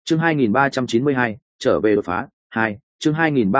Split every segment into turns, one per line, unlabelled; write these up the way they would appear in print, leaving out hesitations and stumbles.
Chương 2392, trở về đột phá 2, chương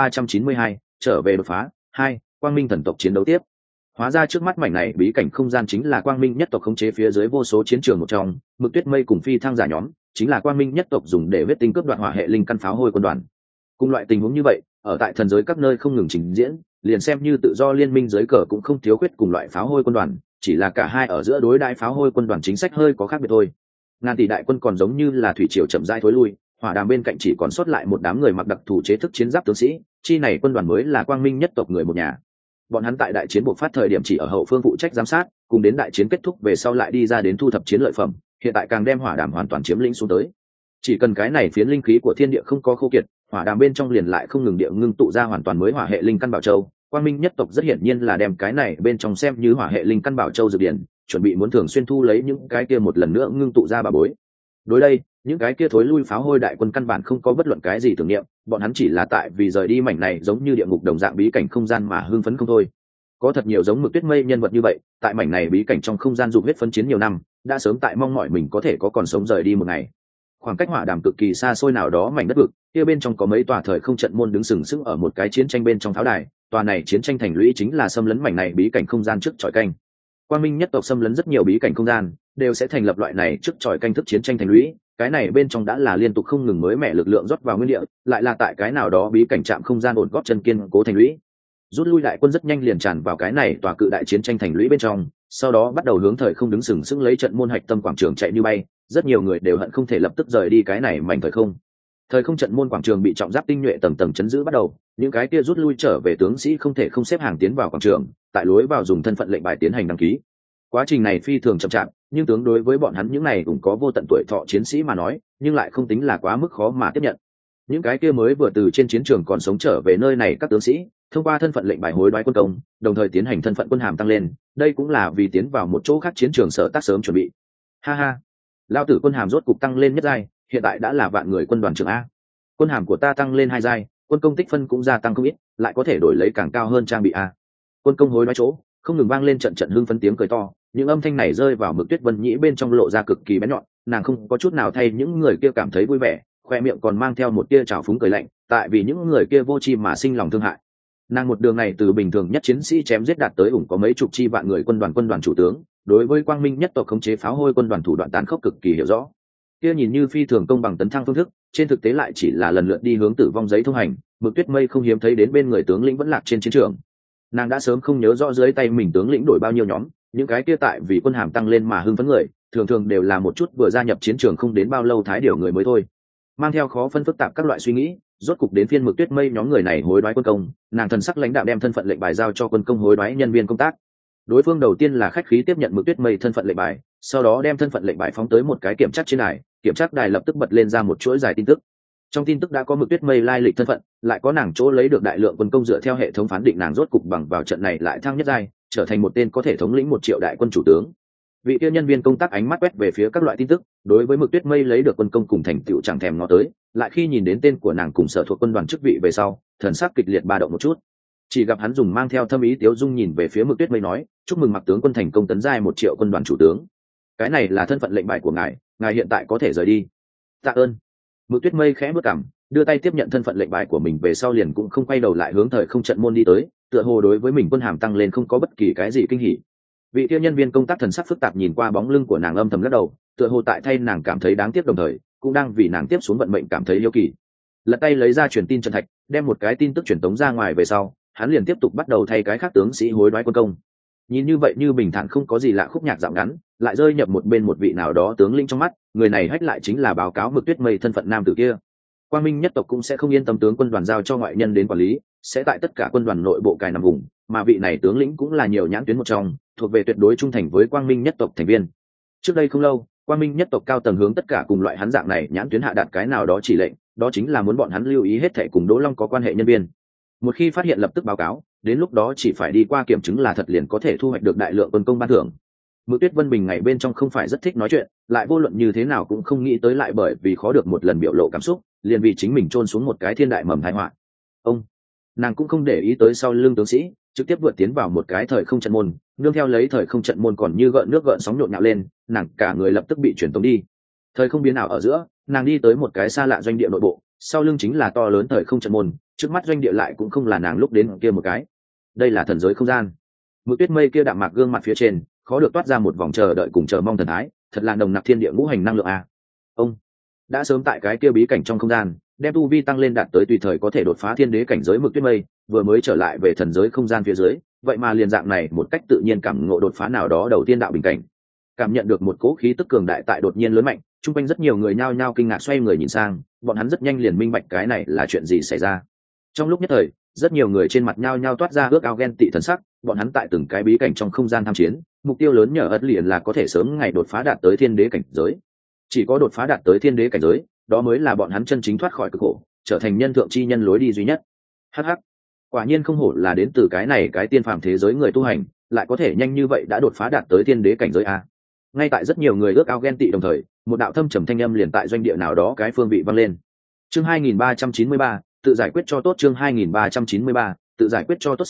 2392, trở về đột phá 2, Quang Minh thần tộc chiến đấu tiếp. Hóa ra trước mắt mảnh này bí cảnh không gian chính là Quang Minh nhất tộc khống chế phía dưới vô số chiến trường một trong, Mực Tuyết Mây cùng Phi Thăng giả nhóm, chính là Quang Minh nhất tộc dùng để huyết tinh cướp đoạt hỏa hệ linh căn pháo hôi quân đoàn. Cùng loại tình huống như vậy, ở tại thần giới các nơi không ngừng trình diễn, liền xem như tự do liên minh giới cờ cũng không thiếu khuyết cùng loại pháo hôi quân đoàn, chỉ là cả hai ở giữa đối đãi pháo hôi quân đoàn chính sách hơi có khác biệt thôi. Ngàn tỷ đại quân còn giống như là thủy triều chậm rãi thối lui, hỏa đàm bên cạnh chỉ còn sót lại một đám người mặc đặc thù chế thức chiến giáp tướng sĩ, chi này quân đoàn mới là Quang Minh nhất tộc người một nhà. Bọn hắn tại đại chiến bộc phát thời điểm chỉ ở hậu phương phụ trách giám sát, cùng đến đại chiến kết thúc về sau lại đi ra đến thu thập chiến lợi phẩm, hiện tại càng đem hỏa đàm hoàn toàn chiếm lĩnh xuống tới. Chỉ cần cái này phiến linh khí của thiên địa không có khô kiệt, hỏa đàm bên trong liền lại không ngừng địa ngưng tụ ra hoàn toàn mới hỏa hệ linh căn bảo châu. Quang Minh nhất tộc rất hiển nhiên là đem cái này bên trong xem như hỏa hệ linh căn bảo châu dược điển, chuẩn bị muốn thường xuyên thu lấy những cái kia một lần nữa ngưng tụ ra bà bối. Đối đây, những cái kia thối lui pháo hôi đại quân căn bản không có bất luận cái gì tưởng niệm, bọn hắn chỉ là tại vì rời đi mảnh này giống như địa ngục đồng dạng bí cảnh không gian mà hưng phấn không thôi. Có thật nhiều giống Mực Tuyết Mây nhân vật như vậy, tại mảnh này bí cảnh trong không gian dục huyết phấn chiến nhiều năm, đã sớm tại mong mỏi mình có thể có còn sống rời đi một ngày. Khoảng cách hỏa đàm cực kỳ xa xôi nào đó mảnh đất vực, kia bên trong có mấy tòa thời không trận môn đứng sừng sững ở một cái chiến tranh bên trong tháo đài, tòa này chiến tranh thành lũy chính là xâm lấn mảnh này bí cảnh không gian trước chọi canh. Quang Minh nhất tộc xâm lấn rất nhiều bí cảnh không gian, đều sẽ thành lập loại này trước chọi canh thức chiến tranh thành lũy, cái này bên trong đã là liên tục không ngừng mới mẻ lực lượng rót vào nguyên địa, lại là tại cái nào đó bí cảnh trạm không gian ổn gót chân kiên cố thành lũy. Rút lui đại quân rất nhanh liền tràn vào cái này tòa cự đại chiến tranh thành lũy bên trong, sau đó bắt đầu hướng thời không đứng sừng sững lấy trận môn hạch tâm quảng trường chạy như bay, rất nhiều người đều hận không thể lập tức rời đi cái này mảnh thời không. Thời không trận môn quảng trường bị trọng giáp tinh nhuệ tầng tầng chấn giữ bắt đầu, những cái kia rút lui trở về tướng sĩ không thể không xếp hàng tiến vào quảng trường, tại lối vào dùng thân phận lệnh bài tiến hành đăng ký. Quá trình này phi thường chậm chạp, nhưng tướng đối với bọn hắn những này cũng có vô tận tuổi thọ chiến sĩ mà nói, nhưng lại không tính là quá mức khó mà tiếp nhận. Những cái kia mới vừa từ trên chiến trường còn sống trở về nơi này các tướng sĩ, thông qua thân phận lệnh bài hối đoái quân công, đồng thời tiến hành thân phận quân hàm tăng lên, đây cũng là vì tiến vào một chỗ khác chiến trường sở tác sớm chuẩn bị. Ha ha, lao tử quân hàm rốt cục tăng lên nhất giai, hiện tại đã là vạn người quân đoàn trưởng a. Quân hàm của ta tăng lên 2 giai, quân công tích phân cũng gia tăng không ít, lại có thể đổi lấy càng cao hơn trang bị a. Quân công hối đoái chỗ, không ngừng vang lên trận trận hưng phấn tiếng cười to, những âm thanh này rơi vào Mực Tuyết Vân Nhĩ bên trong lộ ra cực kỳ bén nhọn, nàng không có chút nào thay những người kia cảm thấy vui vẻ, khoe miệng còn mang theo một tia trào phúng cười lạnh, tại vì những người kia vô tri mà sinh lòng thương hại. Nàng một đường này từ bình thường nhất chiến sĩ chém giết đạt tới ủng có mấy chục chi vạn người quân đoàn chủ tướng, đối với Quang Minh nhất tộc khống chế pháo hôi quân đoàn thủ đoạn tàn khốc cực kỳ hiểu rõ. Kia nhìn như phi thường công bằng tấn thăng phương thức, trên thực tế lại chỉ là lần lượt đi hướng tử vong giấy thông hành. Mực Tuyết Mây không hiếm thấy đến bên người tướng lĩnh vẫn lạc trên chiến trường. Nàng đã sớm không nhớ rõ dưới tay mình tướng lĩnh đổi bao nhiêu nhóm, những cái kia tại vì quân hàm tăng lên mà hưng phấn người, thường thường đều là một chút vừa gia nhập chiến trường không đến bao lâu thái điều người mới thôi. Mang theo khó phân phức tạp các loại suy nghĩ, rốt cục đến phiên Mực Tuyết Mây nhóm người này hối đoái quân công, nàng thần sắc lãnh đạo đem thân phận lệnh bài giao cho quân công hối đoái nhân viên công tác. Đối phương đầu tiên là khách khí tiếp nhận Mực Tuyết Mây thân phận lệnh bài, sau đó đem thân phận lệnh bài phóng tới một cái kiểm tra trên đài, kiểm tra đài lập tức bật lên ra một chuỗi dài tin tức. Trong tin tức đã có Mực Tuyết Mây lai lịch thân phận, lại có nàng chỗ lấy được đại lượng quân công dựa theo hệ thống phán định nàng rốt cục bằng vào trận này lại thăng nhất giai, trở thành một tên có thể thống lĩnh 1 triệu đại quân chủ tướng. Vị kia nhân viên công tác ánh mắt quét về phía các loại tin tức, đối với Mực Tuyết Mây lấy được quân công cùng thành tựu chẳng thèm ngó tới, lại khi nhìn đến tên của nàng cùng sở thuộc quân đoàn chức vị về sau, thần sắc kịch liệt ba động một chút. Chỉ gặp hắn dùng mang theo thâm ý tiếu dung nhìn về phía Mực Tuyết Mây nói, chúc mừng Mặc tướng quân thành công tấn giai 1 triệu quân đoàn chủ tướng. Cái này là thân phận lệnh bài của ngài hiện tại có thể rời đi. Tạ ơn. Mực Tuyết Mây khẽ bước cằm, đưa tay tiếp nhận thân phận lệnh bài của mình về sau liền cũng không quay đầu lại hướng thời không trận môn đi tới, tựa hồ đối với mình quân hàm tăng lên không có bất kỳ cái gì kinh hỉ. Vị kia nhân viên công tác thần sắc phức tạp nhìn qua bóng lưng của nàng âm thầm lắc đầu, tựa hồ tại thay nàng cảm thấy đáng tiếc đồng thời cũng đang vì nàng tiếp xuống vận mệnh cảm thấy yêu kỳ. Lật tay lấy ra truyền tin chân thạch, đem một cái tin tức truyền tống ra ngoài về sau, hắn liền tiếp tục bắt đầu thay cái khác tướng sĩ hối đoái quân công. Nhìn như vậy như bình thản không có gì lạ khúc nhạc dạo ngắn, lại rơi nhập một bên một vị nào đó tướng lĩnh trong mắt, người này hách lại chính là báo cáo Mực Tuyết Mây thân phận nam tử kia. Quang Minh nhất tộc cũng sẽ không yên tâm tướng quân đoàn giao cho ngoại nhân đến quản lý, sẽ tại tất cả quân đoàn nội bộ cài nằm vùng, mà vị này tướng lĩnh cũng là nhiều nhãn tuyến một trong, thuộc về tuyệt đối trung thành với Quang Minh nhất tộc thành viên. Trước đây không lâu, Quang Minh nhất tộc cao tầng hướng tất cả cùng loại hắn dạng này nhãn tuyến hạ đạt cái nào đó chỉ lệnh, đó chính là muốn bọn hắn lưu ý hết thảy cùng Đỗ Long có quan hệ nhân viên. Một khi phát hiện lập tức báo cáo, đến lúc đó chỉ phải đi qua kiểm chứng là thật liền có thể thu hoạch được đại lượng quân công ban thưởng. Mực Tuyết Vân Bình ngày bên trong không phải rất thích nói chuyện, lại vô luận như thế nào cũng không nghĩ tới lại bởi vì khó được một lần biểu lộ cảm xúc, liền vì chính mình chôn xuống một cái thiên đại mầm tai họa. Nàng cũng không để ý tới sau lưng tướng sĩ, trực tiếp vượt tiến vào một cái thời không trận môn, nương theo lấy thời không trận môn còn như gợn nước gợn sóng nhộn nhạo lên, nàng cả người lập tức bị chuyển tống đi. Thời không biến ảo ở giữa, nàng đi tới một cái xa lạ doanh địa nội bộ, sau lưng chính là to lớn thời không trận môn, trước mắt doanh địa lại cũng không là nàng lúc đến kia một cái. Đây là thần giới không gian. Mực tuyết mây kia đạm mạc gương mặt phía trên khó được toát ra một vòng chờ đợi cùng chờ mong thần thái, thật là nồng nặc thiên địa ngũ hành năng lượng a. Ông đã sớm tại cái kia bí cảnh trong không gian đem tu vi tăng lên đạt tới tùy thời có thể đột phá thiên đế cảnh giới Mực tuyết mây vừa mới trở lại về thần giới không gian phía dưới, vậy mà liền dạng này một cách tự nhiên cảm ngộ đột phá nào đó đầu tiên đạo bình cảnh. Cảm nhận được một cỗ khí tức cường đại tại đột nhiên lớn mạnh, chung quanh rất nhiều người nhao nhao kinh ngạc xoay người nhìn sang, bọn hắn rất nhanh liền minh bạch cái này là chuyện gì xảy ra. Trong lúc nhất thời, rất nhiều người trên mặt nhao nhao toát ra ước ao ghen tị thần sắc, bọn hắn tại từng cái bí cảnh trong không gian tham chiến, mục tiêu lớn nhờ ất liền là có thể sớm ngày đột phá đạt tới thiên đế cảnh giới. Chỉ có đột phá đạt tới thiên đế cảnh giới, đó mới là bọn hắn chân chính thoát khỏi cực khổ, trở thành nhân thượng chi nhân lối đi duy nhất. Hắc hắc, quả nhiên không hổ là đến từ cái này cái tiên phàm thế giới người tu hành, lại có thể nhanh như vậy đã đột phá đạt tới thiên đế cảnh giới a. Ngay tại rất nhiều người ước ao ghen tị đồng thời, một đạo thâm trầm thanh âm liền tại doanh địa nào đó cái phương vị vang lên. Chương 2393, tự giải quyết cho tốt. Chương 2393, tự giải quyết cho tốt.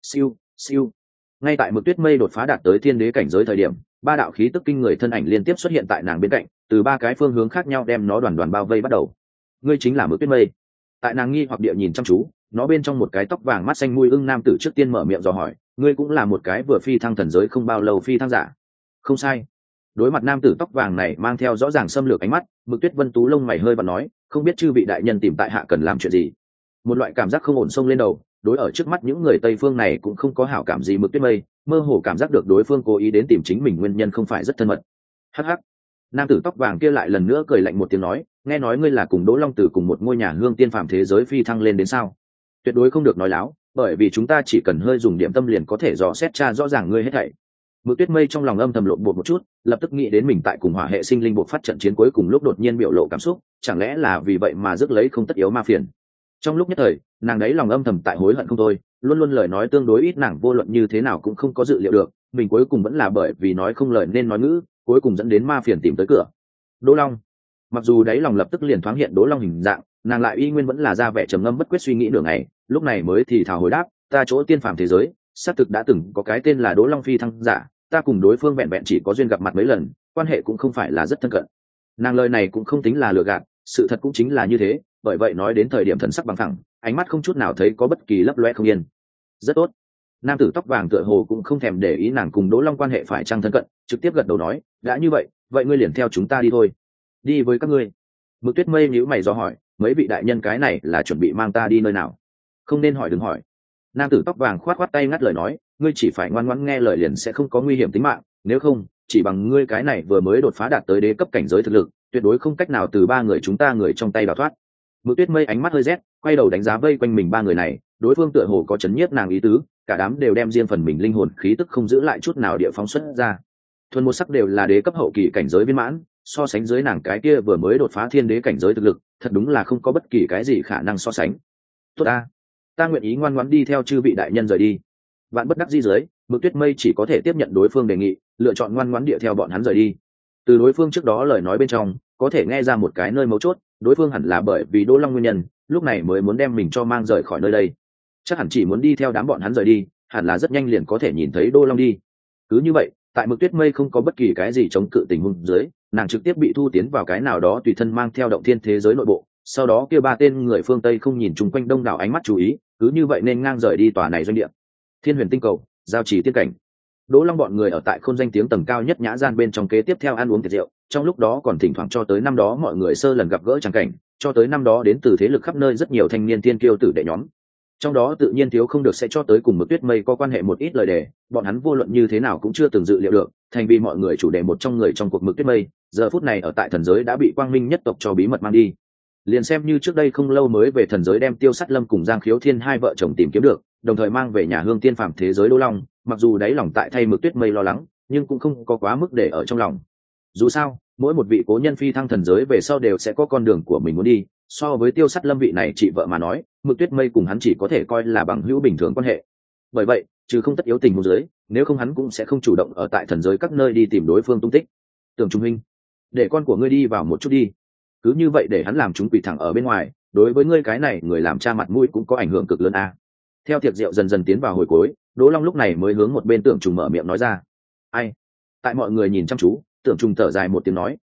Siêu. Ngay tại Mực tuyết mây đột phá đạt tới thiên đế cảnh giới thời điểm, ba đạo khí tức kinh người thân ảnh liên tiếp xuất hiện tại nàng bên cạnh, từ ba cái phương hướng khác nhau đem nó đoàn đoàn bao vây bắt đầu. Ngươi chính là Mực tuyết mây. Tại nàng nghi hoặc địa nhìn chăm chú, nó bên trong một cái tóc vàng mắt xanh mùi ưng nam tử trước tiên mở miệng dò hỏi, ngươi cũng là một cái vừa phi thăng thần giới không bao lâu phi thăng giả? Không sai. Đối mặt nam tử tóc vàng này mang theo rõ ràng xâm lược ánh mắt, Mực tuyết vân tú lông mày hơi và nói, không biết chư vị đại nhân tìm tại hạ cần làm chuyện gì. Một loại cảm giác không ổn xông lên đầu, đối ở trước mắt những người tây phương này cũng không có hảo cảm gì. Mực tuyết mây mơ hồ cảm giác được đối phương cố ý đến tìm chính mình nguyên nhân không phải rất thân mật. Hắc hắc, nam tử tóc vàng kia lại lần nữa cười lạnh một tiếng nói, nghe nói ngươi là cùng Đỗ Long Tử cùng một ngôi nhà hương tiên phàm thế giới phi thăng lên đến sao? Tuyệt đối không được nói láo, bởi vì chúng ta chỉ cần hơi dùng điểm tâm liền có thể dò xét tra rõ ràng ngươi hết thảy. Mực tuyết mây trong lòng âm thầm lộn bột một chút, lập tức nghĩ đến mình tại cùng hỏa hệ sinh linh buộc phát trận chiến cuối cùng lúc đột nhiên biểu lộ cảm xúc, chẳng lẽ là vì vậy mà rước lấy không tất yếu ma phiền. Trong lúc nhất thời, nàng đấy lòng âm thầm tại hối hận không thôi, luôn luôn lời nói tương đối ít, nàng vô luận như thế nào cũng không có dự liệu được, mình cuối cùng vẫn là bởi vì nói không lời nên nói ngữ, cuối cùng dẫn đến ma phiền tìm tới cửa. Đỗ Long. Mặc dù đấy lòng lập tức liền thoáng hiện Đỗ Long hình dạng, nàng lại y nguyên vẫn là ra vẻ trầm ngâm bất quyết suy nghĩ nửa ngày, lúc này mới thì thào hồi đáp, ta chỗ tiên phàm thế giới, xác thực đã từng có cái tên là Đỗ Long phi thăng giả, ta cùng đối phương vẹn vẹn chỉ có duyên gặp mặt mấy lần, quan hệ cũng không phải là rất thân cận. Nàng lời này cũng không tính là lừa gạt, sự thật cũng chính là như thế, bởi vậy nói đến thời điểm thần sắc bằng thẳng, ánh mắt không chút nào thấy có bất kỳ lấp loe không yên. Rất tốt. Nam tử tóc vàng tựa hồ cũng không thèm để ý nàng cùng Đỗ Long quan hệ phải chăng thân cận, trực tiếp gật đầu nói, đã như vậy, vậy ngươi liền theo chúng ta đi thôi. Đi với các ngươi. Mực tuyết mây nhíu mày do hỏi, mấy vị đại nhân cái này là chuẩn bị mang ta đi nơi nào? Không nên hỏi đừng hỏi. Nam tử tóc vàng khoát khoát tay ngắt lời nói, ngươi chỉ phải ngoan ngoãn nghe lời liền sẽ không có nguy hiểm tính mạng, nếu không chỉ bằng ngươi cái này vừa mới đột phá đạt tới đế cấp cảnh giới thực lực, tuyệt đối không cách nào từ ba người chúng ta người trong tay đào thoát. Mực tuyết mây ánh mắt hơi rét, quay đầu đánh giá vây quanh mình ba người này, đối phương tựa hồ có chấn nhiếp nàng ý tứ, cả đám đều đem riêng phần mình linh hồn khí tức không giữ lại chút nào địa phóng xuất ra. Thuần một sắc đều là đế cấp hậu kỳ cảnh giới viên mãn, so sánh dưới nàng cái kia vừa mới đột phá thiên đế cảnh giới thực lực, thật đúng là không có bất kỳ cái gì khả năng so sánh. Tốt ta nguyện ý ngoan ngoãn đi theo chư vị đại nhân rời đi. Vạn bất đắc dĩ dưới, Mực tuyết mây chỉ có thể tiếp nhận đối phương đề nghị, lựa chọn ngoan ngoãn địa theo bọn hắn rời đi. Từ đối phương trước đó lời nói bên trong, có thể nghe ra một cái nơi mấu chốt, đối phương hẳn là bởi vì Đỗ Long nguyên nhân, lúc này mới muốn đem mình cho mang rời khỏi nơi đây. Chắc hẳn chỉ muốn đi theo đám bọn hắn rời đi, hẳn là rất nhanh liền có thể nhìn thấy Đỗ Long đi. Cứ như vậy, tại Mực tuyết mây không có bất kỳ cái gì chống cự tình huống dưới, nàng trực tiếp bị thu tiến vào cái nào đó tùy thân mang theo động thiên thế giới nội bộ. Sau đó kia ba tên người phương Tây không nhìn chung quanh đông đảo ánh mắt chú ý, cứ như vậy nên ngang rời đi tòa này doanh địa. Thiên Huyền tinh cầu, giao trì tiên cảnh. Đỗ Long bọn người ở tại khôn danh tiếng tầng cao nhất nhã gian bên trong kế tiếp theo ăn uống tiệc rượu, trong lúc đó còn thỉnh thoảng cho tới năm đó mọi người sơ lần gặp gỡ tràng cảnh, cho tới năm đó đến từ thế lực khắp nơi rất nhiều thanh niên tiên kiêu tử đệ nhóm. Trong đó tự nhiên thiếu không được sẽ cho tới cùng Mực tuyết mây có quan hệ một ít lời đề, bọn hắn vô luận như thế nào cũng chưa từng dự liệu được, thành vì mọi người chủ đề một trong người trong cuộc Mực tuyết mây, giờ phút này ở tại thần giới đã bị Quang Minh nhất tộc cho bí mật mang đi. Liền xem như trước đây không lâu mới về thần giới đem Tiêu Sắt Lâm cùng Giang Khiếu Thiên hai vợ chồng tìm kiếm được, đồng thời mang về nhà hương tiên phàm thế giới Đỗ Long, mặc dù đáy lòng tại thay Mực tuyết mây lo lắng, nhưng cũng không có quá mức để ở trong lòng. Dù sao, mỗi một vị cố nhân phi thăng thần giới về sau đều sẽ có con đường của mình muốn đi, so với Tiêu Sắt Lâm vị này chị vợ mà nói, Mực tuyết mây cùng hắn chỉ có thể coi là bằng hữu bình thường quan hệ. Bởi vậy, trừ không tất yếu tình huống dưới, nếu không hắn cũng sẽ không chủ động ở tại thần giới các nơi đi tìm đối phương tung tích. Tưởng Trung huynh, để con của ngươi đi vào một chút đi. Cứ như vậy để hắn làm chúng quỷ thẳng ở bên ngoài, đối với ngươi cái này người làm cha mặt mũi cũng có ảnh hưởng cực lớn Theo tiệc rượu dần dần tiến vào hồi cuối, Đỗ Long lúc này mới hướng một bên Tưởng Trùng mở miệng nói ra. Ai? Tại mọi người nhìn chăm chú, Tưởng Trùng thở dài một tiếng nói,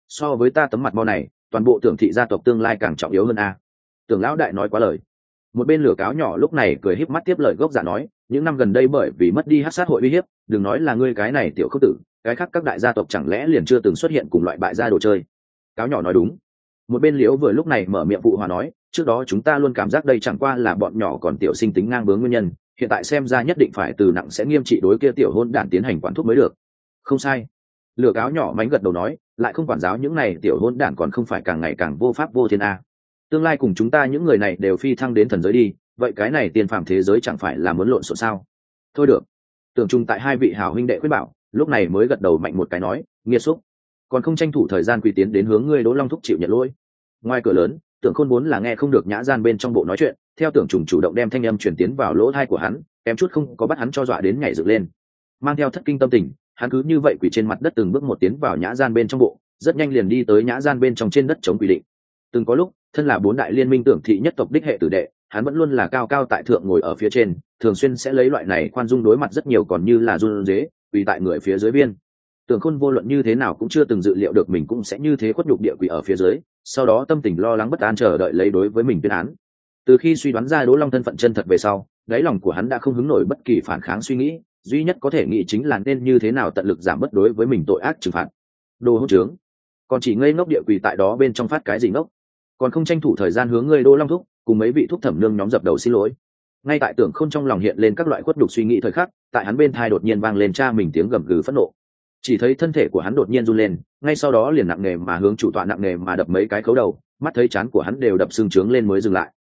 so với ta tấm mặt mo này toàn bộ tưởng thị gia tộc tương lai càng trọng yếu hơn a. Tưởng lão đại nói quá lời. Một bên lửa cáo nhỏ lúc này cười híp mắt tiếp lời gốc giả nói, những năm gần đây bởi vì mất đi hắc sát hội uy hiếp, đừng nói là ngươi cái này tiểu khốc tử, cái khác các đại gia tộc chẳng lẽ liền chưa từng xuất hiện cùng loại bại gia đồ chơi. Cáo nhỏ nói đúng. Một bên liễu vừa lúc này mở miệng phụ hòa nói, trước đó chúng ta luôn cảm giác đây chẳng qua là bọn nhỏ còn tiểu sinh tính ngang bướng nguyên nhân, hiện tại xem ra nhất định phải từ nặng sẽ nghiêm trị đối kia tiểu hôn đản tiến hành quản thúc mới được. Không sai. Lửa cáo nhỏ mánh gật đầu nói, lại không quản giáo những này tiểu hôn đản còn không phải càng ngày càng vô pháp vô thiên a. Tương lai cùng chúng ta những người này đều phi thăng đến thần giới đi, vậy cái này tiền phàm thế giới chẳng phải là muốn lộn xộn sao? Thôi được. Tưởng chung tại hai vị hảo huynh đệ khuyên bảo, lúc này mới gật đầu mạnh một cái nói, nghiệt xúc, còn không tranh thủ thời gian quỳ tiến đến hướng ngươi Đỗ Long thúc chịu nhận lỗi. Ngoài cửa lớn, Tưởng Khôn vốn là nghe không được nhã gian bên trong bộ nói chuyện, theo Tưởng Trùng chủ động đem thanh âm truyền tiến vào lỗ tai của hắn, kém chút không có bắt hắn cho dọa đến nhảy dựng lên. Mang theo thất kinh tâm tình, hắn cứ như vậy quỳ trên mặt đất từng bước một tiến vào nhã gian bên trong bộ, rất nhanh liền đi tới nhã gian bên trong trên đất chống quy định. Từng có lúc, thân là bốn đại liên minh tưởng thị nhất tộc đích hệ tử đệ, hắn vẫn luôn là cao cao tại thượng ngồi ở phía trên, thường xuyên sẽ lấy loại này khoan dung đối mặt rất nhiều còn như là run rế, quỳ tại người phía dưới viên. Tưởng Khôn vô luận như thế nào cũng chưa từng dự liệu được mình cũng sẽ như thế khuất nhục địa quỷ ở phía dưới, sau đó tâm tình lo lắng bất an chờ đợi lấy đối với mình tuyên án. Từ khi suy đoán ra Đỗ Long thân phận chân thật về sau, đáy lòng của hắn đã không hứng nổi bất kỳ phản kháng suy nghĩ, duy nhất có thể nghĩ chính là nên như thế nào tận lực giảm bớt đối với mình tội ác trừng phạt. Đồ hỗn trướng, còn chỉ ngây ngốc địa quỷ tại đó bên trong phát cái gì ngốc, còn không tranh thủ thời gian hướng người Đỗ Long thúc cùng mấy vị thúc thẩm nương nhóm dập đầu xin lỗi. Ngay tại Tưởng Khôn trong lòng hiện lên các loại khuất nhục suy nghĩ thời khắc, tại hắn bên tai đột nhiên vang lên cha mình tiếng gầm gừ phẫn nộ. Chỉ thấy thân thể của hắn đột nhiên run lên, ngay sau đó liền nặng nề mà hướng chủ tọa nặng nề mà đập mấy cái khấu đầu, mắt thấy trán của hắn đều đập xương trướng lên mới dừng lại.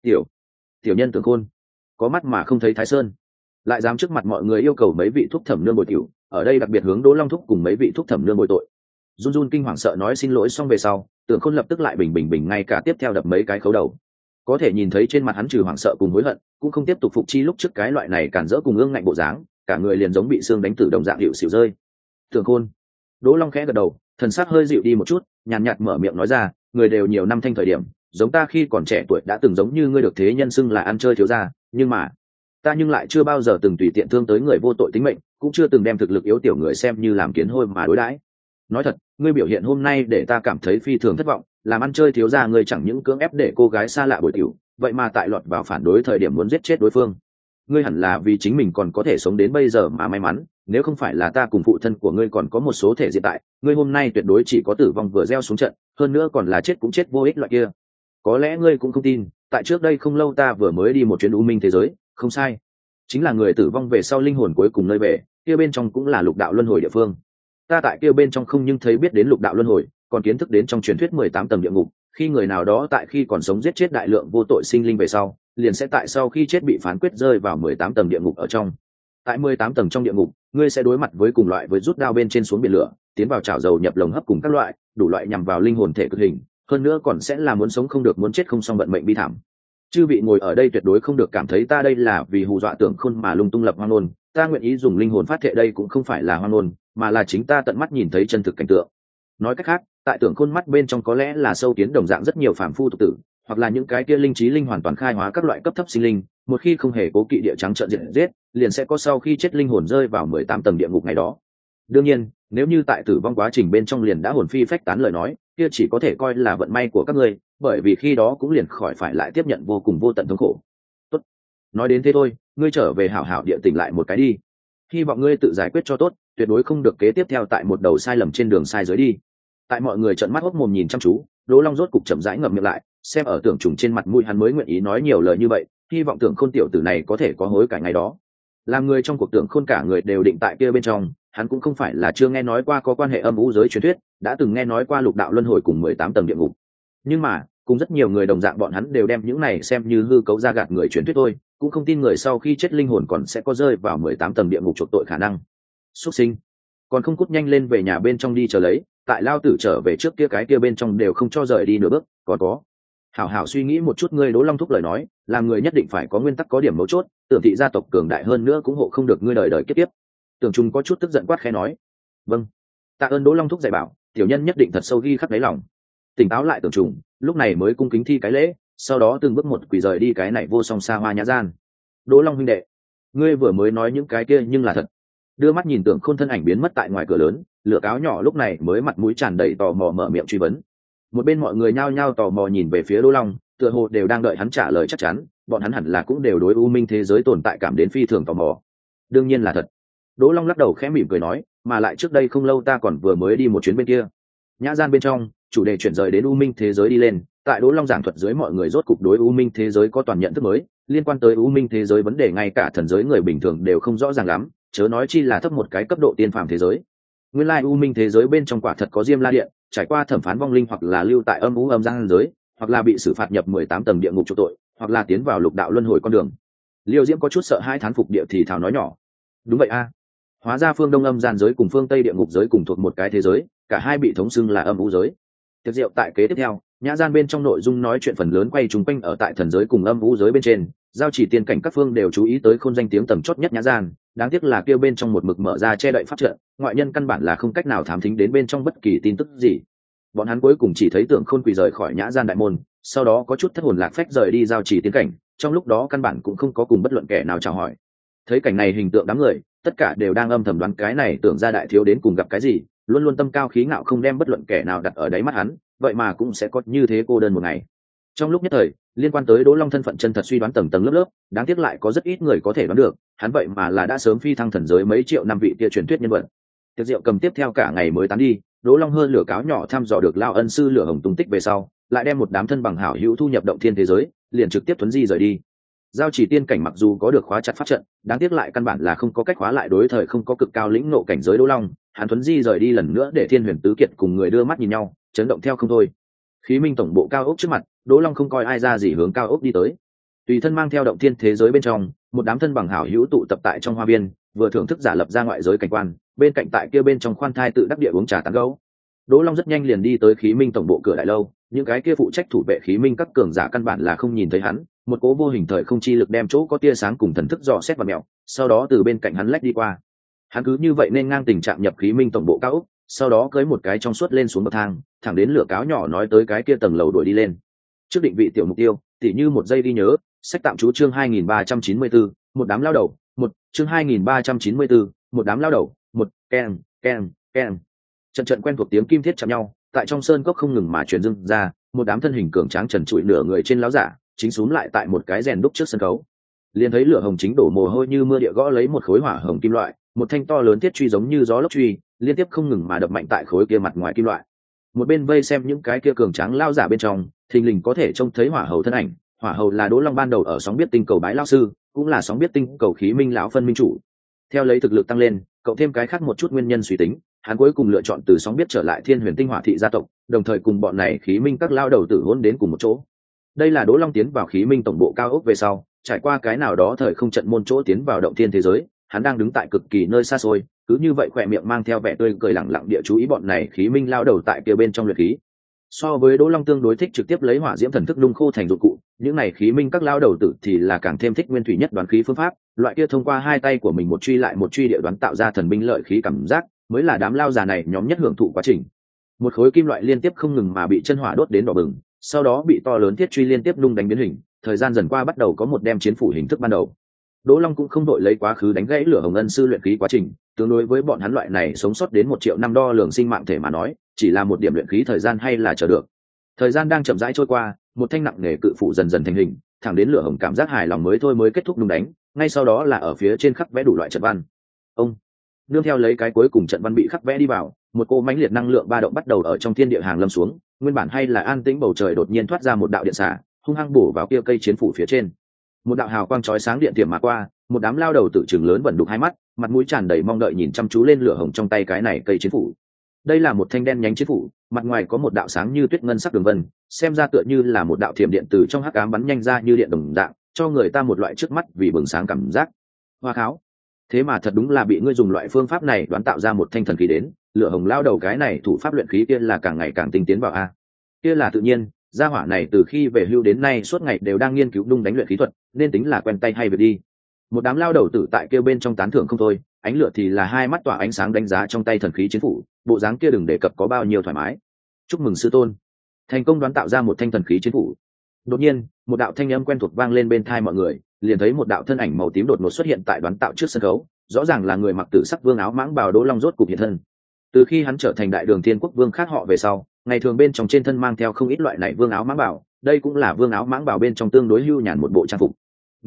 Tiểu nhân Tưởng Khôn, có mắt mà không thấy Thái Sơn, lại dám trước mặt mọi người yêu cầu mấy vị thúc thẩm nương bồi tiểu, ở đây đặc biệt hướng Đỗ Long thúc cùng mấy vị thúc thẩm nương bồi tội. Run run kinh hoàng sợ nói xin lỗi xong về sau, Tưởng Khôn lập tức lại bình ngay cả tiếp theo đập mấy cái khấu đầu. Có thể nhìn thấy trên mặt hắn trừ hoảng sợ cùng hối hận, cũng không tiếp tục phục chi lúc trước cái loại này cản rỡ cùng ương ngạnh bộ dáng, cả người liền giống bị xương đánh tử đồng dạng hiệu xỉu rơi. Tưởng Khôn. Đỗ Long khẽ gật đầu, thần sắc hơi dịu đi một chút, nhàn nhạt mở miệng nói ra, người đều nhiều năm thanh thời điểm, giống ta khi còn trẻ tuổi đã từng giống như ngươi được thế nhân xưng là ăn chơi thiếu gia, nhưng mà ta nhưng lại chưa bao giờ từng tùy tiện thương tới người vô tội tính mệnh, cũng chưa từng đem thực lực yếu tiểu người xem như làm kiến hôi mà đối đãi. Nói thật, ngươi biểu hiện hôm nay để ta cảm thấy phi thường thất vọng, làm ăn chơi thiếu gia ngươi chẳng những cưỡng ép để cô gái xa lạ bồi tiểu, vậy mà tại lọt vào phản đối thời điểm muốn giết chết đối phương. Ngươi hẳn là vì chính mình còn có thể sống đến bây giờ mà may mắn, nếu không phải là ta cùng phụ thân của ngươi còn có một số thể diện tại, ngươi hôm nay tuyệt đối chỉ có tử vong vừa gieo xuống trận, hơn nữa còn là chết cũng chết vô ích loại kia. Có lẽ ngươi cũng không tin, tại trước đây không lâu ta vừa mới đi một chuyến u minh thế giới, không sai, chính là người tử vong về sau linh hồn cuối cùng nơi về, kia bên trong cũng là lục đạo luân hồi địa phương. Ta tại kia bên trong không nhưng thấy biết đến lục đạo luân hồi, còn kiến thức đến trong truyền thuyết 18 tầng địa ngục, khi người nào đó tại khi còn sống giết chết đại lượng vô tội sinh linh về sau, liền sẽ tại sau khi chết bị phán quyết rơi vào 18 tầng địa ngục ở trong. Tại 18 tầng trong địa ngục, ngươi sẽ đối mặt với cùng loại với rút đao bên trên xuống biển lửa, tiến vào chảo dầu nhập lồng hấp cùng các loại, đủ loại nhằm vào linh hồn thể cực hình, hơn nữa còn sẽ là muốn sống không được muốn chết không xong vận mệnh bi thảm. Chư vị ngồi ở đây tuyệt đối không được cảm thấy ta đây là vì hù dọa Tưởng Khôn mà lung tung lập hoang ngôn, ta nguyện ý dùng linh hồn phát thệ đây cũng không phải là hoang ngôn, mà là chính ta tận mắt nhìn thấy chân thực cảnh tượng. Nói cách khác, tại Tưởng Khôn mắt bên trong có lẽ là sâu kiến đồng dạng rất nhiều phàm phu tục tử, hoặc là những cái kia linh trí linh hoàn toàn khai hóa các loại cấp thấp sinh linh, một khi không hề cố kỵ địa trắng trợn giết, liền sẽ có sau khi chết linh hồn rơi vào 18 tầng địa ngục ngày đó. Đương nhiên, nếu như tại tử vong quá trình bên trong liền đã hồn phi phách tán lời nói, kia chỉ có thể coi là vận may của các ngươi, bởi vì khi đó cũng liền khỏi phải lại tiếp nhận vô cùng vô tận thống khổ. Tốt, nói đến thế thôi, ngươi trở về hảo hảo địa tỉnh lại một cái đi. Hy vọng ngươi tự giải quyết cho tốt, tuyệt đối không được kế tiếp theo tại một đầu sai lầm trên đường sai giới đi. Tại mọi người trợn mắt hốc mồm nhìn chăm chú, Đỗ Long rốt cục chậm rãi ngậm miệng lại, xem ở Tưởng Trùng trên mặt mũi hắn mới nguyện ý nói nhiều lời như vậy, hy vọng Tưởng Khôn tiểu tử này có thể có hối cải ngày đó. Làm người trong cuộc Tưởng Khôn cả người đều định tại kia bên trong, hắn cũng không phải là chưa nghe nói qua có quan hệ âm u giới truyền thuyết, đã từng nghe nói qua lục đạo luân hồi cùng 18 tầng địa ngục. Nhưng mà, cùng rất nhiều người đồng dạng bọn hắn đều đem những này xem như hư cấu ra gạt người truyền thuyết thôi, cũng không tin người sau khi chết linh hồn còn sẽ có rơi vào 18 tầng địa ngục chuộc tội khả năng. Súc sinh, còn không cút nhanh lên về nhà bên trong đi chờ lấy, tại lao tử trở về trước kia cái kia bên trong đều không cho rời đi nửa bước, còn có. Hảo hảo suy nghĩ một chút ngươi Đỗ Long thúc lời nói, làm người nhất định phải có nguyên tắc có điểm mấu chốt, Tưởng thị gia tộc cường đại hơn nữa cũng hộ không được ngươi đời đời kiếp tiếp. Tưởng Trung có chút tức giận quát khẽ nói, vâng, tạ ơn Đỗ Long thúc dạy bảo, tiểu nhân nhất định thật sâu ghi khắc đáy lòng. Tỉnh táo lại Tưởng Trung, lúc này mới cung kính thi cái lễ, sau đó từng bước một quỳ rời đi cái này vô song xa hoa nhã gian. Đỗ Long huynh đệ, ngươi vừa mới nói những cái kia nhưng là thật. Đưa mắt nhìn Tưởng Khôn thân ảnh biến mất tại ngoài cửa lớn, lửa cáo nhỏ lúc này mới mặt mũi tràn đầy tò mò mở miệng truy vấn. Một bên mọi người nhao nhao tò mò nhìn về phía Đỗ Long, tựa hồ đều đang đợi hắn trả lời chắc chắn, bọn hắn hẳn là cũng đều đối u minh thế giới tồn tại cảm đến phi thường tò mò. Đương nhiên là thật. Đỗ Long lắc đầu khẽ mỉm cười nói, mà lại trước đây không lâu ta còn vừa mới đi một chuyến bên kia. Nhã gian bên trong, chủ đề chuyển rời đến u minh thế giới đi lên, tại Đỗ Long giảng thuật dưới mọi người rốt cục đối u minh thế giới có toàn nhận thức mới, liên quan tới u minh thế giới vấn đề ngay cả thần giới người bình thường đều không rõ ràng lắm, chớ nói chi là thấp một cái cấp độ tiên phàm thế giới. Nguyên lai u minh thế giới bên trong quả thật có Diêm La Điện, trải qua thẩm phán vong linh hoặc là lưu tại âm u âm gian giới, hoặc là bị xử phạt nhập 18 tầng địa ngục chịu tội, hoặc là tiến vào lục đạo luân hồi con đường. Liêu Diễm có chút sợ hai thán phục địa thì thào nói nhỏ. Đúng vậy a, hóa ra phương đông âm gian giới cùng phương tây địa ngục giới cùng thuộc một cái thế giới, cả hai bị thống xưng là âm u giới. Tiệc rượu tại kế tiếp theo, nhã gian bên trong nội dung nói chuyện phần lớn quay trùng quanh ở tại thần giới cùng âm u giới bên trên, giao chỉ tiên cảnh các phương đều chú ý tới khôn danh tiếng tầm chót nhất nhã gian, đáng tiếc là kêu bên trong một mực mở ra che đậy pháp trận, ngoại nhân căn bản là không cách nào thám thính đến bên trong bất kỳ tin tức gì. Bọn hắn cuối cùng chỉ thấy Tưởng Khôn quỳ rời khỏi nhã gian đại môn, sau đó có chút thất hồn lạc phách rời đi giao chỉ tiên cảnh, trong lúc đó căn bản cũng không có cùng bất luận kẻ nào chào hỏi. Thấy cảnh này hình tượng đám người, tất cả đều đang âm thầm đoán cái này Tưởng gia đại thiếu đến cùng gặp cái gì, luôn luôn tâm cao khí ngạo không đem bất luận kẻ nào đặt ở đáy mắt hắn, vậy mà cũng sẽ có như thế cô đơn một ngày. Trong lúc nhất thời, liên quan tới Đỗ Long thân phận chân thật suy đoán tầng tầng lớp lớp, đáng tiếc lại có rất ít người có thể đoán được, hắn vậy mà là đã sớm phi thăng thần giới mấy triệu năm vị kia truyền thuyết nhân vật. Tiệc rượu cầm tiếp theo cả ngày mới tán đi, Đỗ Long hơn lửa cáo nhỏ thăm dò được Lao ân sư Lửa Hồng tung tích về sau, lại đem một đám thân bằng hảo hữu thu nhập động thiên thế giới, liền trực tiếp tuấn di rời đi. Giao chỉ tiên cảnh mặc dù có được khóa chặt pháp trận, đáng tiếc lại căn bản là không có cách khóa lại đối thời không có cực cao lĩnh ngộ cảnh giới Đỗ Long, hắn tuấn di rời đi lần nữa để Thiên Huyền Tứ Kiệt cùng người đưa mắt nhìn nhau, chấn động theo không thôi. Khí Minh tổng bộ cao ốc trước mặt, Đỗ Long không coi ai ra gì hướng cao ốc đi tới. Tùy thân mang theo động thiên thế giới bên trong, một đám thân bằng hảo hữu tụ tập tại trong hoa viên, vừa thưởng thức giả lập ra ngoại giới cảnh quan, bên cạnh tại kia bên trong khoan thai tự đắc địa uống trà tán gẫu. Đỗ Long rất nhanh liền đi tới Khí Minh tổng bộ cửa đại lâu, những cái kia phụ trách thủ vệ Khí Minh các cường giả căn bản là không nhìn thấy hắn, một cố vô hình thời không chi lực đem chỗ có tia sáng cùng thần thức dò xét và mèo, sau đó từ bên cạnh hắn lách đi qua. Hắn cứ như vậy nên ngang tình trạng nhập Khí Minh tổng bộ cao ốc, sau đó cưới một cái trong suốt lên xuống bậc thang, thẳng đến lửa cáo nhỏ nói tới cái kia tầng lầu đuổi đi lên. Trước định vị tiểu mục tiêu, tỉ như một giây đi nhớ, sách tạm trú chương 2394, một đám lao đầu, một chương 2394, một đám lao đầu, một keng keng keng. Trận quen thuộc tiếng kim thiết chạm nhau, tại trong sơn cốc không ngừng mà truyền dưng ra, một đám thân hình cường tráng trần trụi nửa người trên láo giả, chính súm lại tại một cái rèn đúc trước sân khấu. Liền thấy Lửa Hồng chính đổ mồ hôi như mưa địa gõ lấy một khối hỏa hồng kim loại, một thanh to lớn thiết truy giống như gió lốc truy, liên tiếp không ngừng mà đập mạnh tại khối kia mặt ngoài kim loại. Một bên vây xem những cái kia cường tráng lao giả bên trong, thình lình có thể trông thấy hỏa hầu thân ảnh. Hỏa hầu là Đỗ Long ban đầu ở sóng biết tinh cầu bái lao sư, cũng là sóng biết tinh cầu Khí Minh lão phân minh chủ. Theo lấy thực lực tăng lên, cậu thêm cái khác một chút nguyên nhân suy tính, hắn cuối cùng lựa chọn từ sóng biết trở lại Thiên Huyền Tinh Hỏa thị gia tộc, đồng thời cùng bọn này Khí Minh các lao đầu tử hôn đến cùng một chỗ. Đây là Đỗ Long tiến vào Khí Minh tổng bộ cao ốc về sau, trải qua cái nào đó thời không trận môn chỗ tiến vào động thiên thế giới, hắn đang đứng tại cực kỳ nơi xa xôi, cứ như vậy khỏe miệng mang theo vẻ tươi cười lẳng lặng địa chú ý bọn này Khí Minh lao đầu tại kia bên trong luyện khí. So với Đỗ Long tương đối thích trực tiếp lấy hỏa diễm thần thức nung khô thành dụng cụ, những này Khí Minh các lao đầu tử thì là càng thêm thích nguyên thủy nhất đoán khí phương pháp, loại kia thông qua hai tay của mình một truy lại một truy địa đoán tạo ra thần binh lợi khí cảm giác, mới là đám lao già này nhóm nhất hưởng thụ quá trình. Một khối kim loại liên tiếp không ngừng mà bị chân hỏa đốt đến đỏ bừng, sau đó bị to lớn thiết truy liên tiếp nung đánh biến hình, thời gian dần qua bắt đầu có một đem chiến phủ hình thức ban đầu. Đỗ Long cũng không đội lấy quá khứ đánh gãy Lửa Hồng ân sư luyện khí quá trình, tương đối với bọn hắn loại này sống sót đến 1 triệu năm đo lường sinh mạng thể mà nói, chỉ là một điểm luyện khí thời gian hay là chờ được. Thời gian đang chậm rãi trôi qua, một thanh nặng nghề cự phủ dần dần thành hình, thẳng đến Lửa Hồng cảm giác hài lòng mới thôi mới kết thúc nung đánh, ngay sau đó là ở phía trên khắc vẽ đủ loại trận văn. Ông nương theo lấy cái cuối cùng trận văn bị khắc vẽ đi vào, một cô mãnh liệt năng lượng ba động bắt đầu ở trong thiên địa hàng lâm xuống, nguyên bản hay là an tĩnh bầu trời đột nhiên thoát ra một đạo điện xả, hung hăng bổ vào kia cây chiến phủ phía trên. Một đạo hào quang chói sáng điện tiềm mà qua, một đám lao đầu tự trường lớn vẩn đục hai mắt, mặt mũi tràn đầy mong đợi nhìn chăm chú lên Lửa Hồng trong tay cái này cây chiến phủ. Đây là một thanh đen nhánh chiến phủ, mặt ngoài có một đạo sáng như tuyết ngân sắc đường vân, xem ra tựa như là một đạo thiểm điện từ trong hắc ám bắn nhanh ra như điện đồng dạng, cho người ta một loại trước mắt vì bừng sáng cảm giác. Hoa kháo, thế mà thật đúng là bị ngươi dùng loại phương pháp này đoán tạo ra một thanh thần khí đến. Lửa Hồng lao đầu cái này thủ pháp luyện khí kia là càng ngày càng tinh tiến vào a. Kia là tự nhiên, gia hỏa này từ khi về hưu đến nay suốt ngày đều đang nghiên cứu nung đánh luyện khí thuật, nên tính là quen tay hay việc đi. Một đám lao đầu tử tại kêu bên trong tán thưởng không thôi, ánh lửa thì là hai mắt tỏa ánh sáng đánh giá trong tay thần khí chiến phủ, bộ dáng kia đừng đề cập có bao nhiêu thoải mái. Chúc mừng sư tôn, thành công đoán tạo ra một thanh thần khí chiến phủ. Đột nhiên, một đạo thanh âm quen thuộc vang lên bên tai mọi người, liền thấy một đạo thân ảnh màu tím đột ngột xuất hiện tại đoán tạo trước sân khấu, rõ ràng là người mặc tử sắc vương áo mãng bào Đỗ Long rốt cục hiện thân. Từ khi hắn trở thành đại đường thiên quốc vương khác họ về sau, ngày thường bên trong trên thân mang theo không ít loại này vương áo mãng bảo, đây cũng là vương áo mãng bảo bên trong tương đối hưu nhàn một bộ trang phục.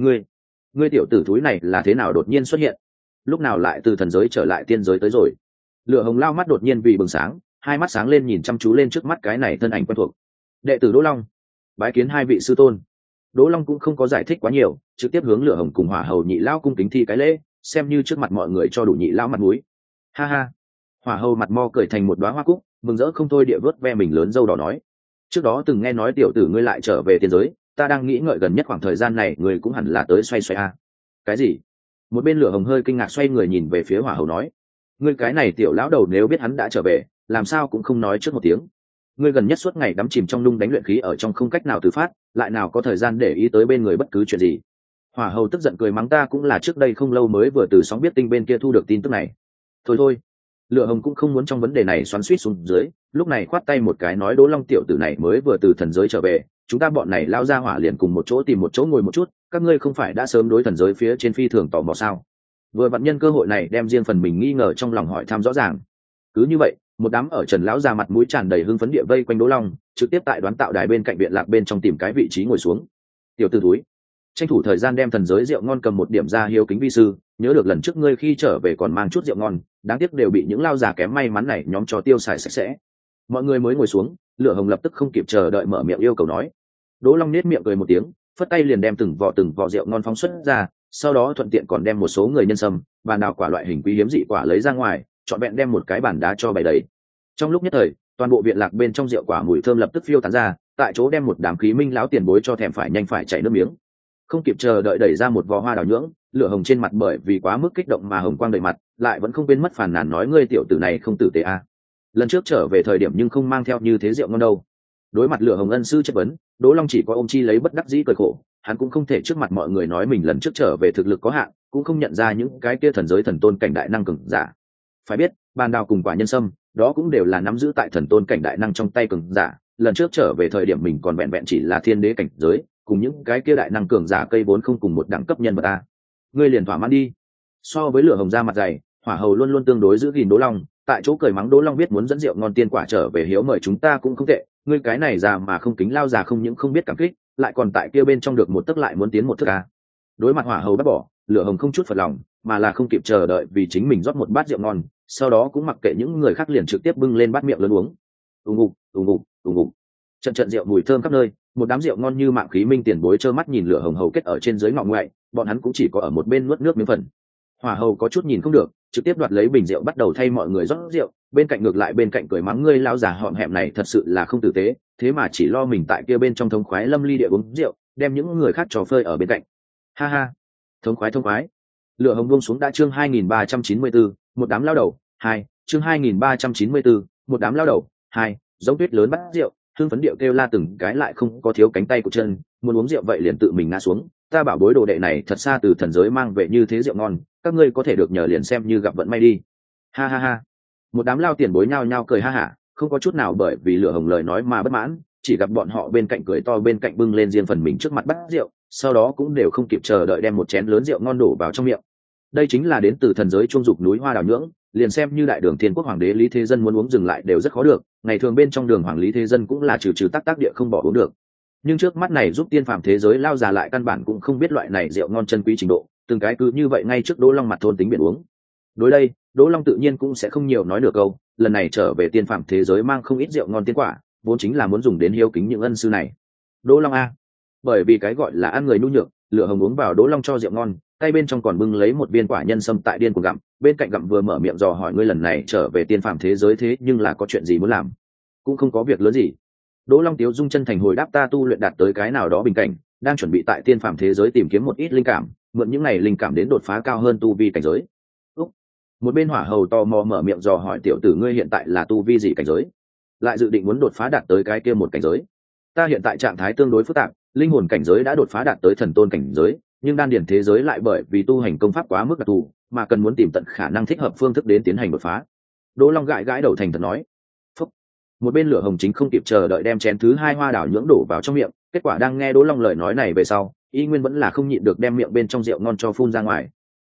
Ngươi tiểu tử thúi này là thế nào đột nhiên xuất hiện, lúc nào lại từ thần giới trở lại tiên giới tới rồi? Lửa hồng lao mắt đột nhiên vì bừng sáng, hai mắt sáng lên nhìn chăm chú lên trước mắt cái này thân ảnh quen thuộc. Đệ tử Đỗ Long, bái kiến hai vị sư tôn. Đỗ Long cũng không có giải thích quá nhiều, trực tiếp hướng Lửa Hồng cùng Hỏa Hầu nhị lão cung kính thi cái lễ, xem như trước mặt mọi người cho đủ nhị lão mặt mũi. Ha ha. Hỏa Hầu mặt mo cười thành một đóa hoa cúc, mừng rỡ không thôi địa vớt ve mình lớn dâu đỏ nói: trước đó từng nghe nói tiểu tử ngươi lại trở về tiên giới, ta đang nghĩ ngợi gần nhất khoảng thời gian này ngươi cũng hẳn là tới xoay xoay a. Cái gì? Một bên Lửa Hồng hơi kinh ngạc xoay người nhìn về phía Hỏa Hầu nói: ngươi cái này tiểu lão đầu nếu biết hắn đã trở về, làm sao cũng không nói trước một tiếng. Ngươi gần nhất suốt ngày đắm chìm trong nung đánh luyện khí ở trong không cách nào tự phát, lại nào có thời gian để ý tới bên người bất cứ chuyện gì. Hỏa Hầu tức giận cười mắng: ta cũng là trước đây không lâu mới vừa từ sóng biết tinh bên kia thu được tin tức này. Thôi, Lửa Hồng cũng không muốn trong vấn đề này xoắn xuýt xuống dưới, lúc này khoát tay một cái nói: Đỗ Long tiểu tử này mới vừa từ thần giới trở về, chúng ta bọn này lao ra hỏa liền cùng một chỗ tìm một chỗ ngồi một chút, các ngươi không phải đã sớm đối thần giới phía trên phi thường tò mò sao? Vừa vặn nhân cơ hội này đem riêng phần mình nghi ngờ trong lòng hỏi thăm rõ ràng. Cứ như vậy, một đám ở Trần lão ra mặt mũi tràn đầy hưng phấn địa vây quanh Đỗ Long, trực tiếp tại đoán tạo đài bên cạnh viện lạc bên trong tìm cái vị trí ngồi xuống. Tiểu tử túi, tranh thủ thời gian đem thần giới rượu ngon cầm một điểm ra hiếu kính vi sư, nhớ được lần trước ngươi khi trở về còn mang chút rượu ngon, đáng tiếc đều bị những lao già kém may mắn này nhóm cho tiêu xài sạch sẽ. Mọi người mới ngồi xuống, Lửa Hồng lập tức không kịp chờ đợi mở miệng yêu cầu nói. Đỗ Long nết miệng cười một tiếng, phất tay liền đem từng vỏ rượu ngon phóng xuất ra, sau đó thuận tiện còn đem một số người nhân sâm, bàn đào quả loại hình quý hiếm dị quả lấy ra ngoài, chọn vẹn đem một cái bàn đá cho bày đầy. Trong lúc nhất thời, toàn bộ viện lạc bên trong rượu quả mùi thơm lập tức phiêu tán ra, tại chỗ đem một đám khí minh lão tiền bối cho thèm phải nhanh phải chảy nước miếng. Không kịp chờ đợi đẩy ra một vò hoa đào nhưỡng, Lửa Hồng trên mặt bởi vì quá mức kích động mà hồng quang đầy mặt, lại vẫn không quên mất phàn nàn nói: ngươi tiểu tử này không tử tế à. Lần trước trở về thời điểm nhưng không mang theo như thế rượu ngon đâu. Đối mặt Lửa Hồng ân sư chất vấn, Đỗ Long chỉ có ôm chi lấy bất đắc dĩ cười khổ, hắn cũng không thể trước mặt mọi người nói mình lần trước trở về thực lực có hạn, cũng không nhận ra những cái kia thần giới thần tôn cảnh đại năng cường giả. Phải biết, bàn đào cùng quả nhân sâm, đó cũng đều là nắm giữ tại thần tôn cảnh đại năng trong tay cường giả, lần trước trở về thời điểm mình còn vẹn vẹn chỉ là thiên đế cảnh giới, cùng những cái kia đại năng cường giả cây vốn không cùng một đẳng cấp nhân vật ta. Ngươi liền thỏa mãn đi. So với Lửa Hồng ra mặt dày, Hỏa Hầu luôn luôn tương đối giữ gìn Đỗ Long, tại chỗ cười mắng Đỗ Long biết muốn dẫn rượu ngon tiên quả trở về hiếu mời chúng ta cũng không tệ, ngươi cái này già mà không kính lao già không những không biết cảm kích, lại còn tại kia bên trong được một tấc lại muốn tiến một thước à. Đối mặt Hỏa Hầu bắt bỏ, Lửa Hồng không chút phật lòng, mà là không kịp chờ đợi vì chính mình rót một bát rượu ngon, sau đó cũng mặc kệ những người khác liền trực tiếp bưng lên bát miệng lớn uống. Ùng ục. Trận rượu mùi thơm khắp nơi, một đám rượu ngon như mạng khí minh tiền bối trơ mắt nhìn Lửa Hồng hầu kết ở trên dưới ngọ ngoại, bọn hắn cũng chỉ có ở một bên nuốt nước miếng phần. Hỏa Hầu có chút nhìn không được, trực tiếp đoạt lấy bình rượu bắt đầu thay mọi người rót rượu, bên cạnh ngược lại bên cạnh cười mắng: ngươi lão già họm hẹm này thật sự là không tử tế, thế mà chỉ lo mình tại kia bên trong thống khoái lâm ly địa uống rượu, đem những người khác trò phơi ở bên cạnh. Ha ha, thống khoái. Lửa Hồng buông xuống đã chương 2394, một đám lao đầu, 2, chương 2394, một đám lao đầu, 2, giống tuyết lớn bắt rượu, hương phấn điệu kêu la từng cái lại không có thiếu cánh tay của chân, muốn uống rượu vậy liền tự mình ngã xuống. Ta bảo bối đồ đệ này thật xa từ thần giới mang về như thế rượu ngon, các ngươi có thể được nhờ liền xem như gặp vận may đi. Ha. Một đám lao tiền bối nhao nhao cười ha hả, không có chút nào bởi vì Lửa Hồng lời nói mà bất mãn, chỉ gặp bọn họ bên cạnh cười to bên cạnh bưng lên riêng phần mình trước mặt bát rượu, sau đó cũng đều không kịp chờ đợi đem một chén lớn rượu ngon đổ vào trong miệng. Đây chính là đến từ thần giới trung dục núi hoa đào nhưỡng, liền xem như đại đường thiên quốc hoàng đế Lý Thế Dân muốn uống dừng lại đều rất khó được, ngày thường bên trong đường hoàng Lý Thế Dân cũng là trừ tác địa không bỏ uống được. Nhưng trước mắt này giúp tiên phàm thế giới lao già lại căn bản cũng không biết loại này rượu ngon chân quý trình độ, từng cái cứ như vậy ngay trước Đỗ Long mặt thôn tính biển uống. Đối đây, Đỗ Long tự nhiên cũng sẽ không nhiều nói được câu, lần này trở về tiên phàm thế giới mang không ít rượu ngon tiên quả, vốn chính là muốn dùng đến hiếu kính những ân sư này. Đỗ Long a, bởi vì cái gọi là ăn người nhu nhược, Lửa Hồng uống vào Đỗ Long cho rượu ngon, tay bên trong còn bưng lấy một viên quả nhân sâm tại điên cuồng gặm, bên cạnh gặm vừa mở miệng dò hỏi: ngươi lần này trở về tiên phàm thế giới thế nhưng là có chuyện gì muốn làm? Cũng không có việc lớn gì. Đỗ Long tiếu dung chân thành hồi đáp: ta tu luyện đạt tới cái nào đó bình cảnh, đang chuẩn bị tại tiên phàm thế giới tìm kiếm một ít linh cảm, mượn những này linh cảm đến đột phá cao hơn tu vi cảnh giới. Một bên Hỏa Hầu tò mò mở miệng dò hỏi: tiểu tử ngươi hiện tại là tu vi gì cảnh giới? Lại dự định muốn đột phá đạt tới cái kia một cảnh giới? Ta hiện tại trạng thái tương đối phức tạp, linh hồn cảnh giới đã đột phá đạt tới thần tôn cảnh giới, nhưng đan điển thế giới lại bởi vì tu hành công pháp quá mức đặc thù, mà cần muốn tìm tận khả năng thích hợp phương thức đến tiến hành đột phá. Đỗ Long gãi gãi đầu thành thật nói. Phúc. Một bên Lửa Hồng chính không kịp chờ đợi đem chén thứ 2 hoa đảo nhưỡng đổ vào trong miệng, kết quả đang nghe Đỗ Long lời nói này về sau, y nguyên vẫn là không nhịn được đem miệng bên trong rượu ngon cho phun ra ngoài.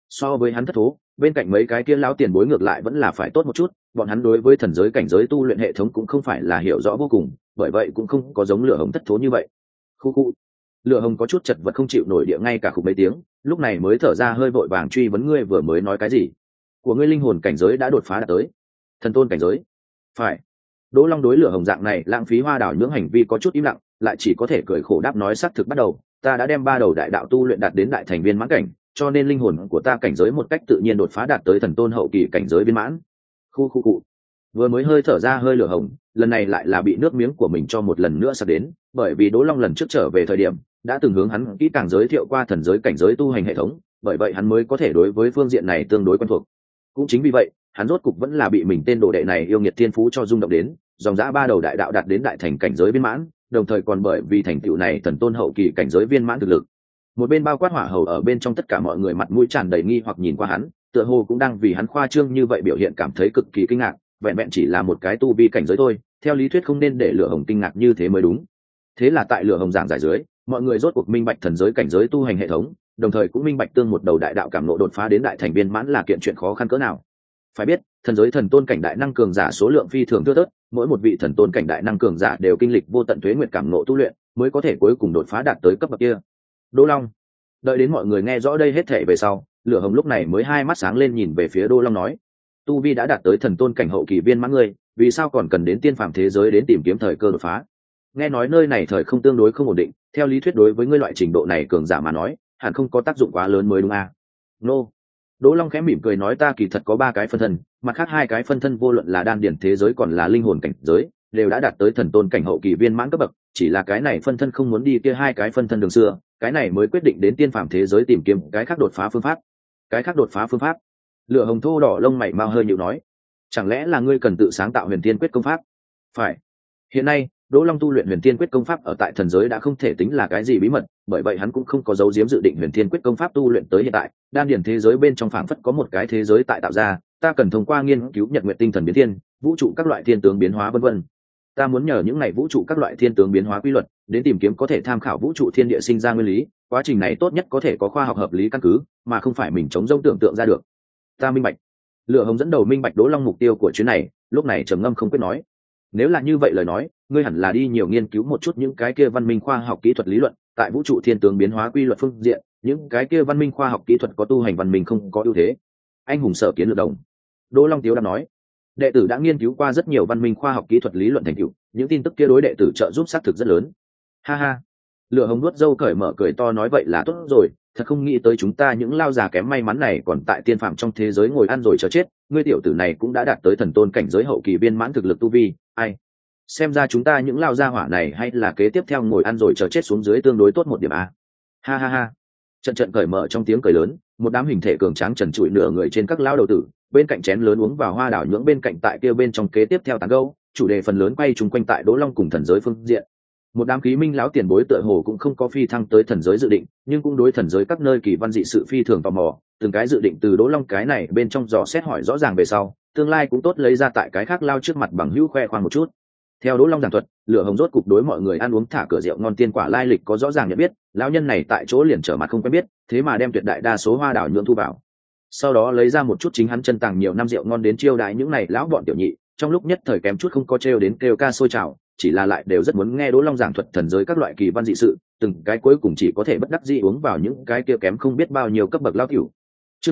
So với hắn thất thố, bên cạnh mấy cái kia lão tiền bối ngược lại vẫn là phải tốt một chút, bọn hắn đối với thần giới cảnh giới tu luyện hệ thống cũng không phải là hiểu rõ vô cùng, bởi vậy cũng không có giống Lửa Hồng thất thố như vậy. Khu khu. Lửa Hồng có chút chật vật không chịu nổi địa ngay cả khục mấy tiếng, lúc này mới thở ra hơi vội vàng truy vấn ngươi vừa mới nói cái gì? Của ngươi linh hồn cảnh giới đã đột phá đạt tới thần tôn cảnh giới. Phải. Đỗ Long đối Lửa Hồng dạng này lãng phí hoa đảo nhưỡng hành vi có chút im lặng, lại chỉ có thể cười khổ đáp nói xác thực bắt đầu, ta đã đem 3 đầu đại đạo tu luyện đạt đến đại thành viên mãn cảnh, cho nên linh hồn của ta cảnh giới một cách tự nhiên đột phá đạt tới thần tôn hậu kỳ cảnh giới viên mãn. Khu khu cụ. Vừa mới hơi thở ra hơi Lửa Hồng, lần này lại là bị nước miếng của mình cho một lần nữa sặc đến, bởi vì Đỗ Long lần trước trở về thời điểm đã từng hướng hắn kỹ càng giới thiệu qua thần giới cảnh giới tu hành hệ thống, bởi vậy hắn mới có thể đối với phương diện này tương đối quen thuộc. Cũng chính vì vậy, hắn rốt cục vẫn là bị mình tên đồ đệ này yêu nghiệt thiên phú cho rung động đến, dòng dã 3 đầu đại đạo đạt đến đại thành cảnh giới viên mãn, đồng thời còn bởi vì thành tựu này thần tôn hậu kỳ cảnh giới viên mãn thực lực. Một bên bao quát hỏa hầu ở bên trong tất cả mọi người mặt mũi tràn đầy nghi hoặc nhìn qua hắn, tựa hồ cũng đang vì hắn khoa trương như vậy biểu hiện cảm thấy cực kỳ kinh ngạc, vẹn vẹn chỉ là một cái tu vi cảnh giới thôi, theo lý thuyết không nên để Lửa Hồng kinh ngạc như thế mới đúng. Thế là tại Lửa Hồng giảng giải dưới, mọi người rốt cuộc minh bạch thần giới cảnh giới tu hành hệ thống, đồng thời cũng minh bạch tương một đầu đại đạo cảm ngộ đột phá đến đại thành viên mãn là kiện chuyện khó khăn cỡ nào. Phải biết, thần giới thần tôn cảnh đại năng cường giả số lượng phi thường thưa thớt, mỗi một vị thần tôn cảnh đại năng cường giả đều kinh lịch vô tận tuế nguyệt cảm ngộ tu luyện, mới có thể cuối cùng đột phá đạt tới cấp bậc kia. Đỗ Long. Đợi đến mọi người nghe rõ đây hết thảy về sau, Lửa Hồng lúc này mới hai mắt sáng lên nhìn về phía Đỗ Long nói: tu vi đã đạt tới thần tôn cảnh hậu kỳ viên mãn ngươi, vì sao còn cần đến tiên phàm thế giới đến tìm kiếm thời cơ đột phá? Nghe nói nơi này thời không tương đối không ổn định, theo lý thuyết đối với ngươi loại trình độ này cường giả mà nói, hẳn không có tác dụng quá lớn mới đúng à? Nô. Đỗ Long khẽ mỉm cười nói ta kỳ thật có 3 cái phân thân, mặt khác 2 cái phân thân vô luận là đan điển thế giới còn là linh hồn cảnh giới, đều đã đạt tới thần tôn cảnh hậu kỳ viên mãn cấp bậc, chỉ là cái này phân thân không muốn đi kia 2 cái phân thân đường xưa, cái này mới quyết định đến tiên phàm thế giới tìm kiếm cái khác đột phá phương pháp. Cái khác đột phá phương pháp? Lửa Hồng thô đỏ lông mày mau hơi nhịu nói, chẳng lẽ là ngươi cần tự sáng tạo Huyền Tiên Quyết công pháp? Phải. Hiện nay, Đỗ Long tu luyện Huyền Tiên Quyết công pháp ở tại thần giới đã không thể tính là cái gì bí mật, bởi vậy hắn cũng không có giấu giếm dự định Huyền Tiên Quyết công pháp tu luyện tới hiện tại, đan điển thế giới bên trong phảng phất có một cái thế giới tại tạo ra, ta cần thông qua nghiên cứu nhật nguyệt tinh thần biến thiên, vũ trụ các loại thiên tướng biến hóa vân vân. Ta muốn nhờ những này vũ trụ các loại thiên tướng biến hóa quy luật, đến tìm kiếm có thể tham khảo vũ trụ thiên địa sinh ra nguyên lý, quá trình này tốt nhất có thể có khoa học hợp lý căn cứ, mà không phải mình chống rông tưởng tượng ra được. Ta minh bạch. Lửa Hồng dẫn đầu minh bạch Đỗ Long mục tiêu của chuyến này, lúc này trầm ngâm không quyết nói. Nếu là như vậy lời nói, ngươi hẳn là đi nhiều nghiên cứu một chút những cái kia văn minh khoa học kỹ thuật lý luận, tại vũ trụ thiên tướng biến hóa quy luật phương diện, những cái kia văn minh khoa học kỹ thuật có tu hành văn minh không có ưu thế. Anh hùng sở kiến lược đồng. Đỗ Long tiếu đã nói, đệ tử đã nghiên cứu qua rất nhiều văn minh khoa học kỹ thuật lý luận thành tựu, những tin tức kia đối đệ tử trợ giúp xác thực rất lớn. Ha ha. Lửa Hồng nuốt râu cởi mở cười to nói vậy là tốt rồi, thật không nghĩ tới chúng ta những lao già kém may mắn này còn tại tiên phạm trong thế giới ngồi ăn rồi chờ chết, ngươi tiểu tử này cũng đã đạt tới thần tôn cảnh giới hậu kỳ viên mãn thực lực tu vi, ai xem ra chúng ta những lao gia hỏa này hay là kế tiếp theo ngồi ăn rồi chờ chết xuống dưới tương đối tốt một điểm a. Ha ha ha. Trận trận cởi mở trong tiếng cười lớn, một đám hình thể cường tráng trần trụi nửa người trên các lao đầu tử, bên cạnh chén lớn uống vào hoa đảo nhưỡng bên cạnh tại kia bên trong kế tiếp theo tán gẫu, chủ đề phần lớn quay chung quanh tại Đỗ Long cùng thần giới phương diện. Một đám khí minh lão tiền bối tựa hồ cũng không có phi thăng tới thần giới dự định, nhưng cũng đối thần giới các nơi kỳ văn dị sự phi thường tò mò, từng cái dự định từ Đỗ Long cái này bên trong dò xét hỏi rõ ràng về sau, tương lai cũng tốt lấy ra tại cái khác lao trước mặt bằng hữu khoe khoang một chút. Theo Đỗ Long giảng thuật, Lửa Hồng rốt cục đối mọi người ăn uống thả cửa rượu ngon tiên quả lai lịch có rõ ràng nhận biết, lão nhân này tại chỗ liền trở mặt không quen biết, thế mà đem tuyệt đại đa số hoa đảo nhưỡng thu vào. Sau đó lấy ra một chút chính hắn chân tàng nhiều năm rượu ngon đến chiêu đãi những này lão bọn tiểu nhị, trong lúc nhất thời kém chút không có trêu đến kêu ca sôi trào, chỉ là lại đều rất muốn nghe Đỗ Long giảng thuật thần giới các loại kỳ văn dị sự, từng cái cuối cùng chỉ có thể bất đắc dĩ uống vào những cái kia kém không biết bao nhiêu cấp bậc lao tiểu. Chương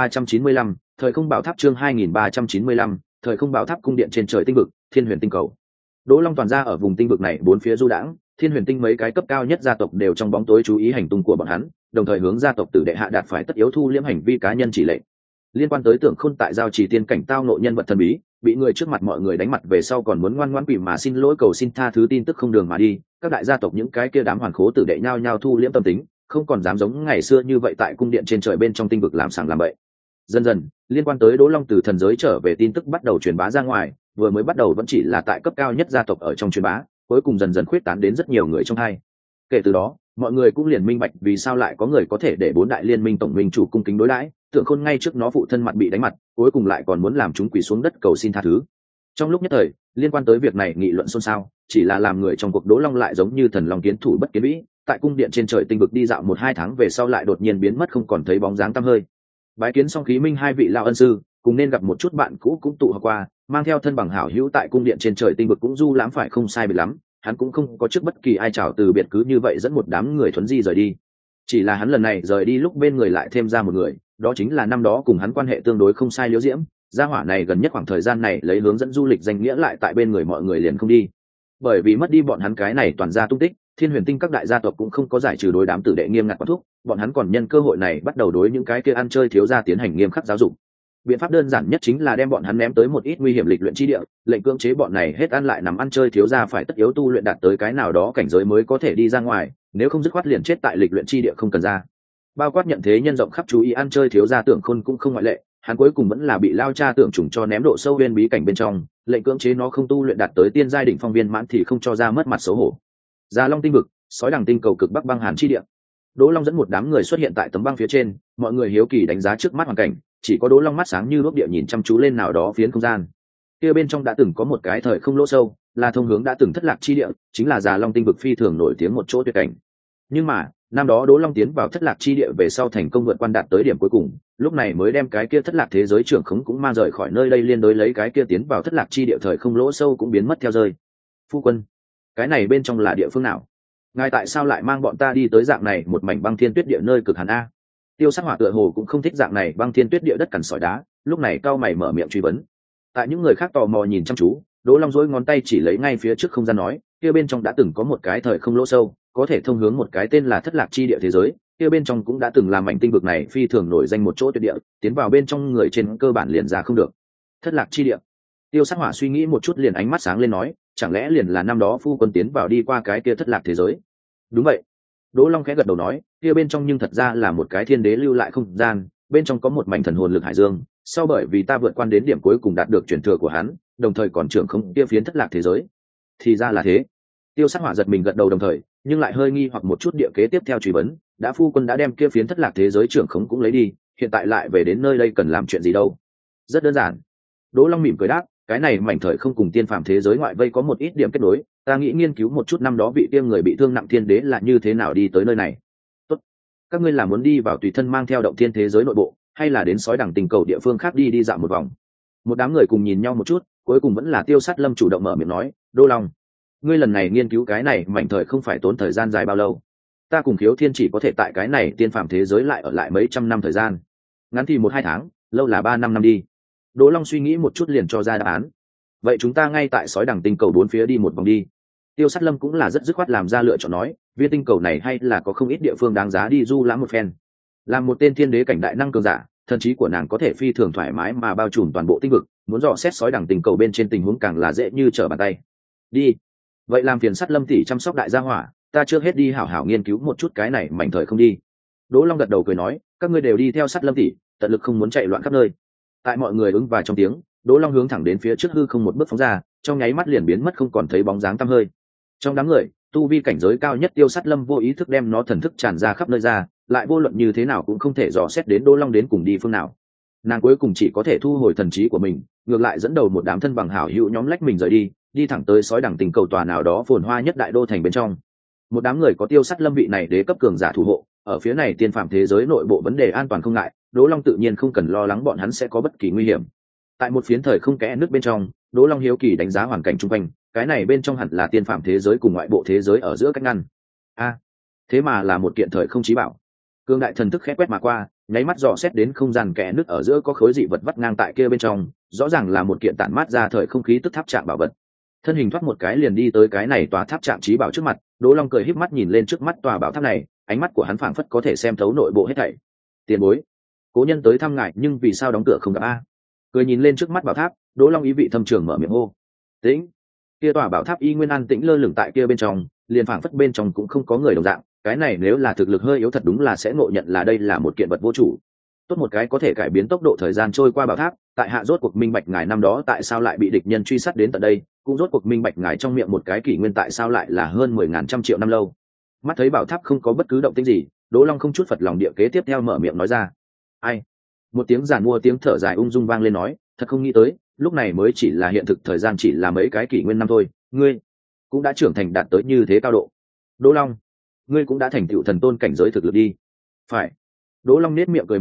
2395, thời không bảo tháp chương 2395, thời không bảo tháp cung điện trên trời tinh vực, Thiên Huyền tinh cầu. Đỗ Long toàn ra ở vùng tinh vực này bốn phía du đãng, Thiên Huyền tinh mấy cái cấp cao nhất gia tộc đều trong bóng tối chú ý hành tung của bọn hắn, đồng thời hướng gia tộc tử đệ hạ đạt phải tất yếu thu liễm hành vi cá nhân chỉ lệnh. Liên quan tới Tưởng Khôn tại giao trì tiên cảnh tao ngộ nhân vật thần bí, bị người trước mặt mọi người đánh mặt về sau còn muốn ngoan ngoãn quỳ mà xin lỗi cầu xin tha thứ tin tức không đường mà đi, các đại gia tộc những cái kia đám hoàn khố tử đệ nhao nhao thu liễm tâm tính, không còn dám giống ngày xưa như vậy tại cung điện trên trời bên trong tinh vực làm sàng làm bậy. Dần dần, liên quan tới Đỗ Long từ thần giới trở về tin tức bắt đầu truyền bá ra ngoài, vừa mới bắt đầu vẫn chỉ là tại cấp cao nhất gia tộc ở trong truyền bá, cuối cùng dần dần khuyết tán đến rất nhiều người trong hai. Kể từ đó, mọi người cũng liền minh bạch vì sao lại có người có thể để 4 đại liên minh tổng minh chủ cung kính đối đãi, Tưởng Khôn ngay trước nó phụ thân mặt bị đánh mặt, cuối cùng lại còn muốn làm chúng quỳ xuống đất cầu xin tha thứ. Trong lúc nhất thời, liên quan tới việc này nghị luận xôn xao, chỉ là làm người trong cuộc Đỗ Long lại giống như thần long kiến thủ bất kiến vĩ, tại cung điện trên trời tinh vực đi dạo 1-2 tháng về sau lại đột nhiên biến mất không còn thấy bóng dáng tăm hơi. Bái kiến xong khí minh hai vị lão ân sư, cùng nên gặp một chút bạn cũ cũng tụ họp qua, mang theo thân bằng hảo hữu tại cung điện trên trời tinh vực cũng du lãm phải không sai biệt lắm. Hắn cũng không có trước bất kỳ ai chào từ biệt, cứ như vậy dẫn một đám người thuấn di rời đi. Chỉ là hắn lần này rời đi lúc bên người lại thêm ra một người, đó chính là năm đó cùng hắn quan hệ tương đối không sai Liễu Diễm. Gia hỏa này gần nhất khoảng thời gian này lấy hướng dẫn du lịch danh nghĩa lại tại bên người mọi người liền không đi, bởi vì mất đi bọn hắn cái này toàn ra tung tích. Thiên Huyền Tinh các đại gia tộc cũng không có giải trừ đối đám tử đệ nghiêm ngặt quản thúc, bọn hắn còn nhân cơ hội này bắt đầu đối những cái kia ăn chơi thiếu gia tiến hành nghiêm khắc giáo dục. Biện pháp đơn giản nhất chính là đem bọn hắn ném tới một ít nguy hiểm lịch luyện chi địa, lệnh cưỡng chế bọn này hết ăn lại nằm ăn chơi thiếu gia phải tất yếu tu luyện đạt tới cái nào đó cảnh giới mới có thể đi ra ngoài, nếu không dứt khoát liền chết tại lịch luyện chi địa không cần ra. Bao quát nhận thế nhân rộng khắp chú ý ăn chơi thiếu gia Tưởng Khôn cũng không ngoại lệ, hắn cuối cùng vẫn là bị lao cha Tưởng Trùng cho ném độ sâu bên bí cảnh bên trong, lệnh cưỡng chế nó không tu luyện đạt tới tiên giai đỉnh phong viên mãn thì không cho ra mất mặt xấu hổ. Già Long tinh vực, sói đằng tinh cầu cực bắc băng hàn chi địa. Đỗ Long dẫn một đám người xuất hiện tại tấm băng phía trên, mọi người hiếu kỳ đánh giá trước mắt hoàn cảnh, chỉ có Đỗ Long mắt sáng như đuốc địa nhìn chăm chú lên nào đó phiến không gian. Kia bên trong đã từng có một cái thời không lỗ sâu, là thông hướng đã từng thất lạc chi địa, chính là Già Long tinh vực phi thường nổi tiếng một chỗ tuyệt cảnh. Nhưng mà, năm đó Đỗ Long tiến vào thất lạc chi địa về sau thành công vượt quan đạt tới điểm cuối cùng, lúc này mới đem cái kia thất lạc thế giới trưởng khống cũng mang rời khỏi nơi đây, liên đối lấy cái kia tiến vào thất lạc chi địa thời không lỗ sâu cũng biến mất theo rơi. Phu quân, cái này bên trong là địa phương nào? Ngài tại sao lại mang bọn ta đi tới dạng này một mảnh băng thiên tuyết địa nơi cực hàn a? Tiêu Sắc Hỏa tựa hồ cũng không thích dạng này băng thiên tuyết địa đất cằn sỏi đá, lúc này cao mày mở miệng truy vấn. Tại những người khác tò mò nhìn chăm chú, Đỗ Long dỗi ngón tay chỉ lấy ngay phía trước không gian nói, kia bên trong đã từng có một cái thời không lỗ sâu, có thể thông hướng một cái tên là thất lạc chi địa thế giới, kia bên trong cũng đã từng làm mảnh tinh vực này phi thường nổi danh một chỗ tuyệt địa, tiến vào bên trong người trên cơ bản liền ra không được. Thất lạc chi địa. Tiêu Sắc Hỏa suy nghĩ một chút liền ánh mắt sáng lên nói, chẳng lẽ liền là năm đó phu quân tiến vào đi qua cái kia thất lạc thế giới? Đúng vậy. Đỗ Long khẽ gật đầu nói, kia bên trong nhưng thật ra là một cái thiên đế lưu lại không gian, bên trong có một mảnh thần hồn lực hải dương, sau bởi vì ta vượt qua đến điểm cuối cùng đạt được truyền thừa của hắn, đồng thời còn trưởng không kia phiến thất lạc thế giới. Thì ra là thế. Tiêu Sắc Hỏa giật mình gật đầu đồng thời, nhưng lại hơi nghi hoặc một chút địa kế tiếp theo truy vấn, đã phu quân đã đem kia phiến thất lạc thế giới trưởng khống cũng lấy đi, hiện tại lại về đến nơi đây cần làm chuyện gì đâu? Rất đơn giản. Đỗ Long mỉm cười đáp, cái này mảnh thời không cùng tiên phàm thế giới ngoại vây có một ít điểm kết nối, ta nghĩ nghiên cứu một chút năm đó vị tiên người bị thương nặng thiên đế là như thế nào đi tới nơi này. Tốt, các ngươi là muốn đi vào tùy thân mang theo động thiên thế giới nội bộ, hay là đến sói đằng tình cầu địa phương khác đi dạo một vòng? Một đám người cùng nhìn nhau một chút, cuối cùng vẫn là Tiêu Sát Lâm chủ động mở miệng nói, Đỗ Long, ngươi lần này nghiên cứu cái này mảnh thời không phải tốn thời gian dài bao lâu? Ta cùng Khiếu Thiên chỉ có thể tại cái này tiên phàm thế giới lại ở lại mấy trăm năm thời gian, ngắn thì 1-2 tháng, lâu là 3-5 năm đi. Đỗ Long suy nghĩ một chút liền cho ra đáp án. Vậy chúng ta ngay tại sói đằng tinh cầu 4 phía đi một vòng đi. Tiêu Sát Lâm cũng là rất dứt khoát làm ra lựa chọn nói, viên tinh cầu này hay là có không ít địa phương đáng giá đi du lãm một phen. Làm một tên thiên đế cảnh đại năng cường giả, thần trí của nàng có thể phi thường thoải mái mà bao trùm toàn bộ tinh vực, muốn dò xét sói đằng tinh cầu bên trên tình huống càng là dễ như trở bàn tay. Đi. Vậy làm phiền Sát Lâm tỷ chăm sóc đại gia hỏa, ta trước hết đi hảo hảo nghiên cứu một chút cái này mảnh thời không đi. Đỗ Long gật đầu cười nói, các ngươi đều đi theo Sát Lâm tỷ, tận lực không muốn chạy loạn khắp nơi. Tại mọi người ứng và trong tiếng, Đỗ Long hướng thẳng đến phía trước hư không một bước phóng ra, trong nháy mắt liền biến mất không còn thấy bóng dáng tăm hơi. Trong đám người, tu vi cảnh giới cao nhất Tiêu Sát Lâm vô ý thức đem nó thần thức tràn ra khắp nơi ra, lại vô luận như thế nào cũng không thể dò xét đến Đỗ Long đến cùng đi phương nào. Nàng cuối cùng chỉ có thể thu hồi thần trí của mình, ngược lại dẫn đầu một đám thân bằng hảo hữu nhóm lách mình rời đi, đi thẳng tới sói đằng tình cầu tòa nào đó phồn hoa nhất đại đô thành bên trong. Một đám người có Tiêu Sát Lâm vị này đế cấp cường giả thủ hộ, ở phía này tiên phạm thế giới nội bộ vấn đề an toàn không ngại, Đỗ Long tự nhiên không cần lo lắng bọn hắn sẽ có bất kỳ nguy hiểm. Tại một phiến thời không kẽ nước bên trong, Đỗ Long hiếu kỳ đánh giá hoàn cảnh chung quanh, cái này bên trong hẳn là tiên phạm thế giới cùng ngoại bộ thế giới ở giữa cách ngăn. Thế mà là một kiện thời không chí bảo. Cương đại thần thức khẽ quét mà qua, nháy mắt dò xét đến không gian kẽ nước ở giữa có khối dị vật vắt ngang tại kia bên trong, rõ ràng là một kiện tản mát ra thời không khí tức tháp trạng bảo vật. Thân hình thoát một cái liền đi tới cái này tòa tháp trạng chí bảo trước mặt, Đỗ Long cười híp mắt nhìn lên trước mắt tòa bảo tháp này, ánh mắt của hắn phảng phất có thể xem thấu nội bộ hết thảy. Tiền bối, cố nhân tới thăm ngài nhưng vì sao đóng cửa không gặp a? Cười nhìn lên trước mắt bảo tháp, Đỗ Long ý vị thâm trường mở miệng hô. Tĩnh. Kia tòa bảo tháp y nguyên an tĩnh lơ lửng tại kia bên trong, liền phảng phất bên trong cũng không có người đồng dạng, cái này nếu là thực lực hơi yếu thật đúng là sẽ ngộ nhận là đây là một kiện vật vô chủ. Tốt một cái có thể cải biến tốc độ thời gian trôi qua bảo tháp, tại hạ rốt cuộc minh bạch ngài năm đó tại sao lại bị địch nhân truy sát đến tận đây, cũng rốt cuộc minh bạch ngài trong miệng một cái kỷ nguyên tại sao lại là hơn 10.000 trăm triệu năm lâu. Mắt thấy bảo tháp không có bất cứ động tĩnh gì, Đỗ Long không chút phật lòng địa kế tiếp theo mở miệng nói ra. Ai? Một tiếng giàn mua tiếng thở dài ung dung vang lên nói, thật không nghĩ tới, lúc này mới chỉ là hiện thực thời gian chỉ là mấy cái kỷ nguyên năm thôi, ngươi cũng đã trưởng thành đạt tới như thế cao độ. Đỗ Long, ngươi cũng đã thành tựu thần tôn cảnh giới thực lực đi. Phải. Đỗ Long nét miệng cười một tiếng,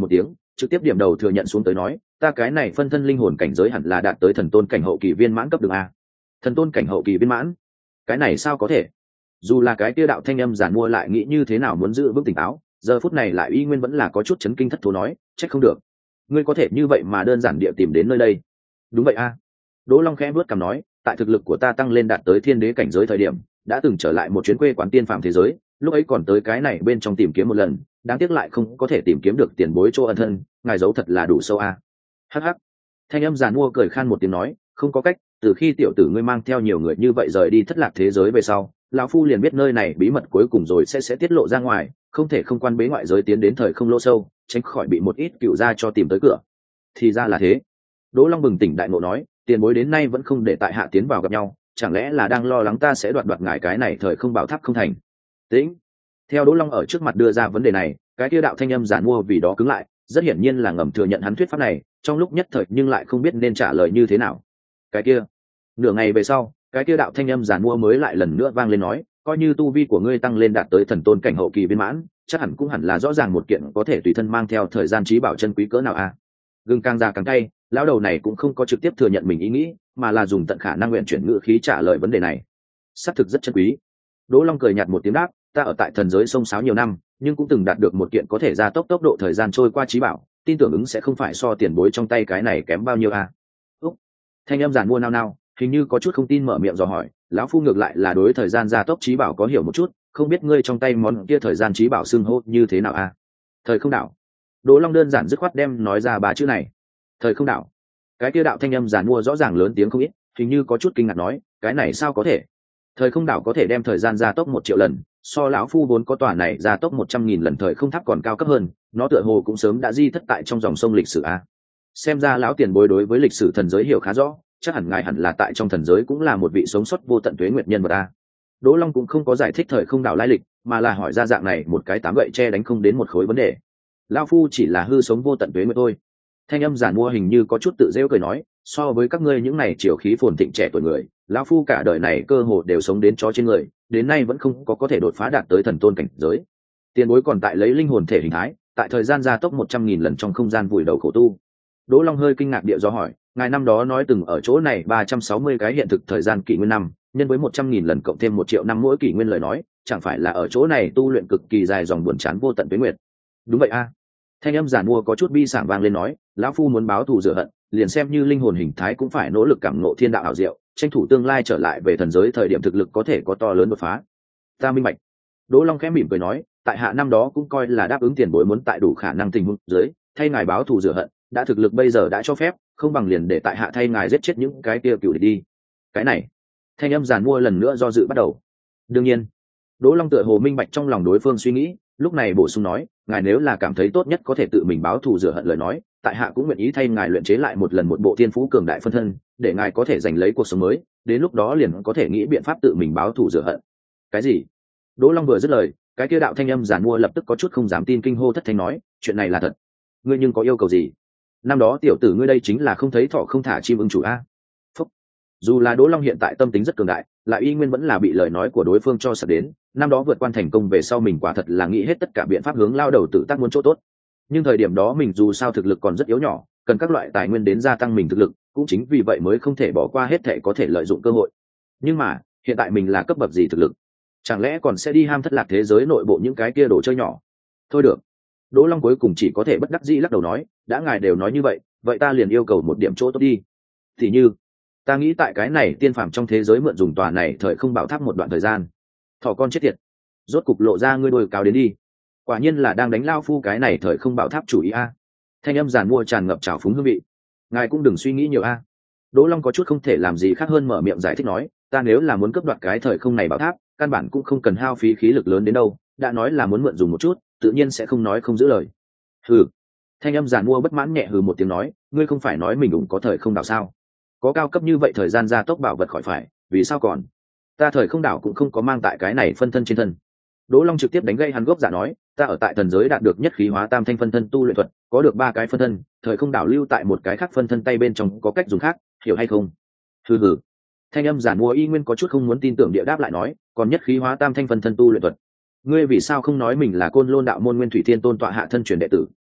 trực tiếp điểm đầu thừa nhận xuống tới nói, ta cái này phân thân linh hồn cảnh giới hẳn là đạt tới thần tôn cảnh hậu kỳ viên mãn cấp đường a. Thần tôn cảnh hậu kỳ viên mãn, cái này sao có thể? Dù là cái kia đạo thanh âm giản mua lại nghĩ như thế nào muốn giữ vững tỉnh táo, giờ phút này lại y nguyên vẫn là có chút chấn kinh thất thố nói, trách không được, ngươi có thể như vậy mà đơn giản địa tìm đến nơi đây. Đúng vậy a. Đỗ Long khẽ vuốt cằm nói, tại thực lực của ta tăng lên đạt tới thiên đế cảnh giới thời điểm, đã từng trở lại một chuyến quê quán tiên phạm thế giới, lúc ấy còn tới cái này bên trong tìm kiếm một lần, đáng tiếc lại không có thể tìm kiếm được tiền bối chỗ ẩn thân, ngài giấu thật là đủ sâu a. Hắc hắc. Thanh âm giàn mua cười khan một tiếng nói, không có cách, từ khi tiểu tử ngươi mang theo nhiều người như vậy rời đi thất lạc thế giới về sau, lão phu liền biết nơi này bí mật cuối cùng rồi sẽ tiết lộ ra ngoài, không thể không quan bế ngoại giới tiến đến thời không lỗ sâu, tránh khỏi bị một ít cựu gia cho tìm tới cửa. Thì ra là thế. Đỗ Long bừng tỉnh đại ngộ nói, tiền bối đến nay vẫn không để tại hạ tiến vào gặp nhau, chẳng lẽ là đang lo lắng ta sẽ đoạt ngài cái này thời không bảo tháp không thành? Tĩnh. Theo Đỗ Long ở trước mặt đưa ra vấn đề này, cái kia đạo thanh âm giản mua vì đó cứng lại, rất hiển nhiên là ngầm thừa nhận hắn thuyết pháp này, trong lúc nhất thời nhưng lại không biết nên trả lời như thế nào. Cái kia, nửa ngày về sau, cái kia đạo thanh âm giản mua mới lại lần nữa vang lên nói, coi như tu vi của ngươi tăng lên đạt tới thần tôn cảnh hậu kỳ viên mãn, chắc hẳn cũng hẳn là rõ ràng một kiện có thể tùy thân mang theo thời gian trí bảo chân quý cỡ nào a. Gừng càng già càng cay, lão đầu này cũng không có trực tiếp thừa nhận mình ý nghĩ, mà là dùng tận khả năng nguyện chuyển ngữ khí trả lời vấn đề này. Xác thực rất chân quý. Đỗ Long cười nhạt một tiếng đáp, ta ở tại thần giới sông sáo nhiều năm, nhưng cũng từng đạt được một kiện có thể gia tốc tốc độ thời gian trôi qua trí bảo, tin tưởng ứng sẽ không phải so tiền bối trong tay cái này kém bao nhiêu a. Úc. Thanh em giản mua nao nao, hình như có chút không tin mở miệng dò hỏi, lão phu ngược lại là đối thời gian gia tốc trí bảo có hiểu một chút, không biết ngươi trong tay món kia thời gian trí bảo xưng hô như thế nào a? Thời không đảo. Đỗ Long đơn giản dứt khoát đem nói ra ba chữ này. Thời không đảo. Cái kia đạo thanh âm giản mua rõ ràng lớn tiếng không ít, hình như có chút kinh ngạc nói, cái này sao có thể? Thời không đảo có thể đem thời gian gia tốc 1 triệu lần, so lão phu vốn có tòa này gia tốc 100.000 lần thời không tháp còn cao cấp hơn, nó tựa hồ cũng sớm đã di thất tại trong dòng sông lịch sử a. Xem ra lão tiền bối đối với lịch sử thần giới hiểu khá rõ, chắc hẳn ngài hẳn là tại trong thần giới cũng là một vị sống sót vô tận tuế nguyệt nhân vật a. Đỗ Long cũng không có giải thích thời không đảo lai lịch, mà là hỏi ra dạng này một cái tám gậy che đánh không đến một khối vấn đề. Lão phu chỉ là hư sống vô tận tuế nguyệt thôi. Thanh âm giản mua hình như có chút tự giễu cười nói, so với các ngươi những này triều khí phồn thịnh trẻ tuổi người, lão phu cả đời này cơ hồ đều sống đến chó trên người, đến nay vẫn không có thể đột phá đạt tới thần tôn cảnh giới. Tiền bối còn tại lấy linh hồn thể hình thái, tại thời gian gia tốc 100.000 lần trong không gian vùi đầu khổ tu. Đỗ Long hơi kinh ngạc địa do hỏi, ngài năm đó nói từng ở chỗ này 360 cái hiện thực thời gian kỷ nguyên năm, nhân với 100.000 lần cộng thêm 1 triệu năm mỗi kỷ nguyên lời nói, chẳng phải là ở chỗ này tu luyện cực kỳ dài dòng buồn chán vô tận tuế nguyệt? Đúng vậy a. Thanh âm giản mua có chút bi sảng vang lên nói, lão phu muốn báo thù rửa hận, liền xem như linh hồn hình thái cũng phải nỗ lực cảm ngộ thiên đạo ảo diệu, tranh thủ tương lai trở lại về thần giới thời điểm thực lực có thể có to lớn đột phá. Ta minh bạch. Đỗ Long khẽ mỉm cười nói, tại hạ năm đó cũng coi là đáp ứng tiền bối muốn tại đủ khả năng tình huống dưới, thay ngài báo thù rửa hận, đã thực lực bây giờ đã cho phép, không bằng liền để tại hạ thay ngài giết chết những cái kia cựu địch đi. Cái này. Thanh âm giản mua lần nữa do dự bắt đầu. Đương nhiên. Đỗ Long tựa hồ minh bạch trong lòng đối phương suy nghĩ, lúc này bổ sung nói, ngài nếu là cảm thấy tốt nhất có thể tự mình báo thù rửa hận lời nói, tại hạ cũng nguyện ý thay ngài luyện chế lại một lần một bộ thiên phú cường đại phân thân, để ngài có thể giành lấy cuộc sống mới, đến lúc đó liền có thể nghĩ biện pháp tự mình báo thù rửa hận. Cái gì? Đỗ Long vừa dứt lời, cái kia đạo thanh âm giản mua lập tức có chút không dám tin kinh hô thất thanh nói, chuyện này là thật. Ngươi nhưng có yêu cầu gì? Năm đó tiểu tử ngươi đây chính là không thấy thọ không thả chim ưng chủ a. Phúc. Dù là Đỗ Long hiện tại tâm tính rất cường đại, lại y nguyên vẫn là bị lời nói của đối phương cho sập đến, năm đó vượt quan thành công về sau mình quả thật là nghĩ hết tất cả biện pháp hướng lao đầu tự tác muốn chỗ tốt, nhưng thời điểm đó mình dù sao thực lực còn rất yếu nhỏ, cần các loại tài nguyên đến gia tăng mình thực lực, cũng chính vì vậy mới không thể bỏ qua hết thể có thể lợi dụng cơ hội. Nhưng mà hiện tại mình là cấp bậc gì thực lực, chẳng lẽ còn sẽ đi ham thất lạc thế giới nội bộ những cái kia đồ chơi nhỏ? Thôi được. Đỗ Long cuối cùng chỉ có thể bất đắc dĩ lắc đầu nói, đã ngài đều nói như vậy, vậy ta liền yêu cầu một điểm chỗ tốt đi. Thì như ta nghĩ tại cái này tiên phàm trong thế giới mượn dùng tòa này thời không bảo tháp một đoạn thời gian. Thỏ con chết tiệt, rốt cục lộ ra ngươi đôi cáo đến đi, quả nhiên là đang đánh lao phu cái này thời không bảo tháp chủ ý a. Thanh âm giản mua tràn ngập trào phúng hương vị, ngài cũng đừng suy nghĩ nhiều a. Đỗ Long có chút không thể làm gì khác hơn mở miệng giải thích nói, ta nếu là muốn cướp đoạt cái thời không này bảo tháp, căn bản cũng không cần hao phí khí lực lớn đến đâu, đã nói là muốn mượn dùng một chút, tự nhiên sẽ không nói không giữ lời. Hừ. Thanh âm giản mua bất mãn nhẹ hừ một tiếng nói, ngươi không phải nói mình cũng có thời không đảo sao? Có cao cấp như vậy thời gian gia tốc bảo vật khỏi phải, vì sao còn? Ta thời không đảo cũng không có mang tại cái này phân thân trên thân. Đỗ Long trực tiếp đánh gây hắn gốc giả nói, ta ở tại thần giới đạt được nhất khí hóa tam thanh phân thân tu luyện thuật, có được 3 cái phân thân, thời không đảo lưu tại một cái khác phân thân tay bên trong có cách dùng khác, hiểu hay không? Hừ. Thanh âm giản mua y nguyên có chút không muốn tin tưởng địa đáp lại nói, còn nhất khí hóa tam thanh phân thân tu luyện thuật, ngươi vì sao không nói mình là Côn Lôn đạo môn Nguyên Thủy Thiên Tôn tọa hạ thân truyền đệ tử?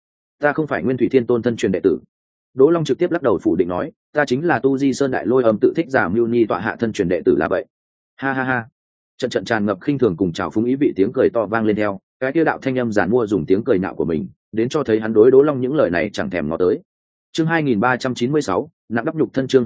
ta không phải Nguyên Thủy Thiên Tôn thân truyền đệ tử. Đỗ Long trực tiếp lắc đầu phủ định nói, ta chính là Tu Di Sơn Đại Lôi Âm tự thích giả Mưu Ni tọa hạ thân truyền đệ tử là vậy. Ha ha ha. Trận tràn ngập khinh thường cùng trào phúng ý vị tiếng cười to vang lên theo, cái kia đạo thanh âm giản mua dùng tiếng cười nhạo của mình, đến cho thấy hắn đối Đỗ Long những lời này chẳng thèm ngó tới. Chương 2396, nặng đắp nhục thân. Chương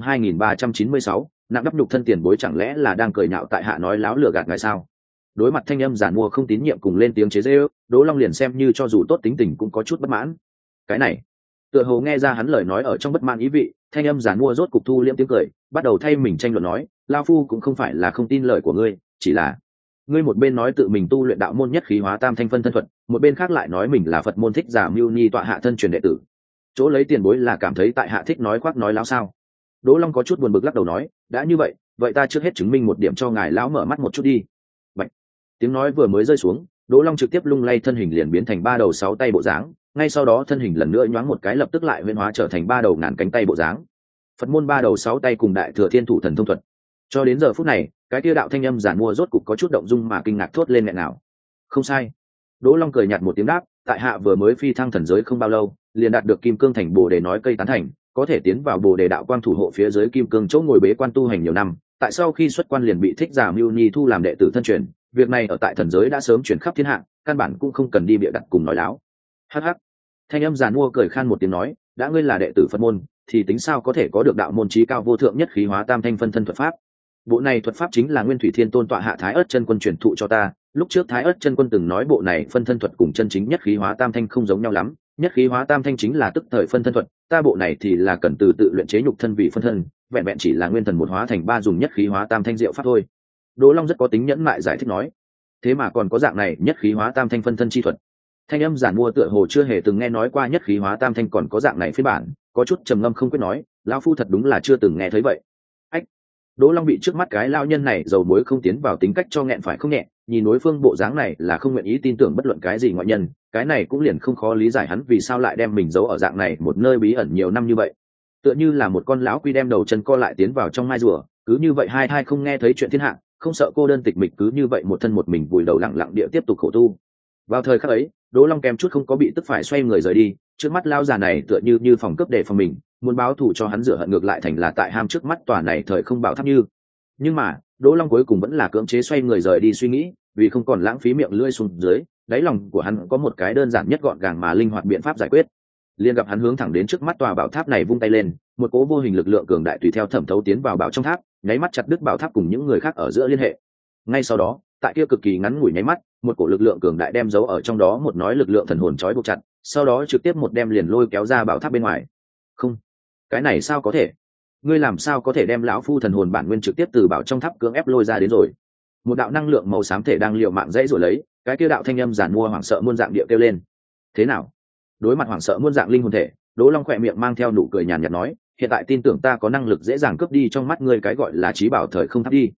2396, nặng đắp nhục thân. Tiền bối chẳng lẽ là đang cười nhạo tại hạ nói láo lừa gạt ngài sao? Đối mặt thanh âm giản mua không tín nhiệm cùng lên tiếng chế giễu, Đỗ Long liền xem như cho dù tốt tính tình cũng có chút bất mãn. Cái này, tựa hồ nghe ra hắn lời nói ở trong bất mãn ý vị, thanh âm giản mua rốt cục thu liễm tiếng cười, bắt đầu thay mình tranh luận nói, lão phu cũng không phải là không tin lời của ngươi, chỉ là ngươi một bên nói tự mình tu luyện đạo môn nhất khí hóa tam thanh phân thân thuật, một bên khác lại nói mình là Phật môn thích giả Mưu Ni tọa hạ thân truyền đệ tử. Chỗ lấy tiền bối là cảm thấy tại hạ thích nói khoác nói láo sao? Đỗ Long có chút buồn bực lắc đầu nói, đã như vậy, vậy ta trước hết chứng minh một điểm cho ngài lão mở mắt một chút đi. Bạch. Tiếng nói vừa mới rơi xuống, Đỗ Long trực tiếp lung lay thân hình liền biến thành 3 đầu 6 tay bộ dáng, ngay sau đó thân hình lần nữa nhoáng một cái lập tức lại huyễn hóa trở thành 3 đầu ngàn cánh tay bộ dáng. Phật môn 3 đầu 6 tay cùng đại thừa thiên thủ thần thông thuật. Cho đến giờ phút này, cái kia đạo thanh âm giản mua rốt cục có chút động dung mà kinh ngạc thốt lên nghẹn nào. Không sai. Đỗ Long cười nhạt một tiếng đáp, tại hạ vừa mới phi thăng thần giới không bao lâu, liền đạt được kim cương thành bồ đề nói cây tán thành, có thể tiến vào bồ đề đạo quang thủ hộ phía dưới kim cương chỗ ngồi bế quan tu hành nhiều năm. Tại sau khi xuất quan liền bị thích giả Mưu Ni thu làm đệ tử thân truyền, việc này ở tại thần giới đã sớm truyền khắp thiên hạ, căn bản cũng không cần đi bịa đặt cùng nói láo. Hắc hắc. Thanh âm giàn mua cười khan một tiếng nói, đã ngươi là đệ tử Phật môn, thì tính sao có thể có được đạo môn chí cao vô thượng nhất khí hóa tam thanh phân thân thuật pháp. Bộ này thuật pháp chính là Nguyên Thủy Thiên Tôn tọa hạ Thái Ức chân quân truyền thụ cho ta, lúc trước Thái Ức chân quân từng nói bộ này phân thân thuật cùng chân chính nhất khí hóa tam thanh không giống nhau lắm, nhất khí hóa tam thanh chính là tức thời phân thân thuật, ta bộ này thì là cần từ tự luyện chế nhục thân vì phân thân, vẹn vẹn chỉ là nguyên thần một hóa thành 3 dùng nhất khí hóa tam thanh diệu pháp thôi. Đỗ Long rất có tính nhẫn mại giải thích nói, thế mà còn có dạng này nhất khí hóa tam thanh phân thân chi thuật. Thanh âm giản mua tựa hồ chưa hề từng nghe nói qua nhất khí hóa tam thanh còn có dạng này phiên bản, có chút trầm ngâm không quyết nói, lão phu thật đúng là chưa từng nghe thấy vậy. Ách. Đỗ Long bị trước mắt cái lão nhân này dầu muối không tiến vào tính cách cho nghẹn phải không nhẹ, nhìn đối phương bộ dáng này là không nguyện ý tin tưởng bất luận cái gì ngoại nhân, cái này cũng liền không khó lý giải hắn vì sao lại đem mình giấu ở dạng này một nơi bí ẩn nhiều năm như vậy. Tựa như là một con lão quy đem đầu chân co lại tiến vào trong mai rùa, cứ như vậy hai không nghe thấy chuyện thiên hạ, không sợ cô đơn tịch mịch, cứ như vậy một thân một mình vùi đầu lặng lặng địa tiếp tục khổ tu. Vào thời khắc ấy, Đỗ Long kèm chút không có bị tức phải xoay người rời đi, trước mắt lão già này tựa như phòng cướp để phòng mình, muốn báo thù cho hắn rửa hận ngược lại thành là tại ham trước mắt tòa này thời không bảo tháp như. Nhưng mà, Đỗ Long cuối cùng vẫn là cưỡng chế xoay người rời đi suy nghĩ, vì không còn lãng phí miệng lưỡi xuống dưới, đáy lòng của hắn có một cái đơn giản nhất gọn gàng mà linh hoạt biện pháp giải quyết. Liền gặp hắn hướng thẳng đến trước mắt tòa bảo tháp này vung tay lên, một cỗ vô hình lực lượng cường đại tùy theo thẩm thấu tiến vào bảo trong tháp, nháy mắt chặt đứt bảo tháp cùng những người khác ở giữa liên hệ. Ngay sau đó, tại kia cực kỳ ngắn ngủi nháy mắt, một cổ lực lượng cường đại đem giấu ở trong đó một nói lực lượng thần hồn trói buộc chặt, sau đó trực tiếp một đem liền lôi kéo ra bảo tháp bên ngoài. Không, cái này sao có thể? Ngươi làm sao có thể đem lão phu thần hồn bản nguyên trực tiếp từ bảo trong tháp cưỡng ép lôi ra đến rồi? Một đạo năng lượng màu xám thể đang liều mạng dãy rồi lấy, cái kia đạo thanh âm giản mua hoảng sợ muôn dạng địa kêu lên. Thế nào? Đối mặt hoảng sợ muôn dạng linh hồn thể, Đỗ Long khỏe miệng mang theo nụ cười nhàn nhạt nói, hiện tại tin tưởng ta có năng lực dễ dàng cướp đi trong mắt ngươi cái gọi là trí bảo thời không tháp đi.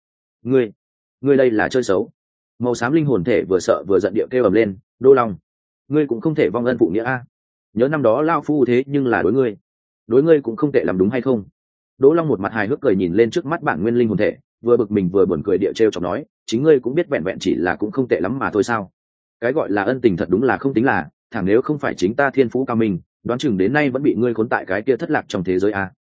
Ngươi đây là chơi xấu. Màu xám linh hồn thể vừa sợ vừa giận địa kêu ầm lên, Đỗ Long, ngươi cũng không thể vong ân phụ nghĩa a. Nhớ năm đó lao phu thế nhưng là đối ngươi cũng không tệ làm đúng hay không? Đỗ Long một mặt hài hước cười nhìn lên trước mắt bản nguyên linh hồn thể, vừa bực mình vừa buồn cười địa trêu chọc nói, chính ngươi cũng biết vẹn vẹn chỉ là cũng không tệ lắm mà thôi sao? Cái gọi là ân tình thật đúng là không tính là, thẳng nếu không phải chính ta thiên phú cao minh, đoán chừng đến nay vẫn bị ngươi khốn tại cái kia thất lạc trong thế giới a.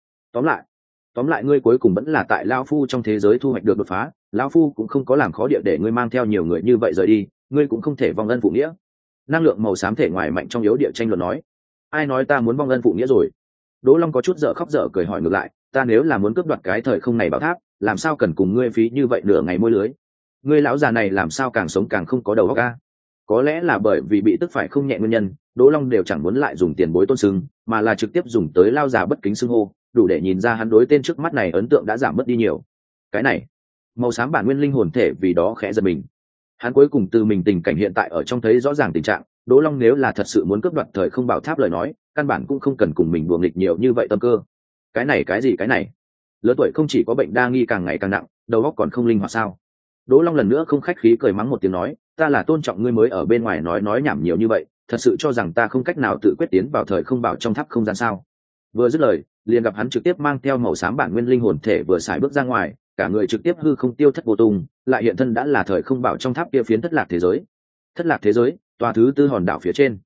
Tóm lại ngươi cuối cùng vẫn là tại lao phu trong thế giới thu hoạch được đột phá, lao phu cũng không có làm khó địa để ngươi mang theo nhiều người như vậy rời đi, ngươi cũng không thể vong ân phụ nghĩa. Năng lượng màu xám thể ngoài mạnh trong yếu địa tranh luận nói, ai nói ta muốn vong ân phụ nghĩa rồi? Đỗ Long có chút dở khóc dở cười hỏi ngược lại, ta nếu là muốn cướp đoạt cái thời không này bảo tháp, làm sao cần cùng ngươi phí như vậy nửa ngày môi lưới? Ngươi lão già này làm sao càng sống càng không có đầu óc a? Có lẽ là bởi vì bị tức phải không nhẹ nguyên nhân, Đỗ Long đều chẳng muốn lại dùng tiền bối tôn sưng, mà là trực tiếp dùng tới lao già bất kính xưng hô, đủ để nhìn ra hắn đối tên trước mắt này ấn tượng đã giảm mất đi nhiều. Cái này, màu xám bản nguyên linh hồn thể vì đó khẽ giật mình. Hắn cuối cùng từ mình tình cảnh hiện tại ở trong thấy rõ ràng tình trạng, Đỗ Long nếu là thật sự muốn cướp đoạt thời không bảo tháp lời nói, căn bản cũng không cần cùng mình đùa nghịch nhiều như vậy tâm cơ. Cái này, lớn tuổi không chỉ có bệnh đa nghi càng ngày càng nặng, đầu óc còn không linh hoạt sao? Đỗ Long lần nữa không khách khí cười mắng một tiếng nói, ta là tôn trọng ngươi mới ở bên ngoài nói nhảm nhiều như vậy, thật sự cho rằng ta không cách nào tự quyết tiến vào thời không bảo trong tháp không gian sao? Vừa dứt lời, liền gặp hắn trực tiếp mang theo màu xám bản nguyên linh hồn thể vừa xài bước ra ngoài, cả người trực tiếp hư không tiêu thất vô tung, lại hiện thân đã là thời không bảo trong tháp kia phiến thất lạc thế giới. Thất lạc thế giới, tòa thứ 4 hòn đảo phía trên.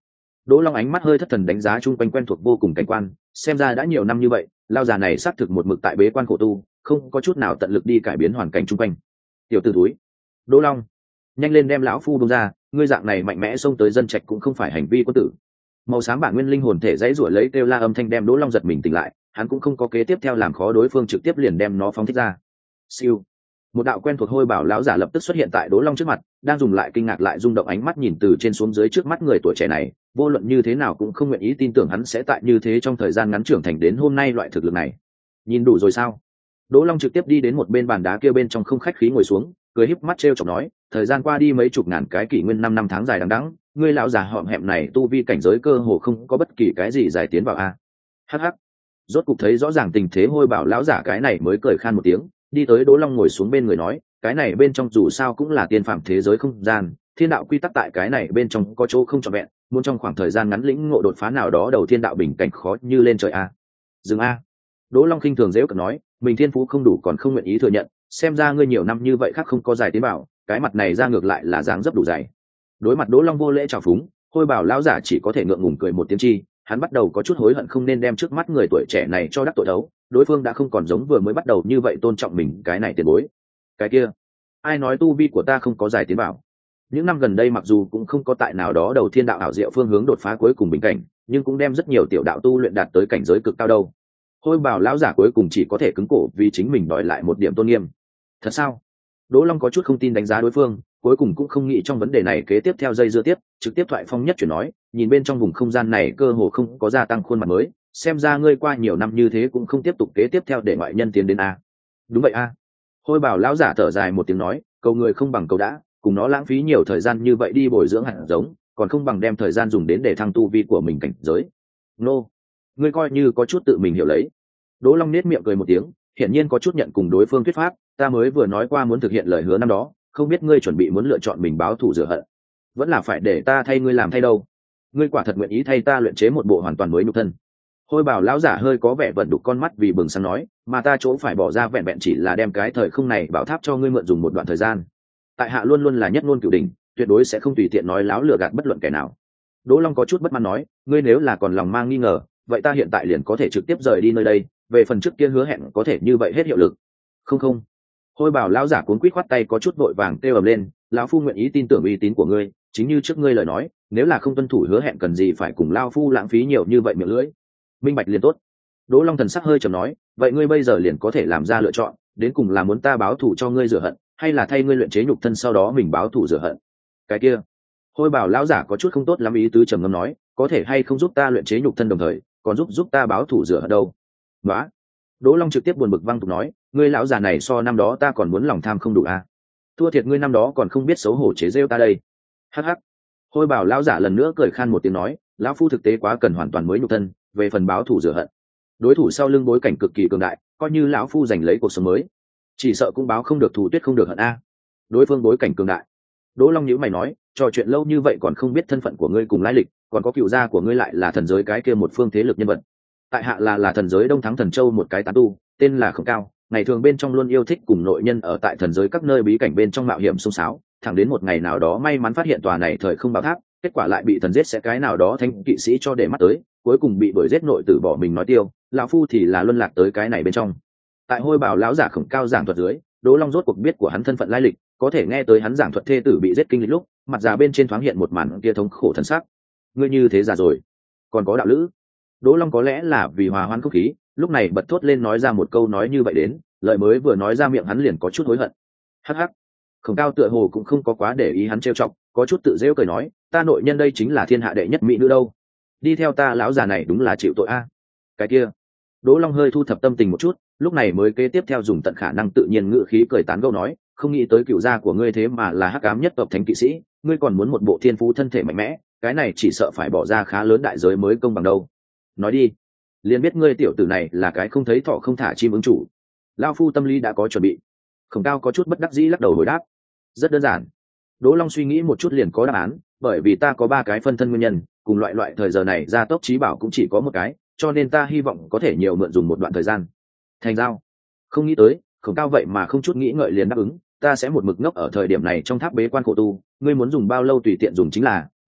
Đỗ Long ánh mắt hơi thất thần đánh giá chung quanh quen thuộc vô cùng cảnh quan, xem ra đã nhiều năm như vậy, lao già này xác thực một mực tại bế quan khổ tu, không có chút nào tận lực đi cải biến hoàn cảnh chung quanh. Tiểu tử túi, Đỗ Long, nhanh lên đem lão phu buông ra, ngươi dạng này mạnh mẽ xông tới dân trạch cũng không phải hành vi quân tử. Màu xám bản nguyên linh hồn thể dãy rủa lấy kêu la âm thanh đem Đỗ Long giật mình tỉnh lại, hắn cũng không có kế tiếp theo làm khó đối phương, trực tiếp liền đem nó phóng thích ra. Siêu, một đạo quen thuộc hôi bảo lão giả lập tức xuất hiện tại Đỗ Long trước mặt, đang dùng lại kinh ngạc lại rung động ánh mắt nhìn từ trên xuống dưới trước mắt người tuổi trẻ này, vô luận như thế nào cũng không nguyện ý tin tưởng hắn sẽ tại như thế trong thời gian ngắn trưởng thành đến hôm nay loại thực lực này. Nhìn đủ rồi sao? Đỗ Long trực tiếp đi đến một bên bàn đá kia bên trong không khách khí ngồi xuống, cười híp mắt trêu chọc nói, thời gian qua đi mấy chục ngàn cái kỷ nguyên 5 năm tháng dài đằng đẵng, ngươi lão già hõm hẹm này tu vi cảnh giới cơ hồ không có bất kỳ cái gì giải tiến vào a. Hắc hắc. Rốt cục thấy rõ ràng tình thế hôi bảo lão giả cái này mới cười khan một tiếng, đi tới Đỗ Long ngồi xuống bên người nói, cái này bên trong dù sao cũng là tiên phạm thế giới không gian, thiên đạo quy tắc tại cái này bên trong có chỗ không trọn vẹn, muốn trong khoảng thời gian ngắn lĩnh ngộ đột phá nào đó đầu thiên đạo bình cảnh khó như lên trời a. Dừng a. Đỗ Long khinh thường giễu cợt nói, mình thiên phú không đủ còn không nguyện ý thừa nhận, xem ra ngươi nhiều năm như vậy khác không có giải tiến bảo, cái mặt này ra ngược lại là dáng dấp đủ dày. Đối mặt Đỗ Long vô lễ chào phúng, hôi bảo lão giả chỉ có thể ngượng ngùng cười một tiếng chi, hắn bắt đầu có chút hối hận không nên đem trước mắt người tuổi trẻ này cho đắc tội đấu, đối phương đã không còn giống vừa mới bắt đầu như vậy tôn trọng mình cái này tiền bối. Cái kia, ai nói tu vi của ta không có giải tiến bảo? Những năm gần đây mặc dù cũng không có tại nào đó đầu thiên đạo ảo diệu phương hướng đột phá cuối cùng bình cảnh, nhưng cũng đem rất nhiều tiểu đạo tu luyện đạt tới cảnh giới cực cao đâu. Hôi bảo lão giả cuối cùng chỉ có thể cứng cổ vì chính mình đòi lại một điểm tôn nghiêm. Thật sao? Đỗ Long có chút không tin đánh giá đối phương, cuối cùng cũng không nghĩ trong vấn đề này kế tiếp theo dây dưa tiếp, trực tiếp thoại phong nhất chuyển nói, nhìn bên trong vùng không gian này cơ hồ không có gia tăng khuôn mặt mới, xem ra ngươi qua nhiều năm như thế cũng không tiếp tục kế tiếp theo để ngoại nhân tiến đến a. Đúng vậy a. Hôi bảo lão giả thở dài một tiếng nói, cầu người không bằng cầu đã, cùng nó lãng phí nhiều thời gian như vậy đi bồi dưỡng hạt giống, còn không bằng đem thời gian dùng đến để thăng tu vi của mình cảnh giới. Nô, ngươi coi như có chút tự mình hiểu lấy. Đỗ Long nết miệng cười một tiếng, hiển nhiên có chút nhận cùng đối phương thuyết pháp, ta mới vừa nói qua muốn thực hiện lời hứa năm đó, không biết ngươi chuẩn bị muốn lựa chọn mình báo thù rửa hận, vẫn là phải để ta thay ngươi làm thay đâu? Ngươi quả thật nguyện ý thay ta luyện chế một bộ hoàn toàn mới nhục thân? Hôi bảo lão giả hơi có vẻ vận đục con mắt vì bừng sáng nói, mà ta chỗ phải bỏ ra vẹn vẹn chỉ là đem cái thời không này bảo tháp cho ngươi mượn dùng một đoạn thời gian. Tại hạ luôn luôn là nhất ngôn cửu đình, tuyệt đối sẽ không tùy tiện nói láo lừa gạt bất luận kẻ nào. Đỗ Long có chút bất mãn nói, ngươi nếu là còn lòng mang nghi ngờ, vậy ta hiện tại liền có thể trực tiếp rời đi nơi đây, về phần trước kia hứa hẹn có thể như vậy hết hiệu lực. Không. Hôi bảo lão giả cuốn quýt khoát tay có chút vội vàng kêu ầm lên, lão phu nguyện ý tin tưởng uy tín của ngươi, chính như trước ngươi lời nói, nếu là không tuân thủ hứa hẹn cần gì phải cùng lão phu lãng phí nhiều như vậy miệng lưỡi. Minh bạch liền tốt. Đỗ Long thần sắc hơi trầm nói, vậy ngươi bây giờ liền có thể làm ra lựa chọn, đến cùng là muốn ta báo thù cho ngươi rửa hận, hay là thay ngươi luyện chế nhục thân sau đó mình báo thù rửa hận? Cái kia, Hôi bảo lão giả có chút không tốt lắm ý tứ trầm ngâm nói, có thể hay không giúp ta luyện chế nhục thân đồng thời còn giúp ta báo thù rửa hận đâu? Đó. Đỗ Long trực tiếp buồn bực văng tục nói, ngươi lão già này so năm đó ta còn muốn lòng tham không đủ à? Thua thiệt ngươi năm đó còn không biết xấu hổ chế rêu ta đây. Hắc hắc. Hôi bảo lão giả lần nữa cười khan một tiếng nói, lão phu thực tế quá cần hoàn toàn mới nhục thân, về phần báo thù rửa hận, đối thủ sau lưng bối cảnh cực kỳ cường đại, coi như lão phu giành lấy cuộc sống mới, chỉ sợ cũng báo không được thù tuyết không được hận a. Đối phương bối cảnh cường đại. Đỗ Long nhíu mày nói, trò chuyện lâu như vậy còn không biết thân phận của ngươi cùng lai lịch, còn có cựu gia của ngươi lại là thần giới cái kia một phương thế lực nhân vật. Tại hạ là thần giới Đông Thắng Thần Châu một cái tán tu, tên là Khổng Cao, ngày thường bên trong luôn yêu thích cùng nội nhân ở tại thần giới các nơi bí cảnh bên trong mạo hiểm xông xáo, thẳng đến một ngày nào đó may mắn phát hiện tòa này thời không bảo tháp, kết quả lại bị thần giết sẽ cái nào đó thánh kỵ sĩ cho để mắt tới, cuối cùng bị đuổi giết nội tử bỏ mình nói tiêu, lão phu thì là luân lạc tới cái này bên trong. Tại Hôi bảo lão giả Khổng Cao giảng thuật dưới, Đỗ Long rốt cuộc biết của hắn thân phận lai lịch, có thể nghe tới hắn giảng thuật thê tử bị giết kinh lịch lúc, mặt già bên trên thoáng hiện một màn kia thống khổ thần sắc. Ngươi như thế già rồi, còn có đạo lữ? Đỗ Long có lẽ là vì hòa hoãn không khí, lúc này bật thốt lên nói ra một câu nói như vậy đến, lời mới vừa nói ra miệng hắn liền có chút hối hận. Hắc hắc. Khổng Cao tựa hồ cũng không có quá để ý hắn trêu chọc, có chút tự giễu cười nói, ta nội nhân đây chính là thiên hạ đệ nhất mỹ nữ đâu, đi theo ta lão già này đúng là chịu tội a. Cái kia. Đỗ Long hơi thu thập tâm tình một chút, lúc này mới kế tiếp theo dùng tận khả năng tự nhiên ngữ khí cười tán gẫu nói, không nghĩ tới cựu gia của ngươi thế mà là hắc ám nhất tộc thánh kỵ sĩ, ngươi còn muốn một bộ thiên phú thân thể mạnh mẽ, cái này chỉ sợ phải bỏ ra khá lớn đại giới mới công bằng đâu. Nói đi, liền biết ngươi tiểu tử này là cái không thấy thỏ không thả chim ứng chủ. Lão phu tâm lý đã có chuẩn bị. Khổng Cao có chút bất đắc dĩ lắc đầu hồi đáp, rất đơn giản. Đỗ Long suy nghĩ một chút liền có đáp án, bởi vì ta có 3 cái phân thân nguyên nhân, cùng loại thời giờ này gia tốc trí bảo cũng chỉ có một cái, cho nên ta hy vọng có thể nhiều mượn dùng một đoạn thời gian. Thành giao. Không nghĩ tới, Khổng Cao vậy mà không chút nghĩ ngợi liền đáp ứng, ta sẽ một mực ngốc ở thời điểm này trong tháp bế quan khổ tu, ngươi muốn dùng bao lâu tùy tiện dùng chính là,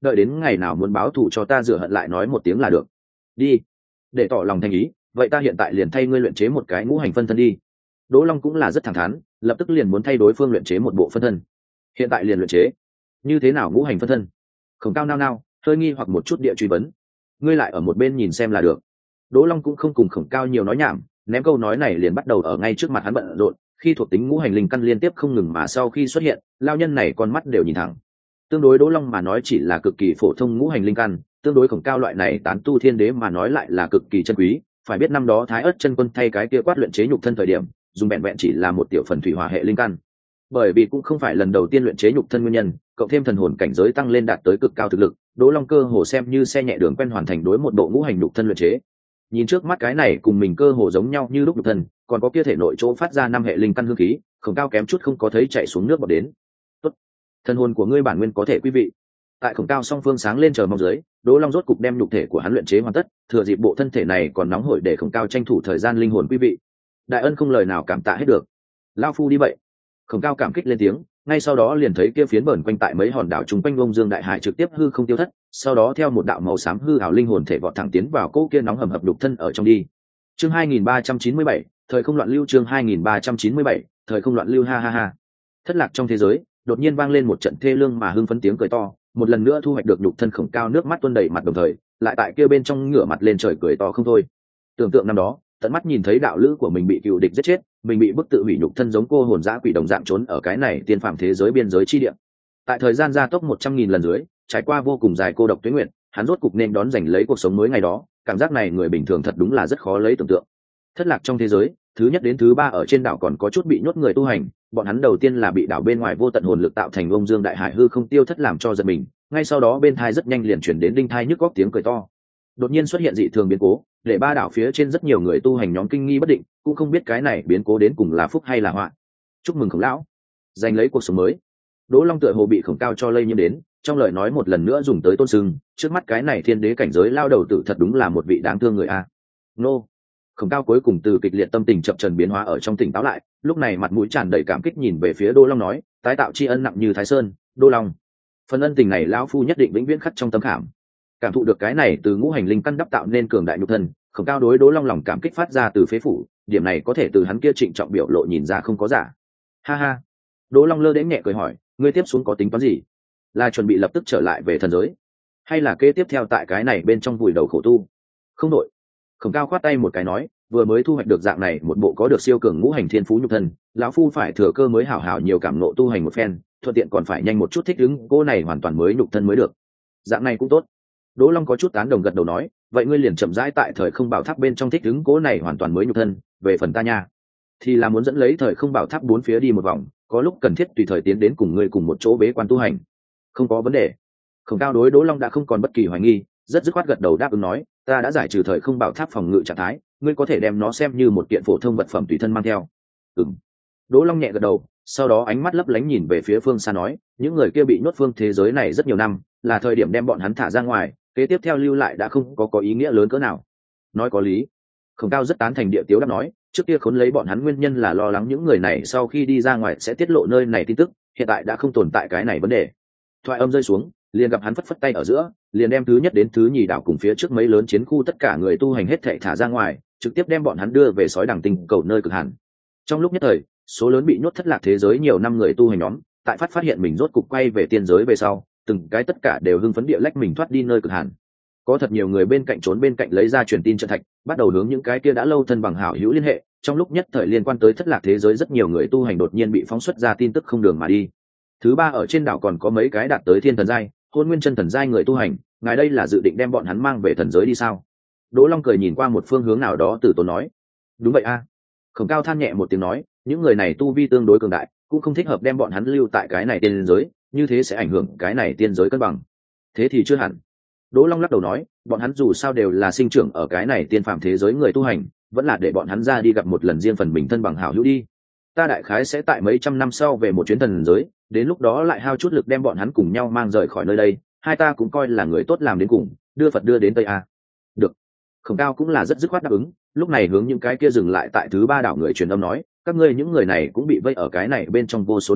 đợi đến ngày nào muốn báo thù cho ta rửa hận lại nói một tiếng là được. Đi, để tỏ lòng thành ý, vậy ta hiện tại liền thay ngươi luyện chế một cái ngũ hành phân thân đi. Đỗ Long cũng là rất thẳng thắn, lập tức liền muốn thay đối phương luyện chế một bộ phân thân. Hiện tại liền luyện chế? Như thế nào ngũ hành phân thân? Khổng Cao nao nao, hơi nghi hoặc một chút địa truy vấn. Ngươi lại ở một bên nhìn xem là được. Đỗ Long cũng không cùng Khổng Cao nhiều nói nhảm, ném câu nói này liền bắt đầu ở ngay trước mặt hắn bận rộn. Khi thuộc tính ngũ hành linh căn liên tiếp không ngừng mà sau khi xuất hiện, lao nhân này con mắt đều nhìn thẳng. Tương đối Đỗ Long mà nói chỉ là cực kỳ phổ thông ngũ hành linh căn, tương đối Khổng Cao loại này tán tu thiên đế mà nói lại là cực kỳ chân quý. Phải biết năm đó Thái Ức chân quân thay cái kia quát luyện chế nhục thân thời điểm, dùng vẹn vẹn chỉ là một tiểu phần thủy hỏa hệ linh căn. Bởi vì cũng không phải lần đầu tiên luyện chế nhục thân nguyên nhân, cộng thêm thần hồn cảnh giới tăng lên đạt tới cực cao thực lực, Đỗ Long cơ hồ xem như xe nhẹ đường quen hoàn thành đối một bộ ngũ hành nhục thân luyện chế. Nhìn trước mắt cái này cùng mình cơ hồ giống nhau như lúc nhục thân, còn có kia thể nội chỗ phát ra năm hệ linh căn hương khí, Khổng Cao kém chút không có thấy chạy xuống nước bọt đến. Tốt, thần hồn của ngươi bản nguyên có thể quý vị. Tại Khổng Cao song phương sáng lên chờ mong dưới, Đỗ Long rốt cục đem nhục thể của hắn luyện chế hoàn tất, thừa dịp bộ thân thể này còn nóng hổi để Khổng Cao tranh thủ thời gian linh hồn quý vị. Đại ân không lời nào cảm tạ hết được. Lão phu đi vậy. Khổng Cao cảm kích lên tiếng, ngay sau đó liền thấy kia phiến bẩn quanh tại mấy hòn đảo chung quanh Ông Dương đại hải trực tiếp hư không tiêu thất, sau đó theo một đạo màu xám hư ảo linh hồn thể vọt thẳng tiến vào cỗ kia nóng hầm hập đục thân ở trong đi. Chương 2397, thời không loạn lưu. Chương 2397, thời không loạn lưu. Ha ha ha. Thất lạc trong thế giới, đột nhiên vang lên một trận thê lương mà hưng phấn tiếng cười to, một lần nữa thu hoạch được nhục thân Khổng Cao nước mắt tuôn đầy mặt đồng thời, lại tại kia bên trong ngửa mặt lên trời cười to không thôi. Tưởng tượng năm đó, tận mắt nhìn thấy đạo lữ của mình bị cựu địch giết chết, mình bị bức tự hủy nhục thân giống cô hồn dã quỷ đồng dạng trốn ở cái này tiên phàm thế giới biên giới chi địa. Tại thời gian gia tốc 100.000 lần dưới, trải qua vô cùng dài cô độc tuế nguyện, hắn rốt cục nên đón giành lấy cuộc sống mới ngày đó, cảm giác này người bình thường thật đúng là rất khó lấy tưởng tượng. Thất lạc trong thế giới, thứ nhất đến thứ ba ở trên đảo còn có chút bị nhốt người tu hành, bọn hắn đầu tiên là bị đảo bên ngoài vô tận hồn lực tạo thành Ông Dương đại hải hư không tiêu thất làm cho giật mình, ngay sau đó bên thai rất nhanh liền chuyển đến đinh thai nhức góc tiếng cười to. Đột nhiên xuất hiện dị thường biến cố, để ba đảo phía trên rất nhiều người tu hành nhóm kinh nghi bất định, cũng không biết cái này biến cố đến cùng là phúc hay là họa. Chúc mừng Khổng lão, giành lấy cuộc sống mới. Đỗ Long tựa hồ bị Khổng Cao cho lây nhiễm đến, trong lời nói một lần nữa dùng tới tôn sưng, trước mắt cái này thiên đế cảnh giới lao đầu tử thật đúng là một vị đáng thương người a. Nô. Khổng Cao cuối cùng từ kịch liệt tâm tình chập chờn biến hóa ở trong tỉnh táo lại, lúc này mặt mũi tràn đầy cảm kích nhìn về phía Đỗ Long nói, tái tạo tri ân nặng như Thái Sơn, Đỗ Long. Phần ân tình này lão phu nhất định vĩnh viễn khắc trong tâm khảm. Cảm thụ được cái này từ ngũ hành linh căn đắp tạo nên cường đại nhục thân, Khổng Cao đối Đỗ Long lòng cảm kích phát ra từ phế phủ, điểm này có thể từ hắn kia trịnh trọng biểu lộ nhìn ra không có giả. Ha ha. Đỗ Long lơ đễnh nhẹ cười hỏi, ngươi tiếp xuống có tính toán gì? Là chuẩn bị lập tức trở lại về thần giới, hay là kế tiếp theo tại cái này bên trong vùi đầu khổ tu? Không đội. Khổng Cao khoát tay một cái nói, vừa mới thu hoạch được dạng này một bộ có được siêu cường ngũ hành thiên phú nhục thân, lão phu phải thừa cơ mới hảo hảo nhiều cảm ngộ tu hành một phen, thuận tiện còn phải nhanh một chút thích ứng cô này hoàn toàn mới nhục thân mới được. Dạng này cũng tốt. Đỗ Long có chút tán đồng gật đầu nói, vậy ngươi liền chậm rãi tại thời không bảo tháp bên trong thích ứng cố này hoàn toàn mới nhục thân, về phần ta nha, thì là muốn dẫn lấy thời không bảo tháp bốn phía đi một vòng, có lúc cần thiết tùy thời tiến đến cùng ngươi cùng một chỗ bế quan tu hành. Không có vấn đề. Khổng Cao đối Đỗ Long đã không còn bất kỳ hoài nghi, rất dứt khoát gật đầu đáp ứng nói, ta đã giải trừ thời không bảo tháp phòng ngự trạng thái, ngươi có thể đem nó xem như một kiện phổ thông vật phẩm tùy thân mang theo. Ừm. Đỗ Long nhẹ gật đầu, sau đó ánh mắt lấp lánh nhìn về phía phương xa nói, những người kia bị nhốt phương thế giới này rất nhiều năm, là thời điểm đem bọn hắn thả ra ngoài, kế tiếp theo lưu lại đã không có ý nghĩa lớn cỡ nào. Nói có lý. Khổng Cao rất tán thành địa tiếu đáp nói, trước kia khốn lấy bọn hắn nguyên nhân là lo lắng những người này sau khi đi ra ngoài sẽ tiết lộ nơi này tin tức, hiện tại đã không tồn tại cái này vấn đề. Thoại âm rơi xuống, liền gặp hắn phất phất tay ở giữa, liền đem thứ nhất đến thứ nhì đảo cùng phía trước mấy lớn chiến khu tất cả người tu hành hết thảy thả ra ngoài, trực tiếp đem bọn hắn đưa về sói đẳng tinh cầu nơi cực hạn. Trong lúc nhất thời, số lớn bị nhốt thất lạc thế giới nhiều năm người tu hành nhóm, tại phát hiện mình rốt cục quay về tiên giới về sau, từng cái tất cả đều hưng phấn địa lách mình thoát đi nơi cực hạn. Có thật nhiều người bên cạnh trốn bên cạnh lấy ra truyền tin trận thạch, bắt đầu hướng những cái kia đã lâu thân bằng hảo hữu liên hệ. Trong lúc nhất thời liên quan tới thất lạc thế giới rất nhiều người tu hành đột nhiên bị phóng xuất ra tin tức không đường mà đi. Thứ ba ở trên đảo còn có mấy cái đạt tới thiên thần giai, hôn nguyên chân thần giai người tu hành, ngài đây là dự định đem bọn hắn mang về thần giới đi sao? Đỗ Long cười nhìn qua một phương hướng nào đó từ tốn nói, đúng vậy a. Khổng Cao than nhẹ một tiếng nói, những người này tu vi tương đối cường đại, cũng không thích hợp đem bọn hắn lưu tại cái này tiên giới, như thế sẽ ảnh hưởng cái này tiên giới cân bằng. Thế thì chưa hẳn. Đỗ Long lắc đầu nói, bọn hắn dù sao đều là sinh trưởng ở cái này tiên phàm thế giới người tu hành, vẫn là để bọn hắn ra đi gặp một lần riêng phần mình thân bằng hảo hữu đi. Ta đại khái sẽ tại mấy trăm năm sau về một chuyến thần giới, đến lúc đó lại hao chút lực đem bọn hắn cùng nhau mang rời khỏi nơi đây, hai ta cũng coi là người tốt làm đến cùng, đưa Phật đưa đến Tây a. Được. Khổng Cao cũng là rất dứt khoát đáp ứng, lúc này hướng những cái kia dừng lại tại thứ ba đảo người truyền âm nói, các ngươi những người này cũng bị vây ở cái này bên trong vô số năm,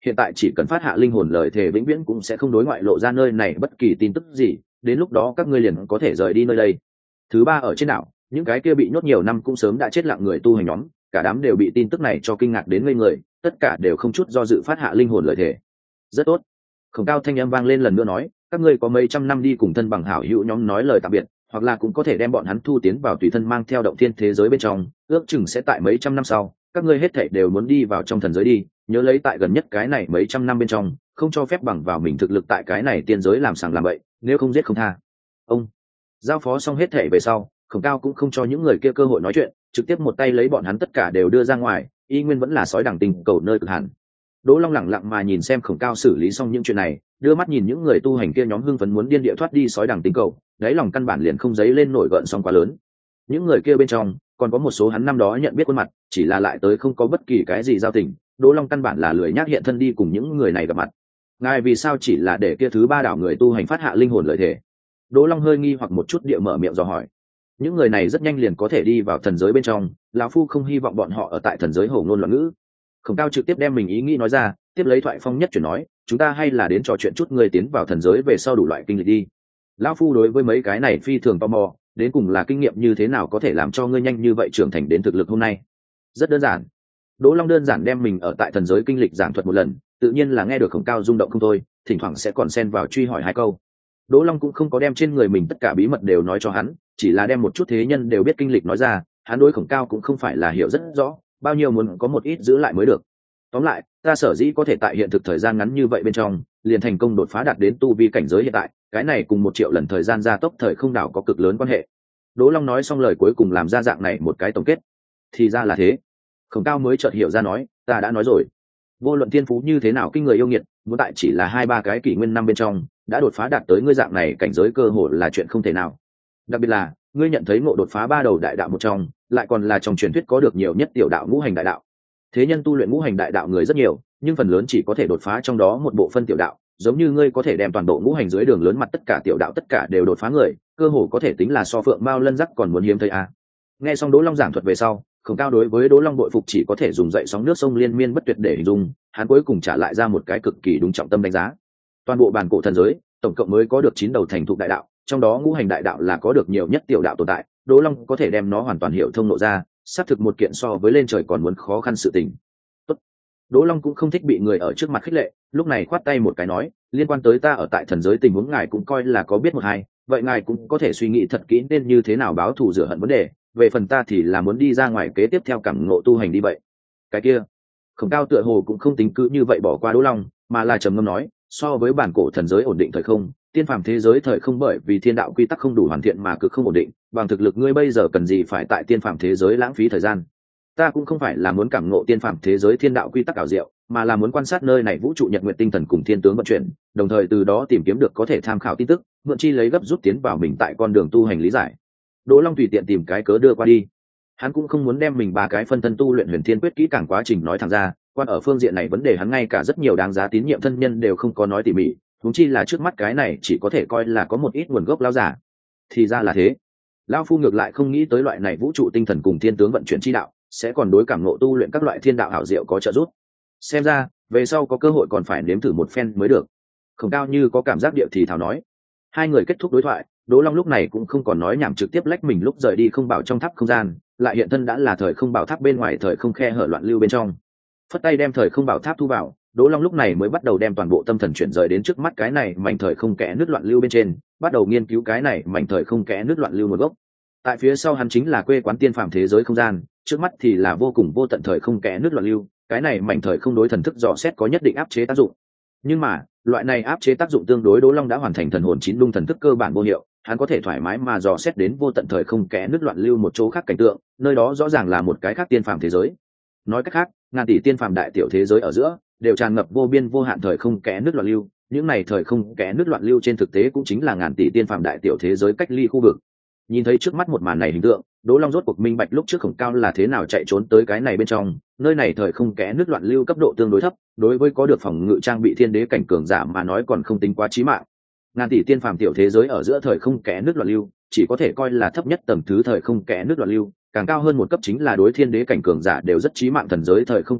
hiện tại chỉ cần phát hạ linh hồn lời thề vĩnh viễn cũng sẽ không đối ngoại lộ ra nơi này bất kỳ tin tức gì, đến lúc đó các ngươi liền có thể rời đi nơi đây. Thứ ba, ở trên đảo những cái kia bị nhốt nhiều năm cũng sớm đã chết lặng người tu hành nhóm, cả đám đều bị tin tức này cho kinh ngạc đến ngây người, tất cả đều không chút do dự phát hạ linh hồn lời thề. Rất tốt. Khổng Cao thanh âm vang lên lần nữa nói, các ngươi có mấy trăm năm đi cùng thân bằng hảo hữu nhóm nói lời tạm biệt, hoặc là cũng có thể đem bọn hắn thu tiến vào tùy thân mang theo động thiên thế giới bên trong, ước chừng sẽ tại mấy trăm năm sau, các ngươi hết thảy đều muốn đi vào trong thần giới đi, nhớ lấy tại gần nhất cái này mấy trăm năm bên trong, không cho phép bằng vào mình thực lực tại cái này tiên giới làm sàng làm bậy, nếu không giết không tha. Ông giao phó xong hết thảy về sau, Khổng Cao cũng không cho những người kia cơ hội nói chuyện, trực tiếp một tay lấy bọn hắn tất cả đều đưa ra ngoài, y nguyên vẫn là sói đẳng tình cầu nơi cực hạn. Đỗ Long lẳng lặng mà nhìn xem Khổng Cao xử lý xong những chuyện này, đưa mắt nhìn những người tu hành kia nhóm hưng phấn muốn điên địa thoát đi sói đẳng tinh cầu, đáy lòng căn bản liền không dấy lên nổi gợn sóng quá lớn. Những người kia bên trong còn có một số hắn năm đó nhận biết khuôn mặt, chỉ là lại tới không có bất kỳ cái gì giao tình, Đỗ Long căn bản là lười nhác hiện thân đi cùng những người này gặp mặt. Ngài vì sao chỉ là để kia thứ ba đảo người tu hành phát hạ linh hồn lợi thể? Đỗ Long hơi nghi hoặc một chút địa mở miệng dò hỏi. Những người này rất nhanh liền có thể đi vào thần giới bên trong, lão phu không hy vọng bọn họ ở tại thần giới hổ ngôn loạn ngữ. Khổng Cao trực tiếp đem mình ý nghĩ nói ra, tiếp lấy thoại phong nhất chuyển nói, chúng ta hay là đến trò chuyện chút người tiến vào thần giới về sau đủ loại kinh lịch đi. Lão phu đối với mấy cái này phi thường tò mò, đến cùng là kinh nghiệm như thế nào có thể làm cho ngươi nhanh như vậy trưởng thành đến thực lực hôm nay? Rất đơn giản. Đỗ Long đơn giản đem mình ở tại thần giới kinh lịch giảng thuật một lần, tự nhiên là nghe được Khổng Cao rung động không thôi, thỉnh thoảng sẽ còn xen vào truy hỏi hai câu. Đỗ Long cũng không có đem trên người mình tất cả bí mật đều nói cho hắn, chỉ là đem một chút thế nhân đều biết kinh lịch nói ra, hắn đối Khổng Cao cũng không phải là hiểu rất rõ, bao nhiêu muốn có một ít giữ lại mới được. Tóm lại, ta sở dĩ có thể tại hiện thực thời gian ngắn như vậy bên trong, liền thành công đột phá đạt đến tu vi cảnh giới hiện tại, cái này cùng 1 triệu lần thời gian gia tốc thời không đảo có cực lớn quan hệ. Đỗ Long nói xong lời cuối cùng làm ra dạng này một cái tổng kết. Thì ra là thế. Khổng Cao mới chợt hiểu ra nói, ta đã nói rồi. Vô luận thiên phú như thế nào kinh người yêu nghiệt, muốn tại chỉ là 2-3 cái kỷ nguyên năm bên trong, đã đột phá đạt tới ngươi dạng này cảnh giới cơ hội là chuyện không thể nào. Đặc biệt là, ngươi nhận thấy ngộ đột phá 3 đầu đại đạo một trong, lại còn là trong truyền thuyết có được nhiều nhất tiểu đạo ngũ hành đại đạo. Thế nhân tu luyện ngũ hành đại đạo người rất nhiều, nhưng phần lớn chỉ có thể đột phá trong đó một bộ phân tiểu đạo, giống như ngươi có thể đem toàn bộ ngũ hành dưới đường lớn mặt tất cả tiểu đạo tất cả đều đột phá người, cơ hồ có thể tính là so phượng mao lân rắc còn muốn hiếm thấy a. Nghe xong Đỗ Long giảng thuật về sau, Khổng Cao đối với Đỗ Long bội phục chỉ có thể dùng dậy sóng nước sông liên miên bất tuyệt để hình dung, hắn cuối cùng trả lại ra một cái cực kỳ đúng trọng tâm đánh giá. Toàn bộ bản cổ thần giới, tổng cộng mới có được 9 đầu thành thục đại đạo, trong đó ngũ hành đại đạo là có được nhiều nhất tiểu đạo tồn tại, Đỗ Long có thể đem nó hoàn toàn hiểu thông lộ ra, xác thực một kiện so với lên trời còn muốn khó khăn sự tình. Tốt. Đỗ Long cũng không thích bị người ở trước mặt khích lệ, lúc này khoát tay một cái nói, liên quan tới ta ở tại thần giới tình huống ngài cũng coi là có biết một hai, vậy ngài cũng có thể suy nghĩ thật kỹ nên như thế nào báo thù rửa hận vấn đề, về phần ta thì là muốn đi ra ngoài kế tiếp theo cảm ngộ tu hành đi vậy. Cái kia, Khổng Cao tựa hồ cũng không tính cứ như vậy bỏ qua Đỗ Long, mà là trầm ngâm nói, so với bản cổ thần giới ổn định thời không, tiên phàm thế giới thời không bởi vì thiên đạo quy tắc không đủ hoàn thiện mà cực không ổn định, bằng thực lực ngươi bây giờ cần gì phải tại tiên phàm thế giới lãng phí thời gian. Ta cũng không phải là muốn cảm ngộ tiên phàm thế giới thiên đạo quy tắc ảo diệu, mà là muốn quan sát nơi này vũ trụ nhật nguyện tinh thần cùng thiên tướng vận chuyển, đồng thời từ đó tìm kiếm được có thể tham khảo tin tức, mượn chi lấy gấp rút tiến vào mình tại con đường tu hành lý giải. Đỗ Long tùy tiện tìm cái cớ đưa qua đi. Hắn cũng không muốn đem mình 3 cái phân thân tu luyện huyền thiên quyết kỹ càng quá trình nói thẳng ra, quan ở phương diện này vấn đề hắn ngay cả rất nhiều đáng giá tín nhiệm thân nhân đều không có nói tỉ mỉ, huống chi là trước mắt cái này chỉ có thể coi là có một ít nguồn gốc lão giả. Thì ra là thế. Lão phu ngược lại không nghĩ tới loại này vũ trụ tinh thần cùng thiên tướng vận chuyển chi đạo sẽ còn đối cảm ngộ tu luyện các loại thiên đạo hảo diệu có trợ giúp. Xem ra, về sau có cơ hội còn phải nếm thử một phen mới được. Khổng Cao như có cảm giác địa thì thào nói. Hai người kết thúc đối thoại, Đỗ Long lúc này cũng không còn nói nhảm trực tiếp lách mình lúc rời đi không bảo trong tháp không gian, lại hiện thân đã là thời không bảo tháp bên ngoài thời không khe hở loạn lưu bên trong. Phất tay đem thời không bảo tháp thu vào, Đỗ Long lúc này mới bắt đầu đem toàn bộ tâm thần chuyển rời đến trước mắt cái này mảnh thời không kẽ nước loạn lưu bên trên, bắt đầu nghiên cứu cái này mảnh thời không kẽ nước loạn lưu nguồn gốc. Tại phía sau hắn chính là quê quán tiên phàm thế giới không gian, trước mắt thì là vô cùng vô tận thời không kẽ nước loạn lưu, cái này mảnh thời không đối thần thức dò xét có nhất định áp chế tác dụng. Nhưng mà, loại này áp chế tác dụng tương đối Đỗ Long đã hoàn thành thần hồn 9 lung thần thức cơ bản vô hiệu, hắn có thể thoải mái mà dò xét đến vô tận thời không kẽ nước loạn lưu một chỗ khác cảnh tượng, nơi đó rõ ràng là một cái khác tiên phàm thế giới. Nói cách khác, ngàn tỷ tiên phàm đại tiểu thế giới ở giữa đều tràn ngập vô biên vô hạn thời không kẽ nước loạn lưu, những này thời không kẽ nước loạn lưu trên thực tế cũng chính là ngàn tỷ tiên phàm đại tiểu thế giới cách ly khu vực. Nhìn thấy trước mắt một màn này hình tượng, Đỗ Long rốt cuộc minh bạch lúc trước Khổng Cao là thế nào chạy trốn tới cái này bên trong, nơi này thời không kẽ nước loạn lưu cấp độ tương đối thấp, đối với có được phòng ngự trang bị thiên đế cảnh cường giả mà nói còn không tính quá chí mạng. Ngàn tỷ tiên phàm tiểu thế giới ở giữa thời không kẽ nước loạn lưu, chỉ có thể coi là thấp nhất tầng thứ thời không kẽ nước loạn lưu, càng cao hơn một cấp chính là đối thiên đế cảnh cường giả đều rất chí mạng thần giới thời không kẽ nước,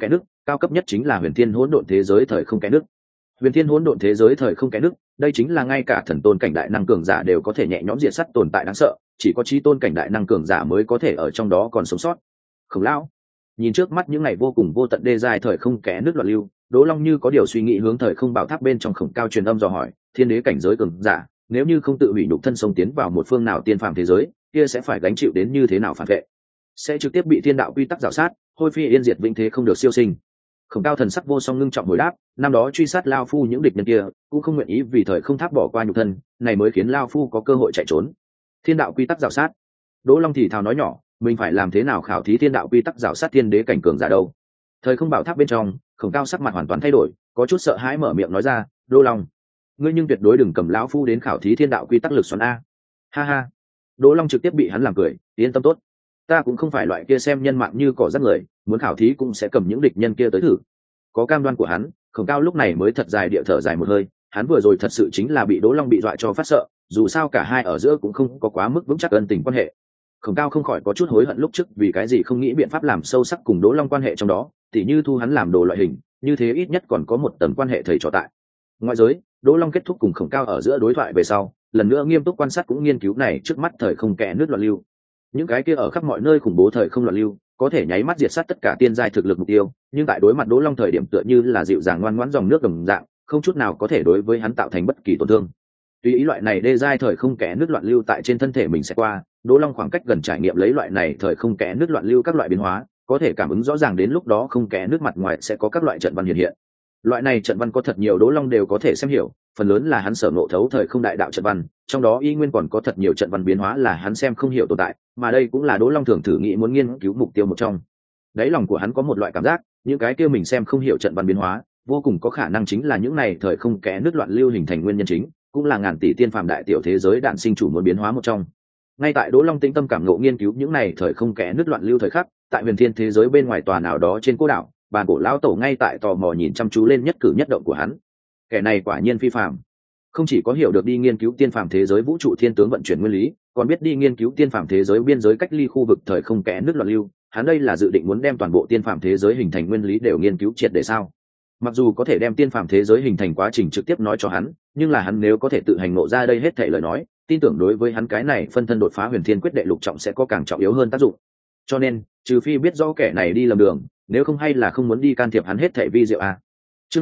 cao cấp nhất chính là huyền thiên hỗn độn thế giới thời không kẽ nước. Huyền thiên hỗn độn thế giới thời không kẽ nước, đây chính là ngay cả thần tôn cảnh đại năng cường giả đều có thể nhẹ nhõm diệt sát tồn tại đáng sợ, chỉ có chí tôn cảnh đại năng cường giả mới có thể ở trong đó còn sống sót. Khổng lão nhìn trước mắt những ngày vô cùng vô tận đê dài thời không kẽ nước loạn lưu, Đỗ Long như có điều suy nghĩ hướng thời không bảo tháp bên trong Khổng Cao truyền âm dò hỏi, thiên đế cảnh giới cường giả, nếu như không tự hủy nhục thân sông tiến vào một phương nào tiên phàm thế giới, kia sẽ phải gánh chịu đến như thế nào phản vệ? Sẽ trực tiếp bị thiên đạo quy tắc rào sát, hôi phi yên diệt vĩnh thế không được siêu sinh. Khổng Cao thần sắc vô song ngưng trọng hồi đáp, năm đó truy sát lao phu những địch nhân kia, cũng không nguyện ý vì thời không tháp bỏ qua nhục thân, này mới khiến lao phu có cơ hội chạy trốn. Thiên đạo quy tắc rào sát. Đỗ Long thì thào nói nhỏ, mình phải làm thế nào khảo thí thiên đạo quy tắc rào sát thiên đế cảnh cường giả đâu? Thời không bảo tháp bên trong, Khổng Cao sắc mặt hoàn toàn thay đổi, có chút sợ hãi mở miệng nói ra, Đỗ Long, ngươi nhưng tuyệt đối đừng cầm lão phu đến khảo thí thiên đạo quy tắc lực xoắn a. Ha ha. Đỗ Long trực tiếp bị hắn làm cười, yên tâm tốt, ta cũng không phải loại kia xem nhân mạng như cỏ rác người, muốn khảo thí cũng sẽ cầm những địch nhân kia tới thử. Có cam đoan của hắn, Khổng Cao lúc này mới thật dài địa thở dài một hơi, hắn vừa rồi thật sự chính là bị Đỗ Long bị dọa cho phát sợ, dù sao cả hai ở giữa cũng không có quá mức vững chắc ân tình quan hệ. Khổng Cao không khỏi có chút hối hận lúc trước vì cái gì không nghĩ biện pháp làm sâu sắc cùng Đỗ Long quan hệ trong đó, tỉ như thu hắn làm đồ loại hình, như thế ít nhất còn có một tầng quan hệ thầy trò tại. Ngoại giới, Đỗ Long kết thúc cùng Khổng Cao ở giữa đối thoại về sau, lần nữa nghiêm túc quan sát cũng nghiên cứu này trước mắt thời không kẽ nước loạn lưu. Những cái kia ở khắp mọi nơi khủng bố thời không loạn lưu, có thể nháy mắt diệt sát tất cả tiên giai thực lực mục tiêu, nhưng tại đối mặt Đỗ Long thời điểm tựa như là dịu dàng ngoan ngoãn dòng nước đồng dạng, không chút nào có thể đối với hắn tạo thành bất kỳ tổn thương. Tuy ý loại này đê giai thời không kẽ nước loạn lưu tại trên thân thể mình sẽ qua, Đỗ Long khoảng cách gần trải nghiệm lấy loại này thời không kẽ nước loạn lưu các loại biến hóa, có thể cảm ứng rõ ràng đến lúc đó không kẽ nước mặt ngoài sẽ có các loại trận văn hiện hiện. Loại này trận văn có thật nhiều Đỗ Long đều có thể xem hiểu, phần lớn là hắn sở ngộ thấu thời không đại đạo trận văn, trong đó y nguyên còn có thật nhiều trận văn biến hóa là hắn xem không hiểu tồn tại, mà đây cũng là Đỗ Long thường thử nghĩ muốn nghiên cứu mục tiêu một trong. Đáy lòng của hắn có một loại cảm giác, những cái kia mình xem không hiểu trận văn biến hóa, vô cùng có khả năng chính là những này thời không kẽ nước loạn lưu hình thành nguyên nhân chính, cũng là ngàn tỷ tiên phàm đại tiểu thế giới đạn sinh chủ muốn biến hóa một trong. Ngay tại Đỗ Long tĩnh tâm cảm ngộ nghiên cứu những này thời không kẽ nước loạn lưu thời khắc, tại huyền thiên thế giới bên ngoài tòa nào đó trên cô đảo, bàn cổ lão tổ ngay tại tò mò nhìn chăm chú lên nhất cử nhất động của hắn. Kẻ này quả nhiên phi phàm, không chỉ có hiểu được đi nghiên cứu tiên phàm thế giới vũ trụ thiên tướng vận chuyển nguyên lý, còn biết đi nghiên cứu tiên phàm thế giới biên giới cách ly khu vực thời không kẽ nước loạn lưu. Hắn đây là dự định muốn đem toàn bộ tiên phàm thế giới hình thành nguyên lý đều nghiên cứu triệt để sao? Mặc dù có thể đem tiên phàm thế giới hình thành quá trình trực tiếp nói cho hắn, nhưng là hắn nếu có thể tự hành nộ ra đây hết thảy lời nói, tin tưởng đối với hắn cái này phân thân đột phá huyền thiên quyết đệ lục trọng sẽ có càng trọng yếu hơn tác dụng. Cho nên, trừ phi biết rõ kẻ này đi lầm đường, nếu không hay là không muốn đi can thiệp hắn hết thảy vi diệu a. Chương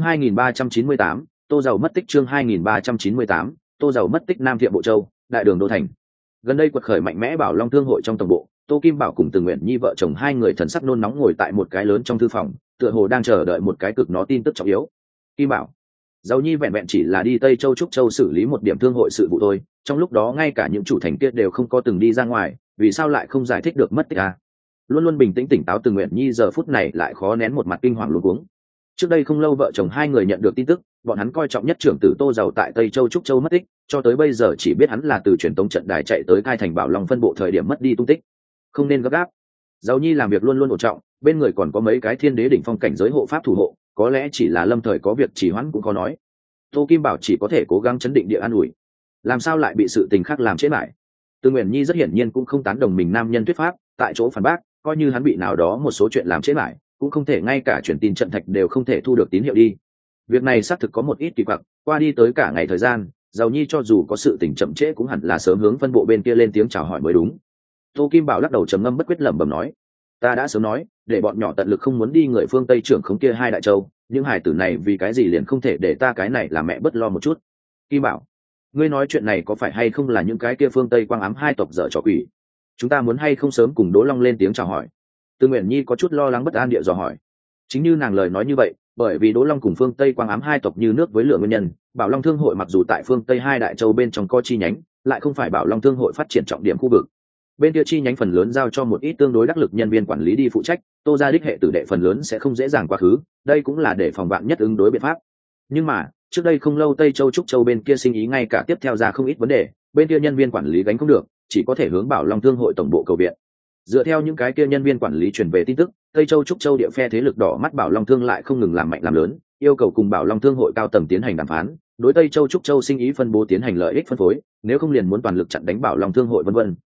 2398, Tô Dầu mất tích. Chương 2398, Tô Dầu mất tích. Nam Thiệm Bộ Châu, đại đường đô thành. Gần đây quật khởi mạnh mẽ Bảo Long Thương hội trong tổng bộ, Tô Kim Bảo cùng Từ Nguyện Nhi vợ chồng hai người thần sắc nôn nóng ngồi tại một cái lớn trong thư phòng, tựa hồ đang chờ đợi một cái cực nó tin tức trọng yếu. Kim Bảo, Dầu Nhi vẹn vẹn chỉ là đi Tây Châu Trúc Châu xử lý một điểm thương hội sự vụ thôi, trong lúc đó ngay cả những chủ thành kia đều không có từng đi ra ngoài, vì sao lại không giải thích được mất tích à? Luôn luôn bình tĩnh tỉnh táo Từ Nguyện Nhi giờ phút này lại khó nén một mặt kinh hoàng luống cuống. Trước đây không lâu vợ chồng hai người nhận được tin tức, bọn hắn coi trọng nhất trưởng tử Tô Dầu tại Tây Châu Trúc Châu mất tích, cho tới bây giờ chỉ biết hắn là từ truyền tống trận đài chạy tới Cai Thành Bảo Long phân bộ thời điểm mất đi tung tích. Không nên gấp gáp. Dầu Nhi làm việc luôn luôn ổn trọng, bên người còn có mấy cái thiên đế đỉnh phong cảnh giới hộ pháp thủ hộ, có lẽ chỉ là lâm thời có việc trì hoãn cũng có nói. Tô Kim Bảo chỉ có thể cố gắng chấn định địa an ủi. Làm sao lại bị sự tình khác làm chết lại? Từ Nguyện Nhi rất hiển nhiên cũng không tán đồng mình nam nhân thuyết pháp, tại chỗ phản bác, coi như hắn bị nào đó một số chuyện làm chết lại, cũng không thể ngay cả truyền tin trận thạch đều không thể thu được tín hiệu đi. Việc này xác thực có một ít kỳ quặc, qua đi tới cả ngày thời gian, Dầu Nhi cho dù có sự tình chậm trễ cũng hẳn là sớm hướng phân bộ bên kia lên tiếng chào hỏi mới đúng. Tô Kim Bảo lắc đầu trầm ngâm bất quyết lẩm bẩm nói, ta đã sớm nói, để bọn nhỏ tận lực không muốn đi người phương Tây trưởng khống kia hai đại châu, những hải tử này vì cái gì liền không thể để ta cái này làm mẹ bất lo một chút. Kim Bảo, ngươi nói chuyện này có phải hay không là những cái kia phương Tây quang ám hai tộc dở trò quỷ? Chúng ta muốn hay không sớm cùng Đỗ Long lên tiếng chào hỏi? Từ Nguyện Nhi có chút lo lắng bất an địa dò hỏi. Chính như nàng lời nói như vậy, bởi vì Đỗ Long cùng phương Tây quang ám hai tộc như nước với lửa nguyên nhân, Bảo Long Thương hội mặc dù tại phương Tây hai đại châu bên trong có chi nhánh, lại không phải Bảo Long Thương hội phát triển trọng điểm khu vực. Bên kia chi nhánh phần lớn giao cho một ít tương đối đắc lực nhân viên quản lý đi phụ trách, Tô gia đích hệ tử đệ phần lớn sẽ không dễ dàng quá khứ, đây cũng là để phòng vạn nhất ứng đối biện pháp. Nhưng mà, trước đây không lâu Tây Châu Trúc Châu bên kia sinh ý ngay cả tiếp theo ra không ít vấn đề, bên kia nhân viên quản lý gánh không được, chỉ có thể hướng Bảo Long Thương hội tổng bộ cầu viện. Dựa theo những cái kia nhân viên quản lý truyền về tin tức, Tây Châu Trúc Châu địa phe thế lực đỏ mắt Bảo Long Thương lại không ngừng làm mạnh làm lớn, yêu cầu cùng Bảo Long Thương hội cao tầng tiến hành đàm phán, đối Tây Châu Trúc Châu sinh ý phân bố tiến hành lợi ích phân phối, nếu không liền muốn toàn lực chặn đánh Bảo Long Thương hội vân vân.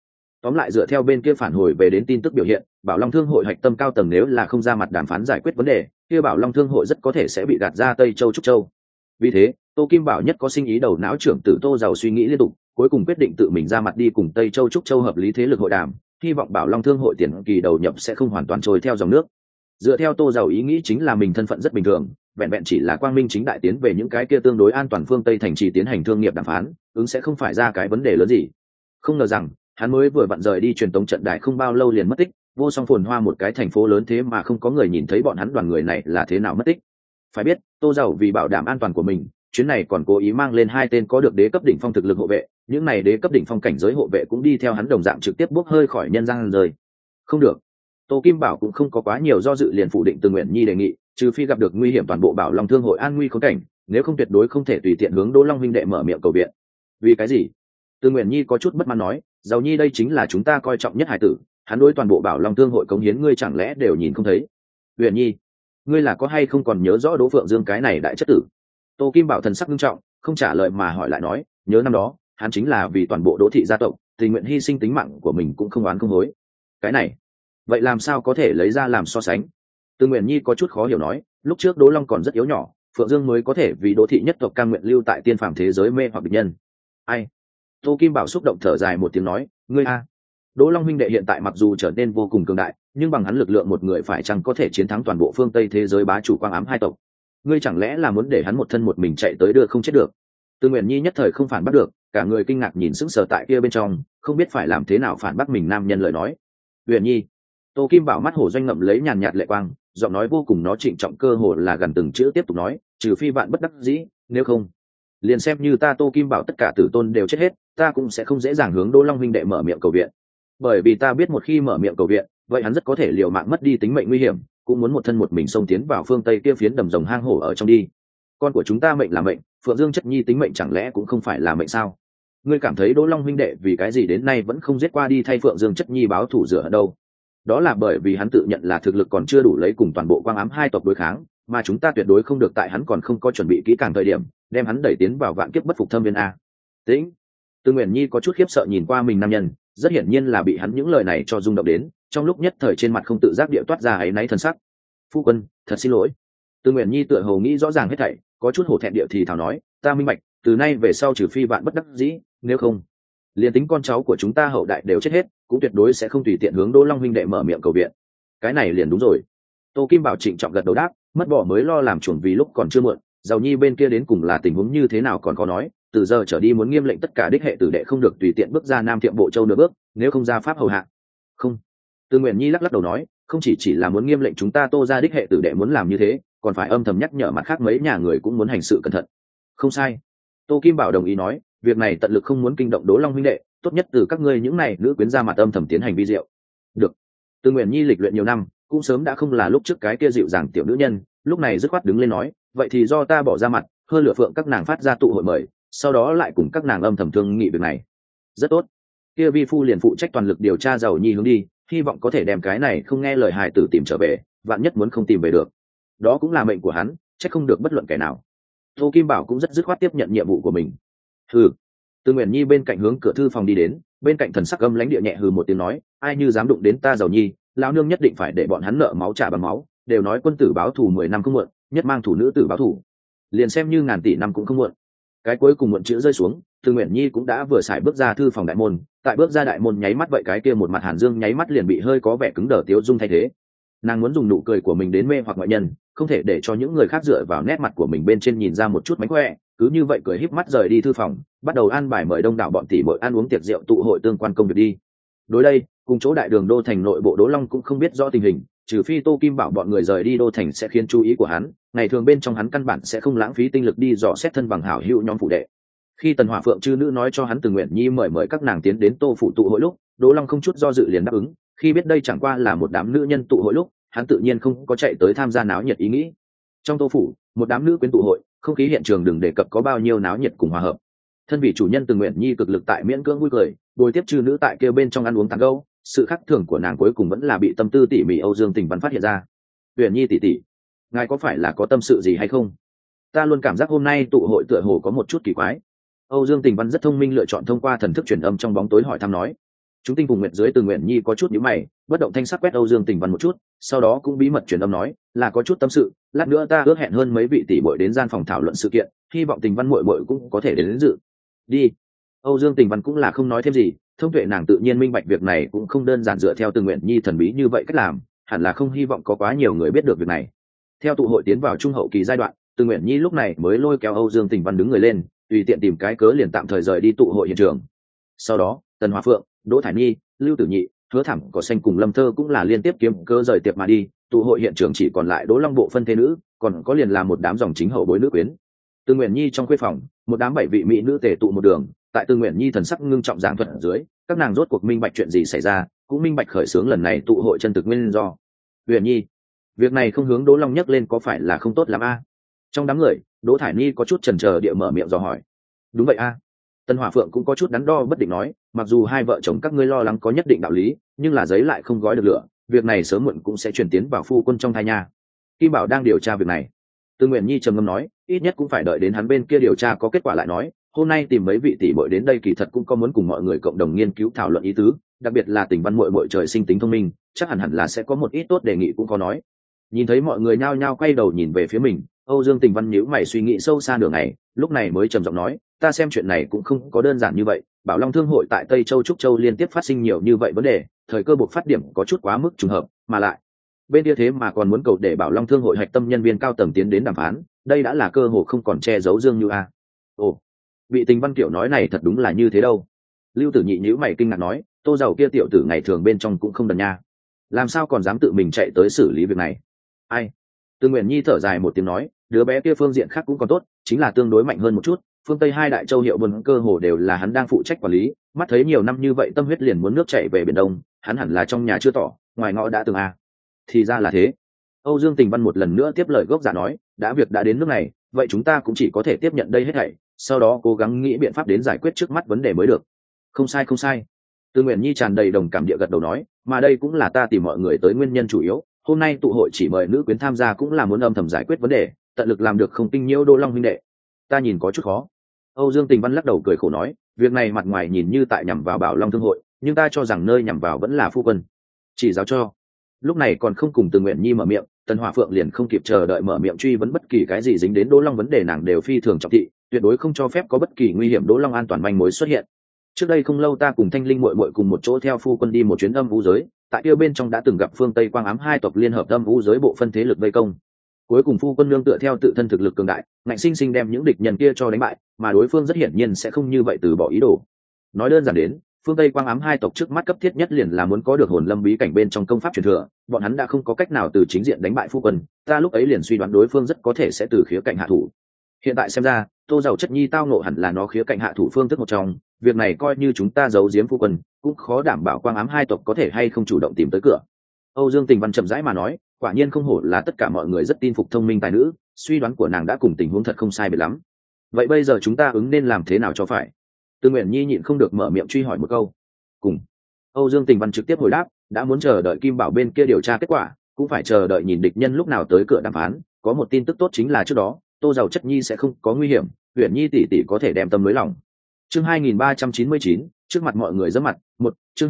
Tóm lại dựa theo bên kia phản hồi về đến tin tức biểu hiện, Bảo Long Thương hội hạch tâm cao tầng nếu là không ra mặt đàm phán giải quyết vấn đề, kia Bảo Long Thương hội rất có thể sẽ bị gạt ra Tây Châu Trúc Châu. Vì thế, Tô Kim Bảo nhất có sinh ý đầu não trưởng tử Tô Giàu suy nghĩ liên tục, cuối cùng quyết định tự mình ra mặt đi cùng Tây Châu Trúc Châu hợp lý thế lực hội đàm, hy vọng Bảo Long Thương hội tiền kỳ đầu nhập sẽ không hoàn toàn trôi theo dòng nước. Dựa theo Tô Giàu ý nghĩ chính là mình thân phận rất bình thường, vẹn vẹn chỉ là quang minh chính đại tiến về những cái kia tương đối an toàn phương Tây thành trì tiến hành thương nghiệp đàm phán, ứng sẽ không phải ra cái vấn đề lớn gì. Không ngờ rằng, hắn mới vừa vặn rời đi truyền tống trận đài không bao lâu liền mất tích, vô song phồn hoa một cái thành phố lớn thế mà không có người nhìn thấy bọn hắn đoàn người này là thế nào mất tích. Phải biết, Tô Giàu vì bảo đảm an toàn của mình, chuyến này còn cố ý mang lên 2 tên có được đế cấp đỉnh phong thực lực hộ vệ, những này đế cấp đỉnh phong cảnh giới hộ vệ cũng đi theo hắn đồng dạng trực tiếp bốc hơi khỏi nhân gian rời. Không được. Tô Kim Bảo cũng không có quá nhiều do dự liền phủ định Từ Nguyện Nhi đề nghị, trừ phi gặp được nguy hiểm toàn bộ Bảo Long Thương hội an nguy khốn cảnh, nếu không tuyệt đối không thể tùy tiện hướng Đỗ Long huynh đệ mở miệng cầu viện. Vì cái gì? Từ Nguyện Nhi có chút bất mãn nói, Giàu Nhi đây chính là chúng ta coi trọng nhất hải tử, hắn đối toàn bộ Bảo Long Thương hội cống hiến ngươi chẳng lẽ đều nhìn không thấy? Nguyện Nhi, ngươi là có hay không còn nhớ rõ Đỗ Phượng Dương cái này đại chất tử? Tô Kim Bảo thần sắc nghiêm trọng, không trả lời mà hỏi lại nói, nhớ năm đó, hắn chính là vì toàn bộ Đỗ thị gia tộc, tình nguyện hy sinh tính mạng của mình cũng không oán không hối. Cái này, vậy làm sao có thể lấy ra làm so sánh? Từ Nguyện Nhi có chút khó hiểu nói, lúc trước Đỗ Long còn rất yếu nhỏ, Phượng Dương mới có thể vì Đỗ thị nhất tộc cam nguyện lưu tại tiên phàm thế giới mê hoặc địch nhân. Ai? Tô Kim Bảo xúc động thở dài một tiếng nói, ngươi a. Đỗ Long huynh đệ hiện tại mặc dù trở nên vô cùng cường đại, nhưng bằng hắn lực lượng một người phải chăng có thể chiến thắng toàn bộ phương Tây thế giới bá chủ quang ám hai tộc? Ngươi chẳng lẽ là muốn để hắn một thân một mình chạy tới đưa không chết được? Từ Nguyện Nhi nhất thời không phản bắt được, cả người kinh ngạc nhìn sững sờ tại kia bên trong, không biết phải làm thế nào phản bác mình nam nhân lời nói. Nguyện Nhi. Tô Kim Bảo mắt hổ doanh ngậm lấy nhàn nhạt lệ quang, giọng nói vô cùng nó trịnh trọng cơ hồ là gần từng chữ tiếp tục nói, trừ phi vạn bất đắc dĩ, nếu không, liền xem như ta Tô Kim Bảo tất cả tử tôn đều chết hết, ta cũng sẽ không dễ dàng hướng Đỗ Long huynh đệ mở miệng cầu viện. Bởi vì ta biết một khi mở miệng cầu viện, vậy hắn rất có thể liều mạng mất đi tính mệnh nguy hiểm, cũng muốn một thân một mình xông tiến vào phương Tây kia phiến đầm rồng hang hổ ở trong đi. Con của chúng ta mệnh là mệnh, Phượng Dương chất nhi tính mệnh chẳng lẽ cũng không phải là mệnh sao? Ngươi cảm thấy Đỗ Long huynh đệ vì cái gì đến nay vẫn không giết qua đi thay Phượng Dương chất nhi báo thù rửa hận đâu? Đó là bởi vì hắn tự nhận là thực lực còn chưa đủ lấy cùng toàn bộ quang ám hai tộc đối kháng, mà chúng ta tuyệt đối không được tại hắn còn không có chuẩn bị kỹ càng thời điểm đem hắn đẩy tiến vào vạn kiếp bất phục thâm viên a. Tĩnh. Từ Nguyện Nhi có chút khiếp sợ nhìn qua mình nam nhân, rất hiển nhiên là bị hắn những lời này cho rung động đến, trong lúc nhất thời trên mặt không tự giác địa toát ra áy náy thần sắc. Phu quân, thật xin lỗi. Từ Nguyện Nhi tựa hồ nghĩ rõ ràng hết thảy, có chút hổ thẹn địa thì thào nói, ta minh bạch, từ nay về sau trừ phi vạn bất đắc dĩ, nếu không, liền tính con cháu của chúng ta hậu đại đều chết hết, cũng tuyệt đối sẽ không tùy tiện hướng Đỗ Long huynh đệ mở miệng cầu viện. Cái này liền đúng rồi. Tô Kim Bảo trịnh trọng gật đầu đáp, mất bỏ mới lo làm chuồn vì lúc còn chưa muộn, Giàu Nhi bên kia đến cùng là tình huống như thế nào còn có nói, từ giờ trở đi muốn nghiêm lệnh tất cả đích hệ tử đệ không được tùy tiện bước ra Nam Thiệm Bộ Châu nửa bước, nếu không ra pháp hầu hạ. Không. Từ Nguyện Nhi lắc lắc đầu nói, không chỉ là muốn nghiêm lệnh chúng ta Tô ra đích hệ tử đệ muốn làm như thế, còn phải âm thầm nhắc nhở mặt khác mấy nhà người cũng muốn hành sự cẩn thận. Không sai. Tô Kim Bảo đồng ý nói, việc này tận lực không muốn kinh động Đỗ Long huynh đệ, tốt nhất từ các ngươi những này nữ quyến ra mặt âm thầm tiến hành vi diệu. Được. Từ Nguyện Nhi lịch luyện nhiều năm, cũng sớm đã không là lúc trước cái kia dịu dàng tiểu nữ nhân, lúc này dứt khoát đứng lên nói, vậy thì do ta bỏ ra mặt, hơn lửa phượng các nàng phát ra tụ hội mời, sau đó lại cùng các nàng âm thầm thương nghị việc này. Rất tốt. Kia vi phu liền phụ trách toàn lực điều tra Giàu Nhi hướng đi, hy vọng có thể đem cái này không nghe lời hài tử tìm trở về, vạn nhất muốn không tìm về được, đó cũng là mệnh của hắn, trách không được bất luận kẻ nào. Tô Kim Bảo cũng rất dứt khoát tiếp nhận nhiệm vụ của mình. Hừ. Từ Nguyện Nhi bên cạnh hướng cửa thư phòng đi đến, bên cạnh thần sắc âm lãnh địa nhẹ hừ một tiếng nói, ai như dám đụng đến ta Giàu Nhi, lão nương nhất định phải để bọn hắn nợ máu trả bằng máu, đều nói quân tử báo thù 10 năm không muộn, nhất mang thủ nữ tử báo thù, liền xem như ngàn tỷ năm cũng không muộn. Cái cuối cùng muộn chữ rơi xuống, Từ Nguyện Nhi cũng đã vừa xài bước ra thư phòng đại môn, tại bước ra đại môn nháy mắt vậy cái kia một mặt Hàn Dương nháy mắt liền bị hơi có vẻ cứng đờ tiếu dung thay thế. Nàng muốn dùng nụ cười của mình đến mê hoặc ngoại nhân, không thể để cho những người khác dựa vào nét mặt của mình bên trên nhìn ra một chút mánh khỏe, cứ như vậy cười híp mắt rời đi thư phòng, bắt đầu an bài mời đông đảo bọn tỷ muội ăn uống tiệc rượu tụ hội tương quan công việc đi. Đối đây, cùng chỗ đại đường đô thành nội bộ Đỗ Long cũng không biết rõ tình hình, trừ phi Tô Kim Bảo bọn người rời đi đô thành sẽ khiến chú ý của hắn, ngày thường bên trong hắn căn bản sẽ không lãng phí tinh lực đi dò xét thân bằng hảo hữu nhóm phụ đệ. Khi Tần Hỏa Phượng chư nữ nói cho hắn Từ Nguyện Nhi mời các nàng tiến đến Tô phủ tụ hội lúc, Đỗ Long không chút do dự liền đáp ứng, khi biết đây chẳng qua là một đám nữ nhân tụ hội lúc, hắn tự nhiên không có chạy tới tham gia náo nhiệt ý nghĩ. Trong Tô phủ, một đám nữ quyến tụ hội, không khí hiện trường đừng đề cập có bao nhiêu náo nhiệt cùng hòa hợp. Thân vị chủ nhân Từ Nguyện Nhi cực lực tại miễn cưỡng vui cười, bồi tiếp chư nữ tại kêu bên trong ăn uống tán gẫu, sự khác thường của nàng cuối cùng vẫn là bị tâm tư tỉ mỉ Âu Dương Tình Văn phát hiện ra. Nguyện Nhi tỷ tỷ, ngài có phải là có tâm sự gì hay không? Ta luôn cảm giác hôm nay tụ hội tựa hồ có một chút kỳ quái. Âu Dương Tình Văn rất thông minh lựa chọn thông qua thần thức truyền âm trong bóng tối hỏi thăm nói. chúng tinh vùng nguyệt dưới Từ Nguyện Nhi có chút nhíu mày, bất động thanh sắc quét Âu Dương Tình Văn một chút, sau đó cũng bí mật truyền âm nói, là có chút tâm sự, lát nữa ta ước hẹn hơn mấy vị tỷ muội đến gian phòng thảo luận sự kiện, hy vọng Tình Văn muội muội cũng có thể đến dự. Đi. Âu Dương Tình Văn cũng là không nói thêm gì, thông tuệ nàng tự nhiên minh bạch việc này cũng không đơn giản dựa theo Từ Nguyện Nhi thần bí như vậy cách làm, hẳn là không hy vọng có quá nhiều người biết được việc này. Theo tụ hội tiến vào trung hậu kỳ giai đoạn, Từ Nguyện Nhi lúc này mới lôi kéo Âu Dương Tình Văn đứng người lên, tùy tiện tìm cái cớ liền tạm thời rời đi tụ hội hiện trường. Sau đó, Tần Hòa Phượng, Đỗ Thải Nhi, Lưu Tử Nhị, Hứa Thảm Cỏ Xanh cùng Lâm Thơ cũng là liên tiếp kiếm cơ rời tiệc mà đi, tụ hội hiện trường chỉ còn lại Đỗ Long Bộ phân thế nữ, còn có liền là một đám dòng chính hậu bối nữ quyến. Từ Nguyện Nhi trong khuê phòng, một đám 7 vị mỹ nữ tề tụ một đường, tại Từ Nguyện Nhi thần sắc ngưng trọng giảng thuật ở dưới, các nàng rốt cuộc minh bạch chuyện gì xảy ra, cũng minh bạch khởi xướng lần này tụ hội chân thực nguyên do. Nguyện Nhi, việc này không hướng Đỗ Long nhắc lên có phải là không tốt lắm a? Trong đám người, Đỗ Thải Nhi có chút chần chờ địa mở miệng dò hỏi. Đúng vậy a. Tân Hỏa Phượng cũng có chút đắn đo bất định nói, mặc dù hai vợ chồng các ngươi lo lắng có nhất định đạo lý, nhưng là giấy lại không gói được lửa, việc này sớm muộn cũng sẽ chuyển tiến vào phu quân trong thai nha. Kim Bảo đang điều tra việc này. Từ Nguyện Nhi trầm ngâm nói, ít nhất cũng phải đợi đến hắn bên kia điều tra có kết quả lại nói, hôm nay tìm mấy vị tỷ muội đến đây kỳ thật cũng có muốn cùng mọi người cộng đồng nghiên cứu thảo luận ý tứ, đặc biệt là Tình Văn muội muội trời sinh tính thông minh, chắc hẳn là sẽ có một ít tốt đề nghị cũng có nói. Nhìn thấy mọi người nhao nhao quay đầu nhìn về phía mình, Âu Dương Tình Văn nhíu mày suy nghĩ sâu xa nửa ngày, lúc này mới trầm giọng nói, ta xem chuyện này cũng không có đơn giản như vậy, Bảo Long Thương hội tại Tây Châu Trúc Châu liên tiếp phát sinh nhiều như vậy vấn đề, thời cơ buộc phát điểm có chút quá mức trùng hợp, mà lại bên kia thế mà còn muốn cầu để Bảo Long Thương hội hạch tâm nhân viên cao tầng tiến đến đàm phán, đây đã là cơ hội không còn che giấu Dương Như a. Ồ, vị Tình Văn kiểu nói này thật đúng là như thế đâu. Lưu Tử Nhị nhíu mày kinh ngạc nói, Tô giàu kia tiểu tử ngày thường bên trong cũng không đần nha, làm sao còn dám tự mình chạy tới xử lý việc này. Ai? Từ Nguyện Nhi thở dài một tiếng nói, đứa bé kia phương diện khác cũng còn tốt, chính là tương đối mạnh hơn một chút, phương Tây hai đại châu hiệu buôn cơ hồ đều là hắn đang phụ trách quản lý, mắt thấy nhiều năm như vậy tâm huyết liền muốn nước chảy về biển Đông, hắn hẳn là trong nhà chưa tỏ, ngoài ngõ đã từng a. Thì ra là thế. Âu Dương Tình Văn một lần nữa tiếp lời gốc giả nói, đã việc đã đến nước này, vậy chúng ta cũng chỉ có thể tiếp nhận đây hết thảy, sau đó cố gắng nghĩ biện pháp đến giải quyết trước mắt vấn đề mới được. Không sai không sai. Từ Nguyện Nhi tràn đầy đồng cảm địa gật đầu nói, mà đây cũng là ta tìm mọi người tới nguyên nhân chủ yếu, hôm nay tụ hội chỉ mời nữ quyến tham gia cũng là muốn âm thầm giải quyết vấn đề, tận lực làm được không kinh nhiễu Đỗ Long huynh đệ. Ta nhìn có chút khó. Âu Dương Tình Văn lắc đầu cười khổ nói, việc này mặt ngoài nhìn như tại nhằm vào Bảo Long Thương hội, nhưng ta cho rằng nơi nhằm vào vẫn là phu quân. Chỉ giáo cho. Lúc này còn không cùng Từ Nguyện Nhi mở miệng, Tần Hỏa Phượng liền không kịp chờ đợi mở miệng truy vấn bất kỳ cái gì dính đến Đỗ Long vấn đề, nàng đều phi thường trọng thị, tuyệt đối không cho phép có bất kỳ nguy hiểm Đỗ Long an toàn manh mối xuất hiện. Trước đây không lâu ta cùng Thanh Linh muội muội cùng một chỗ theo phu quân đi một chuyến âm vũ giới, tại kia bên trong đã từng gặp phương Tây Quang Ám hai tộc liên hợp âm vũ giới bộ phân thế lực vây công. Cuối cùng phu quân nương tựa theo tự thân thực lực cường đại, ngạnh sinh sinh đem những địch nhân kia cho đánh bại, mà đối phương rất hiển nhiên sẽ không như vậy từ bỏ ý đồ. Nói đơn giản đến, phương Tây Quang Ám hai tộc trước mắt cấp thiết nhất liền là muốn có được hồn lâm bí cảnh bên trong công pháp truyền thừa, bọn hắn đã không có cách nào từ chính diện đánh bại phu quân, ta lúc ấy liền suy đoán đối phương rất có thể sẽ từ khía cạnh hạ thủ. Hiện tại xem ra, Tô giàu chất nhi tao nộ hẳn là nó khía cạnh hạ thủ phương thức một trong, việc này coi như chúng ta giấu giếm phu quân, cũng khó đảm bảo Quang Ám hai tộc có thể hay không chủ động tìm tới cửa. Âu Dương Tình Văn chậm rãi mà nói, quả nhiên không hổ là tất cả mọi người rất tin phục thông minh tài nữ, suy đoán của nàng đã cùng tình huống thật không sai biệt lắm. Vậy bây giờ chúng ta ứng nên làm thế nào cho phải? Từ Nguyện Nhi nhịn không được mở miệng truy hỏi một câu. Cùng Âu Dương Tình Văn trực tiếp hồi đáp, đã muốn chờ đợi Kim Bảo bên kia điều tra kết quả, cũng phải chờ đợi nhìn địch nhân lúc nào tới cửa đàm phán. Có một tin tức tốt chính là trước đó, Tô giàu chất nhi sẽ không có nguy hiểm, Uyển Nhi tỷ tỷ có thể đem tâm lưới lòng. Chương 2399, trước mặt mọi người giẫm mặt, một chương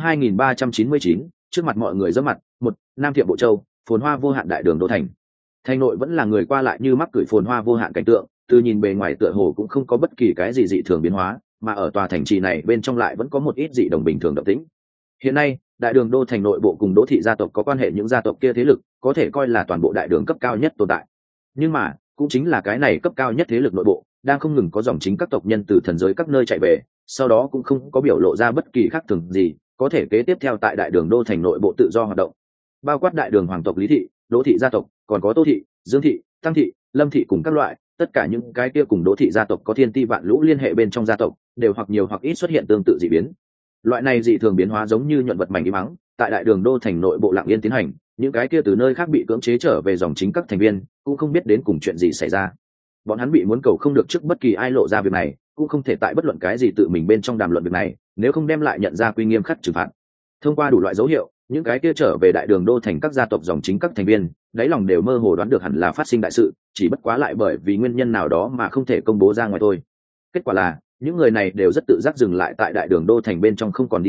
2399, trước mặt mọi người giẫm mặt, một Nam Thiệm Bộ Châu, phồn hoa vô hạn đại đường đô thành. Thành nội vẫn là người qua lại như mắc cửi phồn hoa vô hạn cảnh tượng, từ nhìn bề ngoài tựa hồ cũng không có bất kỳ cái gì dị thường biến hóa, mà ở tòa thành trì này bên trong lại vẫn có một ít dị đồng bình thường động tĩnh. Hiện nay, đại đường đô thành nội bộ cùng đô thị gia tộc có quan hệ những gia tộc kia thế lực, có thể coi là toàn bộ đại đường cấp cao nhất tồn tại. Nhưng mà, cũng chính là cái này cấp cao nhất thế lực nội bộ, đang không ngừng có dòng chính các tộc nhân từ thần giới các nơi chạy về, sau đó cũng không có biểu lộ ra bất kỳ khác thường gì, có thể kế tiếp theo tại đại đường đô thành nội bộ tự do hoạt động. Bao quát đại đường hoàng tộc Lý thị, Đỗ thị gia tộc, còn có Tô thị, Dương thị, Tăng thị, Lâm thị cùng các loại, tất cả những cái kia cùng Đỗ thị gia tộc có thiên ti vạn lũ liên hệ bên trong gia tộc, đều hoặc nhiều hoặc ít xuất hiện tương tự dị biến. Loại này dị thường biến hóa giống như nhuận vật mảnh im mắng, tại đại đường đô thành nội bộ lặng yên tiến hành, những cái kia từ nơi khác bị cưỡng chế trở về dòng chính các thành viên, cũng không biết đến cùng chuyện gì xảy ra. Bọn hắn bị muốn cầu không được trước bất kỳ ai lộ ra việc này, cũng không thể tại bất luận cái gì tự mình bên trong đàm luận việc này, nếu không đem lại nhận ra quy nghiêm khắc trừng phạt. Thông qua đủ loại dấu hiệu, những cái kia trở về đại đường đô thành các gia tộc dòng chính các thành viên, đáy lòng đều mơ hồ đoán được hẳn là phát sinh đại sự, chỉ bất quá lại bởi vì nguyên nhân nào đó mà không thể công bố ra ngoài thôi. Kết quả là, những người này đều rất tự giác dừng lại tại đại đường đô thành bên trong không còn đi xa,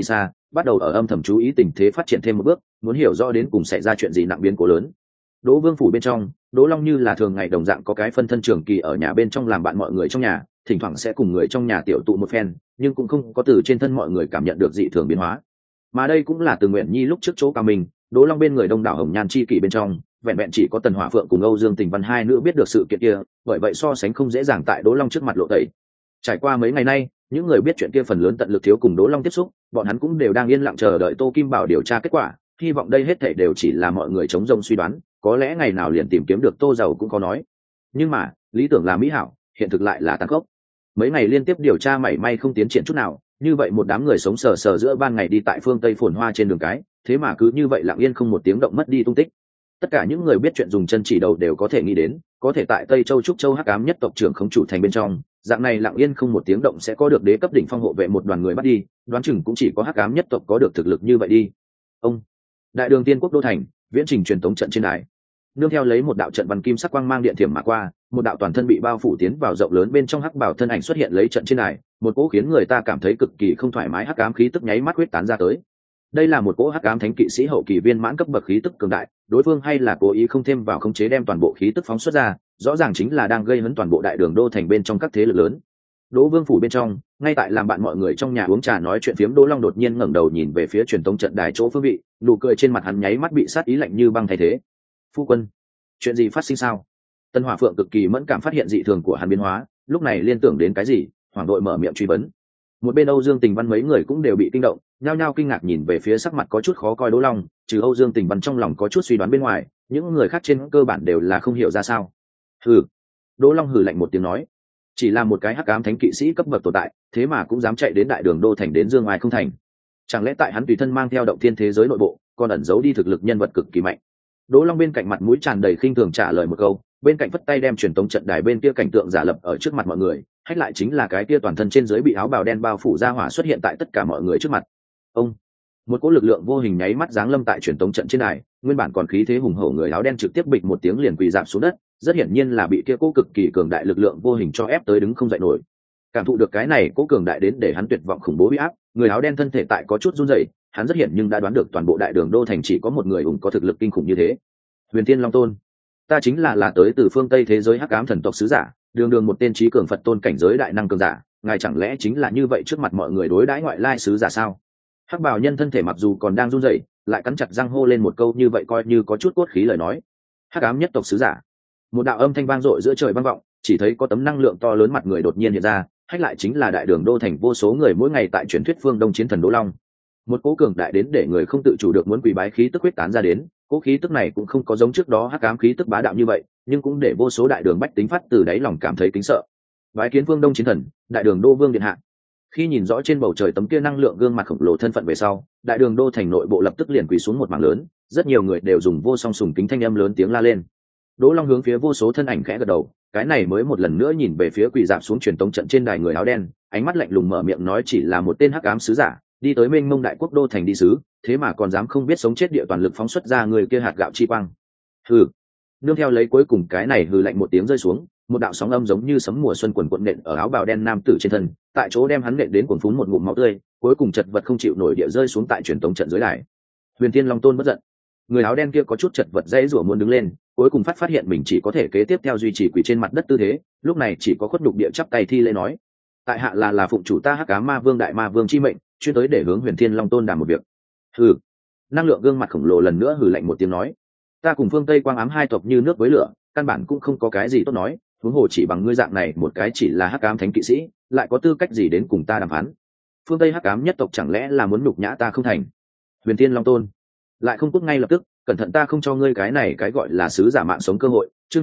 bắt đầu ở âm thầm chú ý tình thế phát triển thêm một bước, muốn hiểu rõ đến cùng xảy ra chuyện gì nặng biến cố lớn. Đỗ Vương phủ bên trong, Đỗ Long như là thường ngày đồng dạng có cái phân thân trường kỳ ở nhà bên trong làm bạn mọi người trong nhà, thỉnh thoảng sẽ cùng người trong nhà tiểu tụ một phen, nhưng cũng không có từ trên thân mọi người cảm nhận được dị thường biến hóa. Mà đây cũng là Từ Nguyện Nhi lúc trước chỗ cao mình, Đỗ Long bên người đông đảo hồng nhan chi kỷ bên trong, vẹn vẹn chỉ có Tần Hỏa Phượng cùng Âu Dương Tình Văn hai nữ biết được sự kiện kia, bởi vậy so sánh không dễ dàng tại Đỗ Long trước mặt lộ tẩy. Trải qua mấy ngày nay, những người biết chuyện kia phần lớn tận lực thiếu cùng Đỗ Long tiếp xúc, bọn hắn cũng đều đang yên lặng chờ đợi Tô Kim Bảo điều tra kết quả, hy vọng đây hết thảy đều chỉ là mọi người chống rông suy đoán, có lẽ ngày nào liền tìm kiếm được Tô Giàu cũng có nói. Nhưng mà, lý tưởng là mỹ hảo, hiện thực lại là tàn khốc. Mấy ngày liên tiếp điều tra mảy may không tiến triển chút nào, như vậy một đám người sống sờ sờ giữa ban ngày đi tại phương Tây phồn hoa trên đường cái, thế mà cứ như vậy lặng yên không một tiếng động mất đi tung tích. Tất cả những người biết chuyện dùng chân chỉ đầu đều có thể nghĩ đến, có thể tại Tây Châu Trúc Châu Hắc Ám nhất tộc trưởng không chủ thành bên trong, dạng này lặng yên không một tiếng động sẽ có được đế cấp đỉnh phong hộ vệ một đoàn người bắt đi, đoán chừng cũng chỉ có Hắc Ám nhất tộc có được thực lực như vậy đi. Ông Đại Đường Tiên Quốc đô thành, viễn trình truyền tống trận trên đài. Nương theo lấy một đạo trận văn kim sắc quang mang điện thiểm mà qua, một đạo toàn thân bị bao phủ tiến vào rộng lớn bên trong hắc bảo thân ảnh xuất hiện lấy trận trên đài, một cỗ khiến người ta cảm thấy cực kỳ không thoải mái hắc ám khí tức nháy mắt huyết tán ra tới. Đây là một cỗ hắc ám thánh kỵ sĩ hậu kỳ viên mãn cấp bậc khí tức cường đại, đối phương hay là cố ý không thêm vào khống chế đem toàn bộ khí tức phóng xuất ra, rõ ràng chính là đang gây hấn toàn bộ Đại Đường đô thành bên trong các thế lực lớn. Đỗ Vương phủ bên trong, ngay tại làm bạn mọi người trong nhà uống trà nói chuyện phiếm, Đỗ Long đột nhiên ngẩng đầu nhìn về phía truyền tống trận đài chỗ phương vị, nụ cười trên mặt hắn nháy mắt bị sát ý lạnh như băng thay thế. Phu quân, chuyện gì phát sinh sao? Tân Hỏa Phượng cực kỳ mẫn cảm phát hiện dị thường của hắn biến hóa, lúc này liên tưởng đến cái gì, hoảng đội mở miệng truy vấn. Một bên Âu Dương Tình Văn mấy người cũng đều bị kinh động, nhao nhao kinh ngạc nhìn về phía sắc mặt có chút khó coi Đỗ Long, trừ Âu Dương Tình Văn trong lòng có chút suy đoán bên ngoài, những người khác trên cơ bản đều là không hiểu ra sao. Hừ. Đỗ Long hừ lạnh một tiếng nói, chỉ là một cái hắc ám thánh kỵ sĩ cấp bậc tồn tại, thế mà cũng dám chạy đến Đại Đường đô thành đến Dương Ai không thành. Chẳng lẽ tại hắn tùy thân mang theo động thiên thế giới nội bộ, còn ẩn giấu đi thực lực nhân vật cực kỳ mạnh? Đỗ Long bên cạnh mặt mũi tràn đầy khinh thường trả lời một câu, bên cạnh phất tay đem truyền tống trận đài bên kia cảnh tượng giả lập ở trước mặt mọi người, hách lại chính là cái kia toàn thân trên dưới bị áo bào đen bao phủ ra hỏa xuất hiện tại tất cả mọi người trước mặt. Ông Một cỗ lực lượng vô hình nháy mắt giáng lâm tại truyền tống trận trên đài, nguyên bản còn khí thế hùng hổ người áo đen trực tiếp bịch một tiếng liền quỳ rạp xuống đất, rất hiển nhiên là bị kia cỗ cực kỳ cường đại lực lượng vô hình cho ép tới đứng không dậy nổi. Cảm thụ được cái này cỗ cường đại đến để hắn tuyệt vọng khủng bố bị áp, người áo đen thân thể tại có chút run rẩy, hắn rất hiển nhưng đã đoán được toàn bộ Đại Đường đô thành chỉ có một người có thực lực kinh khủng như thế. Huyền Thiên Long Tôn, ta chính là tới từ phương Tây thế giới hắc ám thần tộc sứ giả, đường đường một tên trí cường Phật tôn cảnh giới đại năng cường giả, ngài chẳng lẽ chính là như vậy trước mặt mọi người đối đãi ngoại lai sứ giả sao? Hắc bào nhân thân thể mặc dù còn đang run rẩy, lại cắn chặt răng hô lên một câu như vậy coi như có chút cốt khí lời nói. Hắc ám nhất tộc sứ giả. Một đạo âm thanh vang dội giữa trời vang vọng, chỉ thấy có tấm năng lượng to lớn mặt người đột nhiên hiện ra, hách lại chính là Đại Đường đô thành vô số người mỗi ngày tại truyền thuyết phương Đông chiến thần Đỗ Long. Một cỗ cường đại đến để người không tự chủ được muốn quỳ bái khí tức huyết tán ra đến, cỗ khí tức này cũng không có giống trước đó hắc ám khí tức bá đạo như vậy, nhưng cũng để vô số Đại Đường bách tính phát từ đáy lòng cảm thấy kính sợ. Bái kiến phương Đông chiến thần, Đại Đường đô vương điện hạ. Khi nhìn rõ trên bầu trời tấm kia năng lượng gương mặt khổng lồ thân phận về sau, Đại Đường đô thành nội bộ lập tức liền quỳ xuống một mảng lớn, rất nhiều người đều dùng vô song sùng kính thanh âm lớn tiếng la lên. Đỗ Long hướng phía vô số thân ảnh khẽ gật đầu, cái này mới một lần nữa nhìn về phía quỳ rạp xuống truyền tống trận trên đài người áo đen, ánh mắt lạnh lùng mở miệng nói chỉ là một tên hắc ám sứ giả, đi tới mênh mông đại quốc đô thành đi sứ, thế mà còn dám không biết sống chết địa toàn lực phóng xuất ra người kia hạt gạo chi quang. Hừ. Nương theo lấy cuối cùng cái này hừ lạnh một tiếng rơi xuống, một đạo sóng âm giống như sấm mùa xuân quần quận nện ở áo bào đen nam tử trên thân, tại chỗ đem hắn nện đến cuồng phún một ngụm máu tươi, cuối cùng chật vật không chịu nổi địa rơi xuống tại truyền tống trận dưới đài. Huyền Thiên Long Tôn bất giận, người áo đen kia có chút chật vật dãy rủa muốn đứng lên, cuối cùng phát hiện mình chỉ có thể kế tiếp theo duy trì quỳ trên mặt đất tư thế, lúc này chỉ có khuất nhục địa chắp tay thi lễ nói: tại hạ là phụng chủ ta hắc ám ma vương đại ma vương chi mệnh, chuyên tới để hướng Huyền Thiên Long Tôn đàm một việc. Hừ. Năng lượng gương mặt khổng lồ lần nữa hừ lạnh một tiếng nói: ta cùng phương Tây Quang Ám hai tộc như nước với lửa, căn bản cũng không có cái gì tốt nói, huống hồ chỉ bằng ngươi dạng này một cái chỉ là hắc ám thánh kỵ sĩ, lại có tư cách gì đến cùng ta đàm phán? Phương Tây hắc ám nhất tộc chẳng lẽ là muốn nhục nhã ta không thành? Huyền Thiên Long Tôn lại không cút ngay lập tức, cẩn thận ta không cho ngươi cái này cái gọi là sứ giả mạng sống cơ hội. Chương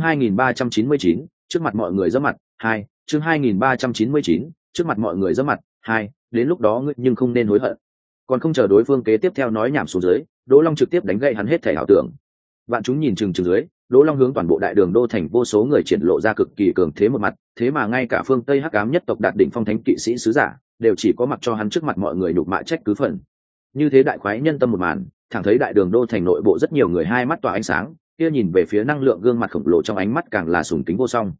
2399, trước mặt mọi người giẫm mặt 2, chương 2399, trước mặt mọi người giẫm mặt 2, đến lúc đó ngươi nhưng không nên hối hận. Còn không chờ đối phương kế tiếp theo nói nhảm xuống dưới, Đỗ Long trực tiếp đánh gậy hắn hết thể ảo tưởng. Vạn chúng nhìn chừng chừng dưới, Đỗ Long hướng toàn bộ Đại Đường đô thành vô số người triển lộ ra cực kỳ cường thế một mặt, thế mà ngay cả phương Tây hắc ám nhất tộc đạt đỉnh phong thánh kỵ sĩ sứ giả, đều chỉ có mặc cho hắn trước mặt mọi người nhục mạ trách cứ phần. Như thế đại khoái nhân tâm một màn, thẳng thấy Đại Đường đô thành nội bộ rất nhiều người hai mắt tỏa ánh sáng, kia nhìn về phía năng lượng gương mặt khổng lồ trong ánh mắt càng là sùng kính vô song.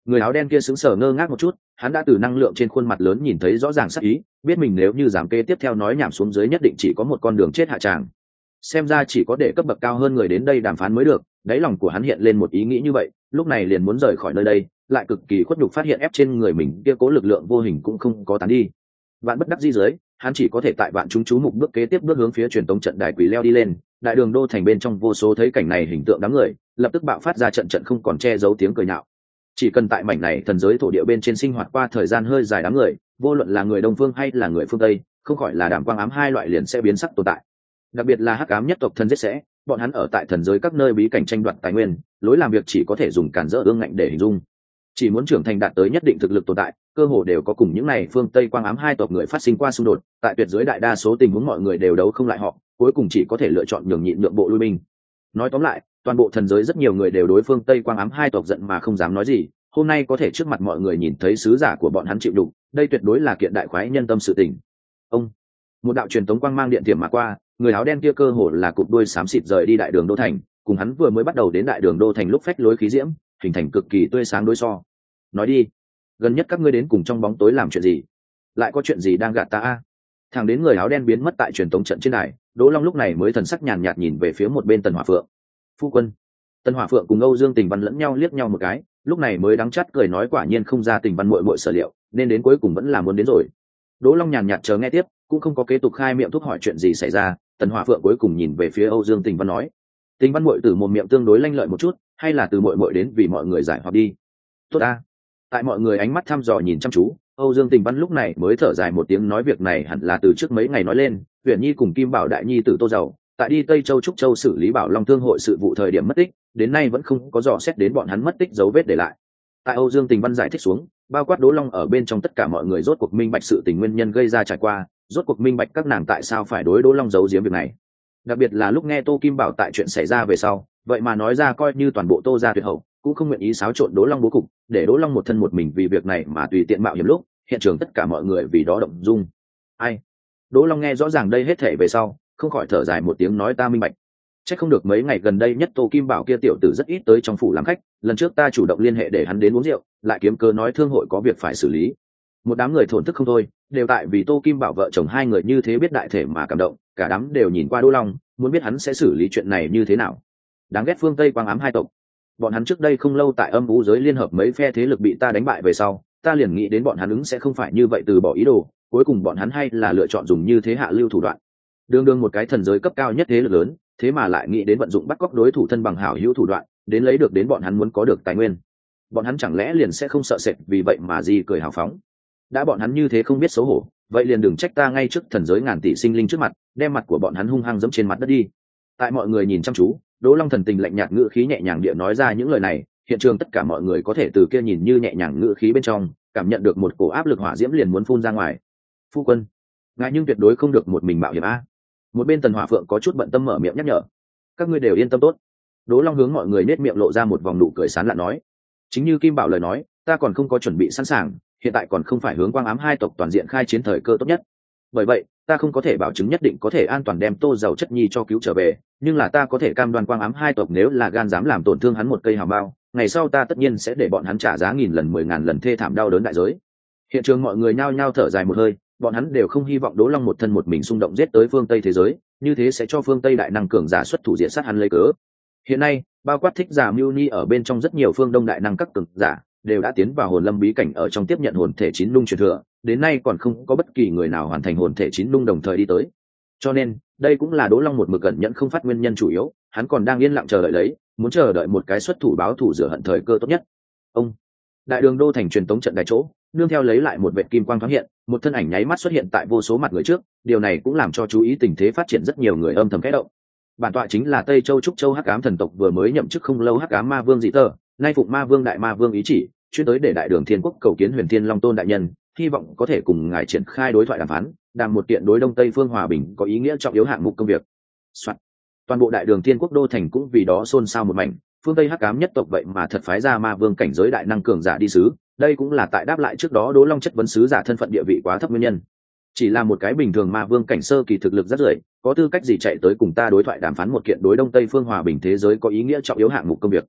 Người áo đen kia sững sờ ngơ ngác một chút, hắn đã từ năng lượng trên khuôn mặt lớn nhìn thấy rõ ràng sắc ý, biết mình nếu như dám kế tiếp theo nói nhảm xuống dưới nhất định chỉ có một con đường chết hạ tràng. Xem ra chỉ có để cấp bậc cao hơn người đến đây đàm phán mới được. Đáy lòng của hắn hiện lên một ý nghĩ như vậy, lúc này liền muốn rời khỏi nơi đây, lại cực kỳ khuất nhục phát hiện ép trên người mình kia cố lực lượng vô hình cũng không có tán đi. Vạn bất đắc dĩ dưới, hắn chỉ có thể tại vạn chúng chú mục bước kế tiếp bước hướng phía truyền tống trận đài quỷ leo đi lên. Đại đường đô thành bên trong vô số thấy cảnh này hình tượng đám người, lập tức bạo phát ra trận trận không còn che giấu tiếng cười nhạo. Chỉ cần tại mảnh này thần giới thổ địa bên trên sinh hoạt qua thời gian hơi dài đám người, vô luận là người đông phương hay là người phương tây, không khỏi là đảm quang ám hai loại liền sẽ biến sắc tồn tại. Đặc biệt là hắc ám nhất tộc thần giết sẽ, bọn hắn ở tại thần giới các nơi bí cảnh tranh đoạt tài nguyên, lối làm việc chỉ có thể dùng cản rỡ ương ngạnh để hình dung. Chỉ muốn trưởng thành đạt tới nhất định thực lực tồn tại, cơ hồ đều có cùng những này phương tây quang ám hai tộc người phát sinh qua xung đột, tại tuyệt giới đại đa số tình huống mọi người đều đấu không lại họ, cuối cùng chỉ có thể lựa chọn nhường nhịn nhượng bộ lui binh. Nói tóm lại, toàn bộ thần giới rất nhiều người đều đối phương tây quang ám hai tộc giận mà không dám nói gì. Hôm nay có thể trước mặt mọi người nhìn thấy sứ giả của bọn hắn chịu đục, đây tuyệt đối là kiện đại khoái nhân tâm sự tình. Ông, một đạo truyền tống quang mang điện tiềm mà qua, người áo đen kia cơ hồ là cụp đuôi xám xịt rời đi đại đường đô thành, cùng hắn vừa mới bắt đầu đến đại đường đô thành lúc phách lối khí diễm, hình thành cực kỳ tươi sáng đối so. Nói đi, gần nhất các ngươi đến cùng trong bóng tối làm chuyện gì? Lại có chuyện gì đang gạt ta a? Thằng đến người áo đen biến mất tại truyền tống trận trên đài, Đỗ Long lúc này mới thần sắc nhàn nhạt nhìn về phía một bên Tần Hỏa Phượng. Phu quân. Tần Hỏa Phượng cùng Âu Dương Tình Văn lẫn nhau liếc nhau một cái, lúc này mới đắng chát cười nói quả nhiên không ra Tình Văn muội muội sở liệu, nên đến cuối cùng vẫn là muốn đến rồi. Đỗ Long nhàn nhạt chờ nghe tiếp, cũng không có kế tục khai miệng thúc hỏi chuyện gì xảy ra. Tần Hỏa Phượng cuối cùng nhìn về phía Âu Dương Tình Văn nói: Tình Văn muội từ một miệng tương đối lanh lợi một chút, hay là từ muội muội đến vì mọi người giải hoặc đi. Tốt a. Tại mọi người ánh mắt thăm dò nhìn chăm chú, Âu Dương Tình Văn lúc này mới thở dài một tiếng nói việc này hẳn là từ trước mấy ngày nói lên, Uyển Nhi cùng Kim Bảo đại nhi tử Tô Giàu, tại đi Tây Châu Trúc Châu xử lý Bảo Long Thương hội sự vụ thời điểm mất tích, đến nay vẫn không có dò xét đến bọn hắn mất tích dấu vết để lại. Tại Âu Dương Tình Văn giải thích xuống, bao quát Đỗ Long ở bên trong tất cả mọi người rốt cuộc minh bạch sự tình nguyên nhân gây ra trải qua, rốt cuộc minh bạch các nàng tại sao phải đối Đỗ Long giấu giếm việc này. Đặc biệt là lúc nghe Tô Kim Bảo tại chuyện xảy ra về sau, vậy mà nói ra coi như toàn bộ Tô gia tuyệt hậu, cũng không nguyện ý xáo trộn Đỗ Long bố cục, để Đỗ Long một thân một mình vì việc này mà tùy tiện mạo hiểm lúc, hiện trường tất cả mọi người vì đó động dung. Ai? Đỗ Long nghe rõ ràng đây hết thể về sau, không khỏi thở dài một tiếng nói ta minh bạch. Chắc không được mấy ngày gần đây nhất Tô Kim Bảo kia tiểu tử rất ít tới trong phủ làm khách, lần trước ta chủ động liên hệ để hắn đến uống rượu, lại kiếm cớ nói thương hội có việc phải xử lý. Một đám người thổn thức không thôi, đều tại vì Tô Kim Bảo vợ chồng hai người như thế biết đại thể mà cảm động, cả đám đều nhìn qua Đỗ Long, muốn biết hắn sẽ xử lý chuyện này như thế nào. Đáng ghét phương Tây quang ám hai tộc. Bọn hắn trước đây không lâu tại âm vũ giới liên hợp mấy phe thế lực bị ta đánh bại về sau, ta liền nghĩ đến bọn hắn ứng sẽ không phải như vậy từ bỏ ý đồ, cuối cùng bọn hắn hay là lựa chọn dùng như thế hạ lưu thủ đoạn. Đương đương một cái thần giới cấp cao nhất thế lực lớn, thế mà lại nghĩ đến vận dụng bắt cóc đối thủ thân bằng hảo hữu thủ đoạn, đến lấy được đến bọn hắn muốn có được tài nguyên. Bọn hắn chẳng lẽ liền sẽ không sợ sệt vì vậy mà gì cười hào phóng? Đã bọn hắn như thế không biết xấu hổ, vậy liền đừng trách ta ngay trước thần giới ngàn tỷ sinh linh trước mặt, đem mặt của bọn hắn hung hăng giẫm trên mặt đất đi. Tại mọi người nhìn chăm chú, Đỗ Long thần tình lạnh nhạt ngữ khí nhẹ nhàng địa nói ra những lời này, hiện trường tất cả mọi người có thể từ kia nhìn như nhẹ nhàng ngữ khí bên trong, cảm nhận được một cổ áp lực hỏa diễm liền muốn phun ra ngoài. Phu quân, ngài nhưng tuyệt đối không được một mình mạo hiểm a. Một bên Tần Hỏa Phượng có chút bận tâm mở miệng nhắc nhở. Các ngươi đều yên tâm tốt. Đỗ Long hướng mọi người nét miệng lộ ra một vòng nụ cười sán lạn nói. Chính như Kim Bảo lời nói, ta còn không có chuẩn bị sẵn sàng, hiện tại còn không phải hướng quang ám hai tộc toàn diện khai chiến thời cơ tốt nhất. Bởi vậy, ta không có thể bảo chứng nhất định có thể an toàn đem Tô Giàu chất nhi cho cứu trở về, nhưng là ta có thể cam đoan quang ám hai tộc nếu là gan dám làm tổn thương hắn một cây hào bao, ngày sau ta tất nhiên sẽ để bọn hắn trả giá nghìn lần 10.000 lần thê thảm đau đớn đại giới. Hiện trường mọi người nhao nhao thở dài một hơi, bọn hắn đều không hy vọng Đỗ Long một thân một mình xung động giết tới phương Tây thế giới, như thế sẽ cho phương Tây đại năng cường giả xuất thủ diện sát hắn lấy cớ. Hiện nay, bao quát thích giả Mưu Ni ở bên trong rất nhiều phương Đông đại năng các cường giả đều đã tiến vào hồn lâm bí cảnh ở trong tiếp nhận hồn thể chín lung truyền thừa, đến nay còn không có bất kỳ người nào hoàn thành hồn thể chín lung đồng thời đi tới. Cho nên, đây cũng là Đỗ Long một mực cẩn nhẫn không phát nguyên nhân chủ yếu, hắn còn đang yên lặng chờ đợi lấy, muốn chờ đợi một cái xuất thủ báo thù rửa hận thời cơ tốt nhất. Ông, đại đường đô thành truyền tống trận đại chỗ, nương theo lấy lại một vệt kim quang thoáng hiện, một thân ảnh nháy mắt xuất hiện tại vô số mặt người trước, điều này cũng làm cho chú ý tình thế phát triển rất nhiều người âm thầm khẽ động. Bản tọa chính là Tây Châu Trúc Châu Hắc Ám thần tộc vừa mới nhậm chức không lâu Hắc Ám Ma Vương Dị Tơ, nay phụng Ma Vương đại Ma Vương ý chỉ, chuyên tới để đại đường Thiên Quốc cầu kiến Huyền Thiên Long Tôn đại nhân, hy vọng có thể cùng ngài triển khai đối thoại đàm phán, đàm một kiện đối Đông Tây phương hòa bình có ý nghĩa trọng yếu hạng mục công việc. Soạn. Toàn bộ đại đường Thiên Quốc đô thành cũng vì đó xôn xao một mảnh, phương Tây Hắc Ám nhất tộc vậy mà thật phái ra Ma Vương cảnh giới đại năng cường giả đi sứ, đây cũng là tại đáp lại trước đó Đỗ Long chất vấn sứ giả thân phận địa vị quá thấp nguyên nhân. Chỉ là một cái bình thường Ma Vương cảnh sơ kỳ thực lực rất rưỡi, có tư cách gì chạy tới cùng ta đối thoại đàm phán một kiện đối Đông Tây phương hòa bình thế giới có ý nghĩa trọng yếu hạng mục công việc.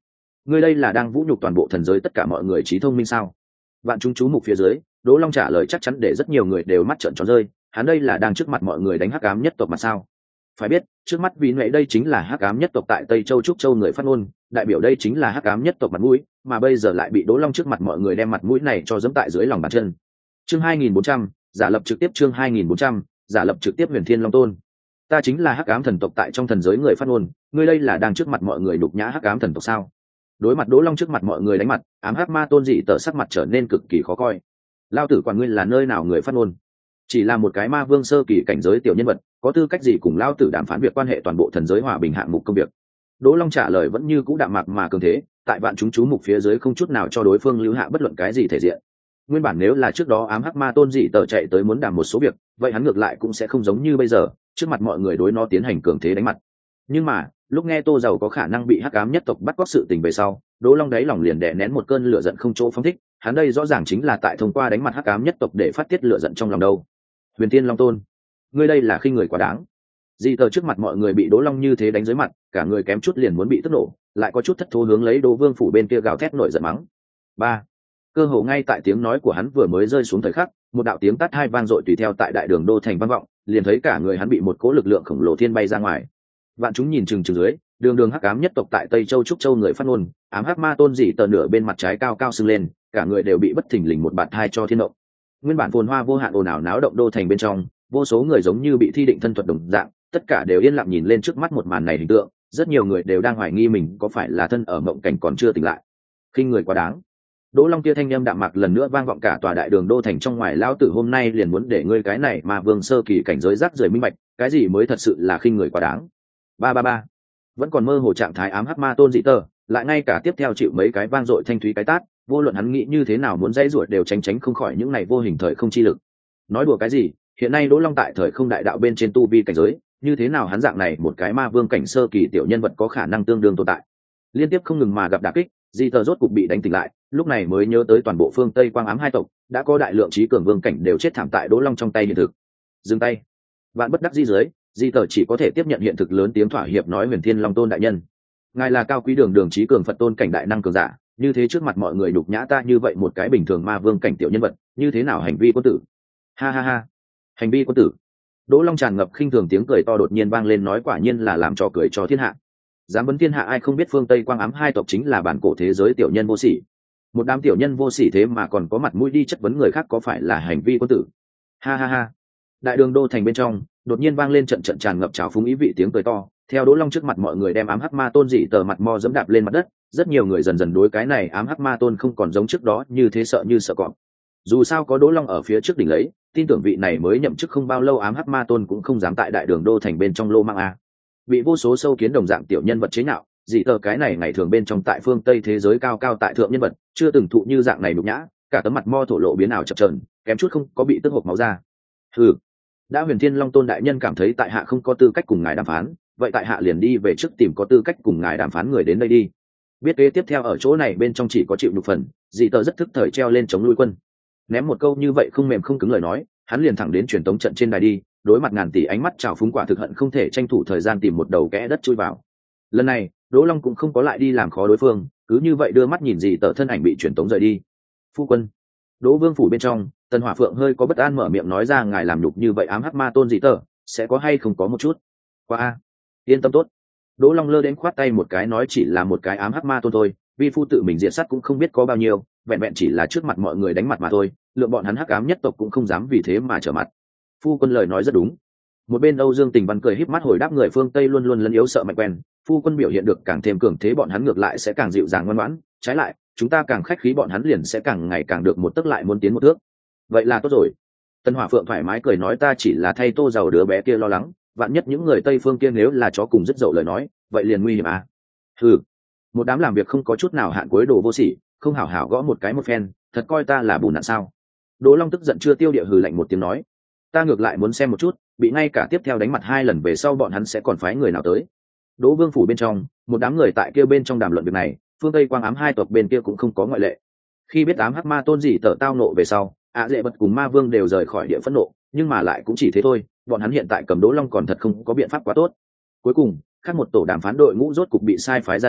ngươi đây là đang vũ nhục toàn bộ thần giới tất cả mọi người trí thông minh sao? Vạn chúng chú mục phía dưới, Đỗ Long trả lời chắc chắn để rất nhiều người đều mắt trợn tròn rơi, hắn đây là đang trước mặt mọi người đánh hắc ám nhất tộc mà sao? Phải biết, trước mắt vì nệ đây chính là hắc ám nhất tộc tại Tây Châu Trúc Châu người phát ngôn, đại biểu đây chính là hắc ám nhất tộc mặt mũi, mà bây giờ lại bị Đỗ Long trước mặt mọi người đem mặt mũi này cho giẫm tại dưới lòng bàn chân. Chương 2400, giả lập trực tiếp chương 2400, giả lập trực tiếp Huyền Thiên Long Tôn. Ta chính là hắc ám thần tộc tại trong thần giới người phát ngôn, ngươi đây là đang trước mặt mọi người đục nhã hắc ám thần tộc sao? Đối mặt Đỗ Long trước mặt mọi người đánh mặt, ám hắc ma tôn dị tở sắc mặt trở nên cực kỳ khó coi. Lao tử quản ngươi là nơi nào người phát ngôn? Chỉ là một cái ma vương sơ kỳ cảnh giới tiểu nhân vật, có tư cách gì cùng lao tử đàm phán việc quan hệ toàn bộ thần giới hòa bình hạng mục công việc? Đỗ Long trả lời vẫn như cũ đạm mạc mà cường thế, tại vạn chúng chú mục phía dưới không chút nào cho đối phương lưu hạ bất luận cái gì thể diện. Nguyên bản nếu là trước đó ám hắc ma tôn dị tở chạy tới muốn đàm một số việc, vậy hắn ngược lại cũng sẽ không giống như bây giờ, trước mặt mọi người đối nó tiến hành cường thế đánh mặt. Nhưng mà lúc nghe Tô Giàu có khả năng bị hắc ám nhất tộc bắt cóc sự tình về sau, Đỗ Long đáy lòng liền đè nén một cơn lửa giận không chỗ phóng thích, hắn đây rõ ràng chính là tại thông qua đánh mặt hắc ám nhất tộc để phát tiết lửa giận trong lòng đâu. Huyền Thiên Long Tôn, ngươi đây là khinh người quá đáng. Dị tờ trước mặt mọi người bị Đỗ Long như thế đánh dưới mặt, cả người kém chút liền muốn bị tức nổ, lại có chút thất thố hướng lấy Đỗ Vương phủ bên kia gào thét nổi giận mắng. Ba, cơ hồ ngay tại tiếng nói của hắn vừa mới rơi xuống thời khắc, một đạo tiếng tát hai vang dội tùy theo tại đại đường đô thành vang vọng, liền thấy cả người hắn bị một cỗ lực lượng khổng lồ thiên bay ra ngoài. Vạn chúng nhìn chừng chừng dưới, đường hắc ám nhất tộc tại Tây Châu Trúc Châu người phát ngôn, ám hắc ma tôn dị tờ nửa bên mặt trái cao cao sưng lên, cả người đều bị bất thình lình một bạt hai cho thiên động. Nguyên bản phồn hoa vô hạn ồn ào náo động đô thành bên trong, vô số người giống như bị thi định thân thuật đồng dạng, tất cả đều yên lặng nhìn lên trước mắt một màn này hình tượng, rất nhiều người đều đang hoài nghi mình có phải là thân ở mộng cảnh còn chưa tỉnh lại. Khinh người quá đáng. Đỗ Long kia thanh âm đạm mạc lần nữa vang vọng cả tòa đại đường đô thành trong ngoài, lão tử hôm nay liền muốn để ngươi cái này mà vương sơ kỳ cảnh giới rác rưởi minh bạch, cái gì mới thật sự là khinh người quá đáng. Ba. Vẫn còn mơ hồ trạng thái ám hắc ma tôn dị tơ, lại ngay cả tiếp theo chịu mấy cái vang dội thanh thúy cái tát, vô luận hắn nghĩ như thế nào muốn dãy ruột đều tránh không khỏi những này vô hình thời không chi lực. Nói đùa cái gì, hiện nay Đỗ Long tại thời không đại đạo bên trên tu vi cảnh giới, như thế nào hắn dạng này một cái ma vương cảnh sơ kỳ tiểu nhân vật có khả năng tương đương tồn tại. Liên tiếp không ngừng mà gặp đả kích, dị tơ rốt cục bị đánh tỉnh lại, lúc này mới nhớ tới toàn bộ phương Tây Quang ám hai tộc đã có đại lượng trí cường vương cảnh đều chết thảm tại Đỗ Long trong tay hiện thực. Dừng tay. Vạn bất đắc dĩ dưới, di tờ chỉ có thể tiếp nhận hiện thực, lớn tiếng thỏa hiệp nói: Huyền Thiên Long Tôn đại nhân, ngài là cao quý đường trí cường Phật tôn cảnh đại năng cường giả, như thế trước mặt mọi người đục nhã ta như vậy một cái bình thường ma vương cảnh tiểu nhân vật, như thế nào hành vi quân tử? Ha, hành vi quân tử. Đỗ Long tràn ngập khinh thường tiếng cười to đột nhiên vang lên, nói: quả nhiên là làm trò cười cho thiên hạ. Dám vấn thiên hạ ai không biết phương Tây Quang ám hai tộc chính là bản cổ thế giới tiểu nhân vô sỉ. Một đám tiểu nhân vô sỉ thế mà còn có mặt mũi đi chất vấn người khác có phải là hành vi quân tử? Ha. Đại đường đô thành bên trong đột nhiên vang lên trận tràn ngập trào phúng ý vị tiếng cười to, theo Đỗ Long trước mặt mọi người đem ám hắc ma tôn dị tờ mặt mo dẫm đạp lên mặt đất, rất nhiều người dần dần đối cái này ám hắc ma tôn không còn giống trước đó như thế sợ như sợ cọp. Dù sao có Đỗ Long ở phía trước đỉnh lấy, tin tưởng vị này mới nhậm chức không bao lâu ám hắc ma tôn cũng không dám tại đại đường đô thành bên trong lô mang a. Bị vô số sâu kiến đồng dạng tiểu nhân vật chế nhạo, dị tờ cái này ngày thường bên trong tại phương Tây thế giới cao tại thượng nhân vật, chưa từng thụ như dạng này nhục nhã, cả tấm mặt mo thổ lộ biến ảo chập chờn, kém chút không có bị tức hộc máu ra. Hừ, đã Huyền Thiên Long Tôn đại nhân cảm thấy tại hạ không có tư cách cùng ngài đàm phán, vậy tại hạ liền đi về trước tìm có tư cách cùng ngài đàm phán người đến đây đi. Biết kế tiếp theo ở chỗ này bên trong chỉ có chịu nhục phần, dị tờ rất thức thời treo lên chống nuôi quân, ném một câu như vậy không mềm không cứng lời nói, hắn liền thẳng đến truyền tống trận trên đài đi, đối mặt ngàn tỷ ánh mắt trào phúng quả thực hận không thể tranh thủ thời gian tìm một đầu kẽ đất chui vào. Lần này Đỗ Long cũng không có lại đi làm khó đối phương, cứ như vậy đưa mắt nhìn dị tờ thân ảnh bị truyền tống rời đi. Phu quân. Đỗ Vương phủ bên trong, Tần Hỏa Phượng hơi có bất an mở miệng nói ra: ngài làm nhục như vậy ám hắc ma tôn dị tờ, sẽ có hay không có một chút qua yên tâm tốt. Đỗ Long lơ đến khoát tay một cái nói: chỉ là một cái ám hắc ma tôn thôi, vi phu tự mình diệt sát cũng không biết có bao nhiêu, vẹn vẹn chỉ là trước mặt mọi người đánh mặt mà thôi, lượng bọn hắn hắc ám nhất tộc cũng không dám vì thế mà trở mặt. Phu quân lời nói rất đúng. Một bên Âu Dương Tình Văn cười híp mắt hồi đáp: người phương Tây luôn luôn lấn yếu sợ mạnh quen, phu quân biểu hiện được càng thêm cường thế, bọn hắn ngược lại sẽ càng dịu dàng ngoan ngoãn, trái lại chúng ta càng khách khí, bọn hắn liền sẽ càng ngày càng được một tấc lại muốn tiến một thước. Vậy là tốt rồi. Tân Hỏa Phượng thoải mái cười nói: ta chỉ là thay Tô Giàu đứa bé kia lo lắng, vạn nhất những người Tây phương kia nếu là chó cùng rất dậu lời nói, vậy liền nguy hiểm à. Hừ, một đám làm việc không có chút nào hạn cuối đồ vô sỉ, không hảo hảo gõ một cái một phen, thật coi ta là bùn nạn sao? Đỗ Long tức giận chưa tiêu địa hừ lạnh một tiếng nói: ta ngược lại muốn xem một chút, bị ngay cả tiếp theo đánh mặt 2 lần về sau bọn hắn sẽ còn phái người nào tới. Đỗ Vương phủ bên trong, một đám người tại kia bên trong đàm luận việc này, phương Tây Quang ám hai tộc bên kia cũng không có ngoại lệ. Khi biết ám hắc ma tôn dị tở tao nộ về sau, Dệ Bật cùng Ma Vương đều rời khỏi địa phẫn nộ, nhưng mà lại cũng chỉ thế thôi, bọn hắn hiện tại cầm Đỗ Long còn thật không có biện pháp quá tốt. Cuối cùng, khác một tổ đàm phán đội ngũ rốt cục bị sai phái ra đi,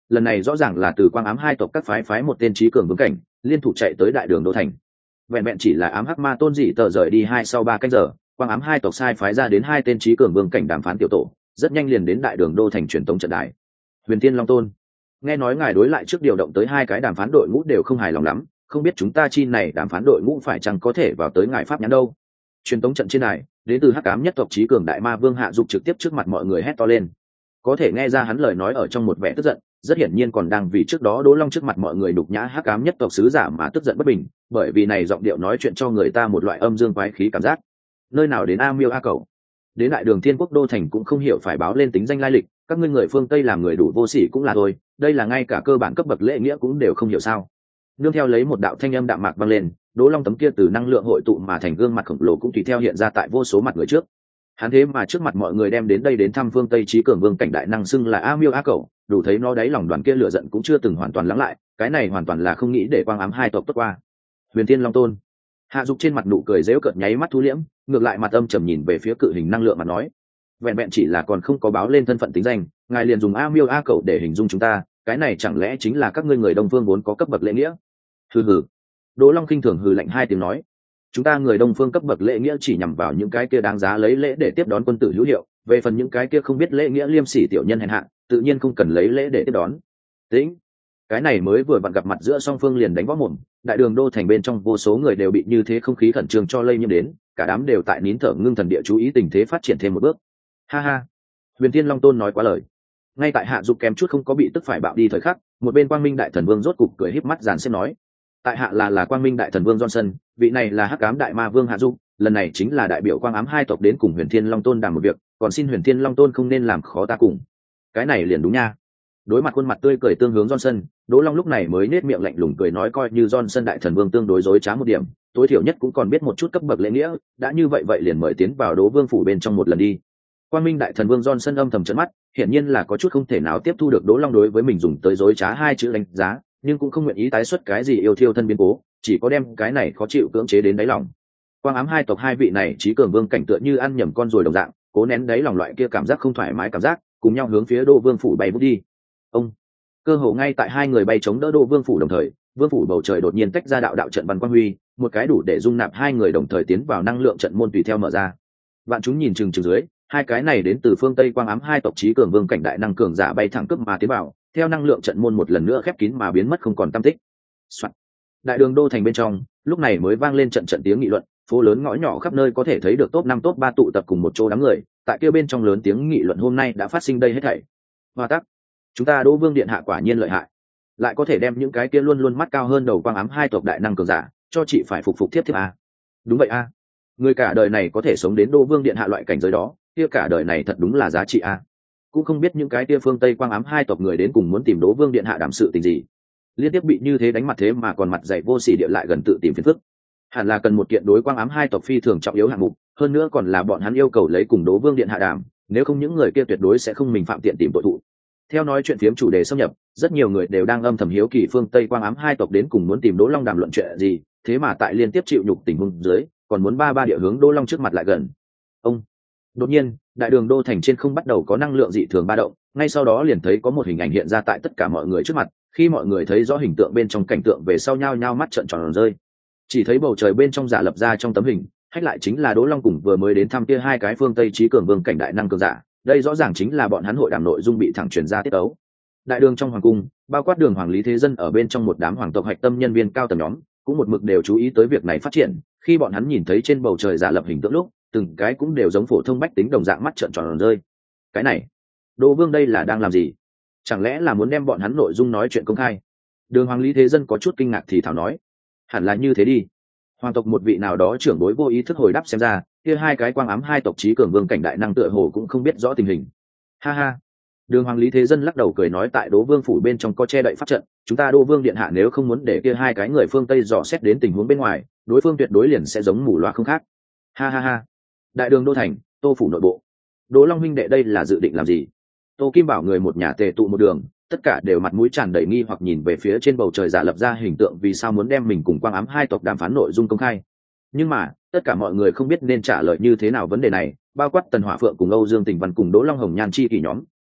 lần này rõ ràng là từ quang ám hai tộc các phái một tên trí cường vương cảnh liên thủ chạy tới đại đường đô thành. Vẹn vẹn chỉ là ám hắc ma tôn dị tờ rời đi sau 2 canh giờ, quang ám hai tộc sai phái ra đến 2 tên trí cường vương cảnh đàm phán tiểu tổ, rất nhanh liền đến đại đường đô thành truyền tống trận đài. Huyền Thiên Long Tôn, nghe nói ngài đối lại trước điều động tới 2 cái đàm phán đội ngũ đều không hài lòng lắm, không biết chúng ta chi này đàm phán đội ngũ phải chăng có thể vào tới ngài pháp nhãn đâu. Truyền tống trận trên đài, đến từ hắc ám nhất tộc trí cường đại ma vương Hạ Dục trực tiếp trước mặt mọi người hét to lên. Có thể nghe ra hắn lời nói ở trong một vẻ tức giận, rất hiển nhiên còn đang vì trước đó Đỗ Long trước mặt mọi người đục nhã hắc ám nhất tộc sứ giả mà tức giận bất bình, bởi vì này giọng điệu nói chuyện cho người ta một loại âm dương quái khí cảm giác. Nơi nào đến A Miêu A Cẩu, đến đại đường Thiên Quốc đô thành cũng không hiểu phải báo lên tính danh lai lịch, các ngươi người phương Tây làm người đủ vô sỉ cũng là thôi, đây là ngay cả cơ bản cấp bậc lễ nghĩa cũng đều không hiểu sao. Nương theo lấy một đạo thanh âm đạm mạc vang lên, Đỗ Long tấm kia từ năng lượng hội tụ mà thành gương mặt khổng lồ cũng tùy theo hiện ra tại vô số mặt người trước. Hắn thế mà trước mặt mọi người đem đến đây đến thăm phương Tây trí cường vương cảnh đại năng xưng là A Miêu A Cẩu, đủ thấy nó đáy lòng đoàn kia lửa giận cũng chưa từng hoàn toàn lắng lại, cái này hoàn toàn là không nghĩ để quang ám hai tộc tốt qua. Huyền Thiên Long Tôn, Hạ Dục trên mặt nụ cười giễu cợt nháy mắt thu liễm, ngược lại mặt âm trầm nhìn về phía cự hình năng lượng mà nói, vẹn vẹn chỉ là còn không có báo lên thân phận tính danh, ngài liền dùng A Miêu A Cẩu để hình dung chúng ta, cái này chẳng lẽ chính là các ngươi người Đông Phương vốn có cấp bậc lễ nghĩa? Hừ hừ. Đỗ Long khinh thường hừ lạnh 2 tiếng nói, chúng ta người Đông Phương cấp bậc lễ nghĩa chỉ nhằm vào những cái kia đáng giá lấy lễ để tiếp đón quân tử hữu hiệu, về phần những cái kia không biết lễ nghĩa liêm sỉ tiểu nhân hèn hạ, tự nhiên không cần lấy lễ để tiếp đón. Tĩnh. Cái này mới vừa vặn gặp mặt giữa song phương liền đánh võ mồm, đại đường đô thành bên trong vô số người đều bị như thế không khí khẩn trương cho lây nhiễm đến, cả đám đều tại nín thở ngưng thần địa chú ý tình thế phát triển thêm một bước. Ha ha. Huyền Thiên Long Tôn nói quá lời. Ngay tại Hạ Dục kém chút không có bị tức phải bạo đi thời khắc, một bên Quang Minh Đại Thần Vương rốt cục cười híp mắt giàn xếp nói, tại hạ là Quang Minh Đại Thần Vương Johnson, vị này là Hắc Ám Đại Ma Vương Hạ Dục, lần này chính là đại biểu Quang Ám hai tộc đến cùng Huyền Thiên Long Tôn đàm một việc, còn xin Huyền Thiên Long Tôn không nên làm khó ta cùng. Cái này liền đúng nha. Đối mặt khuôn mặt tươi cười tương hướng Johnson, Đỗ Long lúc này mới nết miệng lạnh lùng cười nói, coi như Johnson Đại Thần Vương tương đối dối trá một điểm, tối thiểu nhất cũng còn biết một chút cấp bậc lễ nghĩa, đã như vậy liền mời tiến vào Đỗ Vương phủ bên trong một lần đi. Quang Minh Đại Thần Vương Johnson âm thầm trợn mắt, hiển nhiên là có chút không thể nào tiếp thu được Đỗ Long đối với mình dùng tới dối trá 2 chữ đánh giá, nhưng cũng không nguyện ý tái xuất cái gì yêu thiêu thân biến cố, chỉ có đem cái này khó chịu cưỡng chế đến đáy lòng. Quang Ám hai tộc 2 vị này trí cường vương cảnh tựa như ăn nhầm con ruồi đồng dạng, cố nén đáy lòng loại kia cảm giác không thoải mái cảm giác, cùng nhau hướng phía Đỗ Vương phủ bay vút đi. Ông, cơ hồ ngay tại 2 người bay chống đỡ Đỗ Vương phủ đồng thời, vương phủ bầu trời đột nhiên tách ra đạo trận văn quang huy, một cái đủ để dung nạp 2 người đồng thời tiến vào năng lượng trận môn tùy theo mở ra. Vạn chúng nhìn chừng dưới, 2 cái này đến từ phương Tây Quang Ám hai tộc trí cường vương cảnh đại năng cường giả bay thẳng cấp mà tiến vào, theo năng lượng trận môn một lần nữa khép kín mà biến mất không còn tăm tích. Soạn. Đại đường đô thành bên trong, lúc này mới vang lên trận tiếng nghị luận, phố lớn ngõ nhỏ khắp nơi có thể thấy được top 5 top 3 tụ tập cùng một chỗ đám người, tại kia bên trong lớn tiếng nghị luận hôm nay đã phát sinh đây hết thảy. Hoa tắc, chúng ta Đỗ Vương điện hạ quả nhiên lợi hại, lại có thể đem những cái kia luôn luôn mắt cao hơn đầu Quang Ám hai tộc đại năng cường giả, cho chị phải phục thiếp a. Đúng vậy a. Người cả đời này có thể sống đến Đỗ Vương điện hạ loại cảnh giới đó, kia cả đời này thật đúng là giá trị a. Cũng không biết những cái kia phương Tây Quang Ám hai tộc người đến cùng muốn tìm Đỗ Vương điện hạ đảm sự tình gì, liên tiếp bị như thế đánh mặt thế mà còn mặt dày vô sỉ địa lại gần tự tìm phiền phức. Hẳn là cần một kiện đối Quang Ám hai tộc phi thường trọng yếu hạng mục, hơn nữa còn là bọn hắn yêu cầu lấy cùng Đỗ Vương điện hạ đàm, nếu không những người kia tuyệt đối sẽ không mình phạm tiện tìm tội thụ. Theo nói chuyện phiếm chủ đề xâm nhập, rất nhiều người đều đang âm thầm hiếu kỳ phương Tây Quang Ám hai tộc đến cùng muốn tìm Đỗ Long đàm luận chuyện gì, thế mà tại liên tiếp chịu nhục tình huống dưới, còn muốn ba địa hướng Đỗ Long trước mặt lại gần. Ông, đột nhiên, đại đường đô thành trên không bắt đầu có năng lượng dị thường ba động, ngay sau đó liền thấy có một hình ảnh hiện ra tại tất cả mọi người trước mặt, khi mọi người thấy rõ hình tượng bên trong cảnh tượng về sau nhao nhao mắt trợn tròn rơi. Chỉ thấy bầu trời bên trong giả lập ra trong tấm hình, hách lại chính là Đỗ Long cùng vừa mới đến thăm kia 2 cái phương Tây trí cường vương cảnh đại năng cường giả, đây rõ ràng chính là bọn hắn hội đàm nội dung bị thẳng truyền ra tiết ấu. Đại đường trong hoàng cung, bao quát đường hoàng Lý Thế Dân ở bên trong một đám hoàng tộc hạch tâm nhân viên cao tầng nhóm, cũng một mực đều chú ý tới việc này phát triển, khi bọn hắn nhìn thấy trên bầu trời giả lập hình tượng lúc, từng cái cũng đều giống phổ thông bách tính đồng dạng mắt trợn tròn rơi. Cái này, Đỗ Vương đây là đang làm gì? Chẳng lẽ là muốn đem bọn hắn nội dung nói chuyện công khai? Đường hoàng Lý Thế Dân có chút kinh ngạc thì thảo nói, hẳn là như thế đi. Hoàng tộc một vị nào đó trưởng bối vô ý thức hồi đáp xem ra, kia 2 cái Quang Ám hai tộc trí cường vương cảnh đại năng tựa hồ cũng không biết rõ tình hình. Ha ha. Đường hoàng Lý Thế Dân lắc đầu cười nói, tại Đỗ Vương phủ bên trong có che đậy pháp trận, chúng ta Đỗ Vương điện hạ nếu không muốn để kia 2 cái người phương Tây dò xét đến tình huống bên ngoài, đối phương tuyệt đối liền sẽ giống mù loa không khác. Ha ha ha. Đại đường đô thành, Tô phủ nội bộ. Đỗ Long huynh đệ đây là dự định làm gì? Tô Kim Bảo người một nhà tề tụ một đường, tất cả đều mặt mũi tràn đầy nghi hoặc nhìn về phía trên bầu trời giả lập ra hình tượng, vì sao muốn đem mình cùng Quang Ám hai tộc đàm phán nội dung công khai. Nhưng mà tất cả mọi người không biết nên trả lời như thế nào vấn đề này, bao quát Tần Hỏa Phượng cùng Âu Dương Tình Văn cùng Đỗ Long Hồng Nhan chi kỷ nhóm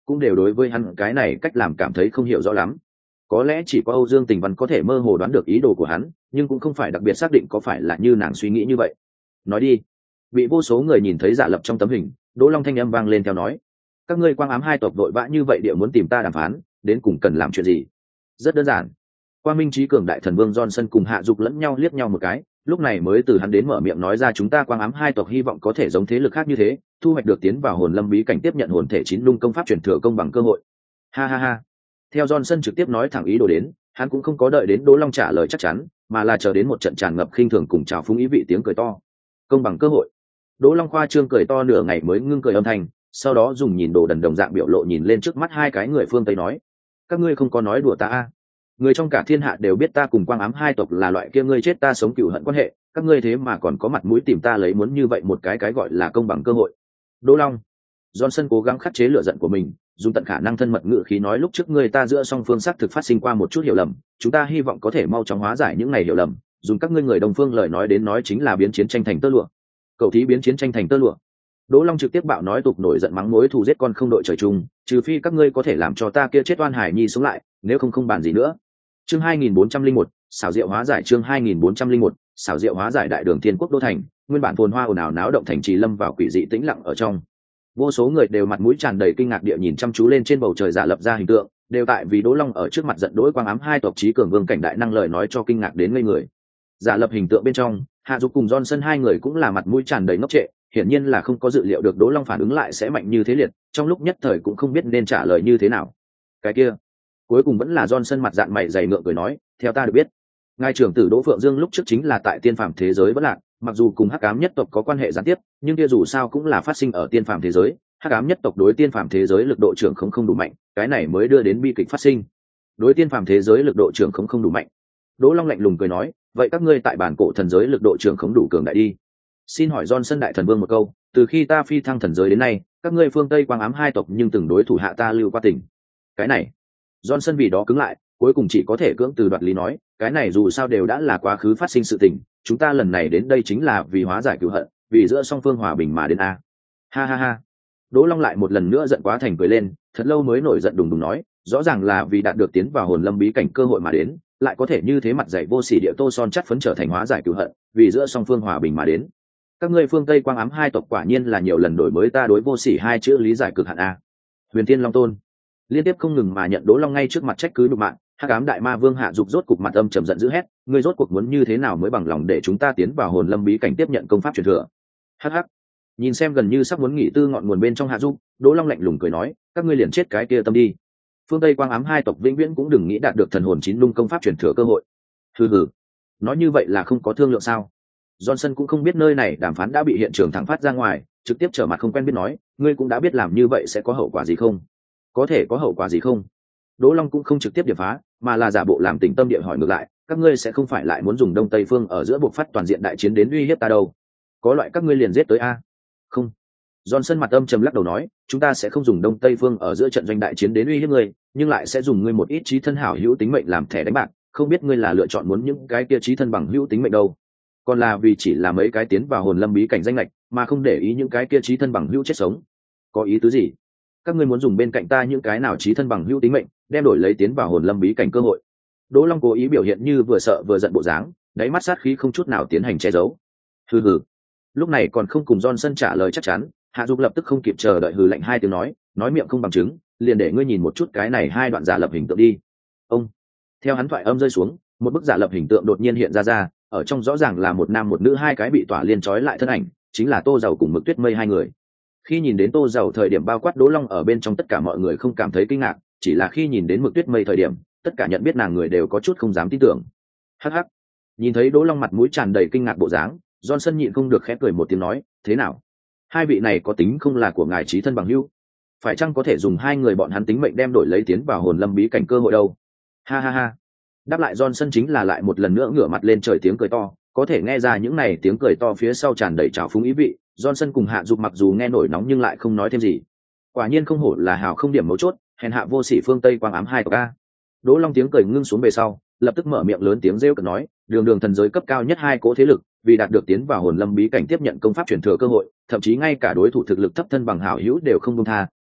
cũng đều đối với hắn cái này cách làm cảm thấy không hiểu rõ lắm. Có lẽ chỉ có Âu Dương Tình Văn có thể mơ hồ đoán được ý đồ của hắn, nhưng cũng không phải đặc biệt xác định có phải là như nàng suy nghĩ như vậy. Nói đi. Bị vô số người nhìn thấy giả lập trong tấm hình, Đỗ Long thanh âm vang lên theo nói: các ngươi Quang Ám hai tộc vội vã như vậy địa muốn tìm ta đàm phán, đến cùng cần làm chuyện gì? Rất đơn giản. Quang Minh Chí Cường đại thần vương Johnson cùng Hạ Dục lẫn nhau liếc nhau một cái, lúc này mới từ hắn đến mở miệng nói ra: chúng ta Quang Ám hai tộc hy vọng có thể giống thế lực khác như thế, thu hoạch được tiến vào hồn lâm bí cảnh tiếp nhận hồn thể chín lung công pháp truyền thừa công bằng cơ hội. Ha ha ha. Theo Johnson trực tiếp nói thẳng ý đồ đến, hắn cũng không có đợi đến Đỗ Long trả lời chắc chắn, mà là chờ đến một trận tràn ngập khinh thường cùng trào phúng ý vị tiếng cười to. Công bằng cơ hội. Đỗ Long khoa trương cười to nửa ngày mới ngưng cười âm thanh, sau đó dùng nhìn đồ đần đồng dạng biểu lộ nhìn lên trước mắt hai cái người phương Tây nói: các ngươi không có nói đùa ta a? Người trong cả thiên hạ đều biết ta cùng Quang Ám hai tộc là loại kia ngươi chết ta sống cừu hận quan hệ, các ngươi thế mà còn có mặt mũi tìm ta lấy muốn như vậy một cái gọi là công bằng cơ hội. Đỗ Long. Johnson cố gắng khắc chế lửa giận của mình, dùng tận khả năng thân mật ngữ khí nói: lúc trước người ta giữa song phương xác thực phát sinh qua một chút hiểu lầm, chúng ta hy vọng có thể mau chóng hóa giải những ngày hiểu lầm, dùng các ngươi người đồng phương lời nói đến nói chính là biến chiến tranh thành tơ lụa. Cậu thí biến chiến tranh thành tơ lụa. Đỗ Long trực tiếp bạo nói tục nổi giận mắng mối thù giết con không đội trời chung, trừ phi các ngươi có thể làm cho ta kia chết oan hải nhi sống lại, nếu không bàn gì nữa. Chương 2401, xảo diệu hóa giải. Chương 2401, xảo diệu hóa giải. Đại đường Thiên Quốc đô thành, nguyên bản phồn hoa ồn ào náo động thành trì lâm vào quỷ dị tĩnh lặng ở trong. Vô số người đều mặt mũi tràn đầy kinh ngạc địa nhìn chăm chú lên trên bầu trời giả lập ra hình tượng, đều tại vì Đỗ Long ở trước mặt giận dỗi Quang Ám hai tộc chí cường vương cảnh đại năng lời nói cho kinh ngạc đến ngây người. Giả lập hình tượng bên trong, Hạ Dục cùng Johnson hai người cũng là mặt mũi tràn đầy ngốc trệ, hiển nhiên là không có dự liệu được Đỗ Long phản ứng lại sẽ mạnh như thế liệt, trong lúc nhất thời cũng không biết nên trả lời như thế nào. Cái kia, cuối cùng vẫn là Johnson mặt dạn mày dày ngượng cười nói: theo ta được biết, ngài trưởng tử Đỗ Phượng Dương lúc trước chính là tại tiên phàm thế giới vẫn lạc, mặc dù cùng Hắc Ám nhất tộc có quan hệ gián tiếp, nhưng kia dù sao cũng là phát sinh ở tiên phàm thế giới, Hắc Ám nhất tộc đối tiên phàm thế giới lực độ trưởng không đủ mạnh, cái này mới đưa đến bi kịch phát sinh. Đối tiên phàm thế giới lực độ trưởng không đủ mạnh. Đỗ Long lạnh lùng cười nói: vậy các ngươi tại bản cổ thần giới lực độ trưởng không đủ cường đại đi. Xin hỏi Johnson đại thần vương một câu, từ khi ta phi thăng thần giới đến nay, các ngươi phương Tây Quang Ám hai tộc nhưng từng đối thủ hạ ta lưu qua tỉnh. Cái này, Johnson vì đó cứng lại, cuối cùng chỉ có thể cưỡng từ đoạt lý nói: cái này dù sao đều đã là quá khứ phát sinh sự tình, chúng ta lần này đến đây chính là vì hóa giải cửu hận, vì giữa song phương hòa bình mà đến a. Ha ha ha. Đỗ Long lại một lần nữa giận quá thành cười lên, thật lâu mới nổi giận đùng đùng nói: rõ ràng là vì đạt được tiến vào hồn lâm bí cảnh cơ hội mà đến, lại có thể như thế mặt dày vô sỉ địa tô son chắt phấn trở thành hóa giải cửu hận, vì giữa song phương hòa bình mà đến. Các ngươi phương Tây Quang Ám hai tộc quả nhiên là nhiều lần đổi mới ta đối vô sỉ hai chữ lý giải cực hạn a. Huyền Thiên Long Tôn liên tiếp không ngừng mà nhận Đỗ Long ngay trước mặt trách cứ nhục mạ. Hắc Ám đại ma vương Hạ Dục rốt cục mặt âm trầm giận dữ hét: ngươi rốt cuộc muốn như thế nào mới bằng lòng để chúng ta tiến vào hồn lâm bí cảnh tiếp nhận công pháp truyền thừa? Hắc hắc. Nhìn xem gần như sắp muốn nghỉ tư ngọn nguồn bên trong Hạ Dục, Đỗ Long lạnh lùng cười nói: các ngươi liền chết cái kia tâm đi. Phương Tây Quang Ám hai tộc vĩnh viễn cũng đừng nghĩ đạt được thần hồn chín lung công pháp truyền thừa cơ hội. Hừ hừ. Nói như vậy là không có thương lượng sao? Johnson cũng không biết nơi này đàm phán đã bị hiện trường thẳng phát ra ngoài, trực tiếp trở mặt không quen biết nói: ngươi cũng đã biết làm như vậy sẽ có hậu quả gì không? Có thể có hậu quả gì không? Đỗ Long cũng không trực tiếp điệp phá, mà là giả bộ làm tỉnh tâm địa hỏi ngược lại: các ngươi sẽ không phải lại muốn dùng Đông Tây phương ở giữa buộc phát toàn diện đại chiến đến uy hiếp ta đâu? Có loại các ngươi liền giết tới a. Không. Johnson mặt âm trầm lắc đầu nói: chúng ta sẽ không dùng Đông Tây phương ở giữa trận doanh đại chiến đến uy hiếp ngươi, nhưng lại sẽ dùng ngươi một ít chí thân hảo hữu tính mệnh làm thẻ đánh bạc, không biết ngươi là lựa chọn muốn những cái kia chí thân bằng hữu tính mệnh đâu, còn là vì chỉ là mấy cái tiến vào hồn lâm bí cảnh danh lệch mà không để ý những cái kia chí thân bằng hữu chết sống. Có ý tứ gì? Các ngươi muốn dùng bên cạnh ta những cái nào chí thân bằng hữu tính mệnh đem đổi lấy tiến vào hồn lâm bí cảnh cơ hội? Đỗ Long cố ý biểu hiện như vừa sợ vừa giận bộ dáng, đáy mắt sát khí không chút nào tiến hành che giấu. Hừ hừ. Lúc này còn không cùng Johnson trả lời chắc chắn, Hạ Dục lập tức không kịp chờ đợi hừ lạnh hai tiếng nói miệng không bằng chứng, liền để ngươi nhìn một chút cái này hai đoạn giả lập hình tượng đi. Ông. Theo hắn thoại âm rơi xuống, một bức giả lập hình tượng đột nhiên hiện ra, ở trong rõ ràng là một nam một nữ hai cái bị tỏa liên trói lại thân ảnh, chính là Tô Dầu cùng Mực Tuyết Mây hai người. Khi nhìn đến Tô Dầu thời điểm bao quát Đỗ Long ở bên trong tất cả mọi người không cảm thấy kinh ngạc, chỉ là khi nhìn đến Mực Tuyết Mây thời điểm, tất cả nhận biết nàng người đều có chút không dám tin tưởng. Hắc hắc. Nhìn thấy Đỗ Long mặt mũi tràn đầy kinh ngạc bộ dáng, Johnson nhịn không được khẽ cười một tiếng nói: thế nào? Hai vị này có tính không là của ngài chí thân bằng hữu? Phải chăng có thể dùng hai người bọn hắn tính mệnh đem đổi lấy tiến vào hồn lâm bí cảnh cơ hội đâu? Ha ha ha. Đáp lại Johnson chính là lại một lần nữa ngửa mặt lên trời tiếng cười to, có thể nghe ra những này tiếng cười to phía sau tràn đầy trào phúng ý vị. Johnson cùng Hạ Dục mặc dù nghe nổi nóng nhưng lại không nói thêm gì. Quả nhiên không hổ là hào không điểm mấu chốt, hèn hạ vô sỉ phương Tây Quang Ám hai tộc a. Đỗ Long tiếng cười ngưng xuống về sau, lập tức mở miệng lớn tiếng rêu cợt nói: đường thần giới cấp cao nhất hai cỗ thế lực, vì đạt được tiến vào hồn lâm bí cảnh tiếp nhận công pháp truyền thừa cơ hội, thậm chí ngay cả đối thủ thực lực thấp thân bằng hảo hữu đều không buông tha,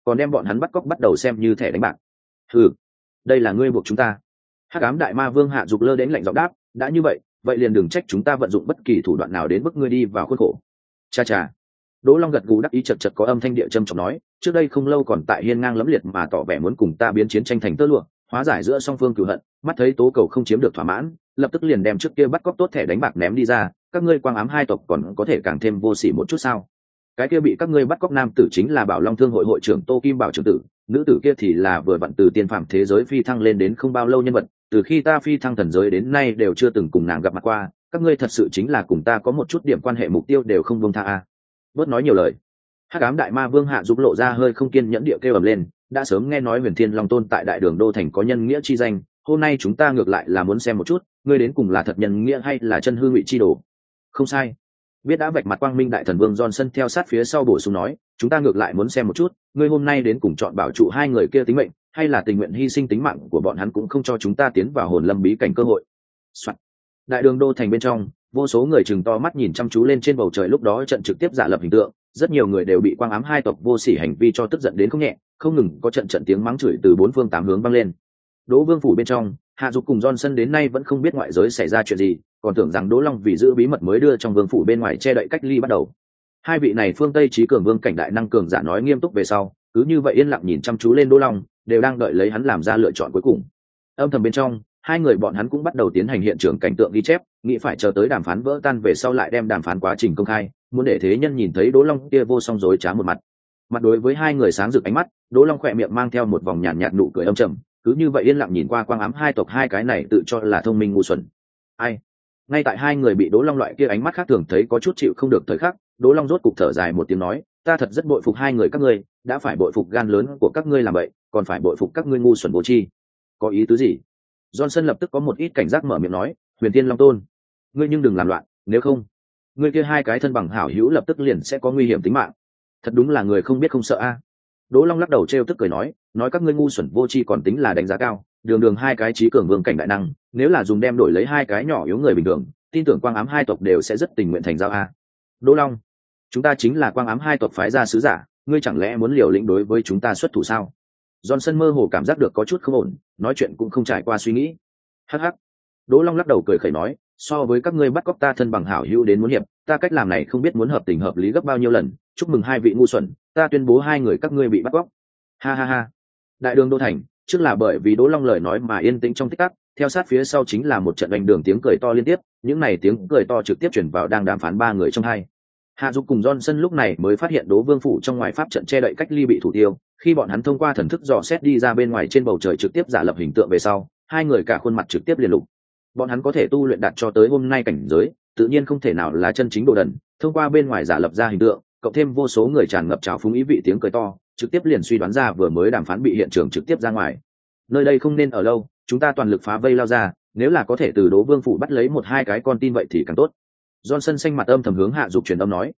còn đem bọn hắn bắt cóc bắt đầu xem như thẻ đánh bạc. Ừ, đây là ngươi buộc chúng ta. Hắc ám đại ma vương Hạ Dục lơ đến lạnh giọng đáp, đã như vậy, vậy liền đừng trách chúng ta vận dụng bất kỳ thủ đoạn nào đến bức ngươi đi vào khuôn khổ. Cha cha. Đỗ Long gật gù đắc ý, chật chật có âm thanh địa châm trọng nói, trước đây không lâu còn tại hiên ngang lẫm liệt mà tỏ vẻ muốn cùng ta biến chiến tranh thành tơ lụa, hóa giải giữa song phương cửu hận, mắt thấy tố cầu không chiếm được thỏa mãn, lập tức liền đem trước kia bắt cóc tốt thẻ đánh bạc ném đi ra, các ngươi quang ám hai tộc còn có thể càng thêm vô sỉ một chút sao? Cái kia bị các ngươi bắt cóc nam tử chính là Bảo Long Thương hội hội trưởng Tô Kim Bảo trưởng tử, nữ tử kia thì là vừa vặn từ tiên phàm thế giới phi thăng lên đến không bao lâu nhân vật, từ khi ta phi thăng thần giới đến nay đều chưa từng cùng nàng gặp mặt qua, các ngươi thật sự chính là cùng ta có một chút điểm quan hệ, mục tiêu đều không buông tha a. Bớt nói nhiều lời. Hắc ám đại ma vương Hạ Dục lộ ra hơi không kiên nhẫn địa kêu ầm lên, đã sớm nghe nói Huyền Thiên Long Tôn tại Đại Đường đô thành có nhân nghĩa chi danh, hôm nay chúng ta ngược lại là muốn xem một chút, ngươi đến cùng là thật nhân nghĩa hay là chân hư ngụy chi đồ. Không sai. Biết đã vạch mặt quang minh đại thần vương Johnson theo sát phía sau bổ sung nói, chúng ta ngược lại muốn xem một chút, ngươi hôm nay đến cùng chọn bảo trụ hai người kia tính mệnh, hay là tình nguyện hy sinh tính mạng của bọn hắn cũng không cho chúng ta tiến vào hồn lâm bí cảnh cơ hội. Soạn. Đại Đường đô thành bên trong, vô số người chừng to mắt nhìn chăm chú lên trên bầu trời, lúc đó trận trực tiếp giả lập hình tượng, rất nhiều người đều bị quang ám hai tộc vô sỉ hành vi cho tức giận đến không nhẹ, không ngừng có trận tiếng mắng chửi từ bốn phương tám hướng vang lên. Đỗ Vương phủ bên trong, Hạ Dục cùng Johnson đến nay vẫn không biết ngoại giới xảy ra chuyện gì, còn tưởng rằng Đỗ Long vì giữ bí mật mới đưa trong vương phủ bên ngoài che đậy cách ly bắt đầu. Hai vị này phương Tây trí cường vương cảnh đại năng cường giả nói nghiêm túc về sau, cứ như vậy yên lặng nhìn chăm chú lên Đỗ Long, đều đang đợi lấy hắn làm ra lựa chọn cuối cùng. Âm thầm bên trong, hai người bọn hắn cũng bắt đầu tiến hành hiện trường cảnh tượng ghi chép, nghĩ phải chờ tới đàm phán vỡ tan về sau lại đem đàm phán quá trình công khai, muốn để thế nhân nhìn thấy Đỗ Long kia vô song dối trá một mặt. Mặt đối với hai người sáng rực ánh mắt, Đỗ Long khỏe miệng mang theo một vòng nhàn nhạt nụ cười âm trầm, cứ như vậy yên lặng nhìn qua quang ám hai tộc, hai cái này tự cho là thông minh ngu xuẩn. Ai? Ngay tại hai người bị Đỗ Long loại kia ánh mắt khác thường thấy có chút chịu không được thời khắc, Đỗ Long rốt cục thở dài một tiếng nói, ta thật rất bội phục hai người các ngươi, đã phải bội phục gan lớn của các ngươi làm vậy, còn phải bội phục các ngươi ngu xuẩn vô tri. Có ý tứ gì? Johnson lập tức có một ít cảnh giác mở miệng nói, Huyền Tiên Long Tôn, ngươi nhưng đừng làm loạn, nếu không, ngươi kia hai cái thân bằng hảo hữu lập tức liền sẽ có nguy hiểm tính mạng. Thật đúng là người không biết không sợ a. Đỗ Long lắc đầu trêu tức cười nói các ngươi ngu xuẩn vô tri còn tính là đánh giá cao, đường đường hai cái trí cường vương cảnh đại năng, nếu là dùng đem đổi lấy hai cái nhỏ yếu người bình thường, tin tưởng quang ám hai tộc đều sẽ rất tình nguyện thành giao a. Đỗ Long, chúng ta chính là quang ám hai tộc phái ra sứ giả, ngươi chẳng lẽ muốn liều lĩnh đối với chúng ta xuất thủ sao? Johnson mơ hồ cảm giác được có chút không ổn, nói chuyện cũng không trải qua suy nghĩ. Hắc hắc. Đỗ Long lắc đầu cười khẩy nói, so với các ngươi bắt cóc ta thân bằng hảo hữu đến muốn hiệp, ta cách làm này không biết muốn hợp tình hợp lý gấp bao nhiêu lần, chúc mừng hai vị ngu xuẩn, ta tuyên bố hai người các ngươi bị bắt cóc. Ha ha ha. Đại Đường đô thành, trước là bởi vì Đỗ Long lời nói mà yên tĩnh trong tích tắc, theo sát phía sau chính là một trận đánh đường tiếng cười to liên tiếp, những này tiếng cười to trực tiếp truyền vào đang đàm phán ba người trong hai. Hạ Dục cùng Johnson lúc này mới phát hiện Đỗ Vương phủ trong ngoài pháp trận che đậy cách ly bị thủ tiêu, khi bọn hắn thông qua thần thức dò xét đi ra bên ngoài trên bầu trời trực tiếp giả lập hình tượng về sau, hai người cả khuôn mặt trực tiếp liền lục. Bọn hắn có thể tu luyện đạt cho tới hôm nay cảnh giới, tự nhiên không thể nào là chân chính đồ đần, thông qua bên ngoài giả lập ra hình tượng, cộng thêm vô số người tràn ngập trào phúng ý vị tiếng cười to, trực tiếp liền suy đoán ra vừa mới đàm phán bị hiện trường trực tiếp ra ngoài. Nơi đây không nên ở lâu, chúng ta toàn lực phá vây lao ra, nếu là có thể từ Đỗ Vương phủ bắt lấy một hai cái con tin vậy thì càng tốt. Johnson xanh mặt âm thầm hướng Hạ Dục truyền âm nói,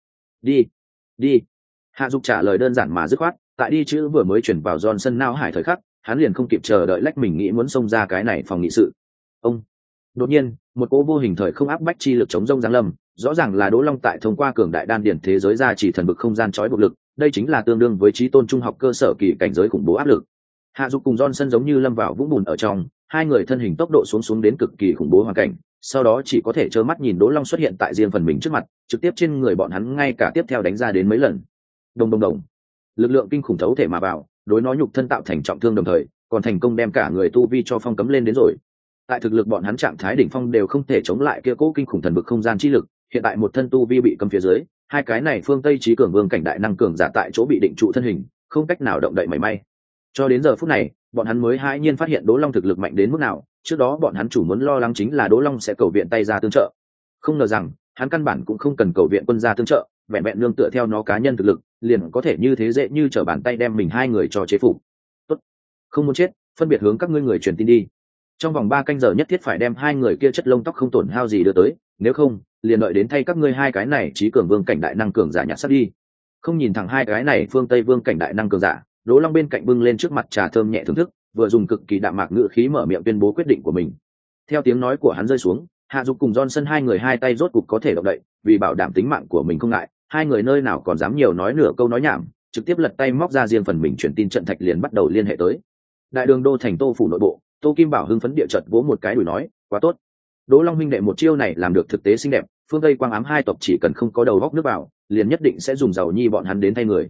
đi. Hạ Dục trả lời đơn giản mà dứt khoát, tại đi chữ vừa mới chuyển vào Johnson não hải thời khắc, hắn liền không kịp chờ đợi lách mình nghĩ muốn xông ra cái này phòng nghị sự. Đột nhiên, một cỗ vô hình thời không áp bách chi lực chống rông giáng lâm, rõ ràng là Đỗ Long tại thông qua cường đại đan điển thế giới ra chỉ thần vực không gian chói buộc lực, đây chính là tương đương với chí tôn trung học cơ sở kỳ cảnh giới khủng bố áp lực. Hạ Dục cùng Johnson giống như lâm vào vũng bùn ở trong, hai người thân hình tốc độ xuống đến cực kỳ khủng bố hoàn cảnh, sau đó chỉ có thể trơ mắt nhìn Đỗ Long xuất hiện tại riêng phần mình trước mặt, trực tiếp trên người bọn hắn ngay cả tiếp theo đánh ra đến mấy lần. Đồng. Lực lượng kinh khủng thấu thể mà vào, đối nó nhục thân tạo thành trọng thương, đồng thời còn thành công đem cả người tu vi cho phong cấm lên đến rồi. Tại thực lực bọn hắn trạng thái đỉnh phong đều không thể chống lại kia cố kinh khủng thần vực không gian chi lực, hiện tại một thân tu vi bị cấm phía dưới, hai cái này phương Tây trí cường vương cảnh đại năng cường giả tại chỗ bị định trụ thân hình, không cách nào động đậy mảy may. Cho đến giờ phút này, bọn hắn mới hãi nhiên phát hiện Đỗ Long thực lực mạnh đến mức nào, trước đó bọn hắn chủ muốn lo lắng chính là Đỗ Long sẽ cầu viện tay ra tương trợ. Không ngờ rằng, hắn căn bản cũng không cần cầu viện quân ra tương trợ, vẹn vẹn nương tựa theo nó cá nhân thực lực, liền có thể như thế dễ như trở bàn tay đem mình hai người cho chế phục. Tốt, không muốn chết, phân biệt hướng các ngươi người truyền tin đi. Trong vòng 3 canh giờ nhất thiết phải đem hai người kia chất lông tóc không tổn hao gì đưa tới, nếu không, liền đợi đến thay các ngươi hai cái này trí cường vương cảnh đại năng cường giả nhặt sắt đi. Không nhìn thẳng hai cái này phương Tây vương cảnh đại năng cường giả, Đỗ Long bên cạnh bưng lên trước mặt trà thơm nhẹ thưởng thức, vừa dùng cực kỳ đạm mạc ngữ khí mở miệng tuyên bố quyết định của mình. Theo tiếng nói của hắn rơi xuống, Hạ Dục cùng Johnson hai người hai tay rốt cục có thể động đậy, vì bảo đảm tính mạng của mình không ngại, hai người nơi nào còn dám nhiều nói nửa câu nói nhảm, trực tiếp lật tay móc ra riêng phần mình truyền tin trận thạch liền bắt đầu liên hệ tới đại đường đô thành Tô phủ nội bộ. Tô Kim Bảo hưng phấn địa chợt vỗ một cái đùi nói quá tốt, Đỗ Long huynh đệ một chiêu này làm được thực tế xinh đẹp, phương Tây Quang Ám hai tộc chỉ cần không có đầu góc nước vào liền nhất định sẽ dùng giàu nhi bọn hắn đến thay người.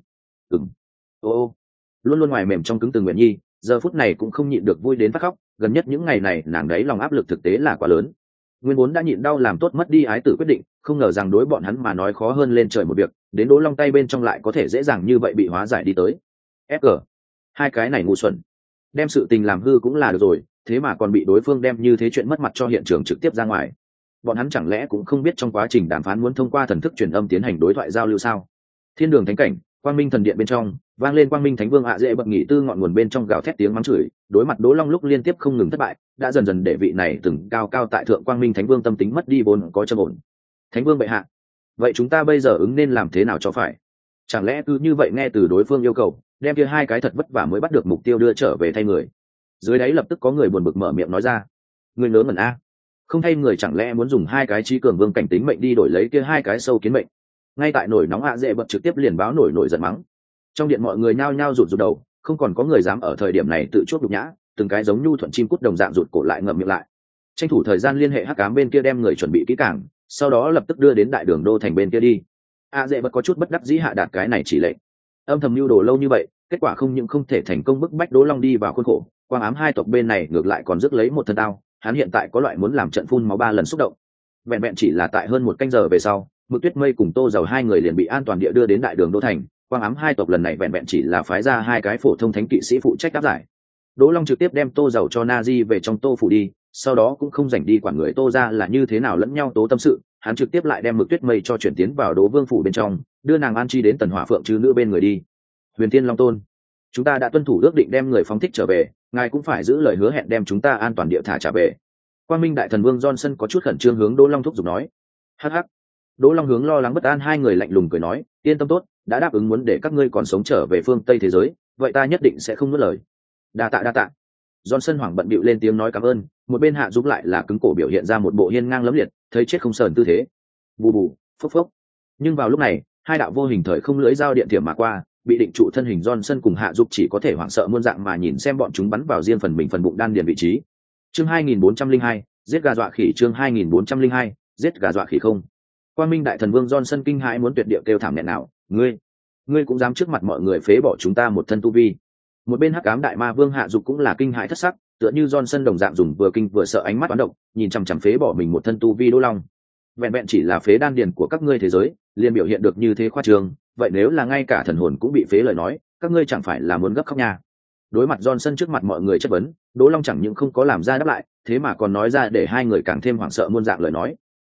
Ô luôn luôn ngoài mềm trong cứng từ Nguyện Nhi giờ phút này cũng không nhịn được vui đến phát khóc, gần nhất những ngày này nàng đấy lòng áp lực thực tế là quá lớn. Nguyên vốn đã nhịn đau làm tốt mất đi ái tử quyết định, không ngờ rằng đối bọn hắn mà nói khó hơn lên trời một việc, đến Đỗ Long tay bên trong lại có thể dễ dàng như vậy bị hóa giải đi tới. FG, hai cái này ngu xuẩn, đem sự tình làm hư cũng là được rồi, thế mà còn bị đối phương đem như thế chuyện mất mặt cho hiện trường trực tiếp ra ngoài. Bọn hắn chẳng lẽ cũng không biết trong quá trình đàm phán muốn thông qua thần thức truyền âm tiến hành đối thoại giao lưu sao? Thiên đường thánh cảnh, Quang Minh thần điện bên trong, vang lên Quang Minh Thánh Vương dễ bậc nghỉ tư ngọn nguồn bên trong gào thét tiếng mắng chửi, đối mặt Đỗ Long lúc liên tiếp không ngừng thất bại, đã dần dần để vị này từng cao cao tại thượng Quang Minh Thánh Vương tâm tính mất đi vốn có trầm ổn. Thánh Vương bệ hạ, vậy chúng ta bây giờ ứng nên làm thế nào cho phải? Chẳng lẽ cứ như vậy nghe từ đối phương yêu cầu, đem kia hai cái thật vất vả mới bắt được mục tiêu đưa trở về thay người? Dưới đấy lập tức có người buồn bực mở miệng nói ra, người ngớ ngẩn a, không thay người chẳng lẽ muốn dùng hai cái trí cường vương cảnh tính mệnh đi đổi lấy kia hai cái sâu kiến mệnh? Ngay tại nổi nóng dễ bật trực tiếp liền báo nổi giận mắng. Trong điện mọi người nhao nhao rụt đầu, không còn có người dám ở thời điểm này tự chuốc nhục nhã, từng cái giống nhu thuận chim cút đồng dạng rụt cổ lại ngậm miệng lại, tranh thủ thời gian liên hệ hắc ám bên kia đem người chuẩn bị kỹ càng, sau đó lập tức đưa đến đại đường đô thành bên kia đi. Dễ bật có chút bất đắc dĩ hạ đạt cái này chỉ lệnh, âm thầm mưu đồ lâu như vậy, kết quả không những không thể thành công bức bách Đỗ Long đi vào khuôn khổ, Quang Ám hai tộc bên này ngược lại còn rước lấy một thân tao, hắn hiện tại có loại muốn làm trận phun máu 3 lần xúc động. Vẹn vẹn chỉ là tại hơn một canh giờ về sau, Mực Tuyết Mây cùng Tô Dầu hai người liền bị an toàn địa đưa đến đại đường đô thành. Quang Ám hai tộc lần này vẹn vẹn chỉ là phái ra hai cái phổ thông thánh kỵ sĩ phụ trách áp giải. Đỗ Long trực tiếp đem Tô Dầu cho Nazi về trong Tô phủ đi, sau đó cũng không dành đi quản người Tô ra là như thế nào lẫn nhau tố tâm sự, hắn trực tiếp lại đem Mực Tuyết Mây cho chuyển tiến vào Đỗ Vương phủ bên trong, đưa nàng an chi đến Tần Hỏa Phượng chứ nữ bên người đi. Huyền Thiên Long Tôn, chúng ta đã tuân thủ ước định đem người phóng thích trở về, ngài cũng phải giữ lời hứa hẹn đem chúng ta an toàn địa thả trả về. Quang Minh đại thần Vương Johnson có chút khẩn trương hướng Đỗ Long thúc giục nói. Hắc. Đỗ Long hướng lo lắng bất an hai người lạnh lùng cười nói, yên tâm tốt, đã đáp ứng muốn để các ngươi còn sống trở về phương Tây thế giới, vậy ta nhất định sẽ không nuốt lời. Đa tạ. Johnson hoảng bận bịu lên tiếng nói cảm ơn, một bên Hạ Dũng lại là cứng cổ biểu hiện ra một bộ hiên ngang lẫm liệt, thấy chết không sờn tư thế. Bù bù, phốc. Nhưng vào lúc này, hai đạo vô hình thời không lưỡi dao điện thiểm mà qua, bị định trụ thân hình Johnson cùng Hạ Dũng chỉ có thể hoảng sợ muôn dạng mà nhìn xem bọn chúng bắn vào riêng phần mình phần bụng đan điền vị trí. Chương 2402, giết gà dọa khỉ. Chương 2402, giết gà dọa khỉ không. Quang Minh đại thần Vương Johnson kinh hãi muốn tuyệt địa kêu thảm nghẹn nào, ngươi cũng dám trước mặt mọi người phế bỏ chúng ta một thân tu vi. Một bên Hắc Ám đại ma Vương Hạ Dục cũng là kinh hãi thất sắc, tựa như Johnson đồng dạng dùng vừa kinh vừa sợ ánh mắt toán độc, nhìn chằm chằm phế bỏ mình một thân tu vi Đỗ Long. Vẹn vẹn chỉ là phế đan điền của các ngươi thế giới, liền biểu hiện được như thế khoa trương, vậy nếu là ngay cả thần hồn cũng bị phế lời nói, các ngươi chẳng phải là muốn gấp khóc nha. Đối mặt Johnson trước mặt mọi người chất vấn, Đỗ Long chẳng những không có làm ra đáp lại, thế mà còn nói ra để hai người càng thêm hoảng sợ muôn dạng lời nói.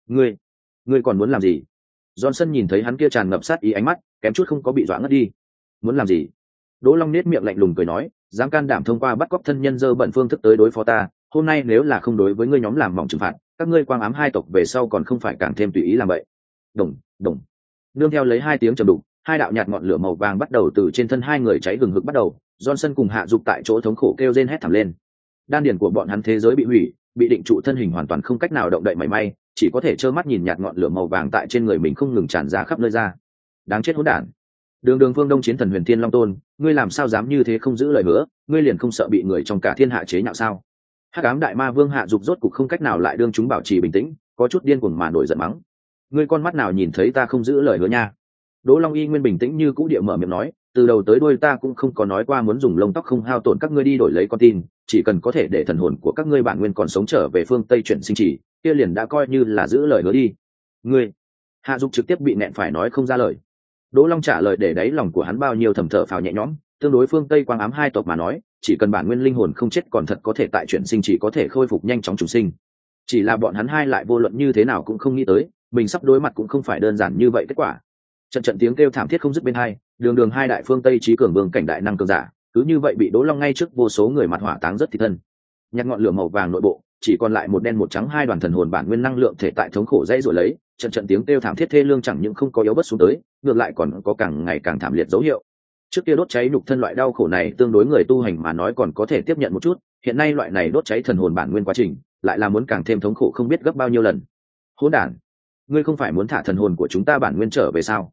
Ngươi còn muốn làm gì? Johnson nhìn thấy hắn kia tràn ngập sát ý ánh mắt, kém chút không có bị dọa ngất đi. Muốn làm gì? Đỗ Long nét miệng lạnh lùng cười nói, dám can đảm thông qua bắt cóc thân nhân dơ bận phương thức tới đối phó ta, hôm nay nếu là không đối với ngươi nhóm làm mỏng trừng phạt, các ngươi Quang Ám hai tộc về sau còn không phải càng thêm tùy ý làm vậy. Đồng. Nương theo lấy hai tiếng trầm đục, hai đạo nhạt ngọn lửa màu vàng bắt đầu từ trên thân hai người cháy hừng hực bắt đầu, Johnson cùng Hạ Dục tại chỗ thống khổ kêu rên hét thảm lên. Đan điền của bọn hắn thế giới bị hủy, bị định trụ thân hình hoàn toàn không cách nào động đậy mảy may, chỉ có thể trơ mắt nhìn nhạt ngọn lửa màu vàng tại trên người mình không ngừng tràn ra khắp nơi ra. Đáng chết hỗn đản. Đường Phương Đông chiến thần Huyền Thiên Long Tôn, ngươi làm sao dám như thế không giữ lời hứa, ngươi liền không sợ bị người trong cả thiên hạ chế nhạo sao? Hắc Ám đại ma Vương Hạ Dục rốt cục không cách nào lại đương chúng bảo trì bình tĩnh, có chút điên cuồng mà nổi giận mắng. Ngươi con mắt nào nhìn thấy ta không giữ lời hứa nha? Đỗ Long y nguyên bình tĩnh như cũ địa mở miệng nói, từ đầu tới đuôi ta cũng không có nói qua muốn dùng lông tóc không hao tổn các ngươi đi đổi lấy con tin, chỉ cần có thể để thần hồn của các ngươi bản nguyên còn sống trở về phương Tây chuyển sinh chỉ, kia liền đã coi như là giữ lời hứa đi. Ngươi. Hạ Dục trực tiếp bị nẹn phải nói không ra lời. Đỗ Long trả lời để đáy lòng của hắn bao nhiêu thầm thở phào nhẹ nhõm, tương đối phương Tây Quang Ám hai tộc mà nói, chỉ cần bản nguyên linh hồn không chết còn thật có thể tại chuyển sinh chỉ có thể khôi phục nhanh chóng trùng sinh. Chỉ là bọn hắn hai lại vô luận như thế nào cũng không nghĩ tới, mình sắp đối mặt cũng không phải đơn giản như vậy kết quả. Trận tiếng kêu thảm thiết không dứt bên hai, đường hai đại phương Tây trí cường vương cảnh đại năng cường giả, cứ như vậy bị Đỗ Long ngay trước vô số người mặt hỏa táng rất thịt thân. Nhặt ngọn lửa màu vàng nội bộ, chỉ còn lại một đen một trắng hai đoàn thần hồn bản nguyên năng lượng thể tại thống khổ dãy rồi lấy, trận tiếng kêu thảm thiết thê lương chẳng những không có yếu bớt xuống tới, ngược lại còn có càng ngày càng thảm liệt dấu hiệu. Trước kia đốt cháy nhục thân loại đau khổ này tương đối người tu hành mà nói còn có thể tiếp nhận một chút, hiện nay loại này đốt cháy thần hồn bản nguyên quá trình, lại là muốn càng thêm thống khổ không biết gấp bao nhiêu lần. Hỗn đản, ngươi không phải muốn thả thần hồn của chúng ta bản nguyên trở về sao?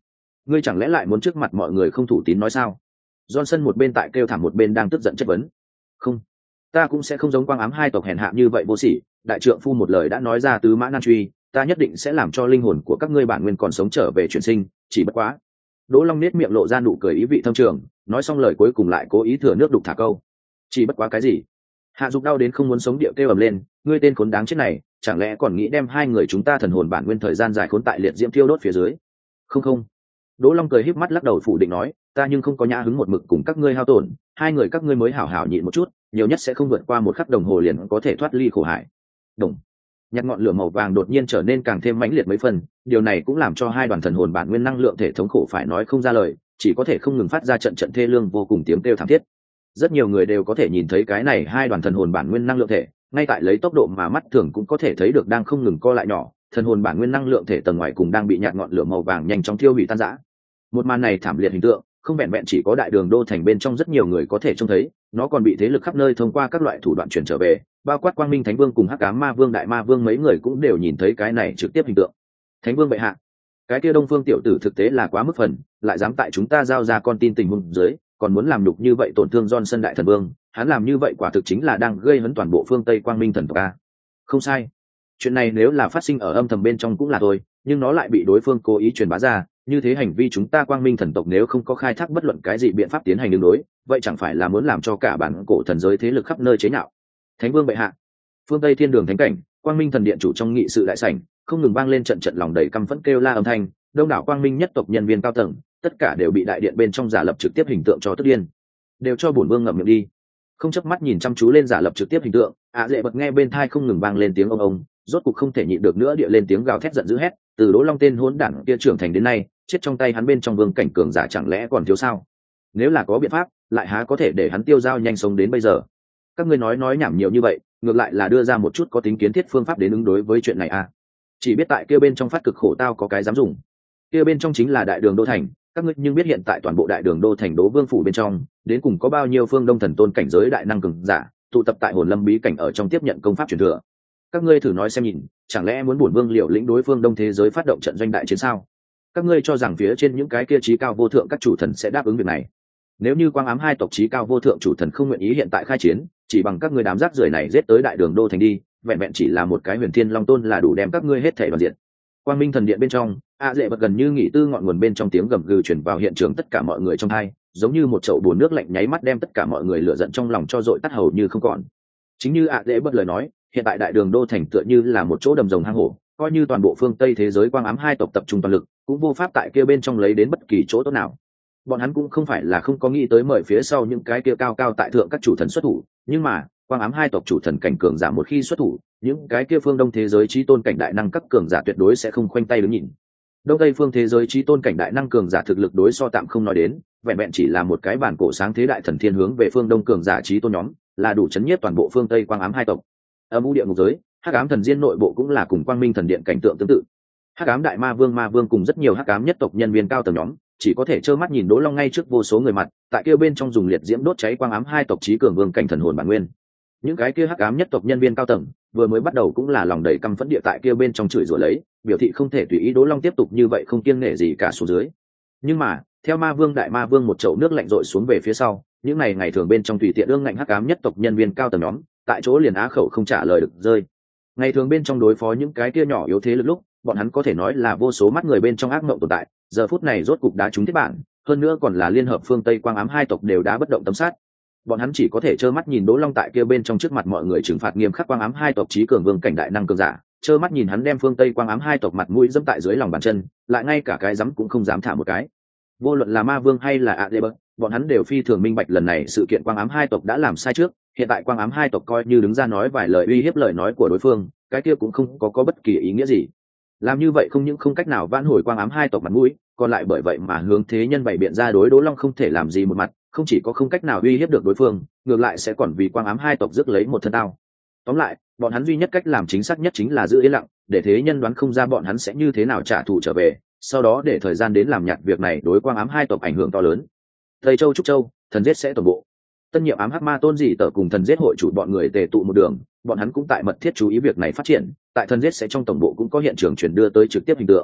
ngươi chẳng lẽ lại muốn trước mặt mọi người không thủ tín nói sao? Johnson một bên tại kêu thảm một bên đang tức giận chất vấn. Không, ta cũng sẽ không giống quang ám hai tộc hèn hạ như vậy vô sỉ. Đại trượng phu một lời đã nói ra tứ mã nan truy, ta nhất định sẽ làm cho linh hồn của các ngươi bản nguyên còn sống trở về chuyển sinh, chỉ bất quá. Đỗ Long nét miệng lộ ra nụ cười ý vị thâm trường, nói xong lời cuối cùng lại cố ý thừa nước đục thả câu. Chỉ bất quá cái gì? Hạ Dục đau đến không muốn sống điệu kêu ầm lên, ngươi tên khốn đáng chết này, chẳng lẽ còn nghĩ đem hai người chúng ta thần hồn bản nguyên thời gian dài khốn tại liệt diễm thiêu đốt phía dưới? Không không. Đỗ Long cười híp mắt lắc đầu phủ định nói, ta nhưng không có nhã hứng một mực cùng các ngươi hao tổn, hai người các ngươi mới hảo hảo nhịn một chút, nhiều nhất sẽ không vượt qua một khắc đồng hồ liền có thể thoát ly khổ hải. Đồng. Nhặt ngọn lửa màu vàng đột nhiên trở nên càng thêm mãnh liệt mấy phần, điều này cũng làm cho hai đoàn thần hồn bản nguyên năng lượng thể thống khổ phải nói không ra lời, chỉ có thể không ngừng phát ra trận trận thê lương vô cùng tiếng kêu thảm thiết. Rất nhiều người đều có thể nhìn thấy cái này hai đoàn thần hồn bản nguyên năng lượng thể, ngay tại lấy tốc độ mà mắt thường cũng có thể thấy được đang không ngừng co lại nhỏ, thần hồn bản nguyên năng lượng thể tầng ngoài cùng đang bị nhạt ngọn lửa màu vàng nhanh chóng thiêu hủy tan rã. Một màn này thảm liệt hình tượng, không vẹn vẹn chỉ có đại đường đô thành bên trong rất nhiều người có thể trông thấy, nó còn bị thế lực khắp nơi thông qua các loại thủ đoạn truyền trở về, bao quát Quang Minh Thánh Vương cùng Hắc Ám Ma Vương Đại Ma Vương mấy người cũng đều nhìn thấy cái này trực tiếp hình tượng. Thánh Vương bệ hạ, cái kia Đông Phương tiểu tử thực tế là quá mức phần, lại dám tại chúng ta giao ra con tin tình huống dưới, còn muốn làm nhục như vậy tổn thương Johnson đại thần vương, hắn làm như vậy quả thực chính là đang gây hấn toàn bộ phương Tây Quang Minh thần tộc a. Không sai. Chuyện này nếu là phát sinh ở âm thầm bên trong cũng là thôi, nhưng nó lại bị đối phương cố ý truyền bá ra, như thế hành vi chúng ta Quang Minh thần tộc nếu không có khai thác bất luận cái gì biện pháp tiến hành ứng đối, vậy chẳng phải là muốn làm cho cả bản cổ thần giới thế lực khắp nơi chế nhạo. Thánh Vương bệ hạ, phương Tây Thiên Đường thánh cảnh, Quang Minh thần điện chủ trong nghị sự đại sảnh, không ngừng vang lên trận trận lòng đầy căm phẫn kêu la âm thanh, đông đảo Quang Minh nhất tộc nhân viên cao tầng, tất cả đều bị đại điện bên trong giả lập trực tiếp hình tượng cho tức điên. Đều cho bổn vương ngậm miệng đi. Không chớp mắt nhìn chăm chú lên giả lập trực tiếp hình tượng, Dệ bật nghe bên tai không ngừng vang lên tiếng ông, rốt cục không thể nhịn được nữa địa lên tiếng gào thét giận dữ hét, từ Đỗ Long tên hỗn đản kia trưởng thành đến nay, chết trong tay hắn bên trong vương cảnh cường giả chẳng lẽ còn thiếu sao? Nếu là có biện pháp, lại há có thể để hắn tiêu dao nhanh sống đến bây giờ? Các ngươi nói nhảm nhiều như vậy, ngược lại là đưa ra một chút có tính kiến thiết phương pháp đến ứng đối với chuyện này à? Chỉ biết tại kia bên trong phát cực khổ tao có cái dám dùng. Kia bên trong chính là đại đường đô thành, các ngươi nhưng biết hiện tại toàn bộ đại đường đô thành Đỗ Vương phủ bên trong, đến cùng có bao nhiêu phương Đông thần tôn cảnh giới đại năng cường giả, tụ tập tại Hồn Lâm bí cảnh ở trong tiếp nhận công pháp truyền thừa. Các ngươi thử nói xem nhìn, chẳng lẽ muốn bổn vương liều lĩnh đối phương Đông thế giới phát động trận doanh đại chiến sao? Các ngươi cho rằng phía trên những cái kia trí cao vô thượng các chủ thần sẽ đáp ứng việc này? Nếu như Quang Ám hai tộc trí cao vô thượng chủ thần không nguyện ý hiện tại khai chiến, chỉ bằng các ngươi đám rác rưởi này giết tới đại đường đô thành đi, vẹn vẹn chỉ là một cái Huyền Thiên Long Tôn là đủ đem các ngươi hết thảy đoàn diện. Quang Minh thần điện bên trong, Dệ bật gần như nghỉ tư ngọn nguồn bên trong tiếng gầm gừ truyền vào hiện trường tất cả mọi người trong tai, giống như một chậu bùn nước lạnh nháy mắt đem tất cả mọi người lửa giận trong lòng cho dội tắt hầu như không còn. Chính như Dệ bật lời nói, hiện tại đại đường đô thành tựa như là một chỗ đầm rồng hang hổ, coi như toàn bộ phương Tây thế giới Quang Ám hai tộc tập trung toàn lực, cũng vô pháp tại kia bên trong lấy đến bất kỳ chỗ tốt nào. Bọn hắn cũng không phải là không có nghĩ tới mời phía sau những cái kia cao cao tại thượng các chủ thần xuất thủ, nhưng mà Quang Ám hai tộc chủ thần cảnh cường giả một khi xuất thủ, những cái kia phương Đông thế giới chí tôn cảnh đại năng các cường giả tuyệt đối sẽ không khoanh tay đứng nhìn. Đông Tây phương thế giới chí tôn cảnh đại năng cường giả thực lực đối so tạm không nói đến, vẹn vẹn chỉ là một cái bản cổ sáng thế đại thần thiên hướng về phương Đông cường giả chí tôn nhóm, là đủ chấn nhiếp toàn bộ phương Tây Quang Ám hai tộc. Âm u địa ngục giới, Hắc Ám thần diên nội bộ cũng là cùng Quang Minh thần điện cảnh tượng tương tự. Hắc Ám đại ma vương cùng rất nhiều Hắc Ám nhất tộc nhân viên cao tầng nhóm, chỉ có thể trơ mắt nhìn Đỗ Long ngay trước vô số người mặt, tại kia bên trong dùng liệt diễm đốt cháy Quang Ám hai tộc chí cường vương cảnh thần hồn bản nguyên. Những cái kia Hắc Ám nhất tộc nhân viên cao tầng vừa mới bắt đầu cũng là lòng đầy căm phẫn địa tại kia bên trong chửi rủa lấy, biểu thị không thể tùy ý Đỗ Long tiếp tục như vậy không kiêng nể gì cả xuống dưới. Nhưng mà theo ma vương đại ma vương một chậu nước lạnh rội xuống về phía sau, những ngày thường bên trong tùy tiện ương ngạnh Hắc Ám nhất tộc nhân viên cao tầng nhóm, tại chỗ liền á khẩu không trả lời được rơi. Ngày thường bên trong đối phó những cái kia nhỏ yếu thế lực lúc, bọn hắn có thể nói là vô số mắt người bên trong ác mộng tồn tại, giờ phút này rốt cục đá trúng thiết bản, hơn nữa còn là liên hợp phương Tây Quang Ám hai tộc đều đã bất động tấm sát. Bọn hắn chỉ có thể trơ mắt nhìn Đỗ Long tại kia bên trong trước mặt mọi người trừng phạt nghiêm khắc Quang Ám hai tộc chí cường vương cảnh đại năng cường giả, trơ mắt nhìn hắn đem phương Tây Quang Ám hai tộc mặt mũi dẫm tại dưới lòng bàn chân, lại ngay cả cái dám cũng không dám thả một cái. Vô luận là Ma Vương hay là Adebert, bọn hắn đều phi thường minh bạch lần này sự kiện Quang Ám hai tộc đã làm sai trước, hiện tại Quang Ám hai tộc coi như đứng ra nói vài lời uy hiếp lời nói của đối phương, cái kia cũng không có bất kỳ ý nghĩa gì. Làm như vậy không những không cách nào vãn hồi Quang Ám hai tộc mặt mũi, còn lại bởi vậy mà hướng thế nhân bày biện ra đối Đỗ Long không thể làm gì một mặt, không chỉ có không cách nào uy hiếp được đối phương, ngược lại sẽ còn vì Quang Ám hai tộc rước lấy một thân tao. Tóm lại, bọn hắn duy nhất cách làm chính xác nhất chính là giữ yên lặng, để thế nhân đoán không ra bọn hắn sẽ như thế nào trả thù trở về, sau đó để thời gian đến làm nhạt việc này đối Quang Ám hai tộc ảnh hưởng to lớn. Tây Châu Trúc Châu, thần giết sẽ toàn bộ. Tân nhiệm Ám Hắc Ma Tôn dị tở cùng thần giết hội chủ bọn người tề tụ một đường, bọn hắn cũng tại mật thiết chú ý việc này phát triển, tại thần giết sẽ trong tổng bộ cũng có hiện trường chuyển đưa tới trực tiếp hình tượng.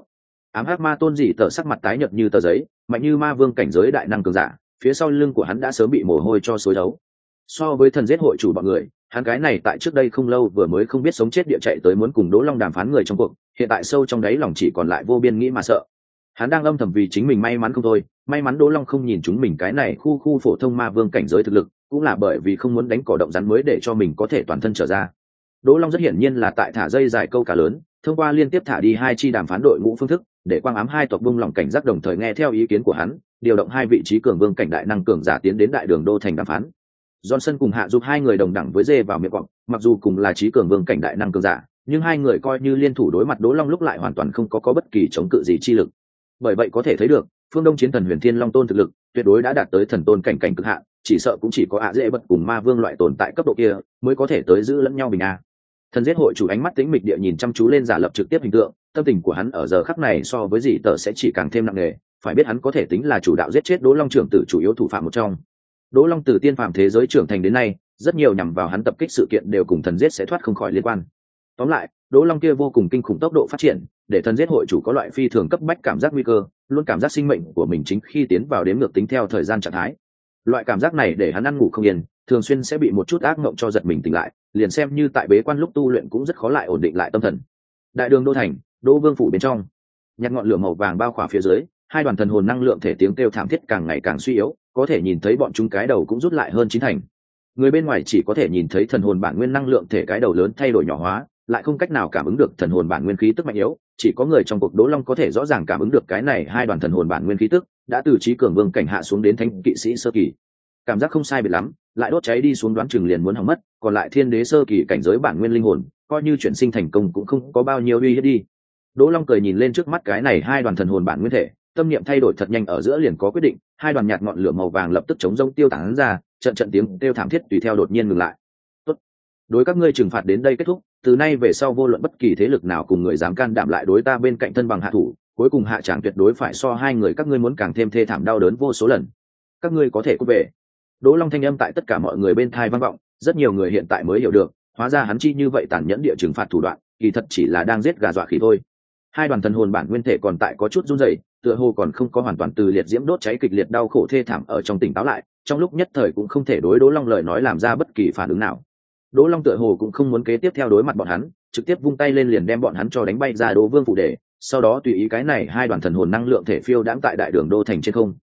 Ám hắc ma tôn dị tờ sắc mặt tái nhợt như tờ giấy, mạnh như ma vương cảnh giới đại năng cường giả, phía sau lưng của hắn đã sớm bị mồ hôi cho xối đấu. So với thần giết hội chủ bọn người, hắn cái này tại trước đây không lâu vừa mới không biết sống chết địa chạy tới muốn cùng Đỗ Long đàm phán người trong cuộc, hiện tại sâu trong đáy lòng chỉ còn lại vô biên nghĩ mà sợ. Hắn đang âm thầm vì chính mình may mắn không thôi, may mắn Đỗ Long không nhìn chúng mình cái này khu phổ thông ma vương cảnh giới thực lực, cũng là bởi vì không muốn đánh cỏ động rắn mới để cho mình có thể toàn thân trở ra. Đỗ Long rất hiển nhiên là tại thả dây dài câu cá lớn, thông qua liên tiếp thả đi hai chi đàm phán đội ngũ phương thức, để quang ám hai tộc bung lòng cảnh giác đồng thời nghe theo ý kiến của hắn, điều động hai vị trí cường vương cảnh đại năng cường giả tiến đến đại đường đô thành đàm phán. Johnson cùng Hạ giúp hai người đồng đẳng với dê vào miệng cọp, mặc dù cùng là trí cường vương cảnh đại năng cường giả, nhưng hai người coi như liên thủ đối mặt Đỗ Long lúc lại hoàn toàn không có bất kỳ chống cự gì chi lực. Bởi vậy có thể thấy được, phương Đông chiến thần Huyền Thiên Long Tôn thực lực tuyệt đối đã đạt tới thần tôn cảnh cực hạn, chỉ sợ cũng chỉ có ạ dễ bật cùng ma vương loại tồn tại cấp độ kia mới có thể tới giữ lẫn nhau bình a. Thần giết hội chủ ánh mắt tĩnh mịch địa nhìn chăm chú lên giả lập trực tiếp hình tượng, tâm tình của hắn ở giờ khắc này so với gì tờ sẽ chỉ càng thêm nặng nề, phải biết hắn có thể tính là chủ đạo giết chết Đỗ Long trưởng tử chủ yếu thủ phạm một trong. Đỗ Long từ tiên phàm thế giới trưởng thành đến nay, rất nhiều nhằm vào hắn tập kích sự kiện đều cùng thần giết sẽ thoát không khỏi liên quan. Tóm lại, Đỗ Long kia vô cùng kinh khủng tốc độ phát triển, để thần giết hội chủ có loại phi thường cấp bách cảm giác nguy cơ, luôn cảm giác sinh mệnh của mình chính khi tiến vào đếm ngược tính theo thời gian trạng thái. Loại cảm giác này để hắn ăn ngủ không yên, thường xuyên sẽ bị một chút ác mộng cho giật mình tỉnh lại, liền xem như tại bế quan lúc tu luyện cũng rất khó lại ổn định lại tâm thần. Đại đường đô thành, Đỗ Vương phủ bên trong, nhặt ngọn lửa màu vàng bao khỏa phía dưới, hai đoàn thần hồn năng lượng thể tiếng kêu thảm thiết càng ngày càng suy yếu, có thể nhìn thấy bọn chúng cái đầu cũng rút lại hơn chín thành. Người bên ngoài chỉ có thể nhìn thấy thần hồn bản nguyên năng lượng thể cái đầu lớn thay đổi nhỏ hóa, lại không cách nào cảm ứng được thần hồn bản nguyên khí tức mạnh yếu, chỉ có người trong cuộc Đỗ Long có thể rõ ràng cảm ứng được cái này hai đoàn thần hồn bản nguyên khí tức đã từ trí cường vương cảnh hạ xuống đến thánh kỵ sĩ sơ kỳ. Cảm giác không sai biệt lắm, lại đốt cháy đi xuống đoán chừng liền muốn hỏng mất, còn lại thiên đế sơ kỳ cảnh giới bản nguyên linh hồn, coi như chuyển sinh thành công cũng không có bao nhiêu uy hiếp đi. Đỗ Long cười nhìn lên trước mắt cái này hai đoàn thần hồn bản nguyên thể, tâm niệm thay đổi thật nhanh ở giữa liền có quyết định, hai đoàn nhạt ngọn lửa màu vàng lập tức chống rông tiêu tán ra, trận trận tiếng kêu thảm thiết tùy theo đột nhiên ngừng lại. Tốt, đối các ngươi trừng phạt đến đây kết thúc, từ nay về sau vô luận bất kỳ thế lực nào cùng người dám can đảm lại đối ta bên cạnh thân bằng hạ thủ, cuối cùng hạ tràng tuyệt đối phải so hai người các ngươi muốn càng thêm thê thảm đau đớn vô số lần. Các ngươi có thể cút về. Đỗ Long thanh âm tại tất cả mọi người bên tai vang vọng, rất nhiều người hiện tại mới hiểu được, hóa ra hắn chi như vậy tàn nhẫn địa trừng phạt thủ đoạn, kỳ thật chỉ là đang giết gà dọa khỉ thôi. Hai đoàn thần hồn bản nguyên thể còn tại có chút run rẩy, tựa hồ còn không có hoàn toàn từ liệt diễm đốt cháy kịch liệt đau khổ thê thảm ở trong tỉnh táo lại, trong lúc nhất thời cũng không thể đối Đỗ Long lời nói làm ra bất kỳ phản ứng nào. Đỗ Long tựa hồ cũng không muốn kế tiếp theo đối mặt bọn hắn, trực tiếp vung tay lên liền đem bọn hắn cho đánh bay ra Đỗ Vương phủ để, sau đó tùy ý cái này hai đoàn thần hồn năng lượng thể phiêu đãng tại đại đường đô thành trên không.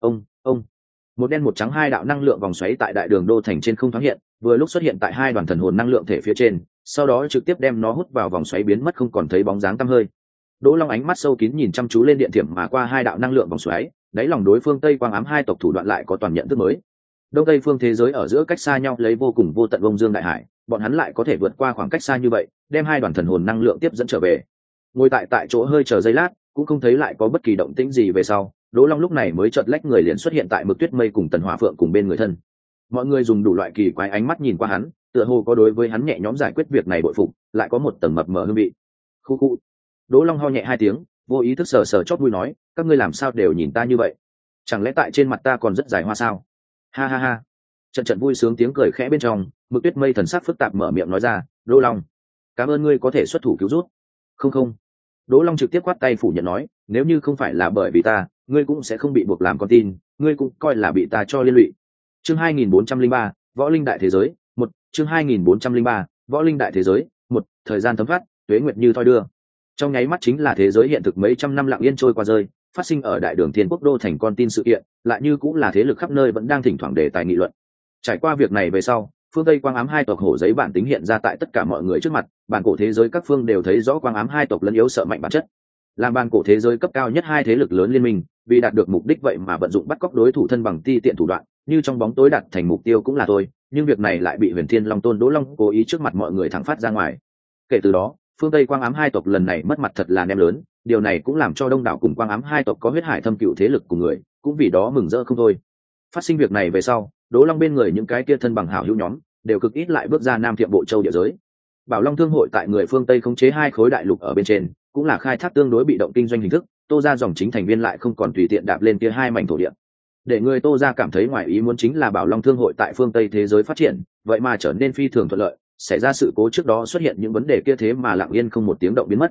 Ông một đen một trắng hai đạo năng lượng vòng xoáy tại đại đường đô thành trên không thoáng hiện, vừa lúc xuất hiện tại hai đoàn thần hồn năng lượng thể phía trên, sau đó trực tiếp đem nó hút vào vòng xoáy biến mất không còn thấy bóng dáng tăm hơi. Đỗ Long ánh mắt sâu kín nhìn chăm chú lên điện thiểm mà qua hai đạo năng lượng vòng xoáy, đáy lòng đối phương Tây Quang ám hai tộc thủ đoạn lại có toàn nhận thức mới. Đông Tây phương thế giới ở giữa cách xa nhau lấy vô cùng vô tận vông dương đại hải, bọn hắn lại có thể vượt qua khoảng cách xa như vậy, đem hai đoàn thần hồn năng lượng tiếp dẫn trở về. Ngồi tại chỗ hơi chờ giây lát, cũng không thấy lại có bất kỳ động tĩnh gì về sau, Đỗ Long lúc này mới chợt lách người liền xuất hiện tại Mực Tuyết Mây cùng Tần Hỏa Phượng cùng bên người thân. Mọi người dùng đủ loại kỳ quái ánh mắt nhìn qua hắn, tựa hồ có đối với hắn nhẹ nhõm giải quyết việc này bội phục, lại có một tầng mập mờ hương vị. Khu khu. Đỗ Long ho nhẹ hai tiếng, vô ý thức sờ sờ chót mũi nói, các ngươi làm sao đều nhìn ta như vậy? Chẳng lẽ tại trên mặt ta còn rất dài hoa sao? Ha ha ha. Trận vui sướng tiếng cười khẽ bên trong, Mực Tuyết Mây thần sắc phức tạp mở miệng nói ra, Đỗ Long, cảm ơn ngươi có thể xuất thủ cứu giúp. Không. Đỗ Long trực tiếp quát tay phủ nhận nói, nếu như không phải là bởi vì ta, ngươi cũng sẽ không bị buộc làm con tin, ngươi cũng coi là bị ta cho liên lụy. Chương 2403, Võ Linh Đại Thế Giới, 1, chương 2403, Võ Linh Đại Thế Giới, 1, thời gian thấm thoát, tuế nguyệt như thoi đưa. Trong nháy mắt chính là thế giới hiện thực mấy trăm năm lặng yên trôi qua rơi, phát sinh ở đại đường Thiên Quốc đô thành con tin sự kiện, lại như cũng là thế lực khắp nơi vẫn đang thỉnh thoảng đề tài nghị luận. Trải qua việc này về sau, phương Tây Quang ám hai tộc hổ giấy bản tính hiện ra tại tất cả mọi người trước mặt, bản cổ thế giới các phương đều thấy rõ Quang ám hai tộc lẫn yếu sợ mạnh bản chất. Làm bản cổ thế giới cấp cao nhất hai thế lực lớn liên minh, vì đạt được mục đích vậy mà vận dụng bắt cóc đối thủ thân bằng ti tiện thủ đoạn, như trong bóng tối đặt thành mục tiêu cũng là tôi, nhưng việc này lại bị Huyền Thiên Long Tôn Đỗ Long cố ý trước mặt mọi người thẳng phát ra ngoài. Kể từ đó, phương Tây Quang ám hai tộc lần này mất mặt thật là ném lớn, điều này cũng làm cho đông đảo cùng Quang ám hai tộc có huyết hải thâm cựu thế lực cùng người, cũng vì đó mừng rỡ không thôi. Phát sinh việc này về sau, Đỗ Long bên người những cái kia thân bằng hảo hữu nhóm đều cực ít lại bước ra Nam Thiệm Bộ Châu địa giới. Bảo Long Thương hội tại người phương Tây khống chế hai khối đại lục ở bên trên, cũng là khai thác tương đối bị động kinh doanh hình thức, Tô gia dòng chính thành viên lại không còn tùy tiện đạp lên kia hai mảnh thổ địa. Để người Tô gia cảm thấy ngoài ý muốn chính là Bảo Long Thương hội tại phương Tây thế giới phát triển, vậy mà trở nên phi thường thuận lợi, xảy ra sự cố trước đó xuất hiện những vấn đề kia thế mà lặng yên không một tiếng động biến mất.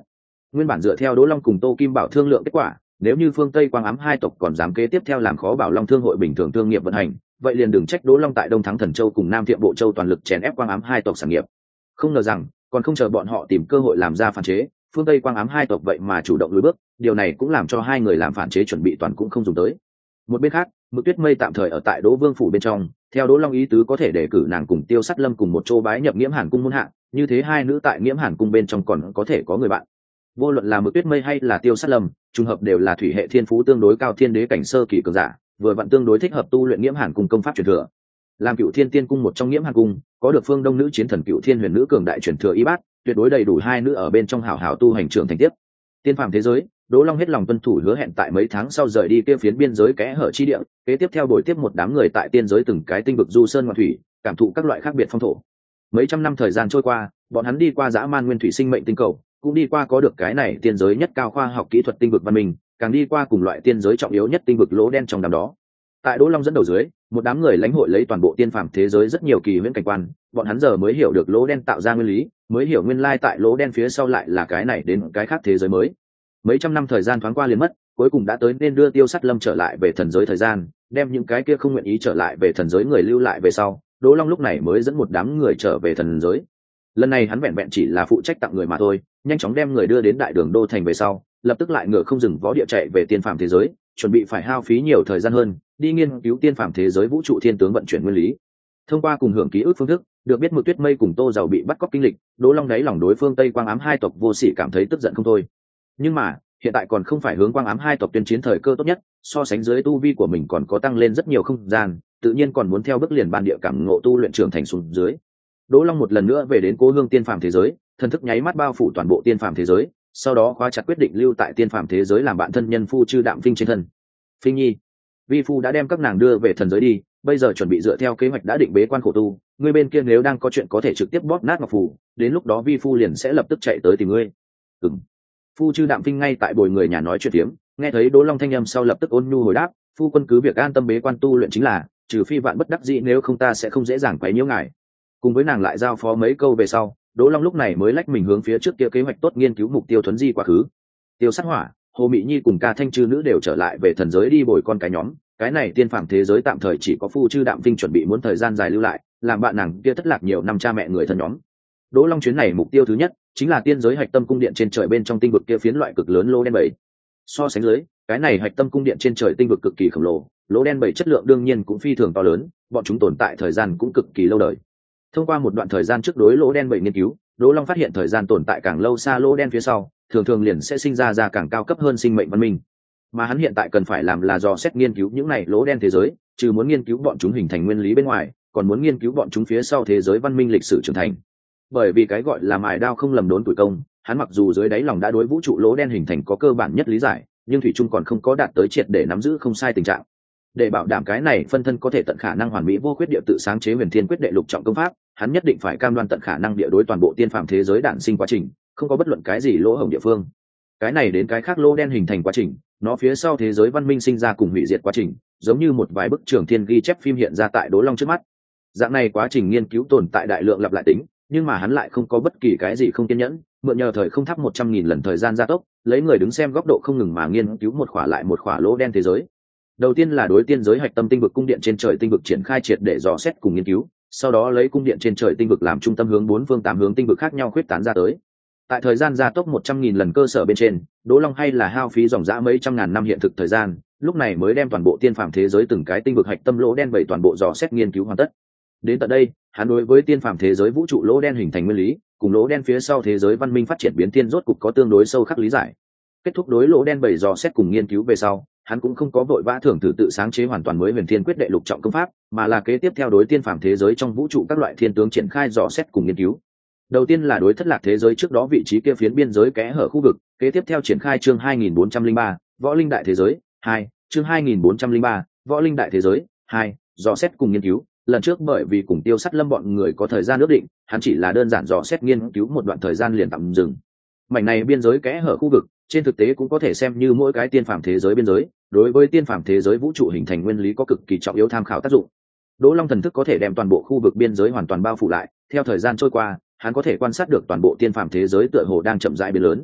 Nguyên bản dựa theo Đỗ Long cùng Tô Kim Bảo thương lượng kết quả, nếu như phương Tây Quang Ám hai tộc còn dám kế tiếp theo làm khó Bảo Long thương hội bình thường thương nghiệp vận hành, vậy liền đừng trách Đỗ Long tại Đông Thắng Thần Châu cùng Nam Thiệm Bộ Châu toàn lực chèn ép Quang Ám hai tộc sản nghiệp. Không ngờ rằng, còn không chờ bọn họ tìm cơ hội làm ra phản chế, phương Tây Quang Ám hai tộc vậy mà chủ động lùi bước, điều này cũng làm cho hai người làm phản chế chuẩn bị toàn cũng không dùng tới. Một bên khác, Mực Tuyết Mây tạm thời ở tại Đỗ Vương phủ bên trong, theo Đỗ Long ý tứ có thể đề cử nàng cùng Tiêu Sắt Lâm cùng một chỗ bái nhập Nghiễm Hàn cung môn hạ, như thế hai nữ tại Nghiễm Hàn cung bên trong còn có thể có người bạn. Vô luận là Mực Tuyết Mây hay là Tiêu Sắt Lâm, trùng hợp đều là thủy hệ thiên phú tương đối cao thiên đế cảnh sơ kỳ cường giả, vừa vặn tương đối thích hợp tu luyện Nghiễm Hàn cung công pháp truyền thừa. Làm Cựu Thiên Tiên cung một trong Nghiễm Hàn cung, có được phương Đông nữ chiến thần Cựu Thiên Huyền nữ cường đại truyền thừa y bát, tuyệt đối đầy đủ hai nữ ở bên trong hảo hảo tu hành trưởng thành tiếp. Tiên phàm thế giới, Đỗ Long hết lòng tuân thủ hứa hẹn tại mấy tháng sau rời đi kia phiến biên giới kẽ hở chi địa, kế tiếp theo đổi tiếp một đám người tại tiên giới từng cái tinh vực du sơn ngoạn thủy, cảm thụ các loại khác biệt phong thổ. Mấy trăm năm thời gian trôi qua, bọn hắn đi qua dã man nguyên thủy sinh mệnh tinh cầu, cũng đi qua có được cái này tiên giới nhất cao khoa học kỹ thuật tinh vực văn minh, càng đi qua cùng loại tiên giới trọng yếu nhất tinh vực lỗ đen trong đám đó. Tại Đỗ Long dẫn đầu dưới, một đám người lãnh hội lấy toàn bộ tiên phàm thế giới rất nhiều kỳ huyễn cảnh quan, bọn hắn giờ mới hiểu được lỗ đen tạo ra nguyên lý, mới hiểu nguyên lai tại lỗ đen phía sau lại là cái này đến cái khác thế giới mới. Mấy trăm năm thời gian thoáng qua liền mất, cuối cùng đã tới nên đưa Tiêu Sắt Lâm trở lại về thần giới thời gian, đem những cái kia không nguyện ý trở lại về thần giới người lưu lại về sau, Đỗ Long lúc này mới dẫn một đám người trở về thần giới. Lần này hắn vẹn vẹn chỉ là phụ trách tặng người mà thôi, nhanh chóng đem người đưa đến đại đường đô thành về sau, lập tức lại ngựa không dừng vó địa chạy về tiên phàm thế giới, chuẩn bị phải hao phí nhiều thời gian hơn, đi nghiên cứu tiên phàm thế giới vũ trụ thiên tướng vận chuyển nguyên lý. Thông qua cùng hưởng ký ức phương thức, được biết Mực Tuyết Mây cùng Tô Giàu bị bắt cóc kinh lịch, Đỗ Long đáy lòng đối phương Tây Quang Ám hai tộc vô sỉ cảm thấy tức giận không thôi. Nhưng mà, hiện tại còn không phải hướng Quang Ám hai tộc tuyên chiến thời cơ tốt nhất, so sánh dưới tu vi của mình còn có tăng lên rất nhiều không gian, tự nhiên còn muốn theo bước liền ban địa cảm ngộ tu luyện trưởng thành xuống dưới. Đỗ Long một lần nữa về đến cố hương tiên phàm thế giới, thần thức nháy mắt bao phủ toàn bộ tiên phàm thế giới, sau đó khóa chặt quyết định lưu tại tiên phàm thế giới làm bạn thân nhân phu Chư Đạm Phinh trên thân. Phinh nhi, vi phu đã đem các nàng đưa về thần giới đi, bây giờ chuẩn bị dựa theo kế hoạch đã định bế quan khổ tu, ngươi bên kia nếu đang có chuyện có thể trực tiếp bóp nát ngọc phù, đến lúc đó vi phu liền sẽ lập tức chạy tới tìm ngươi. Phu Chư Đạm Phinh ngay tại bồi người nhà nói chuyện tiếm, nghe thấy Đỗ Long thanh âm sau lập tức ôn nhu hồi đáp, phu quân cứ việc an tâm bế quan tu luyện chính là, trừ phi vạn bất đắc dĩ nếu không ta sẽ không dễ dàng quấy nhiễu ngài. Cùng với nàng lại giao phó mấy câu về sau, Đỗ Long lúc này mới lách mình hướng phía trước kia kế hoạch tốt nghiên cứu mục tiêu thuấn di quá khứ. Tiêu Sát Hỏa, Hồ Mị Nhi cùng Ca Thanh Chư nữ đều trở lại về thần giới đi bồi con cái nhóm, cái này tiên phàm thế giới tạm thời chỉ có Phu Chư Đạm Phinh chuẩn bị muốn thời gian dài lưu lại, làm bạn nàng kia thất lạc nhiều năm cha mẹ người thân nhóm. Đỗ Long chuyến này mục tiêu thứ nhất chính là tiên giới hạch tâm cung điện trên trời bên trong tinh vực kia phiến loại cực lớn lỗ đen bảy. So sánh dưới, cái này hạch tâm cung điện trên trời tinh vực cực kỳ khổng lồ, lỗ đen bảy chất lượng đương nhiên cũng phi thường to lớn, bọn chúng tồn tại thời gian cũng cực kỳ lâu đời. Thông qua một đoạn thời gian trước đối lỗ đen bảy nghiên cứu, Đỗ Long phát hiện thời gian tồn tại càng lâu xa lỗ đen phía sau, thường thường liền sẽ sinh ra càng cao cấp hơn sinh mệnh văn minh. Mà hắn hiện tại cần phải làm là dò xét nghiên cứu những này lỗ đen thế giới, trừ muốn nghiên cứu bọn chúng hình thành nguyên lý bên ngoài, còn muốn nghiên cứu bọn chúng phía sau thế giới văn minh lịch sử trưởng thành. Bởi vì cái gọi là mài đao không lầm đốn tuổi công, hắn mặc dù dưới đáy lòng đã đối vũ trụ lỗ đen hình thành có cơ bản nhất lý giải, nhưng thủy chung còn không có đạt tới triệt để nắm giữ không sai tình trạng. Để bảo đảm cái này phân thân có thể tận khả năng hoàn mỹ vô khuyết địa tự sáng chế Huyền Thiên Quyết đệ lục trọng công pháp, hắn nhất định phải cam đoan tận khả năng địa đối toàn bộ tiên phàm thế giới đản sinh quá trình, không có bất luận cái gì lỗ hổng địa phương. Cái này đến cái khác lỗ đen hình thành quá trình, nó phía sau thế giới văn minh sinh ra cùng hủy diệt quá trình, giống như một vài bức trường thiên ghi chép phim hiện ra tại Đỗ Long trước mắt. Dạng này quá trình nghiên cứu tồn tại đại lượng lặp lại tính, nhưng mà hắn lại không có bất kỳ cái gì không kiên nhẫn, mượn nhờ thời không thắp 100.000 lần thời gian gia tốc, lấy người đứng xem góc độ không ngừng mà nghiên cứu một khỏa lại một khỏa lỗ đen thế giới. Đầu tiên là đối tiên giới hạch tâm tinh vực cung điện trên trời tinh vực triển khai triệt để dò xét cùng nghiên cứu, sau đó lấy cung điện trên trời tinh vực làm trung tâm hướng bốn phương tám hướng tinh vực khác nhau khuyết tán ra tới. Tại thời gian gia tốc 100.000 lần cơ sở bên trên, Đỗ Long hay là hao phí dòng dã mấy trăm ngàn năm hiện thực thời gian, lúc này mới đem toàn bộ tiên phàm thế giới từng cái tinh vực hạch tâm lỗ đen bảy toàn bộ dò xét nghiên cứu hoàn tất. Đến tận đây, hắn đối với tiên phàm thế giới vũ trụ lỗ đen hình thành nguyên lý, cùng lỗ đen phía sau thế giới văn minh phát triển biến thiên rốt cục có tương đối sâu khắc lý giải. Kết thúc đối lỗ đen bảy dò xét cùng nghiên cứu về sau, hắn cũng không có vội vã thưởng thử tự sáng chế hoàn toàn mới Huyền Thiên Quyết đệ lục trọng công pháp, mà là kế tiếp theo đối tiên phàm thế giới trong vũ trụ các loại thiên tướng triển khai dò xét cùng nghiên cứu. Đầu tiên là đối thất lạc thế giới trước đó vị trí kia phiến biên giới kẽ hở khu vực, kế tiếp theo triển khai chương 2403, Võ Linh Đại Thế Giới 2, chương 2403, Võ Linh Đại Thế Giới 2, dò xét cùng nghiên cứu. Lần trước bởi vì cùng Tiêu Sắt Lâm bọn người có thời gian ước định, hắn chỉ là đơn giản dò xét nghiên cứu một đoạn thời gian liền tạm dừng. Mảnh này biên giới kẽ hở khu vực, trên thực tế cũng có thể xem như mỗi cái tiên phàm thế giới biên giới, đối với tiên phàm thế giới vũ trụ hình thành nguyên lý có cực kỳ trọng yếu tham khảo tác dụng. Đỗ Long thần thức có thể đem toàn bộ khu vực biên giới hoàn toàn bao phủ lại, theo thời gian trôi qua, hắn có thể quan sát được toàn bộ tiên phàm thế giới tựa hồ đang chậm rãi biến lớn.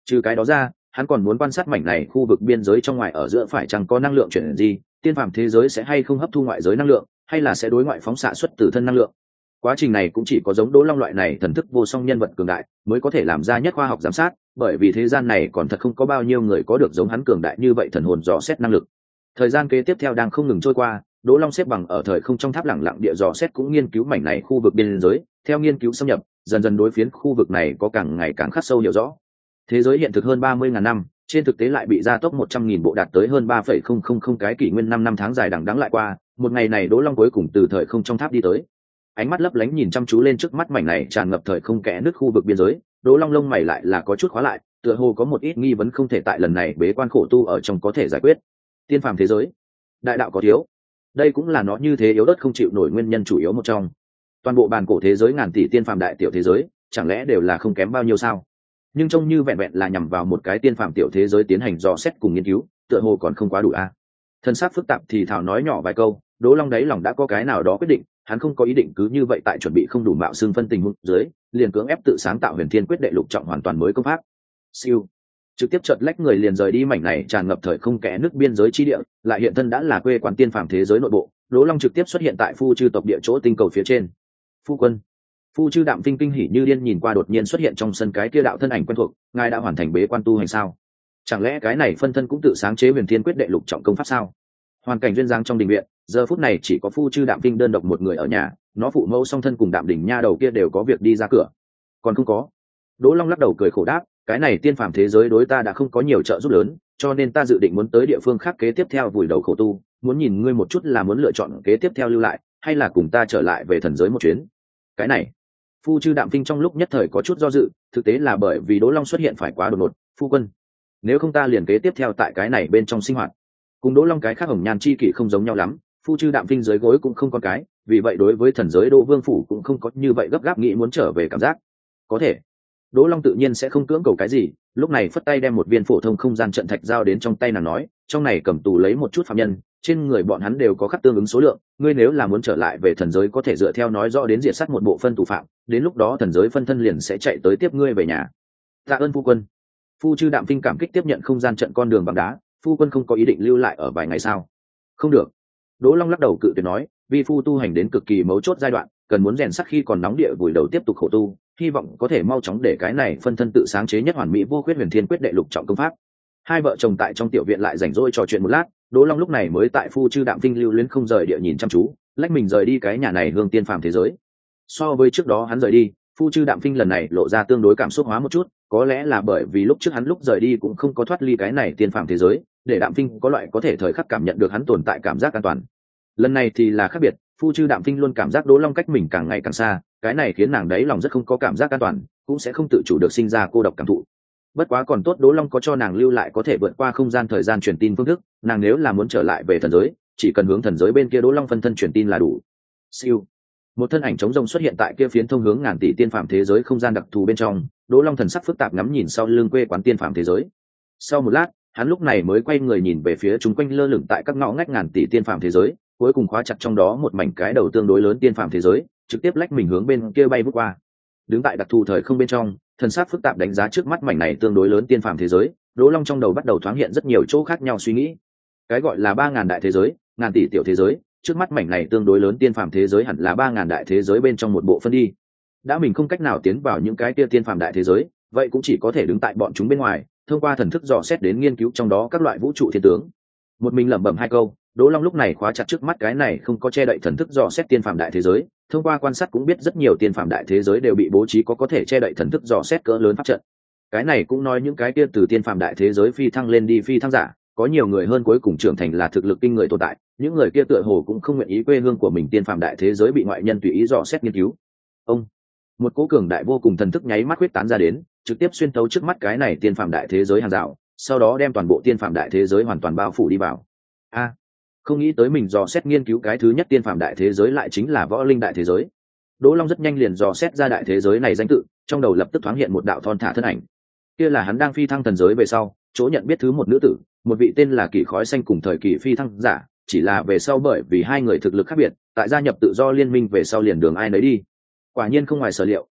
Trừ cái đó ra, hắn còn muốn quan sát mảnh này khu vực biên giới trong ngoài ở giữa phải chăng có năng lượng chuyển gì, tiên phàm thế giới sẽ hay không hấp thu ngoại giới năng lượng, hay là sẽ đối ngoại phóng xạ xuất từ thân năng lượng. Quá trình này cũng chỉ có giống Đỗ Long loại này thần thức vô song nhân vật cường đại mới có thể làm ra nhất khoa học giám sát, bởi vì thế gian này còn thật không có bao nhiêu người có được giống hắn cường đại như vậy thần hồn dò xét năng lực. Thời gian kế tiếp theo đang không ngừng trôi qua, Đỗ Long xếp bằng ở thời không trong tháp lẳng lặng địa dò xét cũng nghiên cứu mảnh này khu vực biên giới, theo nghiên cứu xâm nhập, dần dần đối phiến khu vực này có càng ngày càng khắc sâu hiểu rõ. Thế giới hiện thực hơn 30.000 năm, trên thực tế lại bị gia tốc 100.000 bộ đạt tới hơn 3,000 cái kỷ nguyên 5 năm tháng dài đằng đẵng lại qua, một ngày này Đỗ Long cuối cùng từ thời không trong tháp đi tới. Ánh mắt lấp lánh nhìn chăm chú lên trước mắt mảnh này tràn ngập thời không kẽ nứt khu vực biên giới, Đỗ Long lông mày lại là có chút khóa lại, tựa hồ có một ít nghi vấn không thể tại lần này bế quan khổ tu ở trong có thể giải quyết. Tiên phàm thế giới, đại đạo có thiếu, đây cũng là nó như thế yếu ớt không chịu nổi nguyên nhân chủ yếu một trong. Toàn bộ bàn cổ thế giới ngàn tỷ tiên phàm đại tiểu thế giới, chẳng lẽ đều là không kém bao nhiêu sao? Nhưng trông như vẹn vẹn là nhằm vào một cái tiên phàm tiểu thế giới tiến hành dò xét cùng nghiên cứu, tựa hồ còn không quá đủ a. Thân xác phức tạp thì thảo nói nhỏ vài câu, Đỗ Long đáy lòng đã có cái nào đó quyết định, hắn không có ý định cứ như vậy tại chuẩn bị không đủ mạo xương phân tình huống dưới, liền cưỡng ép tự sáng tạo Huyền Thiên Quyết đệ lục trọng hoàn toàn mới công pháp. Siêu, trực tiếp chợt lách người liền rời đi mảnh này tràn ngập thời không kẽ nước biên giới chi địa, lại hiện thân đã là quê quán tiên phàm thế giới nội bộ. Đỗ Long trực tiếp xuất hiện tại Phu Chư tộc địa chỗ tinh cầu phía trên. Phu quân, Phu Chư Đạm Tinh kinh hỉ như điên nhìn qua đột nhiên xuất hiện trong sân cái kia đạo thân ảnh quen thuộc, ngài đã hoàn thành bế quan tu hành sao? Chẳng lẽ cái này phân thân cũng tự sáng chế Huyền Thiên Quyết đệ lục trọng công pháp sao? Hoàn cảnh duyên dáng trong đình viện, giờ phút này chỉ có Phu Chư Đạm Tinh đơn độc một người ở nhà, nó phụ mẫu song thân cùng Đạm Đỉnh nha đầu kia đều có việc đi ra cửa. Còn không có. Đỗ Long lắc đầu cười khổ đáp, cái này tiên phàm thế giới đối ta đã không có nhiều trợ giúp lớn, cho nên ta dự định muốn tới địa phương khác kế tiếp theo vùi đầu khổ tu, muốn nhìn ngươi một chút là muốn lựa chọn kế tiếp theo lưu lại, hay là cùng ta trở lại về thần giới một chuyến. Cái này, Phu Chư Đạm Tinh trong lúc nhất thời có chút do dự, thực tế là bởi vì Đỗ Long xuất hiện phải quá đột ngột. Phu quân, nếu không ta liền kế tiếp theo tại cái này bên trong sinh hoạt. Cùng Đỗ Long cái khác hồng nhan chi kỷ không giống nhau lắm, Phu Chư Đạm Tinh dưới gối cũng không có cái, vì vậy đối với thần giới Đỗ Vương phủ cũng không có như vậy gấp gáp nghĩ muốn trở về cảm giác. Có thể, Đỗ Long tự nhiên sẽ không cưỡng cầu cái gì, lúc này phất tay đem một viên phổ thông không gian trận thạch giao đến trong tay nàng nói, trong này cầm tù lấy một chút phạm nhân, trên người bọn hắn đều có khắc tương ứng số lượng, ngươi nếu là muốn trở lại về thần giới có thể dựa theo nói rõ đến diệt sát một bộ phân tù phạm, đến lúc đó thần giới phân thân liền sẽ chạy tới tiếp ngươi về nhà. Tạ ơn phu quân. Phu Chư Đạm Tinh cảm kích tiếp nhận không gian trận con đường bằng đá, phu quân không có ý định lưu lại ở vài ngày sao? Không được. Đỗ Long lắc đầu cự tuyệt nói, vi phu tu hành đến cực kỳ mấu chốt giai đoạn, cần muốn rèn sắc khi còn nóng địa vùi đầu tiếp tục khổ tu, hy vọng có thể mau chóng để cái này phân thân tự sáng chế nhất hoàn mỹ vô khuyết Huyền Thiên Quyết đệ lục trọng công pháp. Hai vợ chồng tại trong tiểu viện lại rảnh rỗi trò chuyện một lát, Đỗ Long lúc này mới tại Phu Chư Đạm Tinh lưu luyến không rời địa nhìn chăm chú, lách mình rời đi cái nhà này hương tiên phàm thế giới. So với trước đó hắn rời đi, Phu Chư Đạm Tinh lần này lộ ra tương đối cảm xúc hóa một chút, có lẽ là bởi vì lúc trước hắn lúc rời đi cũng không có thoát ly cái này tiên phàm thế giới, để Đạm Tinh có loại có thể thời khắc cảm nhận được hắn tồn tại cảm giác an toàn. Lần này thì là khác biệt, Phu Chư Đạm Tinh luôn cảm giác Đỗ Long cách mình càng ngày càng xa, cái này khiến nàng đấy lòng rất không có cảm giác an toàn, cũng sẽ không tự chủ được sinh ra cô độc cảm thụ. Bất quá còn tốt Đỗ Long có cho nàng lưu lại có thể vượt qua không gian thời gian truyền tin phương thức, nàng nếu là muốn trở lại về thần giới, chỉ cần hướng thần giới bên kia Đỗ Long phân thân truyền tin là đủ. Siêu, một thân ảnh trống rông xuất hiện tại kia phiến thông hướng ngàn tỷ tiên phàm thế giới không gian đặc thù bên trong, Đỗ Long thần sắc phức tạp ngắm nhìn sau lưng quê quán tiên phàm thế giới. Sau một lát, hắn lúc này mới quay người nhìn về phía chúng quanh lơ lửng tại các ngõ ngách ngàn tỷ tiên phàm thế giới, cuối cùng khóa chặt trong đó một mảnh cái đầu tương đối lớn tiên phàm thế giới, trực tiếp lách mình hướng bên kia bay vút qua. Đứng tại đặc thù thời không bên trong, thần sắc phức tạp đánh giá trước mắt mảnh này tương đối lớn tiên phàm thế giới, Đỗ Long trong đầu bắt đầu thoáng hiện rất nhiều chỗ khác nhau suy nghĩ. Cái gọi là 3.000 đại thế giới, ngàn tỷ tiểu thế giới, trước mắt mảnh này tương đối lớn tiên phàm thế giới hẳn là 3.000 đại thế giới bên trong một bộ phân đi. Đã mình không cách nào tiến vào những cái kia tiên phàm đại thế giới, vậy cũng chỉ có thể đứng tại bọn chúng bên ngoài, thông qua thần thức dò xét đến nghiên cứu trong đó các loại vũ trụ thiên tướng. Một mình lẩm bẩm hai câu, Đỗ Long lúc này khóa chặt trước mắt cái này không có che đậy thần thức dò xét tiên phàm đại thế giới, thông qua quan sát cũng biết rất nhiều tiên phàm đại thế giới đều bị bố trí có thể che đậy thần thức dò xét cỡ lớn pháp trận. Cái này cũng nói những cái kia từ tiên phàm đại thế giới phi thăng lên đi phi thăng giả, có nhiều người hơn cuối cùng trưởng thành là thực lực kinh người tồn tại, những người kia tựa hồ cũng không nguyện ý quê hương của mình tiên phàm đại thế giới bị ngoại nhân tùy ý dò xét nghiên cứu. Ông, một cỗ cường đại vô cùng thần thức nháy mắt huyết tán ra đến, trực tiếp xuyên thấu trước mắt cái này tiên phàm đại thế giới hàng rào, sau đó đem toàn bộ tiên phàm đại thế giới hoàn toàn bao phủ đi vào. A, không nghĩ tới mình dò xét nghiên cứu cái thứ nhất tiên phàm đại thế giới lại chính là võ linh đại thế giới. Đỗ Long rất nhanh liền dò xét ra đại thế giới này danh tự, trong đầu lập tức thoáng hiện một đạo thon thả thân ảnh. Kia là hắn đang phi thăng thần giới về sau, chỗ nhận biết thứ một nữ tử, một vị tên là Kỷ Khói Xanh cùng thời kỳ phi thăng giả, chỉ là về sau bởi vì hai người thực lực khác biệt, tại gia nhập tự do liên minh về sau liền đường ai nấy đi. Quả nhiên không ngoài sở liệu,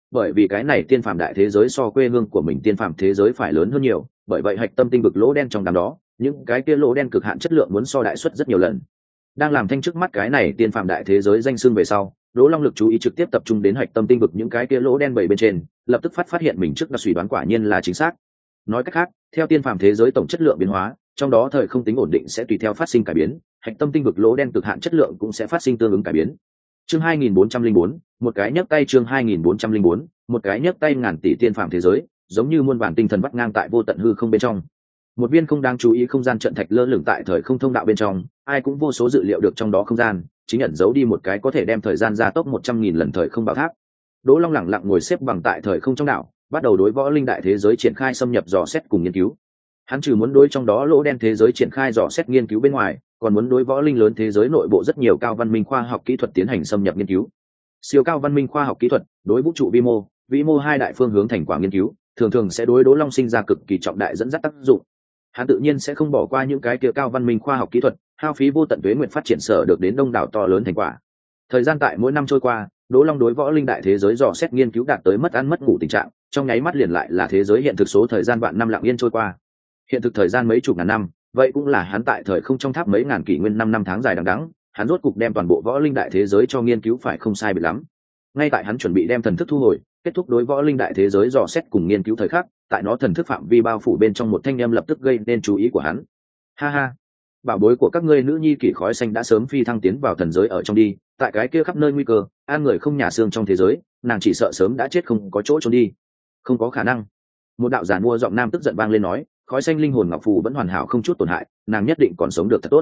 bởi vì cái này tiên phàm đại thế giới so quê hương của mình tiên phàm thế giới phải lớn hơn nhiều, bởi vậy hạch tâm tinh vực lỗ đen trong đám đó những cái kia lỗ đen cực hạn chất lượng muốn so đại suất rất nhiều lần. Đang làm thanh trước mắt cái này tiên phàm đại thế giới danh xưng về sau, Đỗ Long lực chú ý trực tiếp tập trung đến hạch tâm tinh vực những cái kia lỗ đen bảy bên trên, lập tức phát hiện mình trước đã suy đoán quả nhiên là chính xác. Nói cách khác, theo tiên phàm thế giới tổng chất lượng biến hóa, trong đó thời không tính ổn định sẽ tùy theo phát sinh cải biến, hạch tâm tinh vực lỗ đen cực hạn chất lượng cũng sẽ phát sinh tương ứng cải biến. Chương 2404, một cái nhấc tay. Chương 2404, một cái nhấc tay. Ngàn tỷ tiên phàm thế giới, giống như muôn vàn tinh thần vắt ngang tại vô tận hư không bên trong. Một viên không đáng chú ý không gian trận thạch lơ lửng tại thời không thông đạo bên trong, ai cũng vô số dự liệu được trong đó không gian chính ẩn giấu đi một cái có thể đem thời gian gia tốc 100.000 lần thời không bảo tháp. Đỗ Long lẳng lặng ngồi xếp bằng tại thời không trong đảo, bắt đầu đối võ linh đại thế giới triển khai xâm nhập dò xét cùng nghiên cứu. Hắn trừ muốn đối trong đó lỗ đen thế giới triển khai dò xét nghiên cứu bên ngoài, còn muốn đối võ linh lớn thế giới nội bộ rất nhiều cao văn minh khoa học kỹ thuật tiến hành xâm nhập nghiên cứu. Siêu cao văn minh khoa học kỹ thuật đối vũ trụ vi mô, vĩ mô hai đại phương hướng thành quả nghiên cứu, thường thường sẽ đối Đỗ Long sinh ra cực kỳ trọng đại dẫn dắt tác dụng. Hắn tự nhiên sẽ không bỏ qua những cái kia cao văn minh khoa học kỹ thuật, hao phí vô tận tuế nguyện phát triển sở được đến đông đảo to lớn thành quả. Thời gian tại mỗi năm trôi qua, Đỗ Long đối võ linh đại thế giới dò xét nghiên cứu đạt tới mất ăn mất ngủ tình trạng, trong nháy mắt liền lại là thế giới hiện thực số thời gian vạn năm lặng yên trôi qua. Hiện thực thời gian mấy chục ngàn năm, vậy cũng là hắn tại thời không trong tháp mấy ngàn kỷ nguyên 5 năm tháng dài đằng đẵng, hắn rốt cục đem toàn bộ võ linh đại thế giới cho nghiên cứu phải không sai biệt lắm. Ngay tại hắn chuẩn bị đem thần thức thu hồi, kết thúc đối võ linh đại thế giới dò xét cùng nghiên cứu thời khắc, tại nó thần thức phạm vi bao phủ bên trong một thanh âm lập tức gây nên chú ý của hắn. Ha ha, bảo bối của các ngươi nữ nhi kỷ khói xanh đã sớm phi thăng tiến vào thần giới ở trong đi, tại cái kia khắp nơi nguy cơ, an người không nhà xương trong thế giới, nàng chỉ sợ sớm đã chết không có chỗ trốn đi. Không có khả năng. Một đạo giản mua giọng nam tức giận vang lên nói, khói xanh linh hồn ngọc phù vẫn hoàn hảo không chút tổn hại, nàng nhất định còn sống được thật tốt.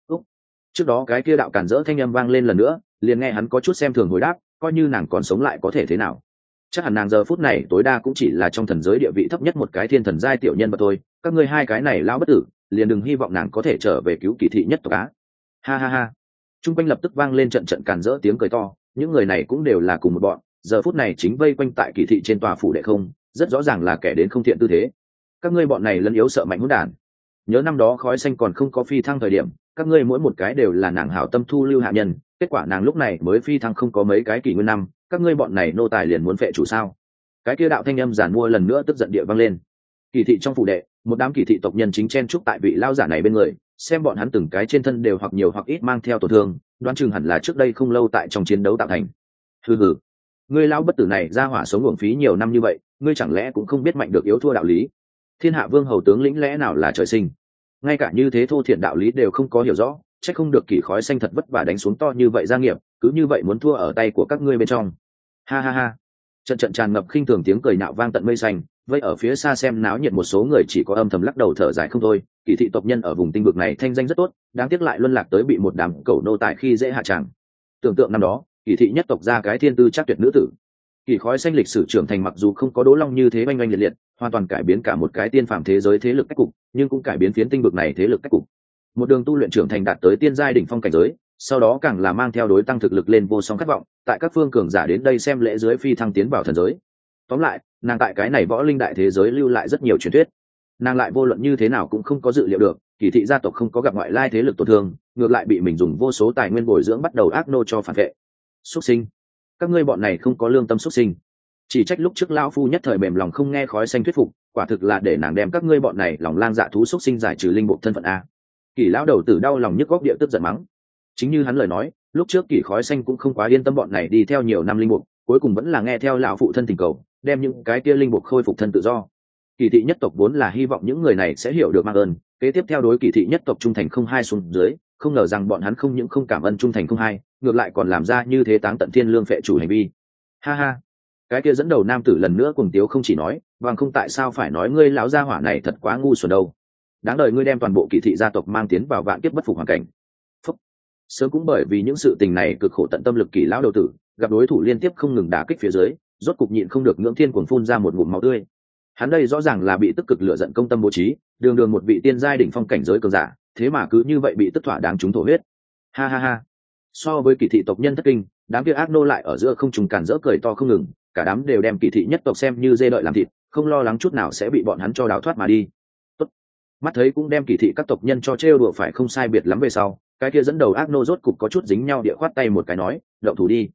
Trước đó cái kia đạo cản rỡ thanh âm vang lên lần nữa, liền nghe hắn có chút xem thường hồi đáp, coi như nàng còn sống lại có thể thế nào? Chắc hẳn nàng giờ phút này tối đa cũng chỉ là trong thần giới địa vị thấp nhất một cái thiên thần giai tiểu nhân mà thôi, các ngươi hai cái này lao bất tử, liền đừng hy vọng nàng có thể trở về cứu kỳ thị nhất tộc á. Ha ha ha. Trung quanh lập tức vang lên trận trận càn rỡ tiếng cười to, những người này cũng đều là cùng một bọn, giờ phút này chính vây quanh tại kỳ thị trên tòa phủ đệ không, rất rõ ràng là kẻ đến không thiện tư thế. Các ngươi bọn này lấn yếu sợ mạnh hỗn đản. Nhớ năm đó khói xanh còn không có phi thăng thời điểm, các ngươi mỗi một cái đều là nàng hảo tâm thu lưu hạ nhân, kết quả nàng lúc này mới phi thăng không có mấy cái kỷ nguyên năm, các ngươi bọn này nô tài liền muốn phệ chủ sao? Cái kia đạo thanh âm giản mua lần nữa tức giận địa vang lên. Kỳ thị trong phủ đệ, một đám kỳ thị tộc nhân chính chen chúc tại vị lao giả này bên người, xem bọn hắn từng cái trên thân đều hoặc nhiều hoặc ít mang theo tổn thương, đoán chừng hẳn là trước đây không lâu tại trong chiến đấu tạo thành. Hừ hừ, ngươi lao bất tử này ra hỏa sống uổng phí nhiều năm như vậy, ngươi chẳng lẽ cũng không biết mạnh được yếu thua đạo lý? Thiên hạ vương hầu tướng lĩnh lẽ nào là trời sinh? Ngay cả như thế thô thiện đạo lý đều không có hiểu rõ, chắc không được kỳ khói xanh thật vất vả đánh xuống to như vậy gia nghiệp, cứ như vậy muốn thua ở tay của các ngươi bên trong. Ha ha ha. Trận trận tràn ngập khinh thường tiếng cười nạo vang tận mây xanh, vây ở phía xa xem náo nhiệt một số người chỉ có âm thầm lắc đầu thở dài không thôi. Kỳ thị tộc nhân ở vùng tinh vực này thanh danh rất tốt, đáng tiếc lại luân lạc tới bị một đám cẩu nô tài khi dễ hạ tràng. Tưởng tượng năm đó, kỳ thị nhất tộc ra cái thiên tư chắc tuyệt nữ tử. Kỳ khói xanh lịch sử trưởng thành mặc dù không có Đỗ Long như thế oanh oanh liệt liệt, hoàn toàn cải biến cả một cái tiên phàm thế giới thế lực cách cục, nhưng cũng cải biến phiến tinh vực này thế lực cách cục. Một đường tu luyện trưởng thành đạt tới tiên giai đỉnh phong cảnh giới, sau đó càng là mang theo đối tăng thực lực lên vô song khát vọng, tại các phương cường giả đến đây xem lễ dưới phi thăng tiến vào thần giới. Tóm lại, nàng tại cái này võ linh đại thế giới lưu lại rất nhiều truyền thuyết. Nàng lại vô luận như thế nào cũng không có dự liệu được, kỳ thị gia tộc không có gặp ngoại lai thế lực tổn thương, ngược lại bị mình dùng vô số tài nguyên bồi dưỡng bắt đầu ác nô cho phản vệ. Xuất sinh, các ngươi bọn này không có lương tâm xuất sinh. Chỉ trách lúc trước lão phu nhất thời mềm lòng không nghe khói xanh thuyết phục, quả thực là để nàng đem các ngươi bọn này lòng lang dạ thú xuất sinh giải trừ linh bộ thân phận a. Kỳ lão đầu tử đau lòng nhức góc địa tức giận mắng. Chính như hắn lời nói, lúc trước kỳ khói xanh cũng không quá yên tâm bọn này đi theo nhiều năm linh mục, cuối cùng vẫn là nghe theo lão phụ thân tình cầu, đem những cái kia linh mục khôi phục thân tự do. Kỳ thị nhất tộc vốn là hy vọng những người này sẽ hiểu được mang ơn, kế tiếp theo đối kỳ thị nhất tộc trung thành không hai xuống dưới, không ngờ rằng bọn hắn không những không cảm ơn trung thành không hai, ngược lại còn làm ra như thế táng tận thiên lương phệ chủ hành vi. Ha ha, cái kia dẫn đầu nam tử lần nữa cùng tiếu không chỉ nói, bằng không tại sao phải nói ngươi lão gia hỏa này thật quá ngu xuẩn đâu. Đáng đời ngươi đem toàn bộ kỳ thị gia tộc mang tiến vào vạn kiếp bất phục hoàn cảnh. Phúc. Sớm cũng bởi vì những sự tình này cực khổ tận tâm lực kỳ lão đầu tử, gặp đối thủ liên tiếp không ngừng đả kích phía dưới, rốt cục nhịn không được ngưỡng thiên cuồng phun ra một ngụm máu tươi. Hắn đây rõ ràng là bị tức cực lựa giận công tâm bố trí, đường đường một vị tiên giai đỉnh phong cảnh giới cường giả, thế mà cứ như vậy bị tức thỏa đáng chúng thổ huyết. Ha ha ha. So với kỳ thị tộc nhân thất kinh, đám kia ác nô lại ở giữa không trùng cản rỡ cười to không ngừng, cả đám đều đem kỳ thị nhất tộc xem như dê đợi làm thịt, không lo lắng chút nào sẽ bị bọn hắn cho đào thoát mà đi. Tốt. Mắt thấy cũng đem kỳ thị các tộc nhân cho trêu đùa phải không sai biệt lắm về sau, cái kia dẫn đầu ác nô rốt cục có chút dính nhau địa khoát tay một cái nói, động thủ đi.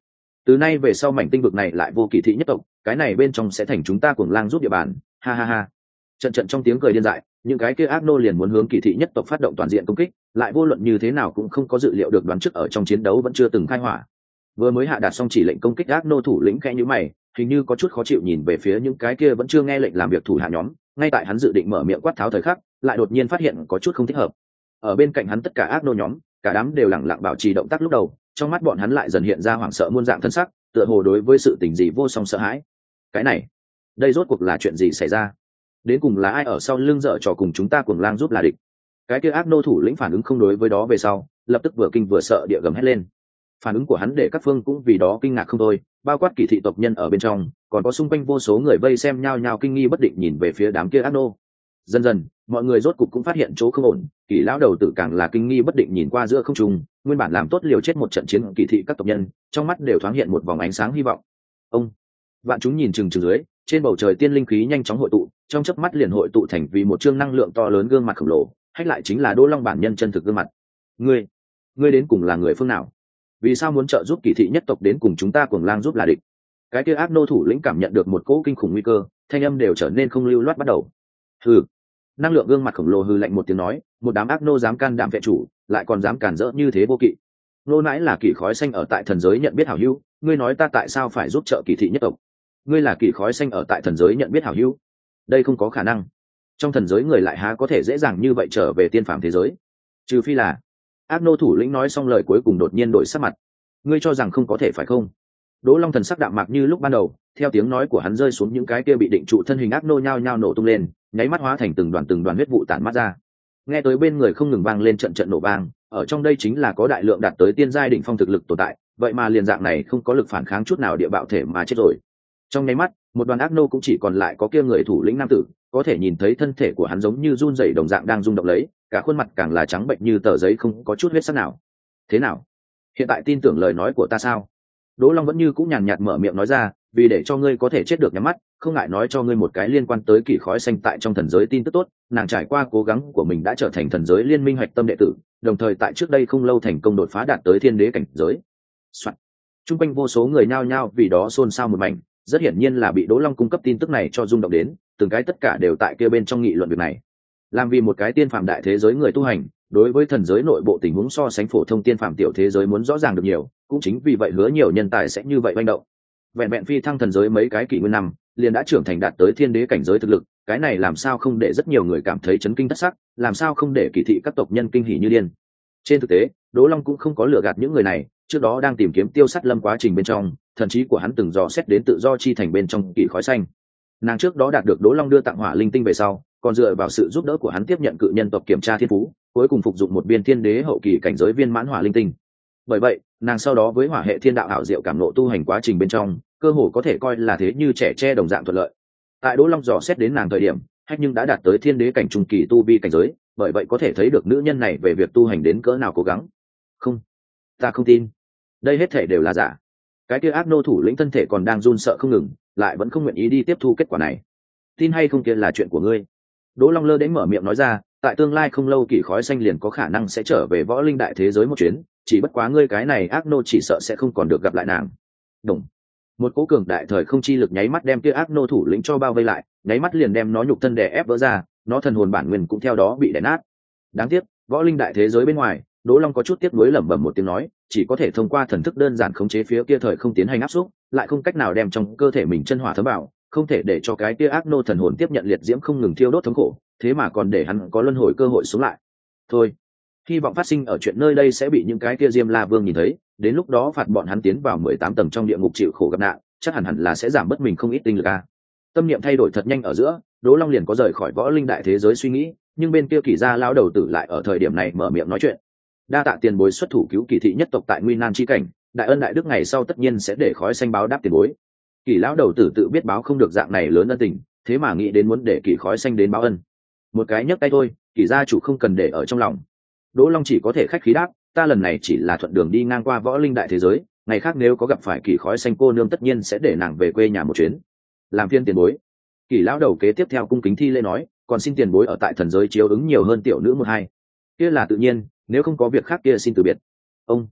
Từ nay về sau mảnh tinh vực này lại vô kỳ thị nhất tộc, cái này bên trong sẽ thành chúng ta cuồng lang giúp địa bàn, ha ha ha. Trận trận trong tiếng cười điên dại, những cái kia ác nô liền muốn hướng kỳ thị nhất tộc phát động toàn diện công kích, lại vô luận như thế nào cũng không có dự liệu được đoán trước ở trong chiến đấu vẫn chưa từng khai hỏa. Vừa mới hạ đạt xong chỉ lệnh công kích ác nô thủ lĩnh khẽ nhíu mày, hình như có chút khó chịu nhìn về phía những cái kia vẫn chưa nghe lệnh làm việc thủ hạ nhóm, ngay tại hắn dự định mở miệng quát tháo thời khắc, lại đột nhiên phát hiện có chút không thích hợp. Ở bên cạnh hắn tất cả ác nô nhóm, cả đám đều lặng lặng bảo trì động tác lúc đầu, trong mắt bọn hắn lại dần hiện ra hoảng sợ muôn dạng thân sắc, tựa hồ đối với sự tình gì vô song sợ hãi. Cái này, đây rốt cuộc là chuyện gì xảy ra? Đến cùng là ai ở sau lưng dở trò cùng chúng ta cuồng lang giúp là địch? Cái kia ác nô thủ lĩnh phản ứng không đối với đó về sau, lập tức vừa kinh vừa sợ địa gầm hét lên. Phản ứng của hắn để các phương cũng vì đó kinh ngạc không thôi, bao quát kỳ thị tộc nhân ở bên trong, còn có xung quanh vô số người vây xem nhao nhao kinh nghi bất định nhìn về phía đám kia ác nô. Dần dần, mọi người rốt cục cũng phát hiện chỗ không ổn, Kỳ lão đầu tử càng là kinh nghi bất định nhìn qua giữa không trung, nguyên bản làm tốt liều chết một trận chiến kỳ thị các tộc nhân, trong mắt đều thoáng hiện một vòng ánh sáng hy vọng. Ông, vạn chúng nhìn chừng chừng dưới, trên bầu trời tiên linh khí nhanh chóng hội tụ, trong chớp mắt liền hội tụ thành vì một chương năng lượng to lớn gương mặt khổng lồ, hay lại chính là Đỗ Long bản nhân chân thực gương mặt. Ngươi đến cùng là người phương nào? Vì sao muốn trợ giúp kỳ thị nhất tộc đến cùng chúng ta cuồng lang giúp là địch? Cái kia ác nô thủ lĩnh cảm nhận được một cỗ kinh khủng nguy cơ, thanh âm đều trở nên không lưu loát bắt đầu. Hừ. Năng lượng gương mặt khổng lồ hừ lạnh một tiếng nói, một đám ác nô dám can đảm vệ chủ, lại còn dám cản rỡ như thế vô kỵ. Nô nãi là kỳ khói xanh ở tại thần giới nhận biết hảo hữu, ngươi nói ta tại sao phải giúp trợ kỳ thị nhất tộc? Ngươi là kỳ khói xanh ở tại thần giới nhận biết hảo hữu? Đây không có khả năng. Trong thần giới người lại há có thể dễ dàng như vậy trở về tiên phàm thế giới? Trừ phi là... Ác nô thủ lĩnh nói xong lời cuối cùng đột nhiên đổi sắc mặt. Ngươi cho rằng không có thể phải không? Đỗ Long thần sắc đạm mạc như lúc ban đầu, theo tiếng nói của hắn rơi xuống những cái kia bị định trụ thân hình ác nô nhao nhao nổ tung lên, nháy mắt hóa thành từng đoàn huyết vụ tản mát ra. Nghe tới bên người không ngừng vang lên trận trận nổ vang, ở trong đây chính là có đại lượng đạt tới tiên giai đỉnh phong thực lực tồn tại, vậy mà liền dạng này không có lực phản kháng chút nào địa bạo thể mà chết rồi. Trong nháy mắt, một đoàn ác nô cũng chỉ còn lại có kia người thủ lĩnh nam tử, có thể nhìn thấy thân thể của hắn giống như run rẩy đồng dạng đang rung động lấy, cả khuôn mặt càng là trắng bệnh như tờ giấy không có chút huyết sắc nào. Thế nào? Hiện tại tin tưởng lời nói của ta sao? Đỗ Long vẫn như cũng nhàn nhạt mở miệng nói ra, vì để cho ngươi có thể chết được nhắm mắt, không ngại nói cho ngươi một cái liên quan tới kỳ khói xanh tại trong thần giới tin tức tốt. Nàng trải qua cố gắng của mình đã trở thành thần giới liên minh hoạch tâm đệ tử, đồng thời tại trước đây không lâu thành công đột phá đạt tới thiên đế cảnh giới. Trung quanh vô số người nhao nhao vì đó xôn xao một mảnh, rất hiển nhiên là bị Đỗ Long cung cấp tin tức này cho rung động đến, từng cái tất cả đều tại kia bên trong nghị luận việc này. Làm vì một cái tiên phàm đại thế giới người tu hành, đối với thần giới nội bộ tình huống so sánh phổ thông tiên phàm tiểu thế giới muốn rõ ràng được nhiều, cũng chính vì vậy hứa nhiều nhân tài sẽ như vậy manh động. Vẹn phi thăng thần giới mấy cái kỷ nguyên năm, liền đã trưởng thành đạt tới thiên đế cảnh giới thực lực, cái này làm sao không để rất nhiều người cảm thấy chấn kinh thất sắc, làm sao không để kỳ thị các tộc nhân kinh hỉ như điên. Trên thực tế, Đỗ Long cũng không có lừa gạt những người này, trước đó đang tìm kiếm Tiêu Sắt Lâm quá trình bên trong, thần trí của hắn từng dò xét đến tự do chi thành bên trong kỳ khói xanh. Nàng trước đó đạt được Đỗ Long đưa tặng hỏa linh tinh về sau, còn dựa vào sự giúp đỡ của hắn tiếp nhận cự nhân tộc kiểm tra thiên phú, cuối cùng phục dụng một viên thiên đế hậu kỳ cảnh giới viên mãn hỏa linh tinh. Bởi vậy, nàng sau đó với hỏa hệ thiên đạo ảo diệu cảm ngộ tu hành quá trình bên trong, cơ hồ có thể coi là thế như trẻ tre đồng dạng thuận lợi. Tại Đỗ Long dò xét đến nàng thời điểm, Hách nhưng đã đạt tới thiên đế cảnh trung kỳ tu vi cảnh giới, bởi vậy có thể thấy được nữ nhân này về việc tu hành đến cỡ nào cố gắng. Không, ta không tin, đây hết thể đều là giả. Cái kia ác nô thủ lĩnh thân thể còn đang run sợ không ngừng, lại vẫn không nguyện ý đi tiếp thu kết quả này. Tin hay không kia là chuyện của ngươi. Đỗ Long lơ đến mở miệng nói ra, tại tương lai không lâu kỳ khói xanh liền có khả năng sẽ trở về võ linh đại thế giới một chuyến, chỉ bất quá ngươi cái này ác nô chỉ sợ sẽ không còn được gặp lại nàng. Đúng. Một cố cường đại thời không chi lực nháy mắt đem kia ác nô thủ lĩnh cho bao vây lại, nháy mắt liền đem nó nhục thân đè ép vỡ ra, nó thần hồn bản nguyên cũng theo đó bị đè nát. Đáng tiếc, võ linh đại thế giới bên ngoài, Đỗ Long có chút tiếc nuối lẩm bẩm một tiếng nói, chỉ có thể thông qua thần thức đơn giản khống chế phía kia thời không tiến hành áp xúc, lại không cách nào đem trong cơ thể mình chân hỏa thấm vào, không thể để cho cái kia ác nô thần hồn tiếp nhận liệt diễm không ngừng thiêu đốt thống khổ, thế mà còn để hắn có luân hồi cơ hội sống lại. Thôi, hy vọng phát sinh ở chuyện nơi đây sẽ bị những cái kia Diêm La Vương nhìn thấy, đến lúc đó phạt bọn hắn tiến vào 18 tầng trong địa ngục chịu khổ gặp nạn, chắc hẳn là sẽ giảm bớt mình không ít tinh lực a. Tâm niệm thay đổi thật nhanh ở giữa, Đỗ Long liền có rời khỏi võ linh đại thế giới suy nghĩ, nhưng bên kia Kỳ gia lão đầu tử lại ở thời điểm này mở miệng nói chuyện. Đa tạ tiền bối xuất thủ cứu Kỳ thị nhất tộc tại nguy nan chi cảnh, đại ân đại đức ngày sau tất nhiên sẽ để khói xanh báo đáp tiền bối. Kỳ lão đầu tử tự biết báo không được dạng này lớn ân tình, thế mà nghĩ đến muốn để Kỳ khói xanh đến báo ân. Một cái nhấc tay thôi, Kỳ gia chủ không cần để ở trong lòng. Đỗ Long chỉ có thể khách khí đáp, ta lần này chỉ là thuận đường đi ngang qua võ linh đại thế giới, ngày khác nếu có gặp phải Kỳ khói xanh cô nương tất nhiên sẽ để nàng về quê nhà một chuyến. Làm phiên tiền bối. Kỳ lão đầu kế tiếp theo cung kính thi lễ nói, còn xin tiền bối ở tại thần giới chiếu ứng nhiều hơn tiểu nữ một hai. Kia là tự nhiên, nếu không có việc khác kia xin từ biệt. Ông.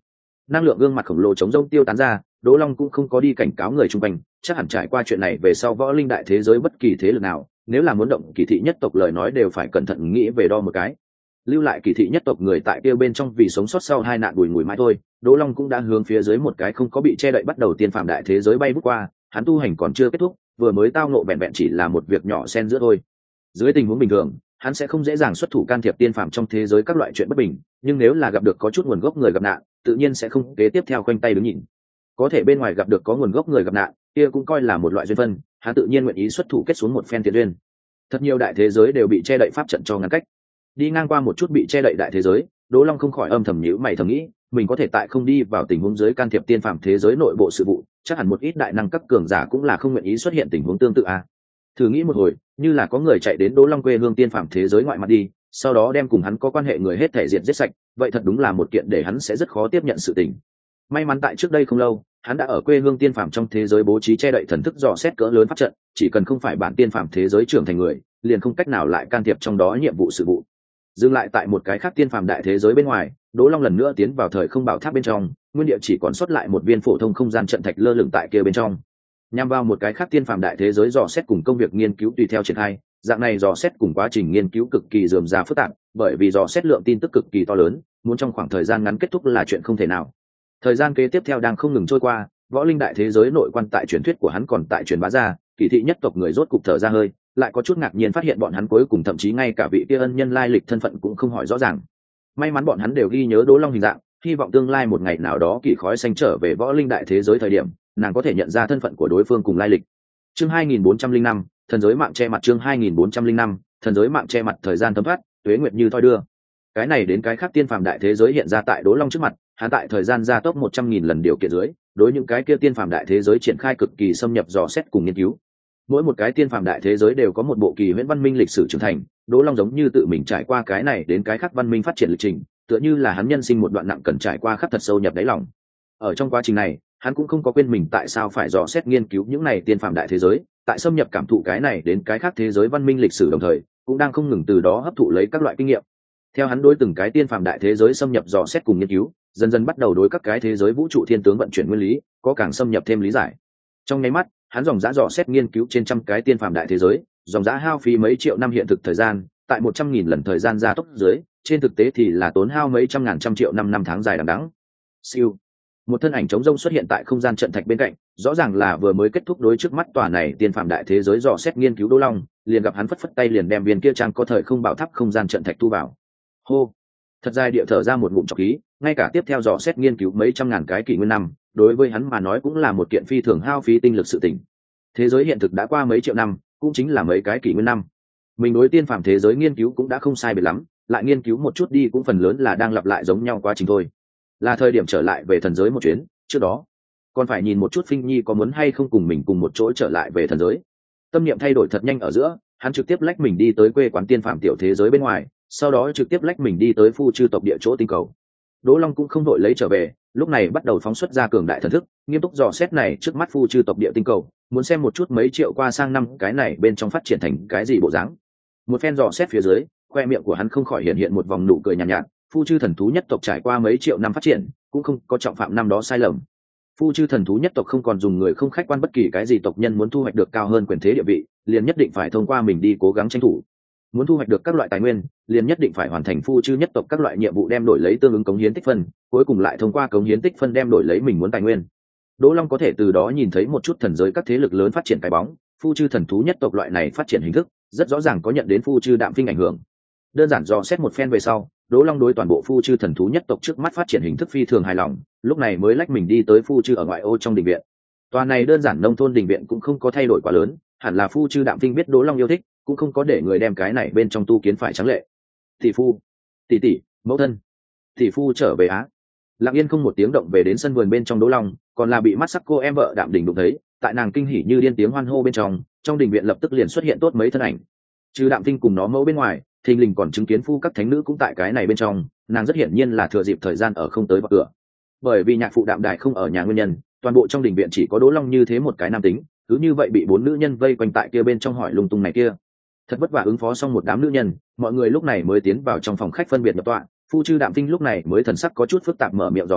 năng lượng gương mặt khổng lồ chống rông tiêu tán ra. Đỗ Long cũng không có đi cảnh cáo người chung quanh, chắc hẳn trải qua chuyện này về sau võ linh đại thế giới bất kỳ thế lực nào nếu là muốn động kỳ thị nhất tộc lời nói đều phải cẩn thận nghĩ về đo một cái. Lưu lại kỳ thị nhất tộc người tại kia bên trong vì sống sót sau hai nạn bùi ngùi mãi thôi. Đỗ Long cũng đã hướng phía dưới một cái không có bị che đậy bắt đầu tiên phạm đại thế giới bay vút qua. Hắn tu hành còn chưa kết thúc, vừa mới tao ngộ vẹn vẹn chỉ là một việc nhỏ xen giữa thôi. Dưới tình huống bình thường, hắn sẽ không dễ dàng xuất thủ can thiệp tiên phạm trong thế giới các loại chuyện bất bình, nhưng nếu là gặp được có chút nguồn gốc người gặp nạn, tự nhiên sẽ không kế tiếp theo khoanh tay đứng nhìn. Có thể bên ngoài gặp được có nguồn gốc người gặp nạn, kia cũng coi là một loại duyên phân, hắn tự nhiên nguyện ý xuất thủ kết xuống một phen thiện duyên. Thật nhiều đại thế giới đều bị che đậy pháp trận cho ngăn cách. Đi ngang qua một chút bị che đậy đại thế giới, Đỗ Long không khỏi âm thầm nhíu mày thầm nghĩ, mình có thể tại không đi vào tình huống dưới can thiệp tiên phạm thế giới nội bộ sự vụ, chắc hẳn một ít đại năng cấp cường giả cũng là không nguyện ý xuất hiện tình huống tương tự a. Thử nghĩ một hồi, như là có người chạy đến Đỗ Long quê hương tiên phạm thế giới ngoại mặt đi, sau đó đem cùng hắn có quan hệ người hết thể diệt giết sạch, vậy thật đúng là một kiện để hắn sẽ rất khó tiếp nhận sự tình. May mắn tại trước đây không lâu, hắn đã ở quê hương tiên phạm trong thế giới bố trí che đậy thần thức dò xét cỡ lớn pháp trận, chỉ cần không phải bản tiên phạm thế giới trưởng thành người, liền không cách nào lại can thiệp trong đó nhiệm vụ sự vụ. Dừng lại tại một cái khác tiên phạm đại thế giới bên ngoài, Đỗ Long lần nữa tiến vào thời không bảo tháp bên trong, nguyên địa chỉ còn sót lại một viên phổ thông không gian trận thạch lơ lửng tại kia bên trong. Nhằm vào một cái khác tiên phạm đại thế giới dò xét cùng công việc nghiên cứu tùy theo triển khai, dạng này dò xét cùng quá trình nghiên cứu cực kỳ rườm rà phức tạp, bởi vì dò xét lượng tin tức cực kỳ to lớn, muốn trong khoảng thời gian ngắn kết thúc là chuyện không thể nào. Thời gian kế tiếp theo đang không ngừng trôi qua, võ linh đại thế giới nội quan tại truyền thuyết của hắn còn tại truyền bá ra, kỳ thị nhất tộc người rốt cục thở ra hơi, lại có chút ngạc nhiên phát hiện bọn hắn cuối cùng thậm chí ngay cả vị kia ân nhân lai lịch thân phận cũng không hỏi rõ ràng. May mắn bọn hắn đều ghi nhớ Đỗ Long hình dạng, hy vọng tương lai một ngày nào đó kỳ khói xanh trở về võ linh đại thế giới thời điểm, nàng có thể nhận ra thân phận của đối phương cùng lai lịch. Chương 2405, thần giới mạng che mặt. Chương 2405, thần giới mạng che mặt. Thời gian thấm thoát, tuế nguyệt như thoi đưa. Cái này đến cái khác tiên phàm đại thế giới hiện ra tại Đỗ Long trước mặt, hắn tại thời gian gia tốc 100.000 lần điều kiện dưới, đối những cái kia tiên phàm đại thế giới triển khai cực kỳ xâm nhập dò xét cùng nghiên cứu. Mỗi một cái tiên phàm đại thế giới đều có một bộ kỳ huyễn văn minh lịch sử trưởng thành, Đỗ Long giống như tự mình trải qua cái này đến cái khác văn minh phát triển lịch trình, tựa như là hắn nhân sinh một đoạn nặng cần trải qua khắc thật sâu nhập đáy lòng. Ở trong quá trình này, hắn cũng không có quên mình tại sao phải dò xét nghiên cứu những này tiên phàm đại thế giới, tại xâm nhập cảm thụ cái này đến cái khác thế giới văn minh lịch sử đồng thời, cũng đang không ngừng từ đó hấp thụ lấy các loại kinh nghiệm. Theo hắn đối từng cái tiên phàm đại thế giới xâm nhập dò xét cùng nghiên cứu, dần dần bắt đầu đối các cái thế giới vũ trụ thiên tướng vận chuyển nguyên lý có càng xâm nhập thêm lý giải. Trong nháy mắt, hắn dòng dã dò xét nghiên cứu trên trăm cái tiên phàm đại thế giới, dòng dã hao phí mấy triệu năm hiện thực thời gian, tại 100.000 lần thời gian gia tốc dưới, trên thực tế thì là tốn hao mấy trăm ngàn trăm triệu năm tháng dài đằng đẵng. Siêu, một thân ảnh trống rông xuất hiện tại không gian trận thạch bên cạnh, rõ ràng là vừa mới kết thúc đối trước mắt tòa này tiên phàm đại thế giới dò xét nghiên cứu Đỗ Long, liền gặp hắn phất phất tay liền đem viên kia trang có thời không bảo tháp không gian trận thạch thu vào. Hô, thật dài địa thở ra một ngụm trọc khí, ngay cả tiếp theo dò xét nghiên cứu mấy trăm ngàn cái kỷ nguyên năm, đối với hắn mà nói cũng là một kiện phi thường hao phí tinh lực sự tình. Thế giới hiện thực đã qua mấy triệu năm, cũng chính là mấy cái kỷ nguyên năm. Mình đối tiên phàm thế giới nghiên cứu cũng đã không sai biệt lắm, lại nghiên cứu một chút đi cũng phần lớn là đang lặp lại giống nhau quá trình thôi. Là thời điểm trở lại về thần giới một chuyến, trước đó còn phải nhìn một chút Phinh Nhi có muốn hay không cùng mình cùng một chỗ trở lại về thần giới. Tâm niệm thay đổi thật nhanh ở giữa, hắn trực tiếp lách mình đi tới quê quán tiên phàm tiểu thế giới bên ngoài, sau đó trực tiếp lách mình đi tới phu chư tộc địa chỗ tinh cầu. Đỗ Long cũng không đội lấy trở về, lúc này bắt đầu phóng xuất ra cường đại thần thức, nghiêm túc dò xét này trước mắt phu chư tộc địa tinh cầu, muốn xem một chút mấy triệu qua sang năm cái này bên trong phát triển thành cái gì bộ dáng. Một phen dò xét phía dưới, khoe miệng của hắn không khỏi hiện một vòng nụ cười nhàn nhạt. Phu chư thần thú nhất tộc trải qua mấy triệu năm phát triển, cũng không có trọng phạm năm đó sai lầm. Phu chư thần thú nhất tộc không còn dùng người không khách quan bất kỳ cái gì tộc nhân muốn thu hoạch được cao hơn quyền thế địa vị, liền nhất định phải thông qua mình đi cố gắng tranh thủ. Muốn thu hoạch được các loại tài nguyên, liền nhất định phải hoàn thành phu chư nhất tộc các loại nhiệm vụ đem đổi lấy tương ứng cống hiến tích phân, cuối cùng lại thông qua cống hiến tích phân đem đổi lấy mình muốn tài nguyên. Đỗ Long có thể từ đó nhìn thấy một chút thần giới các thế lực lớn phát triển cái bóng, phu chư thần thú nhất tộc loại này phát triển hình thức, rất rõ ràng có nhận đến phu chư đạm phinh ảnh hưởng. Đơn giản dò xét một phen về sau, Đỗ Long đối toàn bộ phu chư thần thú nhất tộc trước mắt phát triển hình thức phi thường hài lòng, lúc này mới lách mình đi tới phu chư ở ngoại ô trong đình viện. Tòa này đơn giản nông thôn đình viện cũng không có thay đổi quá lớn, hẳn là phu chư đạm phinh biết Đỗ Long yêu thích, cũng không có để người đem cái này bên trong tu kiến phải trắng lệ. Tỷ phu, tỷ tỷ, mẫu thân, tỷ phu trở về á. Lặng yên không một tiếng động về đến sân vườn bên trong Đỗ Long, còn là bị mắt sắc cô em vợ Đạm Đình đụng thấy, tại nàng kinh hỉ như điên tiếng hoan hô bên trong đình viện lập tức liền xuất hiện tốt mấy thân ảnh. Trừ Đạm Tinh cùng nó mẫu bên ngoài, thình lình còn chứng kiến phu các thánh nữ cũng tại cái này bên trong, nàng rất hiển nhiên là thừa dịp thời gian ở không tới vào cửa. Bởi vì nhạc phụ Đạm Đại không ở nhà nguyên nhân, toàn bộ trong đình viện chỉ có Đỗ Long như thế một cái nam tính, cứ như vậy bị 4 nữ nhân vây quanh tại kia bên trong hỏi lung tung này kia. Thật vất vả ứng phó xong một đám nữ nhân, mọi người lúc này mới tiến vào trong phòng khách phân biệt nhập tọa. Phu chư Đạm Tinh lúc này mới thần sắc có chút phức tạp mở miệng dò hỏi,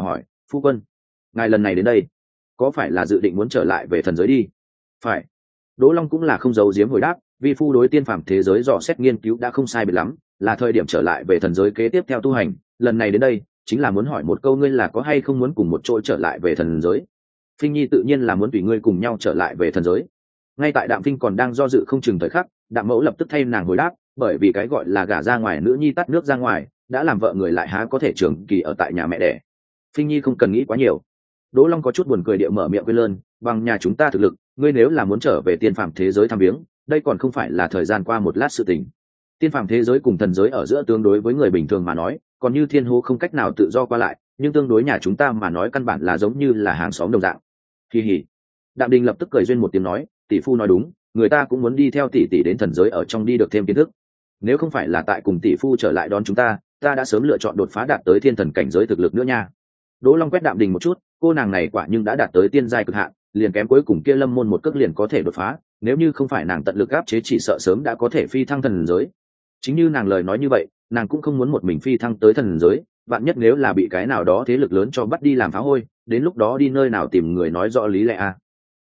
Phu quân, ngài lần này đến đây có phải là dự định muốn trở lại về thần giới đi? Phải. Đỗ Long cũng là không giấu giếm hồi đáp, vi phu đối tiên phàm thế giới dò xét nghiên cứu đã không sai biệt lắm, là thời điểm trở lại về thần giới kế tiếp theo tu hành. Lần này đến đây chính là muốn hỏi một câu, ngươi là có hay không muốn cùng một chỗ trở lại về thần giới? Phinh Nhi tự nhiên là muốn tùy ngươi cùng nhau trở lại về thần giới. Ngay tại Đạm Phinh còn đang do dự không chừng thời khắc, Đạm Mẫu lập tức thay nàng hồi đáp, bởi vì cái gọi là gả ra ngoài nữ nhi tắt nước ra ngoài, đã làm vợ người lại há có thể trường kỳ ở tại nhà mẹ đẻ. Phinh Nhi không cần nghĩ quá nhiều. Đỗ Long có chút buồn cười địa mở miệng quên lơn, bằng nhà chúng ta thực lực, ngươi nếu là muốn trở về tiên phàm thế giới thăm viếng, đây còn không phải là thời gian qua một lát sự tình. Tiên phàm thế giới cùng thần giới ở giữa tương đối với người bình thường mà nói, còn như thiên hô không cách nào tự do qua lại, nhưng tương đối nhà chúng ta mà nói căn bản là giống như là hàng xóm đồng dạng. Kỳ hỉ. Đạm Đình lập tức cười duyên một tiếng nói, tỷ phu nói đúng, người ta cũng muốn đi theo tỷ tỷ đến thần giới ở trong đi được thêm kiến thức. Nếu không phải là tại cùng tỷ phu trở lại đón chúng ta đã sớm lựa chọn đột phá đạt tới thiên thần cảnh giới thực lực nữa nha. Đỗ Long quét Đạm Đình một chút, cô nàng này quả nhưng đã đạt tới tiên giai cực hạn, liền kém cuối cùng kia Lâm môn một cước liền có thể đột phá, nếu như không phải nàng tận lực áp chế chỉ sợ sớm đã có thể phi thăng thần giới. Chính như nàng lời nói như vậy, nàng cũng không muốn một mình phi thăng tới thần giới, vạn nhất nếu là bị cái nào đó thế lực lớn cho bắt đi làm phá hôi, đến lúc đó đi nơi nào tìm người nói rõ lý lẽ à?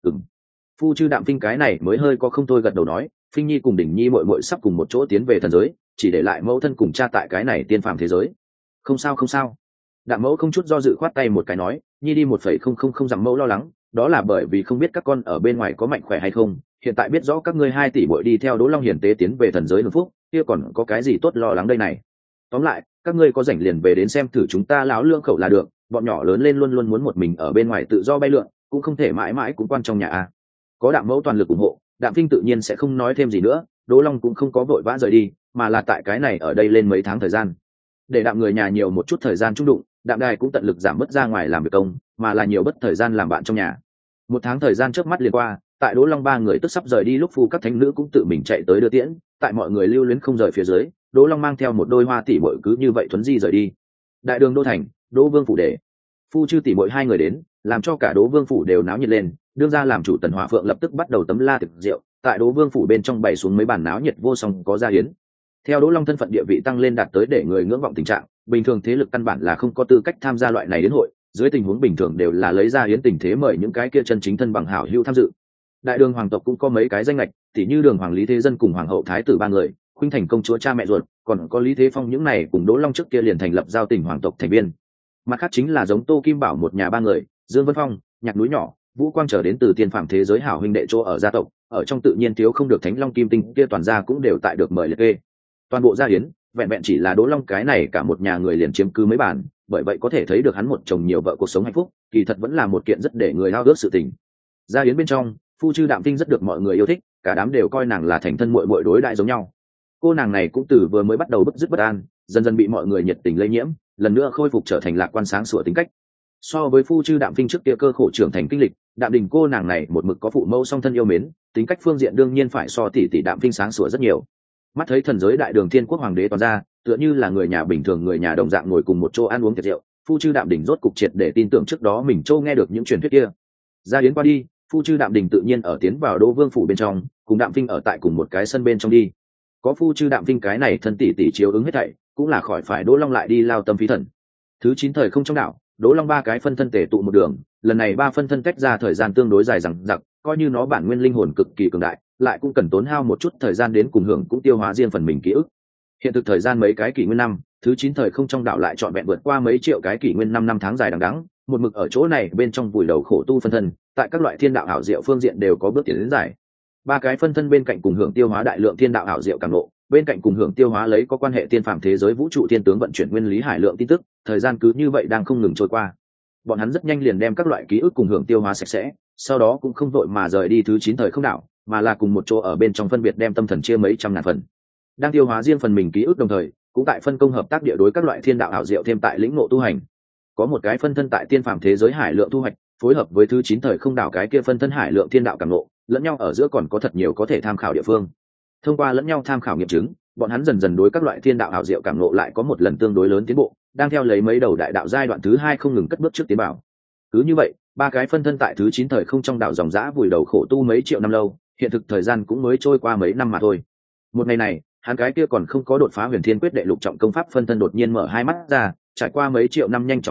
Phu chư Đạm Phinh cái này mới hơi có không thôi gật đầu nói, Phinh Nhi cùng Đình Nhi muội muội sắp cùng một chỗ tiến về thần giới, chỉ để lại mẫu thân cùng cha tại cái này tiên phàm thế giới. Không sao không sao. Đạm Mẫu không chút do dự khoát tay một cái nói, Nhi đi 1,000 dặm mẫu lo lắng, đó là bởi vì không biết các con ở bên ngoài có mạnh khỏe hay không, hiện tại biết rõ các ngươi 2 tỷ muội đi theo Đỗ Long hiển tế tiến về thần giới hưởng phúc, kia còn có cái gì tốt lo lắng đây này. Tóm lại, các ngươi có rảnh liền về đến xem thử chúng ta láo lương khẩu là được, bọn nhỏ lớn lên luôn luôn muốn một mình ở bên ngoài tự do bay lượn, cũng không thể mãi mãi cũng quan trong nhà a. Có Đạm Mẫu toàn lực ủng hộ, Đạm Phinh tự nhiên sẽ không nói thêm gì nữa, Đỗ Long cũng không có vội vã rời đi, mà là tại cái này ở đây lên mấy tháng thời gian, để Đạm người nhà nhiều một chút thời gian chung đụng. Đạm Đài cũng tận lực giảm bớt ra ngoài làm việc công, mà là nhiều bất thời gian làm bạn trong nhà. 1 tháng thời gian trước mắt liền qua, tại Đỗ Long 3 người tức sắp rời đi lúc phu các thánh nữ cũng tự mình chạy tới đưa tiễn, tại mọi người lưu luyến không rời phía dưới, Đỗ Long mang theo một đôi hoa tỷ muội cứ như vậy thuấn di rời đi. Đại đường đô thành, Đỗ Vương phủ để phu chư tỷ muội 2 người đến, làm cho cả Đỗ Vương phủ đều náo nhiệt lên. Đương ra làm chủ Tần Hỏa Phượng lập tức bắt đầu tấm la tiệc rượu, tại Đỗ Vương phủ bên trong bày xuống mấy bàn náo nhiệt vô song có gia hiến. Theo Đỗ Long thân phận địa vị tăng lên đạt tới để người ngưỡng vọng tình trạng, bình thường thế lực căn bản là không có tư cách tham gia loại này đến hội, dưới tình huống bình thường đều là lấy ra hiến tình thế mời những cái kia chân chính thân bằng hảo hữu tham dự. Đại đường hoàng tộc cũng có mấy cái danh lệch, tỉ như đường hoàng Lý Thế Dân cùng hoàng hậu thái tử 3 người, khuynh thành công chúa cha mẹ ruột, còn có Lý Thế Phong những này cùng Đỗ Long trước kia liền thành lập giao tình hoàng tộc thành viên. Mặt khác chính là giống Tô Kim Bảo một nhà 3 người, Dương Vân Phong, Nhạc Núi Nhỏ, Vũ Quang trở đến từ tiên phàm thế giới hảo huynh đệ chỗ ở gia tộc, ở trong tự nhiên thiếu không được Thánh Long Kim Tinh kia toàn gia cũng đều tại được mời liệt kê. Toàn bộ gia hiến, vẹn vẹn chỉ là Đỗ Long cái này cả một nhà người liền chiếm cứ mấy bàn, bởi vậy có thể thấy được hắn một chồng nhiều vợ cuộc sống hạnh phúc, kỳ thật vẫn là một kiện rất để người ao ước sự tình. Gia hiến bên trong, phu chư Đạm Phinh rất được mọi người yêu thích, cả đám đều coi nàng là thành thân muội muội đối đại giống nhau. Cô nàng này cũng từ vừa mới bắt đầu bứt rứt bất an, dần dần bị mọi người nhiệt tình lây nhiễm, lần nữa khôi phục trở thành lạc quan sáng sủa tính cách. So với phu chư Đạm Phinh trước kia cơ khổ trưởng thành kinh lịch, Đạm Đình cô nàng này một mực có phụ mẫu song thân yêu mến, tính cách phương diện đương nhiên phải so tỷ tỷ Đạm Phinh sáng sủa rất nhiều. Mắt thấy thần giới đại đường thiên quốc hoàng đế toàn ra, tựa như là người nhà bình thường người nhà đồng dạng ngồi cùng một chỗ ăn uống tiệc rượu, phu chư Đạm Đình rốt cục triệt để tin tưởng trước đó mình châu nghe được những truyền thuyết kia. Gia yến qua đi, phu chư Đạm Đình tự nhiên ở tiến vào Đỗ Vương phủ bên trong, cùng Đạm Phinh ở tại cùng một cái sân bên trong đi. Có phu chư Đạm Phinh cái này thân tỷ tỷ chiếu ứng hết thảy, cũng là khỏi phải Đỗ Long lại đi lao tâm phí thần. Thứ 9 thời không trong đạo, Đỗ Long 3 cái phân thân tề tụ một đường, lần này 3 phân thân tách ra thời gian tương đối dài dằng dặc, coi như nó bản nguyên linh hồn cực kỳ cường đại, lại cũng cần tốn hao một chút thời gian đến cùng hưởng cũng tiêu hóa riêng phần mình ký ức. Hiện thực thời gian mấy cái kỷ nguyên năm, thứ 9 thời không trong đạo lại trọn vẹn vượt qua mấy triệu cái kỷ nguyên 5 năm tháng dài đằng đẵng, một mực ở chỗ này bên trong vùi đầu khổ tu phân thân, tại các loại thiên đạo ảo diệu phương diện đều có bước tiến đến giải. 3 cái phân thân bên cạnh cùng hưởng tiêu hóa đại lượng thiên đạo ảo diệu càng ngộ, bên cạnh cùng hưởng tiêu hóa lấy có quan hệ tiên phàm thế giới vũ trụ thiên tướng vận chuyển nguyên lý hải lượng tin tức, thời gian cứ như vậy đang không ngừng trôi qua. Bọn hắn rất nhanh liền đem các loại ký ức cùng hưởng tiêu hóa sạch sẽ, sau đó cũng không vội mà rời đi thứ 9 thời không đạo, mà là cùng một chỗ ở bên trong phân biệt đem tâm thần chia mấy trăm ngàn phần. Đang tiêu hóa riêng phần mình ký ức đồng thời, cũng tại phân công hợp tác địa đối các loại thiên đạo ảo diệu thêm tại lĩnh ngộ tu hành. Có một cái phân thân tại tiên phàm thế giới hải lượng thu hoạch, phối hợp với thứ 9 thời không đạo cái kia phân thân hải lượng thiên đạo cảm ngộ, lẫn nhau ở giữa còn có thật nhiều có thể tham khảo địa phương. Thông qua lẫn nhau tham khảo nghiệm chứng, bọn hắn dần dần đối các loại thiên đạo ảo diệu cảm ngộ lại có một lần tương đối lớn tiến bộ, đang theo lấy mấy đầu đại đạo giai đoạn thứ 2 không ngừng cất bước trước tiến bảo. Cứ như vậy, 3 cái phân thân tại thứ 9 thời không trong đạo dòng dã vùi đầu khổ tu mấy triệu năm lâu, hiện thực thời gian cũng mới trôi qua mấy năm mà thôi. Một ngày này, hắn cái kia còn không có đột phá huyền thiên quyết đệ lục trọng công pháp phân thân đột nhiên mở hai mắt ra, trải qua mấy triệu năm nhanh chóng tiến bộ,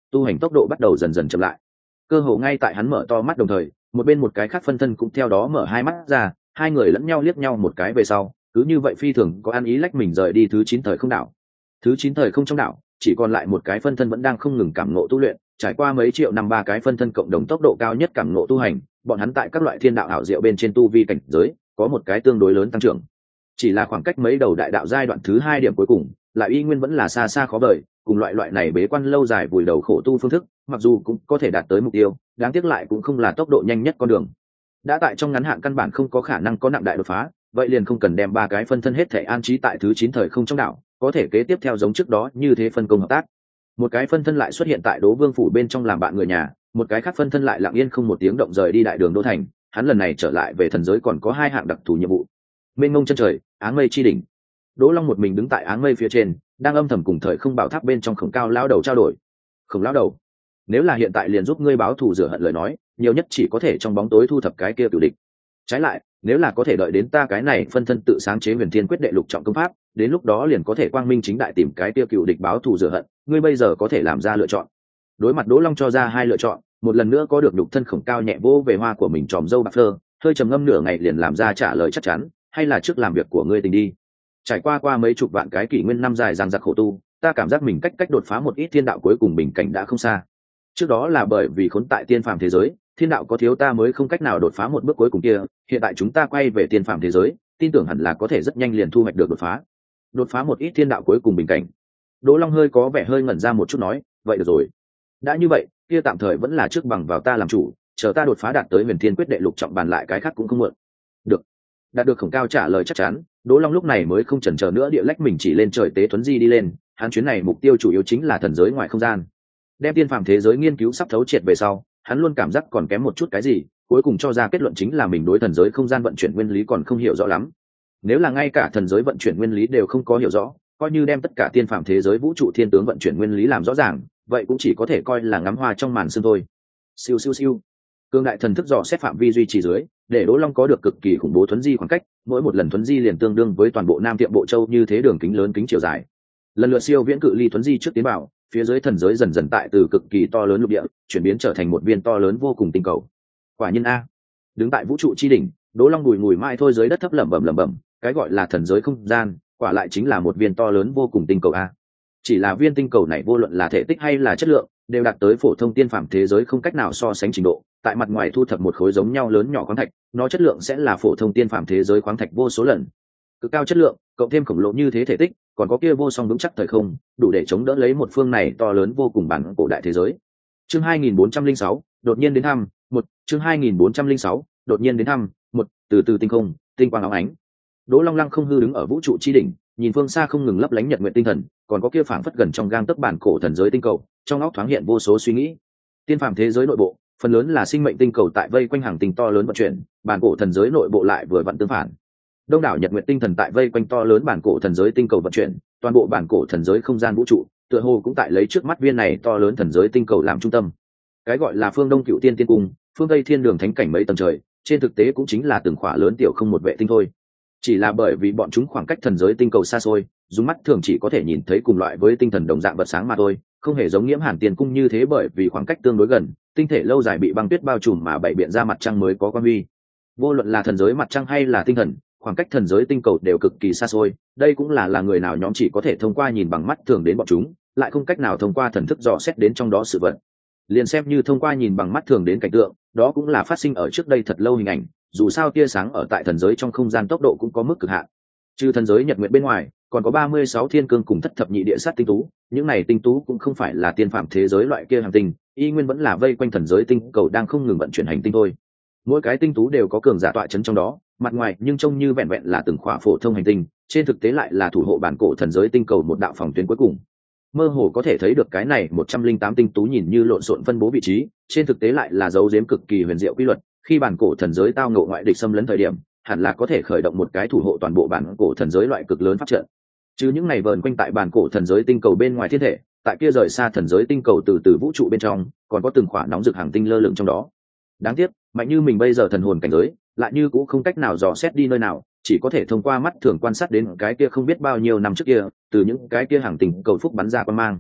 tu hành tốc độ bắt đầu dần dần chậm lại. Cơ hồ ngay tại hắn mở to mắt đồng thời, một bên một cái khác phân thân cũng theo đó mở hai mắt ra, hai người lẫn nhau liếc nhau một cái về sau, cứ như vậy phi thường có ăn ý lách mình rời đi thứ 9 thời không đảo. Thứ 9 thời không trong đảo, chỉ còn lại một cái phân thân vẫn đang không ngừng cảm ngộ tu luyện, trải qua mấy triệu năm ba cái phân thân cộng đồng tốc độ cao nhất cảm ngộ tu hành, bọn hắn tại các loại thiên đạo ảo diệu bên trên tu vi cảnh giới, có một cái tương đối lớn tăng trưởng. Chỉ là khoảng cách mấy đầu đại đạo giai đoạn thứ 2 điểm cuối cùng, lại y nguyên vẫn là xa xa khó vời, cùng loại này bế quan lâu dài vùi đầu khổ tu phương thức, mặc dù cũng có thể đạt tới mục tiêu, đáng tiếc lại cũng không là tốc độ nhanh nhất con đường. Đã tại trong ngắn hạn căn bản không có khả năng có nặng đại đột phá, vậy liền không cần đem ba cái phân thân hết thể an trí tại thứ 9 thời không trong đảo, có thể kế tiếp theo giống trước đó như thế phân công hợp tác. Một cái phân thân lại xuất hiện tại Đỗ Vương phủ bên trong làm bạn người nhà, một cái khác phân thân lại lặng yên không một tiếng động rời đi đại đường đô thành, hắn lần này trở lại về thần giới còn có 2 hạng đặc thù nhiệm vụ. Mênh mông chân trời, áng mây chi đỉnh. Đỗ Long một mình đứng tại áng mây phía trên, đang âm thầm cùng thời không bảo tháp bên trong Khổng Cao lão đầu trao đổi. Khổng lão đầu, nếu là hiện tại liền giúp ngươi báo thù rửa hận lời nói, nhiều nhất chỉ có thể trong bóng tối thu thập cái kia cửu địch. Trái lại, nếu là có thể đợi đến ta cái này phân thân tự sáng chế Huyền Thiên Quyết Đệ lục trọng công pháp, đến lúc đó liền có thể quang minh chính đại tìm cái kia cửu địch báo thù rửa hận, ngươi bây giờ có thể làm ra lựa chọn. Đối mặt Đỗ Long cho ra 2 lựa chọn, một lần nữa có được nhục thân Khổng Cao nhẹ vô về hoa của mình tròm râu bạc phơ, hơi trầm ngâm nửa ngày liền làm ra trả lời chắc chắn, hay là trước làm việc của ngươi tình đi. Trải qua mấy chục vạn cái kỷ nguyên năm dài dằng dặc khổ tu, ta cảm giác mình cách đột phá một ít thiên đạo cuối cùng bình cảnh đã không xa. Trước đó là bởi vì khốn tại tiên phàm thế giới, thiên đạo có thiếu ta mới không cách nào đột phá một bước cuối cùng kia, hiện tại chúng ta quay về tiên phàm thế giới, tin tưởng hẳn là có thể rất nhanh liền thu hoạch được đột phá một ít thiên đạo cuối cùng bình cảnh. Đỗ Long hơi có vẻ hơi ngẩn ra một chút nói, vậy được rồi, đã như vậy kia tạm thời vẫn là trước bằng vào ta làm chủ, chờ ta đột phá đạt tới Huyền Thiên Quyết Đệ lục trọng bàn lại cái khác cũng không muộn. Được. Đạt được Khổng Cao trả lời chắc chắn, Đỗ Long lúc này mới không chần chờ nữa địa lách mình chỉ lên trời tế thuấn di đi lên, hắn chuyến này mục tiêu chủ yếu chính là thần giới ngoài không gian. Đem tiên phàm thế giới nghiên cứu sắp thấu triệt về sau, hắn luôn cảm giác còn kém một chút cái gì, cuối cùng cho ra kết luận chính là mình đối thần giới không gian vận chuyển nguyên lý còn không hiểu rõ lắm. Nếu là ngay cả thần giới vận chuyển nguyên lý đều không có hiểu rõ, coi như đem tất cả tiên phàm thế giới vũ trụ thiên tướng vận chuyển nguyên lý làm rõ ràng, vậy cũng chỉ có thể coi là ngắm hoa trong màn sương thôi. Siêu siêu siêu. Cương đại thần thức dò xét phạm vi duy trì dưới, để Đỗ Long có được cực kỳ khủng bố thuấn di khoảng cách, mỗi một lần thuấn di liền tương đương với toàn bộ Nam Tiệm Bộ Châu như thế đường kính lớn kính chiều dài. Lần lượt siêu viễn cự ly thuấn di trước tiến vào, phía dưới thần giới dần dần tại từ cực kỳ to lớn lục địa, chuyển biến trở thành một viên to lớn vô cùng tinh cầu. Quả nhiên a. Đứng tại vũ trụ chi đỉnh, Đỗ Long bùi ngùi mãi thôi dưới đất thấp lẩm bẩm, cái gọi là thần giới không gian, quả lại chính là một viên to lớn vô cùng tinh cầu a. Chỉ là viên tinh cầu này vô luận là thể tích hay là chất lượng, đều đạt tới phổ thông tiên phàm thế giới không cách nào so sánh trình độ. Tại mặt ngoài thu thập một khối giống nhau lớn nhỏ khoáng thạch, nó chất lượng sẽ là phổ thông tiên phàm thế giới khoáng thạch vô số lần. Cực cao chất lượng, cộng thêm khổng lồ như thế thể tích, còn có kia vô song vững chắc thời không, đủ để chống đỡ lấy một phương này to lớn vô cùng bản cổ đại thế giới. Chương 2406, đột nhiên đến thăm, chương 2406, đột nhiên đến thăm, từ từ tinh không, tinh quang óng ánh. Đỗ Long lăng không hư đứng ở vũ trụ chi đỉnh, nhìn phương xa không ngừng lấp lánh nhật nguyện tinh thần, còn có kia phảng phất gần trong gang tấc bản cổ thần giới tinh cầu, trong óc thoáng hiện vô số suy nghĩ. Tiên phàm thế giới nội bộ, phần lớn là sinh mệnh tinh cầu tại vây quanh hàng tinh to lớn vận chuyển, bản cổ thần giới nội bộ lại vừa vặn tương phản. Đông đảo nhật nguyện tinh thần tại vây quanh to lớn bản cổ thần giới tinh cầu vận chuyển, toàn bộ bản cổ thần giới không gian vũ trụ, tựa hồ cũng tại lấy trước mắt viên này to lớn thần giới tinh cầu làm trung tâm. Cái gọi là phương Đông Cựu Tiên Tiên Cung, phương Tây Thiên Đường Thánh Cảnh mấy tầng trời, trên thực tế cũng chính là từng khỏa lớn tiểu không một vệ tinh thôi. Chỉ là bởi vì bọn chúng khoảng cách thần giới tinh cầu xa xôi, dùng mắt thường chỉ có thể nhìn thấy cùng loại với tinh thần đồng dạng vật sáng mà thôi, không hề giống Nghiễm Hàn Tiên Cung như thế, bởi vì khoảng cách tương đối gần, tinh thể lâu dài bị băng tuyết bao trùm mà bày biện ra mặt trăng mới có quan huy. Vô luận là thần giới mặt trăng hay là tinh thần, khoảng cách thần giới tinh cầu đều cực kỳ xa xôi, đây cũng là người nào nhóm chỉ có thể thông qua nhìn bằng mắt thường đến bọn chúng, lại không cách nào thông qua thần thức dò xét đến trong đó sự vật. Liền xem như thông qua nhìn bằng mắt thường đến cảnh tượng, đó cũng là phát sinh ở trước đây thật lâu hình ảnh, dù sao tia sáng ở tại thần giới trong không gian tốc độ cũng có mức cực hạn. Trừ thần giới nhật nguyện bên ngoài, còn có 36 thiên cương cùng thất thập nhị địa sát tinh tú, những này tinh tú cũng không phải là tiên phạm thế giới loại kia hành tinh, y nguyên vẫn là vây quanh thần giới tinh cầu đang không ngừng vận chuyển hành tinh thôi. Mỗi cái tinh tú đều có cường giả tọa chấn trong đó, mặt ngoài nhưng trông như vẹn vẹn là từng khỏa phổ thông hành tinh, trên thực tế lại là thủ hộ bản cổ thần giới tinh cầu một đạo phòng tuyến cuối cùng. Mơ hồ có thể thấy được cái này 108 tinh tú nhìn như lộn xộn phân bố vị trí, trên thực tế lại là dấu giếm cực kỳ huyền diệu quy luật, khi bản cổ thần giới tao ngộ ngoại địch xâm lấn thời điểm, hẳn là có thể khởi động một cái thủ hộ toàn bộ bản cổ thần giới loại cực lớn pháp trận. Chứ những này vờn quanh tại bản cổ thần giới tinh cầu bên ngoài thiên thể, tại kia rời xa thần giới tinh cầu từ vũ trụ bên trong, còn có từng khỏa nóng rực hàng tinh lơ lửng trong đó. Đáng tiếc, mạnh như mình bây giờ thần hồn cảnh giới, lại như cũng không cách nào dò xét đi nơi nào, chỉ có thể thông qua mắt thường quan sát đến cái kia không biết bao nhiêu năm trước kia, từ những cái kia hàng tinh cầu phúc bắn ra quang mang.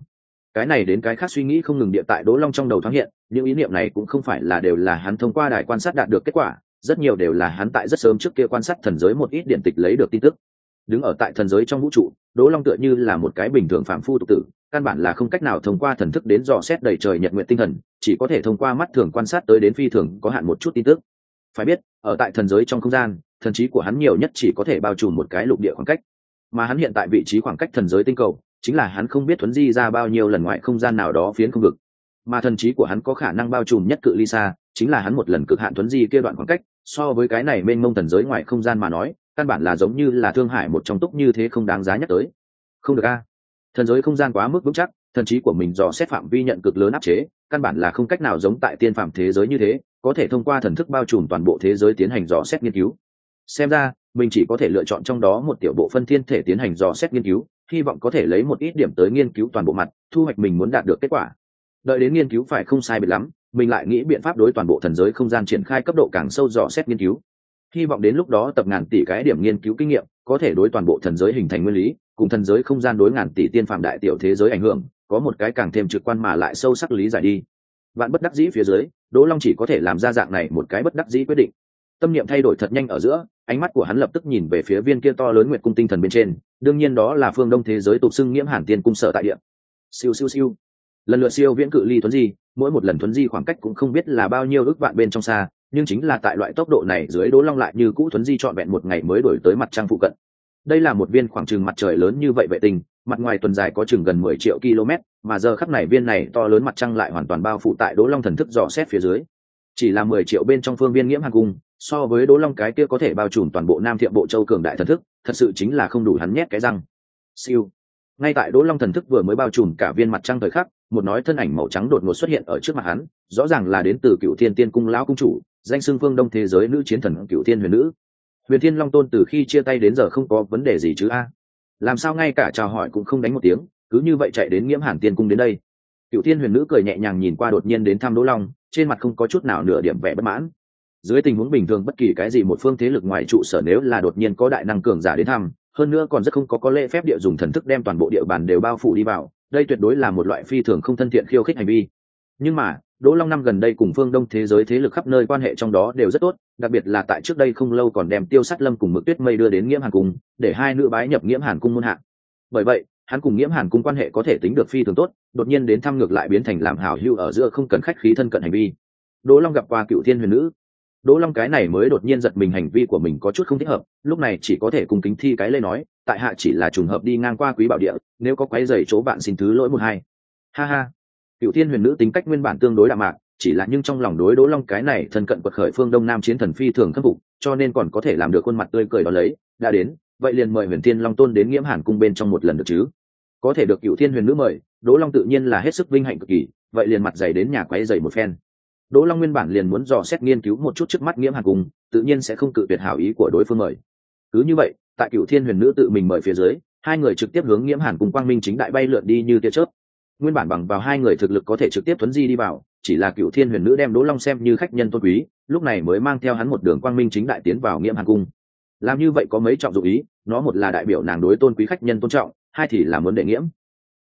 cái này đến cái khác suy nghĩ không ngừng địa tại Đỗ Long trong đầu thoáng hiện, những ý niệm này cũng không phải là đều là hắn thông qua đài quan sát đạt được kết quả, rất nhiều đều là hắn tại rất sớm trước kia quan sát thần giới một ít điện tịch lấy được tin tức. Đứng ở tại thần giới trong vũ trụ, Đỗ Long tựa như là một cái bình thường phàm phu tục tử, căn bản là không cách nào thông qua thần thức đến dò xét đầy trời nhật nguyện tinh thần, chỉ có thể thông qua mắt thường quan sát tới đến phi thường có hạn một chút tin tức. Phải biết, ở tại thần giới trong không gian, thần trí của hắn nhiều nhất chỉ có thể bao trùm một cái lục địa khoảng cách, mà hắn hiện tại vị trí khoảng cách thần giới tinh cầu, chính là hắn không biết thuấn di ra bao nhiêu lần ngoại không gian nào đó phiến không vực, mà thần trí của hắn có khả năng bao trùm nhất cự ly xa, chính là hắn một lần cực hạn thuấn di kia đoạn khoảng cách, so với cái này mênh mông thần giới ngoài không gian mà nói, căn bản là giống như là thương hải một trong túc như thế, không đáng giá nhắc tới. Không được a, thần giới không gian quá mức vững chắc, thần trí của mình dò xét phạm vi nhận cực lớn áp chế, căn bản là không cách nào giống tại tiên phạm thế giới như thế, có thể thông qua thần thức bao trùm toàn bộ thế giới tiến hành dò xét nghiên cứu. Xem ra mình chỉ có thể lựa chọn trong đó một tiểu bộ phân thiên thể tiến hành dò xét nghiên cứu, hy vọng có thể lấy một ít điểm tới nghiên cứu toàn bộ mặt, thu hoạch mình muốn đạt được kết quả. Đợi đến nghiên cứu phải không sai biệt lắm, mình lại nghĩ biện pháp đối toàn bộ thần giới không gian triển khai cấp độ càng sâu dò xét nghiên cứu. Hy vọng đến lúc đó tập ngàn tỷ cái điểm nghiên cứu kinh nghiệm, có thể đối toàn bộ thần giới hình thành nguyên lý, cùng thần giới không gian đối ngàn tỷ tiên phạm đại tiểu thế giới ảnh hưởng, có một cái càng thêm trực quan mà lại sâu sắc lý giải đi. Vạn bất đắc dĩ phía dưới, Đỗ Long chỉ có thể làm ra dạng này một cái bất đắc dĩ quyết định. Tâm niệm thay đổi thật nhanh ở giữa, ánh mắt của hắn lập tức nhìn về phía viên kia to lớn nguyệt cung tinh thần bên trên, đương nhiên đó là phương đông thế giới tục xưng Nghiễm Hàn Tiên cung sở tại địa. Siêu siêu siêu, lần lượt siêu viễn cự ly thuấn di, mỗi một lần thuấn di khoảng cách cũng không biết là bao nhiêu ước vạn bên trong xa, nhưng chính là tại loại tốc độ này dưới, Đỗ Long lại như cũ thuấn di trọn vẹn một ngày mới đổi tới mặt trăng phụ cận. Đây là một viên khoảng chừng mặt trời lớn như vậy vệ tinh, mặt ngoài tuần dài có chừng gần 10 triệu km, mà giờ khắc này viên này to lớn mặt trăng lại hoàn toàn bao phủ tại Đỗ Long thần thức dò xét phía dưới. Chỉ là 10 triệu bên trong phương viên Nghiễm Hàn cung, so với Đỗ Long cái kia có thể bao trùm toàn bộ Nam Thiệm Bộ Châu cường đại thần thức, thật sự chính là không đủ hắn nhét cái răng. Siêu. Ngay tại Đỗ Long thần thức vừa mới bao trùm cả viên mặt trăng thời khắc, một nói thân ảnh màu trắng đột ngột xuất hiện ở trước mặt hắn, rõ ràng là đến từ Cựu Thiên Tiên cung lão cung chủ, danh xưng phương Đông thế giới nữ chiến thần Cựu Thiên Huyền Nữ. Huyền Thiên Long Tôn từ khi chia tay đến giờ không có vấn đề gì chứ a? Làm sao ngay cả chào hỏi cũng không đánh một tiếng, cứ như vậy chạy đến Nghiễm Hàn Tiên cung đến đây? Cựu Thiên Huyền Nữ cười nhẹ nhàng nhìn qua đột nhiên đến thăm Đỗ Long, trên mặt không có chút nào nửa điểm vẻ bất mãn. Dưới tình huống bình thường bất kỳ cái gì một phương thế lực ngoài trụ sở nếu là đột nhiên có đại năng cường giả đến thăm, hơn nữa còn rất không có lễ phép địa dùng thần thức đem toàn bộ địa bàn đều bao phủ đi vào, đây tuyệt đối là một loại phi thường không thân thiện khiêu khích hành vi. Nhưng mà Đỗ Long năm gần đây cùng phương Đông thế giới thế lực khắp nơi quan hệ trong đó đều rất tốt, đặc biệt là tại trước đây không lâu còn đem Tiêu Sát Lâm cùng Mực Tuyết Mây đưa đến Nghiễm Hàn cung, để hai nữ bái nhập Nghiễm Hàn cung môn hạ. Bởi vậy hắn cùng Nghiễm Hàn cung quan hệ có thể tính được phi thường tốt, đột nhiên đến thăm ngược lại biến thành làm hảo hữu ở giữa không cần khách khí thân cận hành vi. Đỗ Long gặp qua Cựu Thiên Huyền Nữ. Đỗ Long cái này mới đột nhiên giật mình, hành vi của mình có chút không thích hợp, lúc này chỉ có thể cung kính thi cái lễ nói, tại hạ chỉ là trùng hợp đi ngang qua Quý Bảo Địa, nếu có quấy rầy chỗ bạn xin thứ lỗi một hai. Ha ha. Cựu Thiên Huyền Nữ tính cách nguyên bản tương đối đạm mạc, chỉ là nhưng trong lòng đối Đỗ Long cái này thân cận quật khởi phương Đông Nam chiến thần phi thường khâm phục, cho nên còn có thể làm được khuôn mặt tươi cười đó lấy, đã đến, vậy liền mời Huyền Thiên Long Tôn đến Nghiễm Hàn cung bên trong một lần được chứ? Có thể được Cựu Thiên Huyền Nữ mời, Đỗ Long tự nhiên là hết sức vinh hạnh cực kỳ, vậy liền mặt dày đến nhà quấy rầy một phen. Đỗ Long nguyên bản liền muốn dò xét nghiên cứu một chút trước mắt Nghiễm Hàn cung, tự nhiên sẽ không cự tuyệt hảo ý của đối phương mời. Cứ như vậy, tại Cựu Thiên Huyền Nữ tự mình mời phía dưới, hai người trực tiếp hướng Nghiễm Hàn cung quang minh chính đại bay lượn đi như tia chớp. Nguyên bản bằng vào hai người thực lực có thể trực tiếp thuấn di đi vào, chỉ là Cựu Thiên Huyền Nữ đem Đỗ Long xem như khách nhân tôn quý, lúc này mới mang theo hắn một đường quang minh chính đại tiến vào Nghiễm Hàn cung. Làm như vậy có mấy trọng dụng ý, nó một là đại biểu nàng đối tôn quý khách nhân tôn trọng, hai thì là muốn đệ nghiễm.